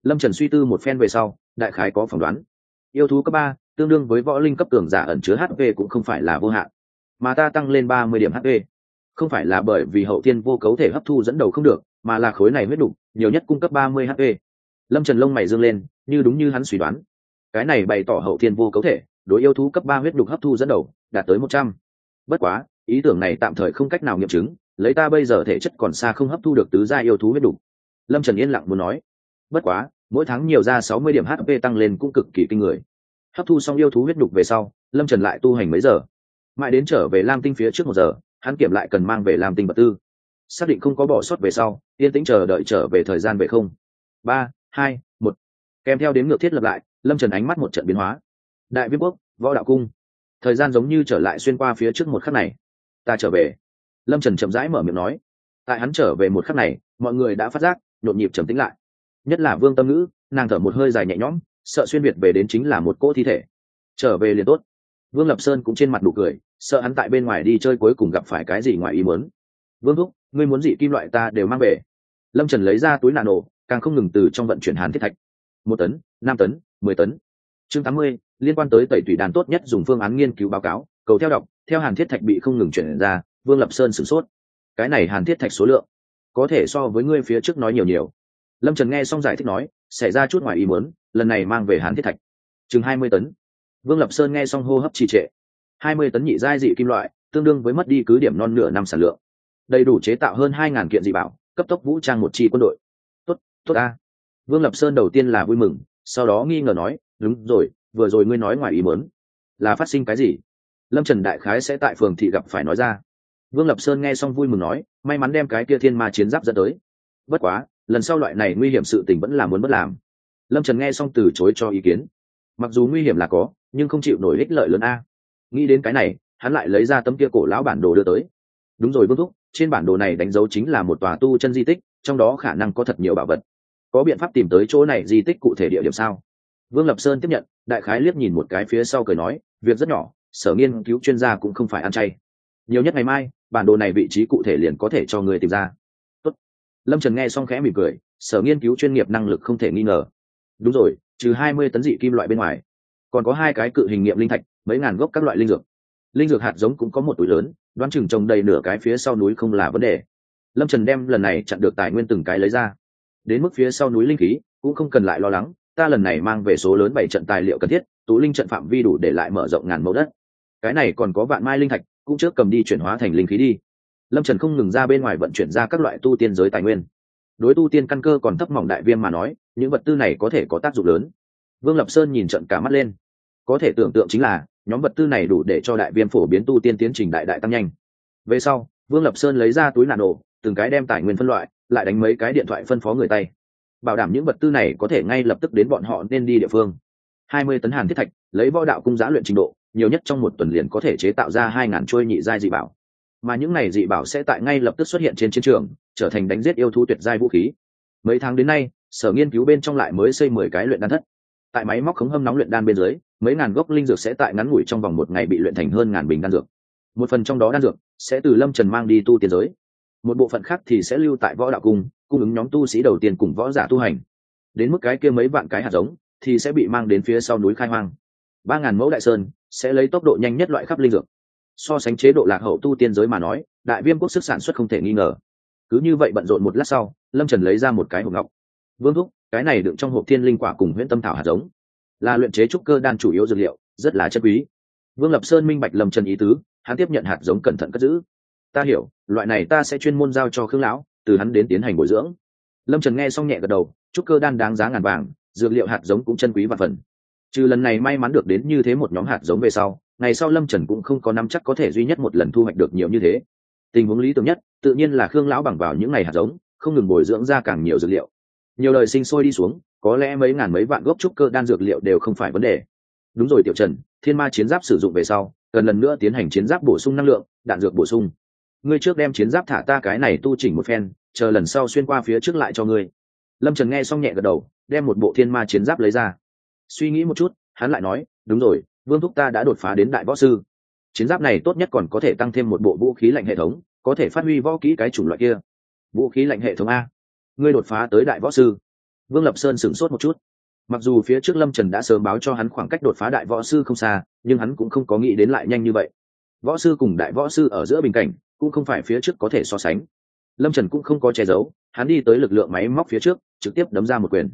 Lâm Trần suy tư một phen về sau, đại khái có phỏng đoán. Yêu thú cấp 3, tương đương với võ linh cấp cường giả ẩn chứa HP cũng không phải là vô hạn, mà ta tăng lên 30 điểm HP, không phải là bởi vì hậu thiên vô cấu thể hấp thu dẫn đầu không được, mà là khối này huyết đục nhiều nhất cung cấp 30 HP. Lâm Trần lông mày dương lên, như đúng như hắn suy đoán. Cái này bày tỏ hậu thiên vô cấu thể đối yêu thú cấp 3 huyết đục hấp thu dẫn đầu đạt tới 100. Bất quá, ý tưởng này tạm thời không cách nào nghiệm chứng, lấy ta bây giờ thể chất còn xa không hấp thu được tứ gia yêu thú huyết đục. Lâm Trần yên lặng muốn nói. Bất quá, mỗi tháng nhiều ra 60 điểm HP tăng lên cũng cực kỳ kinh người. Hấp thu xong yêu thú huyết đục về sau, Lâm Trần lại tu hành mấy giờ, mãi đến trở về Lam Tinh phía trước 1 giờ, hắn kiểm lại cần mang về Lam Tinh vật tư. Xác định không có bỏ sót về sau, yên tĩnh chờ đợi trở về thời gian về không. 3, 2, 1. Kèm theo đếm ngược thiết lập lại, Lâm Trần ánh mắt một trận biến hóa. Đại Viêm Quốc, Võ Đạo Cung. Thời gian giống như trở lại xuyên qua phía trước một khắc này. Ta trở về. Lâm Trần chậm rãi mở miệng nói. Tại hắn trở về một khắc này, mọi người đã phát giác, nhộn nhịp trầm tĩnh lại. Nhất là Vương Tâm Ngữ, nàng thở một hơi dài nhẹ nhõm, sợ xuyên việt về đến chính là một cỗ thi thể. Trở về liền tốt. Vương Lập Sơn cũng trên mặt đủ cười, sợ hắn tại bên ngoài đi chơi cuối cùng gặp phải cái gì ngoài ý muốn. Vương thúc, ngươi muốn dị kim loại ta đều mang về. Lâm Trần lấy ra túi nano, càng không ngừng từ trong vận chuyển hàn thiết thạch. 1 tấn, 5 tấn, 10 tấn. Chương 80, liên quan tới tẩy tủy đàn tốt nhất dùng phương án nghiên cứu báo cáo, cầu theo đọc, theo hàn thiết thạch bị không ngừng chuyển ra, Vương Lập Sơn sửng sốt. Cái này hàn thiết thạch số lượng, có thể so với ngươi phía trước nói nhiều nhiều. Lâm Trần nghe xong giải thích nói, xảy ra chút ngoài ý muốn, lần này mang về hàn thiết thạch chừng 20 tấn. Vương Lập Sơn nghe xong hô hấp trì trệ. 20 tấn nhị giai dị kim loại, tương đương với mất đi cứ điểm non nửa năm sản lượng, đầy đủ chế tạo hơn 2.000 kiện dị bảo, cấp tốc vũ trang một chi quân đội. Tốt, tốt a. Vương Lập Sơn đầu tiên là vui mừng, sau đó nghi ngờ nói, đúng rồi, vừa rồi ngươi nói ngoài ý muốn, là phát sinh cái gì? Lâm Trần đại khái sẽ tại phường thị gặp phải nói ra. Vương Lập Sơn nghe xong vui mừng nói, may mắn đem cái kia thiên ma chiến giáp dẫn tới. Bất quá, lần sau loại này nguy hiểm sự tình vẫn là muốn bất làm. Lâm Trần nghe xong từ chối cho ý kiến. Mặc dù nguy hiểm là có, nhưng không chịu nổi ích lợi lớn a. Nghĩ đến cái này, hắn lại lấy ra tấm kia cổ lão bản đồ đưa tới. Đúng rồi Vương thúc, trên bản đồ này đánh dấu chính là một tòa tu chân di tích, trong đó khả năng có thật nhiều bảo vật. Có biện pháp tìm tới chỗ này di tích cụ thể địa điểm sao? Vương Lập Sơn tiếp nhận, đại khái liếc nhìn một cái phía sau cười nói, việc rất nhỏ, sở nghiên cứu chuyên gia cũng không phải ăn chay. Nhiều nhất ngày mai, bản đồ này vị trí cụ thể liền có thể cho người tìm ra. Tốt. Lâm Trần nghe xong khẽ mỉm cười, sở nghiên cứu chuyên nghiệp năng lực không thể nghi ngờ. Đúng rồi, trừ 20 tấn dị kim loại bên ngoài, còn có 2 cái cự hình nghiệm linh thạch, mấy ngàn gốc các loại linh dược. Linh dược hạt giống cũng có một túi lớn, đoán chừng trồng đầy nửa cái phía sau núi không là vấn đề. Lâm Trần đem lần này chặn được tài nguyên từng cái lấy ra. Đến mức phía sau núi linh khí cũng không cần lại lo lắng, ta lần này mang về số lớn 7 trận tài liệu cần thiết, tú linh trận phạm vi đủ để lại mở rộng ngàn mẫu đất. Cái này còn có vạn mai linh thạch, cũng trước cầm đi chuyển hóa thành linh khí đi. Lâm Trần không ngừng ra bên ngoài vận chuyển ra các loại tu tiên giới tài nguyên. Đối tu tiên căn cơ còn thấp mỏng đại viêm mà nói, những vật tư này có thể có tác dụng lớn. Vương Lập Sơn nhìn trận cả mắt lên. Có thể tưởng tượng chính là, nhóm vật tư này đủ để cho đại viêm phổ biến tu tiên tiến trình đại đại tăng nhanh. Về sau, Vương Lập Sơn lấy ra túi nano, từng cái đem tài nguyên phân loại, lại đánh mấy cái điện thoại phân phó người tay, bảo đảm những vật tư này có thể ngay lập tức đến bọn họ nên đi địa phương. 20 tấn hàn thiết thạch, lấy Võ Đạo Cung giá luyện trình độ, nhiều nhất trong 1 tuần liền có thể chế tạo ra 2.000 trôi nhị giai dị bảo. Mà những này dị bảo sẽ tại ngay lập tức xuất hiện trên chiến trường, trở thành đánh giết yêu thú tuyệt giai vũ khí. Mấy tháng đến nay, sở nghiên cứu bên trong lại mới xây 10 cái luyện đan thất. Tại máy móc khống hâm nóng luyện đan bên dưới, mấy ngàn gốc linh dược sẽ tại ngắn ngủi trong vòng 1 ngày bị luyện thành hơn ngàn bình đan dược. Một phần trong đó đan dược sẽ từ Lâm Trần mang đi tu tiên giới, một bộ phận khác thì sẽ lưu tại Võ Đạo Cung, cung ứng nhóm tu sĩ đầu tiên cùng võ giả tu hành. Đến mức cái kia mấy vạn cái hạt giống thì sẽ bị mang đến phía sau núi khai hoang. 3.000 mẫu đại sơn sẽ lấy tốc độ nhanh nhất loại khắp linh dược. So sánh chế độ lạc hậu tu tiên giới mà nói, đại viêm quốc sức sản xuất không thể nghi ngờ. Cứ như vậy bận rộn một lát sau, Lâm Trần lấy ra một cái hộp ngọc. Vương thúc, cái này đựng trong hộp thiên linh quả cùng huyễn tâm thảo hạt giống, là luyện chế trúc cơ đan chủ yếu dược liệu, rất là chất quý. Vương Lập Sơn minh bạch Lâm Trần ý tứ, hắn tiếp nhận hạt giống cẩn thận cất giữ. Ta hiểu, loại này ta sẽ chuyên môn giao cho Khương lão, từ hắn đến tiến hành bồi dưỡng. Lâm Trần nghe xong nhẹ gật đầu, trúc cơ đan đáng giá ngàn vàng, dược liệu hạt giống cũng chân quý vạn phần. Trừ lần này may mắn được đến như thế một nhóm hạt giống về sau, ngày sau Lâm Trần cũng không có nắm chắc có thể duy nhất một lần thu hoạch được nhiều như thế. Tình huống lý tưởng nhất, tự nhiên là Khương lão bằng vào những ngày hạt giống, không ngừng bồi dưỡng ra càng nhiều dược liệu. Nhiều đời sinh sôi đi xuống, có lẽ mấy ngàn mấy vạn gốc trúc cơ đan dược liệu đều không phải vấn đề. Đúng rồi Tiểu Trần, thiên ma chiến giáp sử dụng về sau, cần lần nữa tiến hành chiến giáp bổ sung năng lượng, đạn dược bổ sung. Ngươi trước đem chiến giáp thả ta cái này tu chỉnh một phen, chờ lần sau xuyên qua phía trước lại cho ngươi. Lâm Trần nghe xong nhẹ gật đầu, đem một bộ thiên ma chiến giáp lấy ra. Suy nghĩ một chút, hắn lại nói, đúng rồi, Vương thúc ta đã đột phá đến đại võ sư. Chiến giáp này tốt nhất còn có thể tăng thêm một bộ vũ khí lạnh hệ thống, có thể phát huy võ kỹ cái chủng loại kia. Vũ khí lạnh hệ thống a? Ngươi đột phá tới đại võ sư? Vương Lập Sơn sửng sốt một chút. Mặc dù phía trước Lâm Trần đã sớm báo cho hắn khoảng cách đột phá đại võ sư không xa, nhưng hắn cũng không có nghĩ đến lại nhanh như vậy. Võ sư cùng đại võ sư ở giữa bình cảnh cũng không phải phía trước có thể so sánh. Lâm Trần cũng không có che giấu, hắn đi tới lực lượng máy móc phía trước, trực tiếp đấm ra một quyền.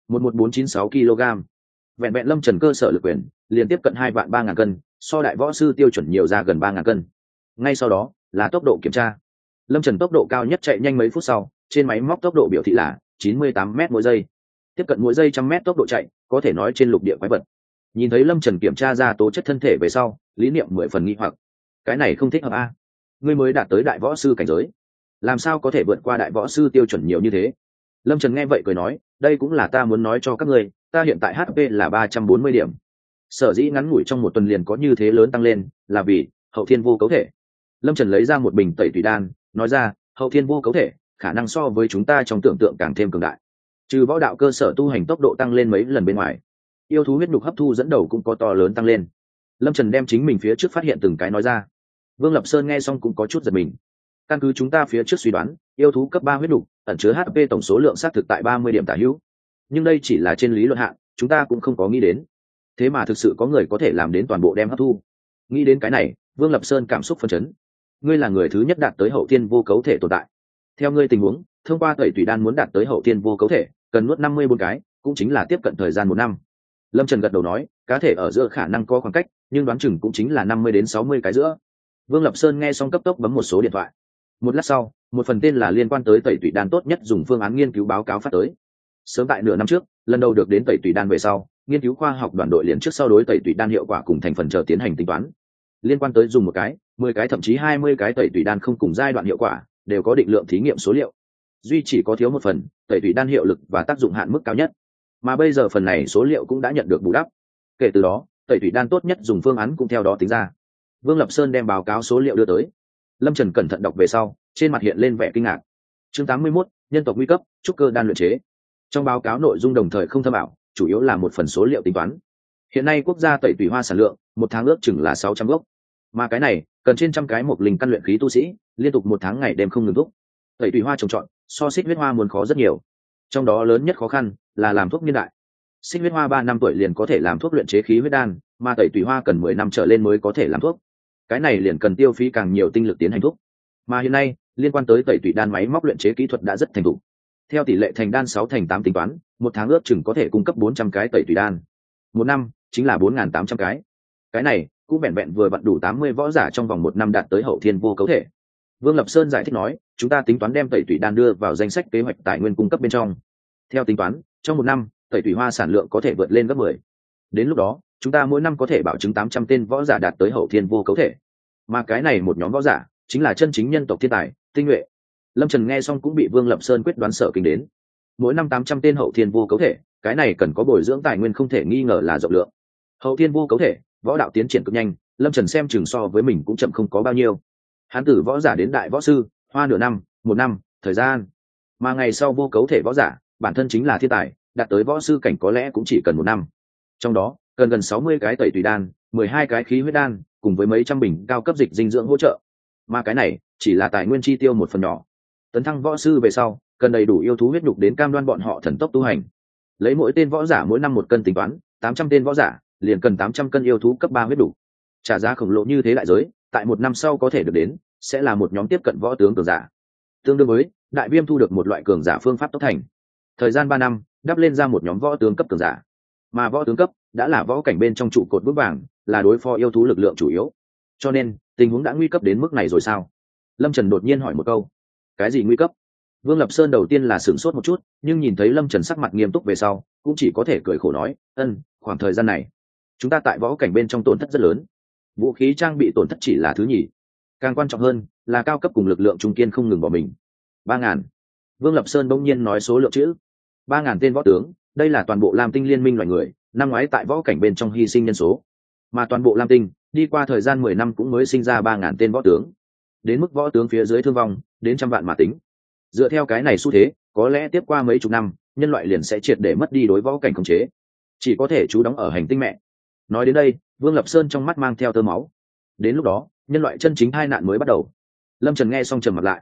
11496 kg. Vẹn vẹn Lâm Trần cơ sở lực quyền, liền tiếp cận 2.300.000 cân, so đại võ sư tiêu chuẩn nhiều ra gần 3.000 cân. Ngay sau đó là tốc độ kiểm tra. Lâm Trần tốc độ cao nhất chạy nhanh mấy phút sau, trên máy móc tốc độ biểu thị là 98 m mỗi giây. Tiếp cận mỗi giây 100 m tốc độ chạy, có thể nói trên lục địa quái vật. Nhìn thấy Lâm Trần kiểm tra ra tố chất thân thể về sau, lý niệm 10 phần nghi hoặc. Cái này không thích hợp a. Ngươi mới đạt tới đại võ sư cảnh giới, làm sao có thể vượt qua đại võ sư tiêu chuẩn nhiều như thế? Lâm Trần nghe vậy cười nói, đây cũng là ta muốn nói cho các ngươi, ta hiện tại HP là 340 điểm. Sở dĩ ngắn ngủi trong một tuần liền có như thế lớn tăng lên, là vì hậu thiên vô cấu thể. Lâm Trần lấy ra một bình tẩy tùy đan, nói ra, hậu thiên vô cấu thể, khả năng so với chúng ta trong tưởng tượng càng thêm cường đại. Trừ võ đạo cơ sở tu hành tốc độ tăng lên mấy lần bên ngoài, yêu thú huyết nhục hấp thu dẫn đầu cũng có to lớn tăng lên. Lâm Trần đem chính mình phía trước phát hiện từng cái nói ra. Vương Lập Sơn nghe xong cũng có chút giật mình. Căn cứ chúng ta phía trước suy đoán, yêu thú cấp 3 huyết nhục ẩn chứa HP tổng số lượng xác thực tại 30 điểm tả hữu. Nhưng đây chỉ là trên lý luận hạn, chúng ta cũng không có nghĩ đến. Thế mà thực sự có người có thể làm đến toàn bộ đem hấp thu. Nghĩ đến cái này, Vương Lập Sơn cảm xúc phấn chấn. Ngươi là người thứ nhất đạt tới hậu thiên vô cấu thể tồn tại. Theo ngươi tình huống, thông qua tẩy tùy đan muốn đạt tới hậu thiên vô cấu thể, cần nuốt 54 cái, cũng chính là tiếp cận thời gian 1 năm. Lâm Trần gật đầu nói, cá thể ở giữa khả năng có khoảng cách, nhưng đoán chừng cũng chính là 50 đến 60 cái giữa. Vương Lập Sơn nghe xong cấp tốc bấm một số điện thoại. Một lát sau, một phần tên là liên quan tới tẩy tùy đan tốt nhất dùng phương án nghiên cứu báo cáo phát tới. Sớm tại nửa năm trước, lần đầu được đến tẩy tùy đan về sau, nghiên cứu khoa học đoàn đội liền trước sau đối tẩy tùy đan hiệu quả cùng thành phần chờ tiến hành tính toán. Liên quan tới dùng 1 cái, 10 cái thậm chí 20 cái tẩy tùy đan không cùng giai đoạn hiệu quả, đều có định lượng thí nghiệm số liệu. Duy chỉ có thiếu một phần, tẩy tùy đan hiệu lực và tác dụng hạn mức cao nhất. Mà bây giờ phần này số liệu cũng đã nhận được bù đắp. Kể từ đó, tẩy tùy đan tốt nhất dùng phương án cũng theo đó tính ra. Vương Lập Sơn đem báo cáo số liệu đưa tới. Lâm Trần cẩn thận đọc về sau, trên mặt hiện lên vẻ kinh ngạc. Chương 81, nhân tộc nguy cấp, trúc cơ đan luyện chế. Trong báo cáo nội dung đồng thời không thâm ảo, chủ yếu là một phần số liệu tính toán. Hiện nay quốc gia tẩy tùy hoa sản lượng, 1 tháng ước chừng là 600 gốc. Mà cái này, cần trên trăm cái mộc linh căn luyện khí tu sĩ, liên tục 1 tháng ngày đêm không ngừng thúc. Tẩy tùy hoa trồng trọt, so xích huyết hoa muốn khó rất nhiều. Trong đó lớn nhất khó khăn là làm thuốc niên đại. Xích huyết hoa 3 năm tuổi liền có thể làm thuốc luyện chế khí huyết đan, mà tẩy tùy hoa cần 10 năm trở lên mới có thể làm thuốc. Cái này liền cần tiêu phí càng nhiều tinh lực tiến hành thuốc. Mà hiện nay, liên quan tới tẩy tùy đan máy móc luyện chế kỹ thuật đã rất thành thục. Theo tỷ lệ thành đan 6/8 tính toán, 1 tháng ước chừng có thể cung cấp 400 cái tẩy tùy đan. 1 năm chính là 4.800 cái. Cái này cũng vẹn vẹn vừa vặn đủ 80 võ giả trong vòng 1 năm đạt tới hậu thiên vô cấu thể. Vương Lập Sơn giải thích nói, chúng ta tính toán đem tẩy tùy đan đưa vào danh sách kế hoạch tài nguyên cung cấp bên trong. Theo tính toán, trong 1 năm, tẩy tùy hoa sản lượng có thể vượt lên gấp 10. Đến lúc đó, chúng ta mỗi năm có thể bảo chứng 800 tên võ giả đạt tới hậu thiên vô cấu thể. Mà cái này một nhóm võ giả, chính là chân chính nhân tộc thiên tài, tinh nhuệ. Lâm Trần nghe xong cũng bị Vương Lập Sơn quyết đoán sợ kinh đến. Mỗi năm 800 tên hậu thiên vô cấu thể, cái này cần có bồi dưỡng tài nguyên không thể nghi ngờ là rộng lượng. Hậu thiên vô cấu thể, võ đạo tiến triển cực nhanh, Lâm Trần xem chừng so với mình cũng chậm không có bao nhiêu. Hắn từ võ giả đến đại võ sư, hoa nửa năm, 1 năm, thời gian. Mà ngày sau vô cấu thể võ giả, bản thân chính là thiên tài, đạt tới võ sư cảnh có lẽ cũng chỉ cần 1 năm. Trong đó, cần gần 60 cái tẩy tùy đan, 12 cái khí huyết đan, cùng với mấy trăm bình cao cấp dịch dinh dưỡng hỗ trợ. Mà cái này chỉ là tài nguyên chi tiêu một phần nhỏ. Tấn thăng võ sư về sau, cần đầy đủ yêu thú huyết nhục đến cam đoan bọn họ thần tốc tu hành. Lấy mỗi tên võ giả mỗi năm 1 cân tính toán, 800 tên võ giả liền cần 800 cân yêu thú cấp 3 huyết nhục. Trả giá khổng lồ như thế đại giới, tại 1 năm sau có thể được đến, sẽ là một nhóm tiếp cận võ tướng cường giả. Tương đương với Đại Viêm thu được một loại cường giả phương pháp tốc thành. Thời gian 3 năm, đắp lên ra một nhóm võ tướng cấp cường giả. Mà võ tướng cấp đã là võ cảnh bên trong trụ cột vững vàng, là đối phó yêu thú lực lượng chủ yếu. Cho nên, tình huống đã nguy cấp đến mức này rồi sao? Lâm Trần đột nhiên hỏi một câu. Cái gì nguy cấp? Vương Lập Sơn đầu tiên là sửng sốt một chút, nhưng nhìn thấy Lâm Trần sắc mặt nghiêm túc về sau, cũng chỉ có thể cười khổ nói, khoảng thời gian này, chúng ta tại võ cảnh bên trong tổn thất rất lớn. Vũ khí trang bị tổn thất chỉ là thứ nhì. Càng quan trọng hơn, là cao cấp cùng lực lượng trung kiên không ngừng bỏ mình. 3.000. Vương Lập Sơn bỗng nhiên nói số lượng chữ. 3.000 tên võ tướng, đây là toàn bộ Lam Tinh liên minh loài người, năm ngoái tại võ cảnh bên trong hy sinh nhân số. Mà toàn bộ Lam Tinh, đi qua thời gian 10 năm cũng mới sinh ra 3.000 tên võ tướng. Đến mức võ tướng phía dưới thương vong, đến trăm vạn mà tính. Dựa theo cái này xu thế, có lẽ tiếp qua mấy chục năm, nhân loại liền sẽ triệt để mất đi đối võ cảnh khống chế. Chỉ có thể trú đóng ở hành tinh mẹ. Nói đến đây, Vương Lập Sơn trong mắt mang theo tơ máu. Đến lúc đó, nhân loại chân chính tai nạn mới bắt đầu. Lâm Trần nghe xong trầm mặt lại.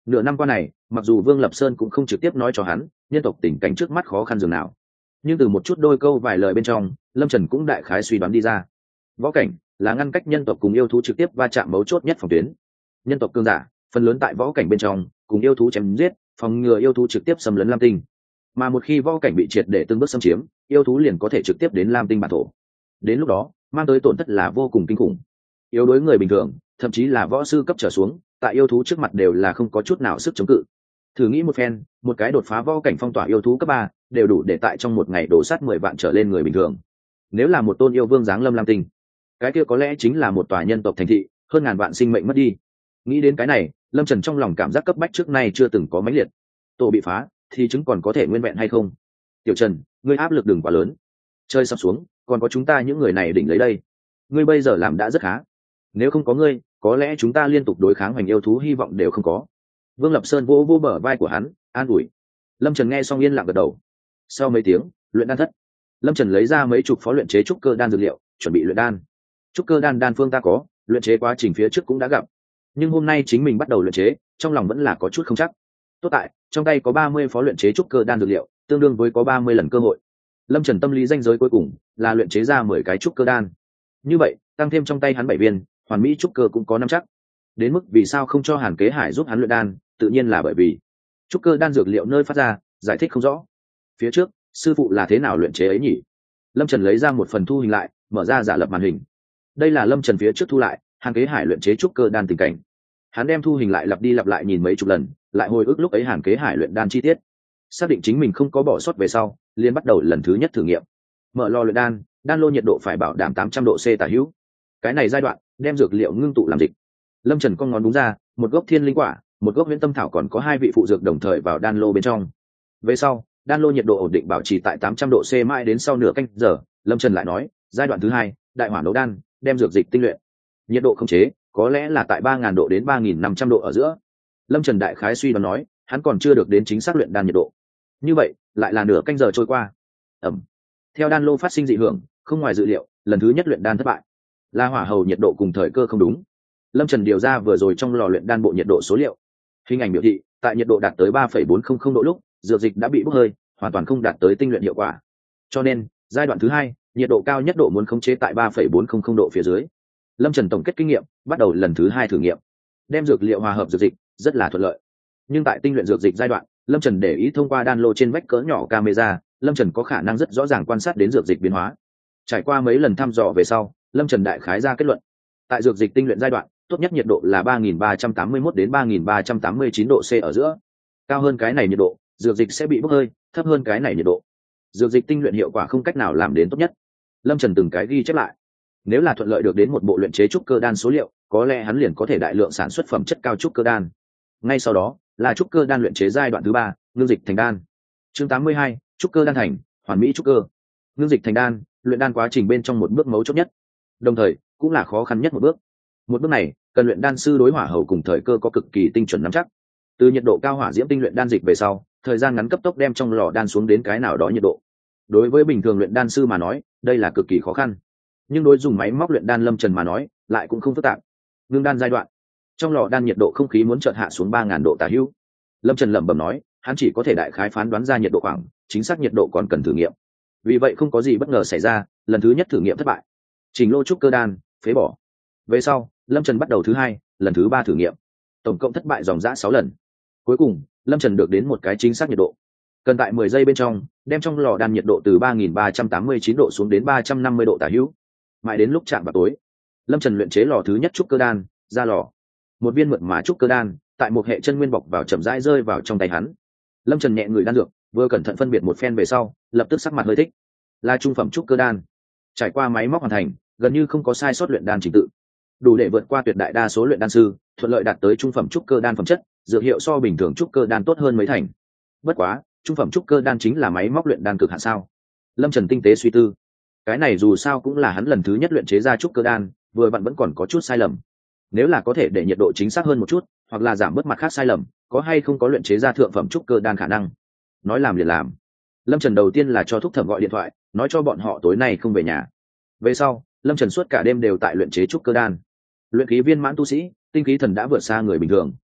Nửa năm qua này, mặc dù Vương Lập Sơn cũng không trực tiếp nói cho hắn nhân tộc tình cảnh trước mắt khó khăn dường nào, nhưng từ một chút đôi câu vài lời bên trong, Lâm Trần cũng đại khái suy đoán đi ra. Võ cảnh là ngăn cách nhân tộc cùng yêu thú trực tiếp va chạm mấu chốt nhất phòng tuyến. Nhân tộc cương giả phần lớn tại võ cảnh bên trong cùng yêu thú chém giết, phòng ngừa yêu thú trực tiếp xâm lấn Lam Tinh. Mà một khi võ cảnh bị triệt để từng bước xâm chiếm, yêu thú liền có thể trực tiếp đến Lam Tinh bản thổ. Đến lúc đó, mang tới tổn thất là vô cùng kinh khủng. Yếu đối người bình thường, thậm chí là võ sư cấp trở xuống, tại yêu thú trước mặt đều là không có chút nào sức chống cự. Thử nghĩ một phen, một cái đột phá võ cảnh phong tỏa yêu thú cấp 3, đều đủ để tại trong một ngày đổ sát 10 vạn trở lên người bình thường. Nếu là một tôn yêu vương giáng lâm Lam Tinh, cái kia có lẽ chính là một tòa nhân tộc thành thị, hơn ngàn vạn sinh mệnh mất đi. Nghĩ đến cái này, Lâm Trần trong lòng cảm giác cấp bách trước nay chưa từng có mãnh liệt. Tổ bị phá, thì chứng còn có thể nguyên vẹn hay không? Tiểu Trần, ngươi áp lực đừng quá lớn. Chơi sắp xuống, còn có chúng ta những người này đỉnh lấy đây. Ngươi bây giờ làm đã rất khá. Nếu không có ngươi, có lẽ chúng ta liên tục đối kháng hoành yêu thú hy vọng đều không có. Vương Lập Sơn vỗ vỗ bờ vai của hắn, an ủi. Lâm Trần nghe xong yên lặng gật đầu. Sau mấy tiếng, luyện đan thất, Lâm Trần lấy ra mấy chục phó luyện chế trúc cơ đan dược liệu, chuẩn bị luyện đan. Trúc cơ đan phương ta có, luyện chế quá trình phía trước cũng đã gặp, nhưng hôm nay chính mình bắt đầu luyện chế, trong lòng vẫn là có chút không chắc. Tốt tại trong tay có 30 phó luyện chế trúc cơ đan dược liệu, tương đương với có 30 lần cơ hội. Lâm Trần tâm lý ranh giới cuối cùng là luyện chế ra 10 cái trúc cơ đan. Như vậy, tăng thêm trong tay hắn 7 viên, hoàn mỹ trúc cơ cũng có 5 chắc. Đến mức vì sao không cho Hàn Kế Hải giúp hắn luyện đan, tự nhiên là bởi vì trúc cơ đan dược liệu nơi phát ra, giải thích không rõ. Phía trước, sư phụ là thế nào luyện chế ấy nhỉ? Lâm Trần lấy ra một phần thu hình lại, mở ra giả lập màn hình. Đây là Lâm Trần phía trước thu lại Hàn Kế Hải luyện chế trúc cơ đan tình cảnh. Hắn đem thu hình lại lặp đi lặp lại nhìn mấy chục lần, lại hồi ức lúc ấy Hàn Kế Hải luyện đan chi tiết. Xác định chính mình không có bỏ sót về sau, liền bắt đầu lần thứ nhất thử nghiệm. Mở lò luyện đan, đan lô nhiệt độ phải bảo đảm 800 độ C tả hữu. Cái này giai đoạn, đem dược liệu ngưng tụ làm dịch. Lâm Trần con ngón đúng ra, một gốc thiên linh quả, một gốc huyễn tâm thảo còn có 2 vị phụ dược đồng thời vào đan lô bên trong. Về sau, đan lô nhiệt độ ổn định bảo trì tại 800 độ C mãi đến sau nửa canh giờ, Lâm Trần lại nói, giai đoạn thứ 2, đại hỏa nấu đan, đem dược dịch tinh luyện. Nhiệt độ khống chế có lẽ là tại 3000 độ đến 3500 độ ở giữa. Lâm Trần đại khái suy đoán nói, hắn còn chưa được đến chính xác luyện đan nhiệt độ. Như vậy, lại là nửa canh giờ trôi qua. Theo đan lô phát sinh dị hưởng, không ngoài dự liệu, lần thứ nhất luyện đan thất bại. Là hỏa hầu nhiệt độ cùng thời cơ không đúng. Lâm Trần điều ra vừa rồi trong lò luyện đan bộ nhiệt độ số liệu. Hình ảnh biểu thị, tại nhiệt độ đạt tới 3,400 độ lúc, dược dịch đã bị bốc hơi, hoàn toàn không đạt tới tinh luyện hiệu quả. Cho nên, giai đoạn thứ 2, nhiệt độ cao nhất độ muốn khống chế tại 3,400 độ phía dưới. Lâm Trần tổng kết kinh nghiệm, bắt đầu lần thứ 2 thử nghiệm. Đem dược liệu hòa hợp dược dịch, rất là thuận lợi. Nhưng tại tinh luyện dược dịch giai đoạn, Lâm Trần để ý thông qua đan lô trên vách cỡ nhỏ camera, Lâm Trần có khả năng rất rõ ràng quan sát đến dược dịch biến hóa. Trải qua mấy lần thăm dò về sau, Lâm Trần đại khái ra kết luận. Tại dược dịch tinh luyện giai đoạn, tốt nhất nhiệt độ là 3381 đến 3389 độ C ở giữa. Cao hơn cái này nhiệt độ, dược dịch sẽ bị bốc hơi, thấp hơn cái này nhiệt độ, dược dịch tinh luyện hiệu quả không cách nào làm đến tốt nhất. Lâm Trần từng cái ghi chép lại. Nếu là thuận lợi được đến một bộ luyện chế trúc cơ đan số liệu, có lẽ hắn liền có thể đại lượng sản xuất phẩm chất cao trúc cơ đan. Ngay sau đó là trúc cơ đan luyện chế giai đoạn thứ 3, ngưng dịch thành đan. Chương 82, trúc cơ đan thành, hoàn mỹ trúc cơ. Ngưng dịch thành đan, luyện đan quá trình bên trong một bước mấu chốt nhất, đồng thời cũng là khó khăn nhất một bước. Một bước này, cần luyện đan sư đối hỏa hầu cùng thời cơ có cực kỳ tinh chuẩn nắm chắc. Từ nhiệt độ cao hỏa diễm tinh luyện đan dịch về sau, thời gian ngắn cấp tốc đem trong lò đan xuống đến cái nào đó nhiệt độ. Đối với bình thường luyện đan sư mà nói, đây là cực kỳ khó khăn. Nhưng đối dùng máy móc luyện đan Lâm Trần mà nói, lại cũng không phức tạp. Ngưng đan giai đoạn, trong lò đan nhiệt độ không khí muốn chợt hạ xuống 3000 độ tả hữu. Lâm Trần lẩm bẩm nói, hắn chỉ có thể đại khái phán đoán ra nhiệt độ khoảng, chính xác nhiệt độ còn cần thử nghiệm. Vì vậy không có gì bất ngờ xảy ra, lần thứ nhất thử nghiệm thất bại. Trình lô trúc cơ đan, phế bỏ. Về sau, Lâm Trần bắt đầu thứ 2, lần thứ 3 thử nghiệm. Tổng cộng thất bại dòng dã 6 lần. Cuối cùng, Lâm Trần được đến một cái chính xác nhiệt độ. Cần tại 10 giây bên trong, đem trong lò đan nhiệt độ từ 3389 độ xuống đến 350 độ tả hữu. Mãi đến lúc chạm vào tối, Lâm Trần luyện chế lò thứ nhất trúc cơ đan, ra lò. Một viên mượt mà trúc cơ đan, tại một hệ chân nguyên bọc vào chậm rãi rơi vào trong tay hắn. Lâm Trần nhẹ người đan dược, vừa cẩn thận phân biệt một phen về sau, lập tức sắc mặt hơi thích. Là trung phẩm trúc cơ đan. Trải qua máy móc hoàn thành, gần như không có sai sót luyện đan trình tự. Đủ để vượt qua tuyệt đại đa số luyện đan sư, thuận lợi đạt tới trung phẩm trúc cơ đan phẩm chất, dược hiệu so bình thường trúc cơ đan tốt hơn mấy thành. Bất quá, trung phẩm trúc cơ đan chính là máy móc luyện đan cực hạn sao? Lâm Trần tinh tế suy tư. Cái này dù sao cũng là hắn lần thứ nhất luyện chế ra trúc cơ đan, vừa vặn vẫn còn có chút sai lầm. Nếu là có thể để nhiệt độ chính xác hơn một chút, hoặc là giảm bớt mặt khác sai lầm, có hay không có luyện chế ra thượng phẩm trúc cơ đan khả năng? Nói làm liền làm. Lâm Trần đầu tiên là cho thúc thẩm gọi điện thoại, nói cho bọn họ tối nay không về nhà. Về sau, Lâm Trần suốt cả đêm đều tại luyện chế trúc cơ đan. Luyện khí viên mãn tu sĩ, tinh khí thần đã vượt xa người bình thường.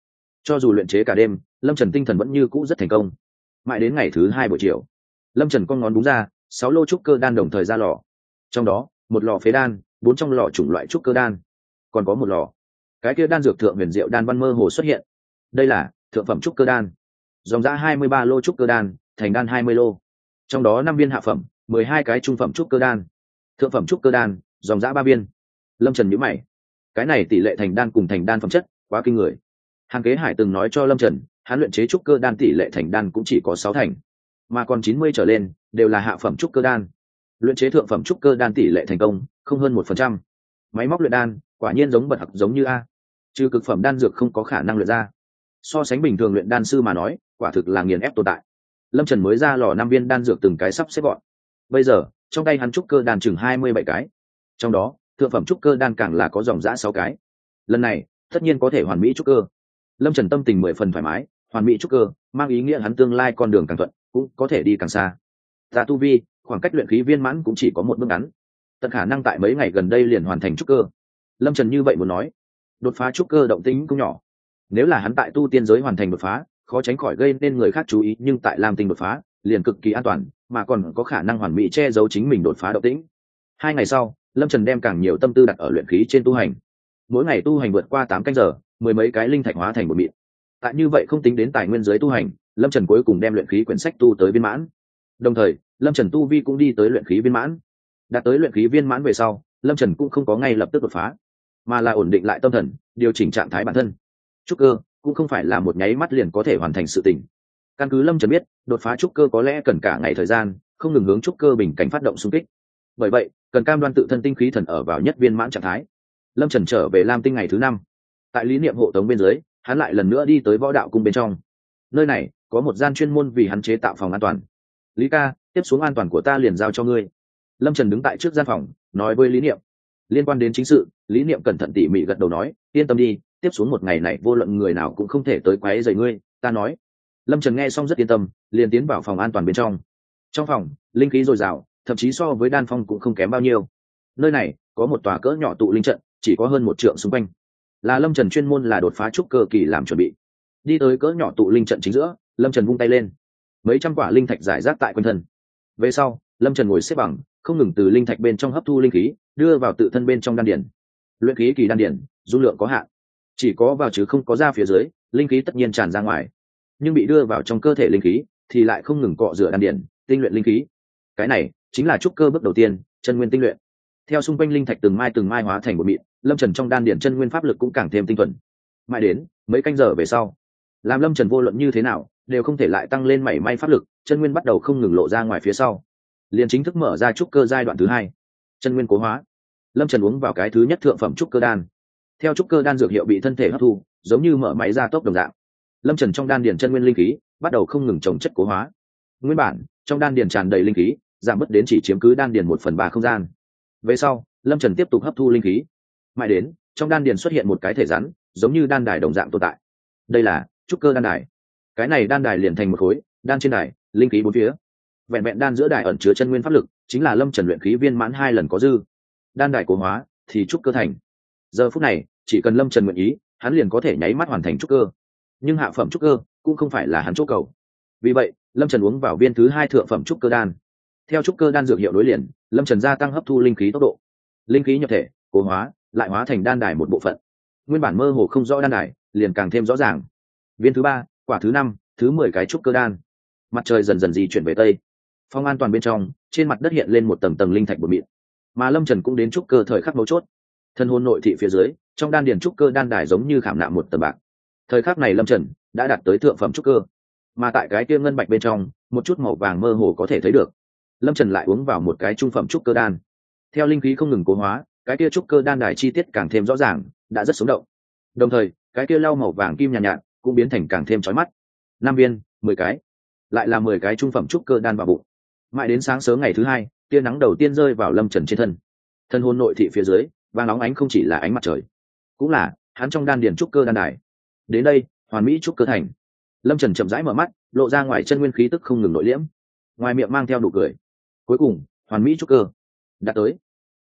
Cho dù luyện chế cả đêm, lâm trần tinh thần vẫn như cũ rất thành công. Mãi đến ngày thứ 2 buổi chiều, lâm trần con ngón đúng ra 6 lô trúc cơ đan đồng thời ra lò. Trong đó một lò phế đan, 4 trong lò chủng loại trúc cơ đan, còn có một lò cái kia đan dược thượng huyền diệu đan văn mơ hồ xuất hiện. Đây là thượng phẩm trúc cơ đan, dòng giã 23 lô trúc cơ đan, thành đan 20 lô, trong đó 5 viên hạ phẩm, 12 cái trung phẩm trúc cơ đan, thượng phẩm trúc cơ đan dòng giã 3 viên. Lâm trần nhíu mày, cái này tỷ lệ thành đan cùng thành đan phẩm chất quá kinh người. Hàng Kế Hải từng nói cho lâm trần, hắn luyện chế trúc cơ đan tỷ lệ thành đan cũng chỉ có 6 thành, mà còn 90 trở lên đều là hạ phẩm trúc cơ đan. Luyện chế thượng phẩm trúc cơ đan tỷ lệ thành công không hơn 1%. Máy móc luyện đan quả nhiên giống bật học giống như a, trừ cực phẩm đan dược không có khả năng luyện ra. So sánh bình thường luyện đan sư mà nói, quả thực là nghiền ép tồn tại. Lâm trần mới ra lò 5 viên đan dược từng cái sắp xếp gọn. Bây giờ trong tay hắn trúc cơ đan chừng 27 cái, trong đó thượng phẩm trúc cơ đan càng là có dòng giã 6 cái. Lần này tất nhiên có thể hoàn mỹ trúc cơ. Lâm trần tâm tình 10 phần thoải mái, hoàn mỹ trúc cơ mang ý nghĩa hắn tương lai con đường càng thuận, cũng có thể đi càng xa. Ta tu vi khoảng cách luyện khí viên mãn cũng chỉ có một bước ngắn, tận khả năng tại mấy ngày gần đây liền hoàn thành trúc cơ. Lâm trần như vậy muốn nói, đột phá trúc cơ động tĩnh cũng nhỏ. Nếu là hắn tại tu tiên giới hoàn thành đột phá, khó tránh khỏi gây nên người khác chú ý, nhưng tại lam tinh đột phá liền cực kỳ an toàn, mà còn có khả năng hoàn mỹ che giấu chính mình đột phá động tĩnh. 2 ngày sau, lâm trần đem càng nhiều tâm tư đặt ở luyện khí trên tu hành. Mỗi ngày tu hành vượt qua 8 canh giờ, 10 mấy cái linh thạch hóa thành một mịn. Tại như vậy không tính đến tài nguyên giới tu hành, lâm trần cuối cùng đem luyện khí quyển sách tu tới viên mãn. Đồng thời lâm trần tu vi cũng đi tới luyện khí viên mãn. Đạt tới luyện khí viên mãn về sau, lâm trần cũng không có ngay lập tức đột phá, mà là ổn định lại tâm thần, điều chỉnh trạng thái bản thân. Trúc cơ cũng không phải là một nháy mắt liền có thể hoàn thành sự tình. Căn cứ lâm trần biết, đột phá trúc cơ có lẽ cần cả ngày thời gian, không ngừng hướng trúc cơ bình cảnh phát động xung kích. Bởi vậy cần cam đoan tự thân tinh khí thần ở vào nhất viên mãn trạng thái. Lâm trần trở về lam tinh ngày thứ 5, tại lý niệm hộ tống bên dưới, hắn lại lần nữa đi tới võ đạo cung bên trong. Nơi này có một gian chuyên môn vì hắn chế tạo phòng an toàn. Lý ca, tiếp xuống an toàn của ta liền giao cho ngươi. Lâm trần đứng tại trước gian phòng nói với lý niệm. Liên quan đến chính sự, lý niệm cẩn thận tỉ mỉ gật đầu nói, yên tâm đi, tiếp xuống một ngày này vô luận người nào cũng không thể tới quấy rầy ngươi, ta nói. Lâm trần nghe xong rất yên tâm, liền tiến vào phòng an toàn bên trong. Trong phòng linh khí dồi dào, thậm chí so với đan phong cũng không kém bao nhiêu. Nơi này có một tòa cỡ nhỏ tụ linh trận, chỉ có hơn 1 trượng xung quanh, là lâm trần chuyên môn là đột phá trúc cơ kỳ làm chuẩn bị. Đi tới cỡ nhỏ tụ linh trận chính giữa, lâm trần vung tay lên, mấy trăm quả linh thạch rải rác tại quanh thân. Về sau lâm trần ngồi xếp bằng, không ngừng từ linh thạch bên trong hấp thu linh khí, đưa vào tự thân bên trong đan điển. Luyện khí kỳ đan điển dung lượng có hạn, chỉ có vào chứ không có ra phía dưới, linh khí tất nhiên tràn ra ngoài, nhưng bị đưa vào trong cơ thể linh khí thì lại không ngừng cọ rửa đan điển, tinh luyện linh khí. Cái này chính là trúc cơ bước đầu tiên, chân nguyên tinh luyện. Theo xung quanh linh thạch từng mai hóa thành một mịn, lâm trần trong đan điển chân nguyên pháp lực cũng càng thêm tinh thuần. Mãi đến mấy canh giờ về sau, làm lâm trần vô luận như thế nào đều không thể lại tăng lên mảy may pháp lực, chân nguyên bắt đầu không ngừng lộ ra ngoài phía sau, liền chính thức mở ra trúc cơ giai đoạn thứ 2. Chân nguyên cố hóa. Lâm trần uống vào cái thứ nhất thượng phẩm trúc cơ đan. Theo trúc cơ đan dược hiệu bị thân thể hấp thu, giống như mở máy gia tốc đồng dạng, lâm trần trong đan điển chân nguyên linh khí bắt đầu không ngừng trồng chất cố hóa. Nguyên bản trong đan điển tràn đầy linh khí, giảm bớt đến chỉ chiếm cứ đan điển 1/3 không gian. Về sau lâm trần tiếp tục hấp thu linh khí, mãi đến trong đan điển xuất hiện một cái thể rắn, giống như đan đài đồng dạng tồn tại. Đây là trúc cơ đan đài. Cái này đan đài liền thành một khối, đan trên đài linh khí bốn phía, vẹn vẹn đan giữa đài ẩn chứa chân nguyên pháp lực, chính là lâm trần luyện khí viên mãn 2 lần có dư. Đan đài cố hóa thì trúc cơ thành. Giờ phút này chỉ cần lâm trần nguyện ý, hắn liền có thể nháy mắt hoàn thành trúc cơ. Nhưng hạ phẩm trúc cơ cũng không phải là hắn chỗ cầu. Vì vậy lâm trần uống vào viên thứ 2 thượng phẩm trúc cơ đan. Theo trúc cơ đan dược hiệu đối liền, lâm trần gia tăng hấp thu linh khí tốc độ. Linh khí nhập thể cố hóa, lại hóa thành đan đài một bộ phận. Nguyên bản mơ hồ không rõ đan đài liền càng thêm rõ ràng. Viên thứ 3, quả thứ 5, thứ 10 cái trúc cơ đan. Mặt trời dần dần di chuyển về tây. Phòng an toàn bên trong, trên mặt đất hiện lên một tầng tầng linh thạch bột mịn. Mà lâm trần cũng đến trúc cơ thời khắc mấu chốt. Thân hồn nội thị phía dưới, trong đan điền trúc cơ đan đài giống như khảm nạm một tầng bạc. Thời khắc này lâm trần đã đạt tới thượng phẩm trúc cơ. Mà tại cái kia ngân bạch bên trong, một chút màu vàng mơ hồ có thể thấy được. Lâm trần lại uống vào một cái trung phẩm trúc cơ đan. Theo linh khí không ngừng cố hóa, cái kia trúc cơ đan đài chi tiết càng thêm rõ ràng, đã rất sống động. Đồng thời cái kia lau màu vàng kim nhàn nhạt, cũng biến thành càng thêm chói mắt. 5 viên, 10 cái, lại là 10 cái trung phẩm trúc cơ đan vào bụng. Mãi đến sáng sớm ngày thứ 2, tia nắng đầu tiên rơi vào lâm trần trên thân. Thân hồn nội thị phía dưới vàng nóng ánh, không chỉ là ánh mặt trời, cũng là hắn trong đan điền trúc cơ đan đài. Đến đây hoàn mỹ trúc cơ thành. Lâm trần chậm rãi mở mắt, lộ ra ngoài chân nguyên khí tức không ngừng nội liễm, ngoài miệng mang theo nụ cười. Cuối cùng hoàn mỹ trúc cơ đạt tới.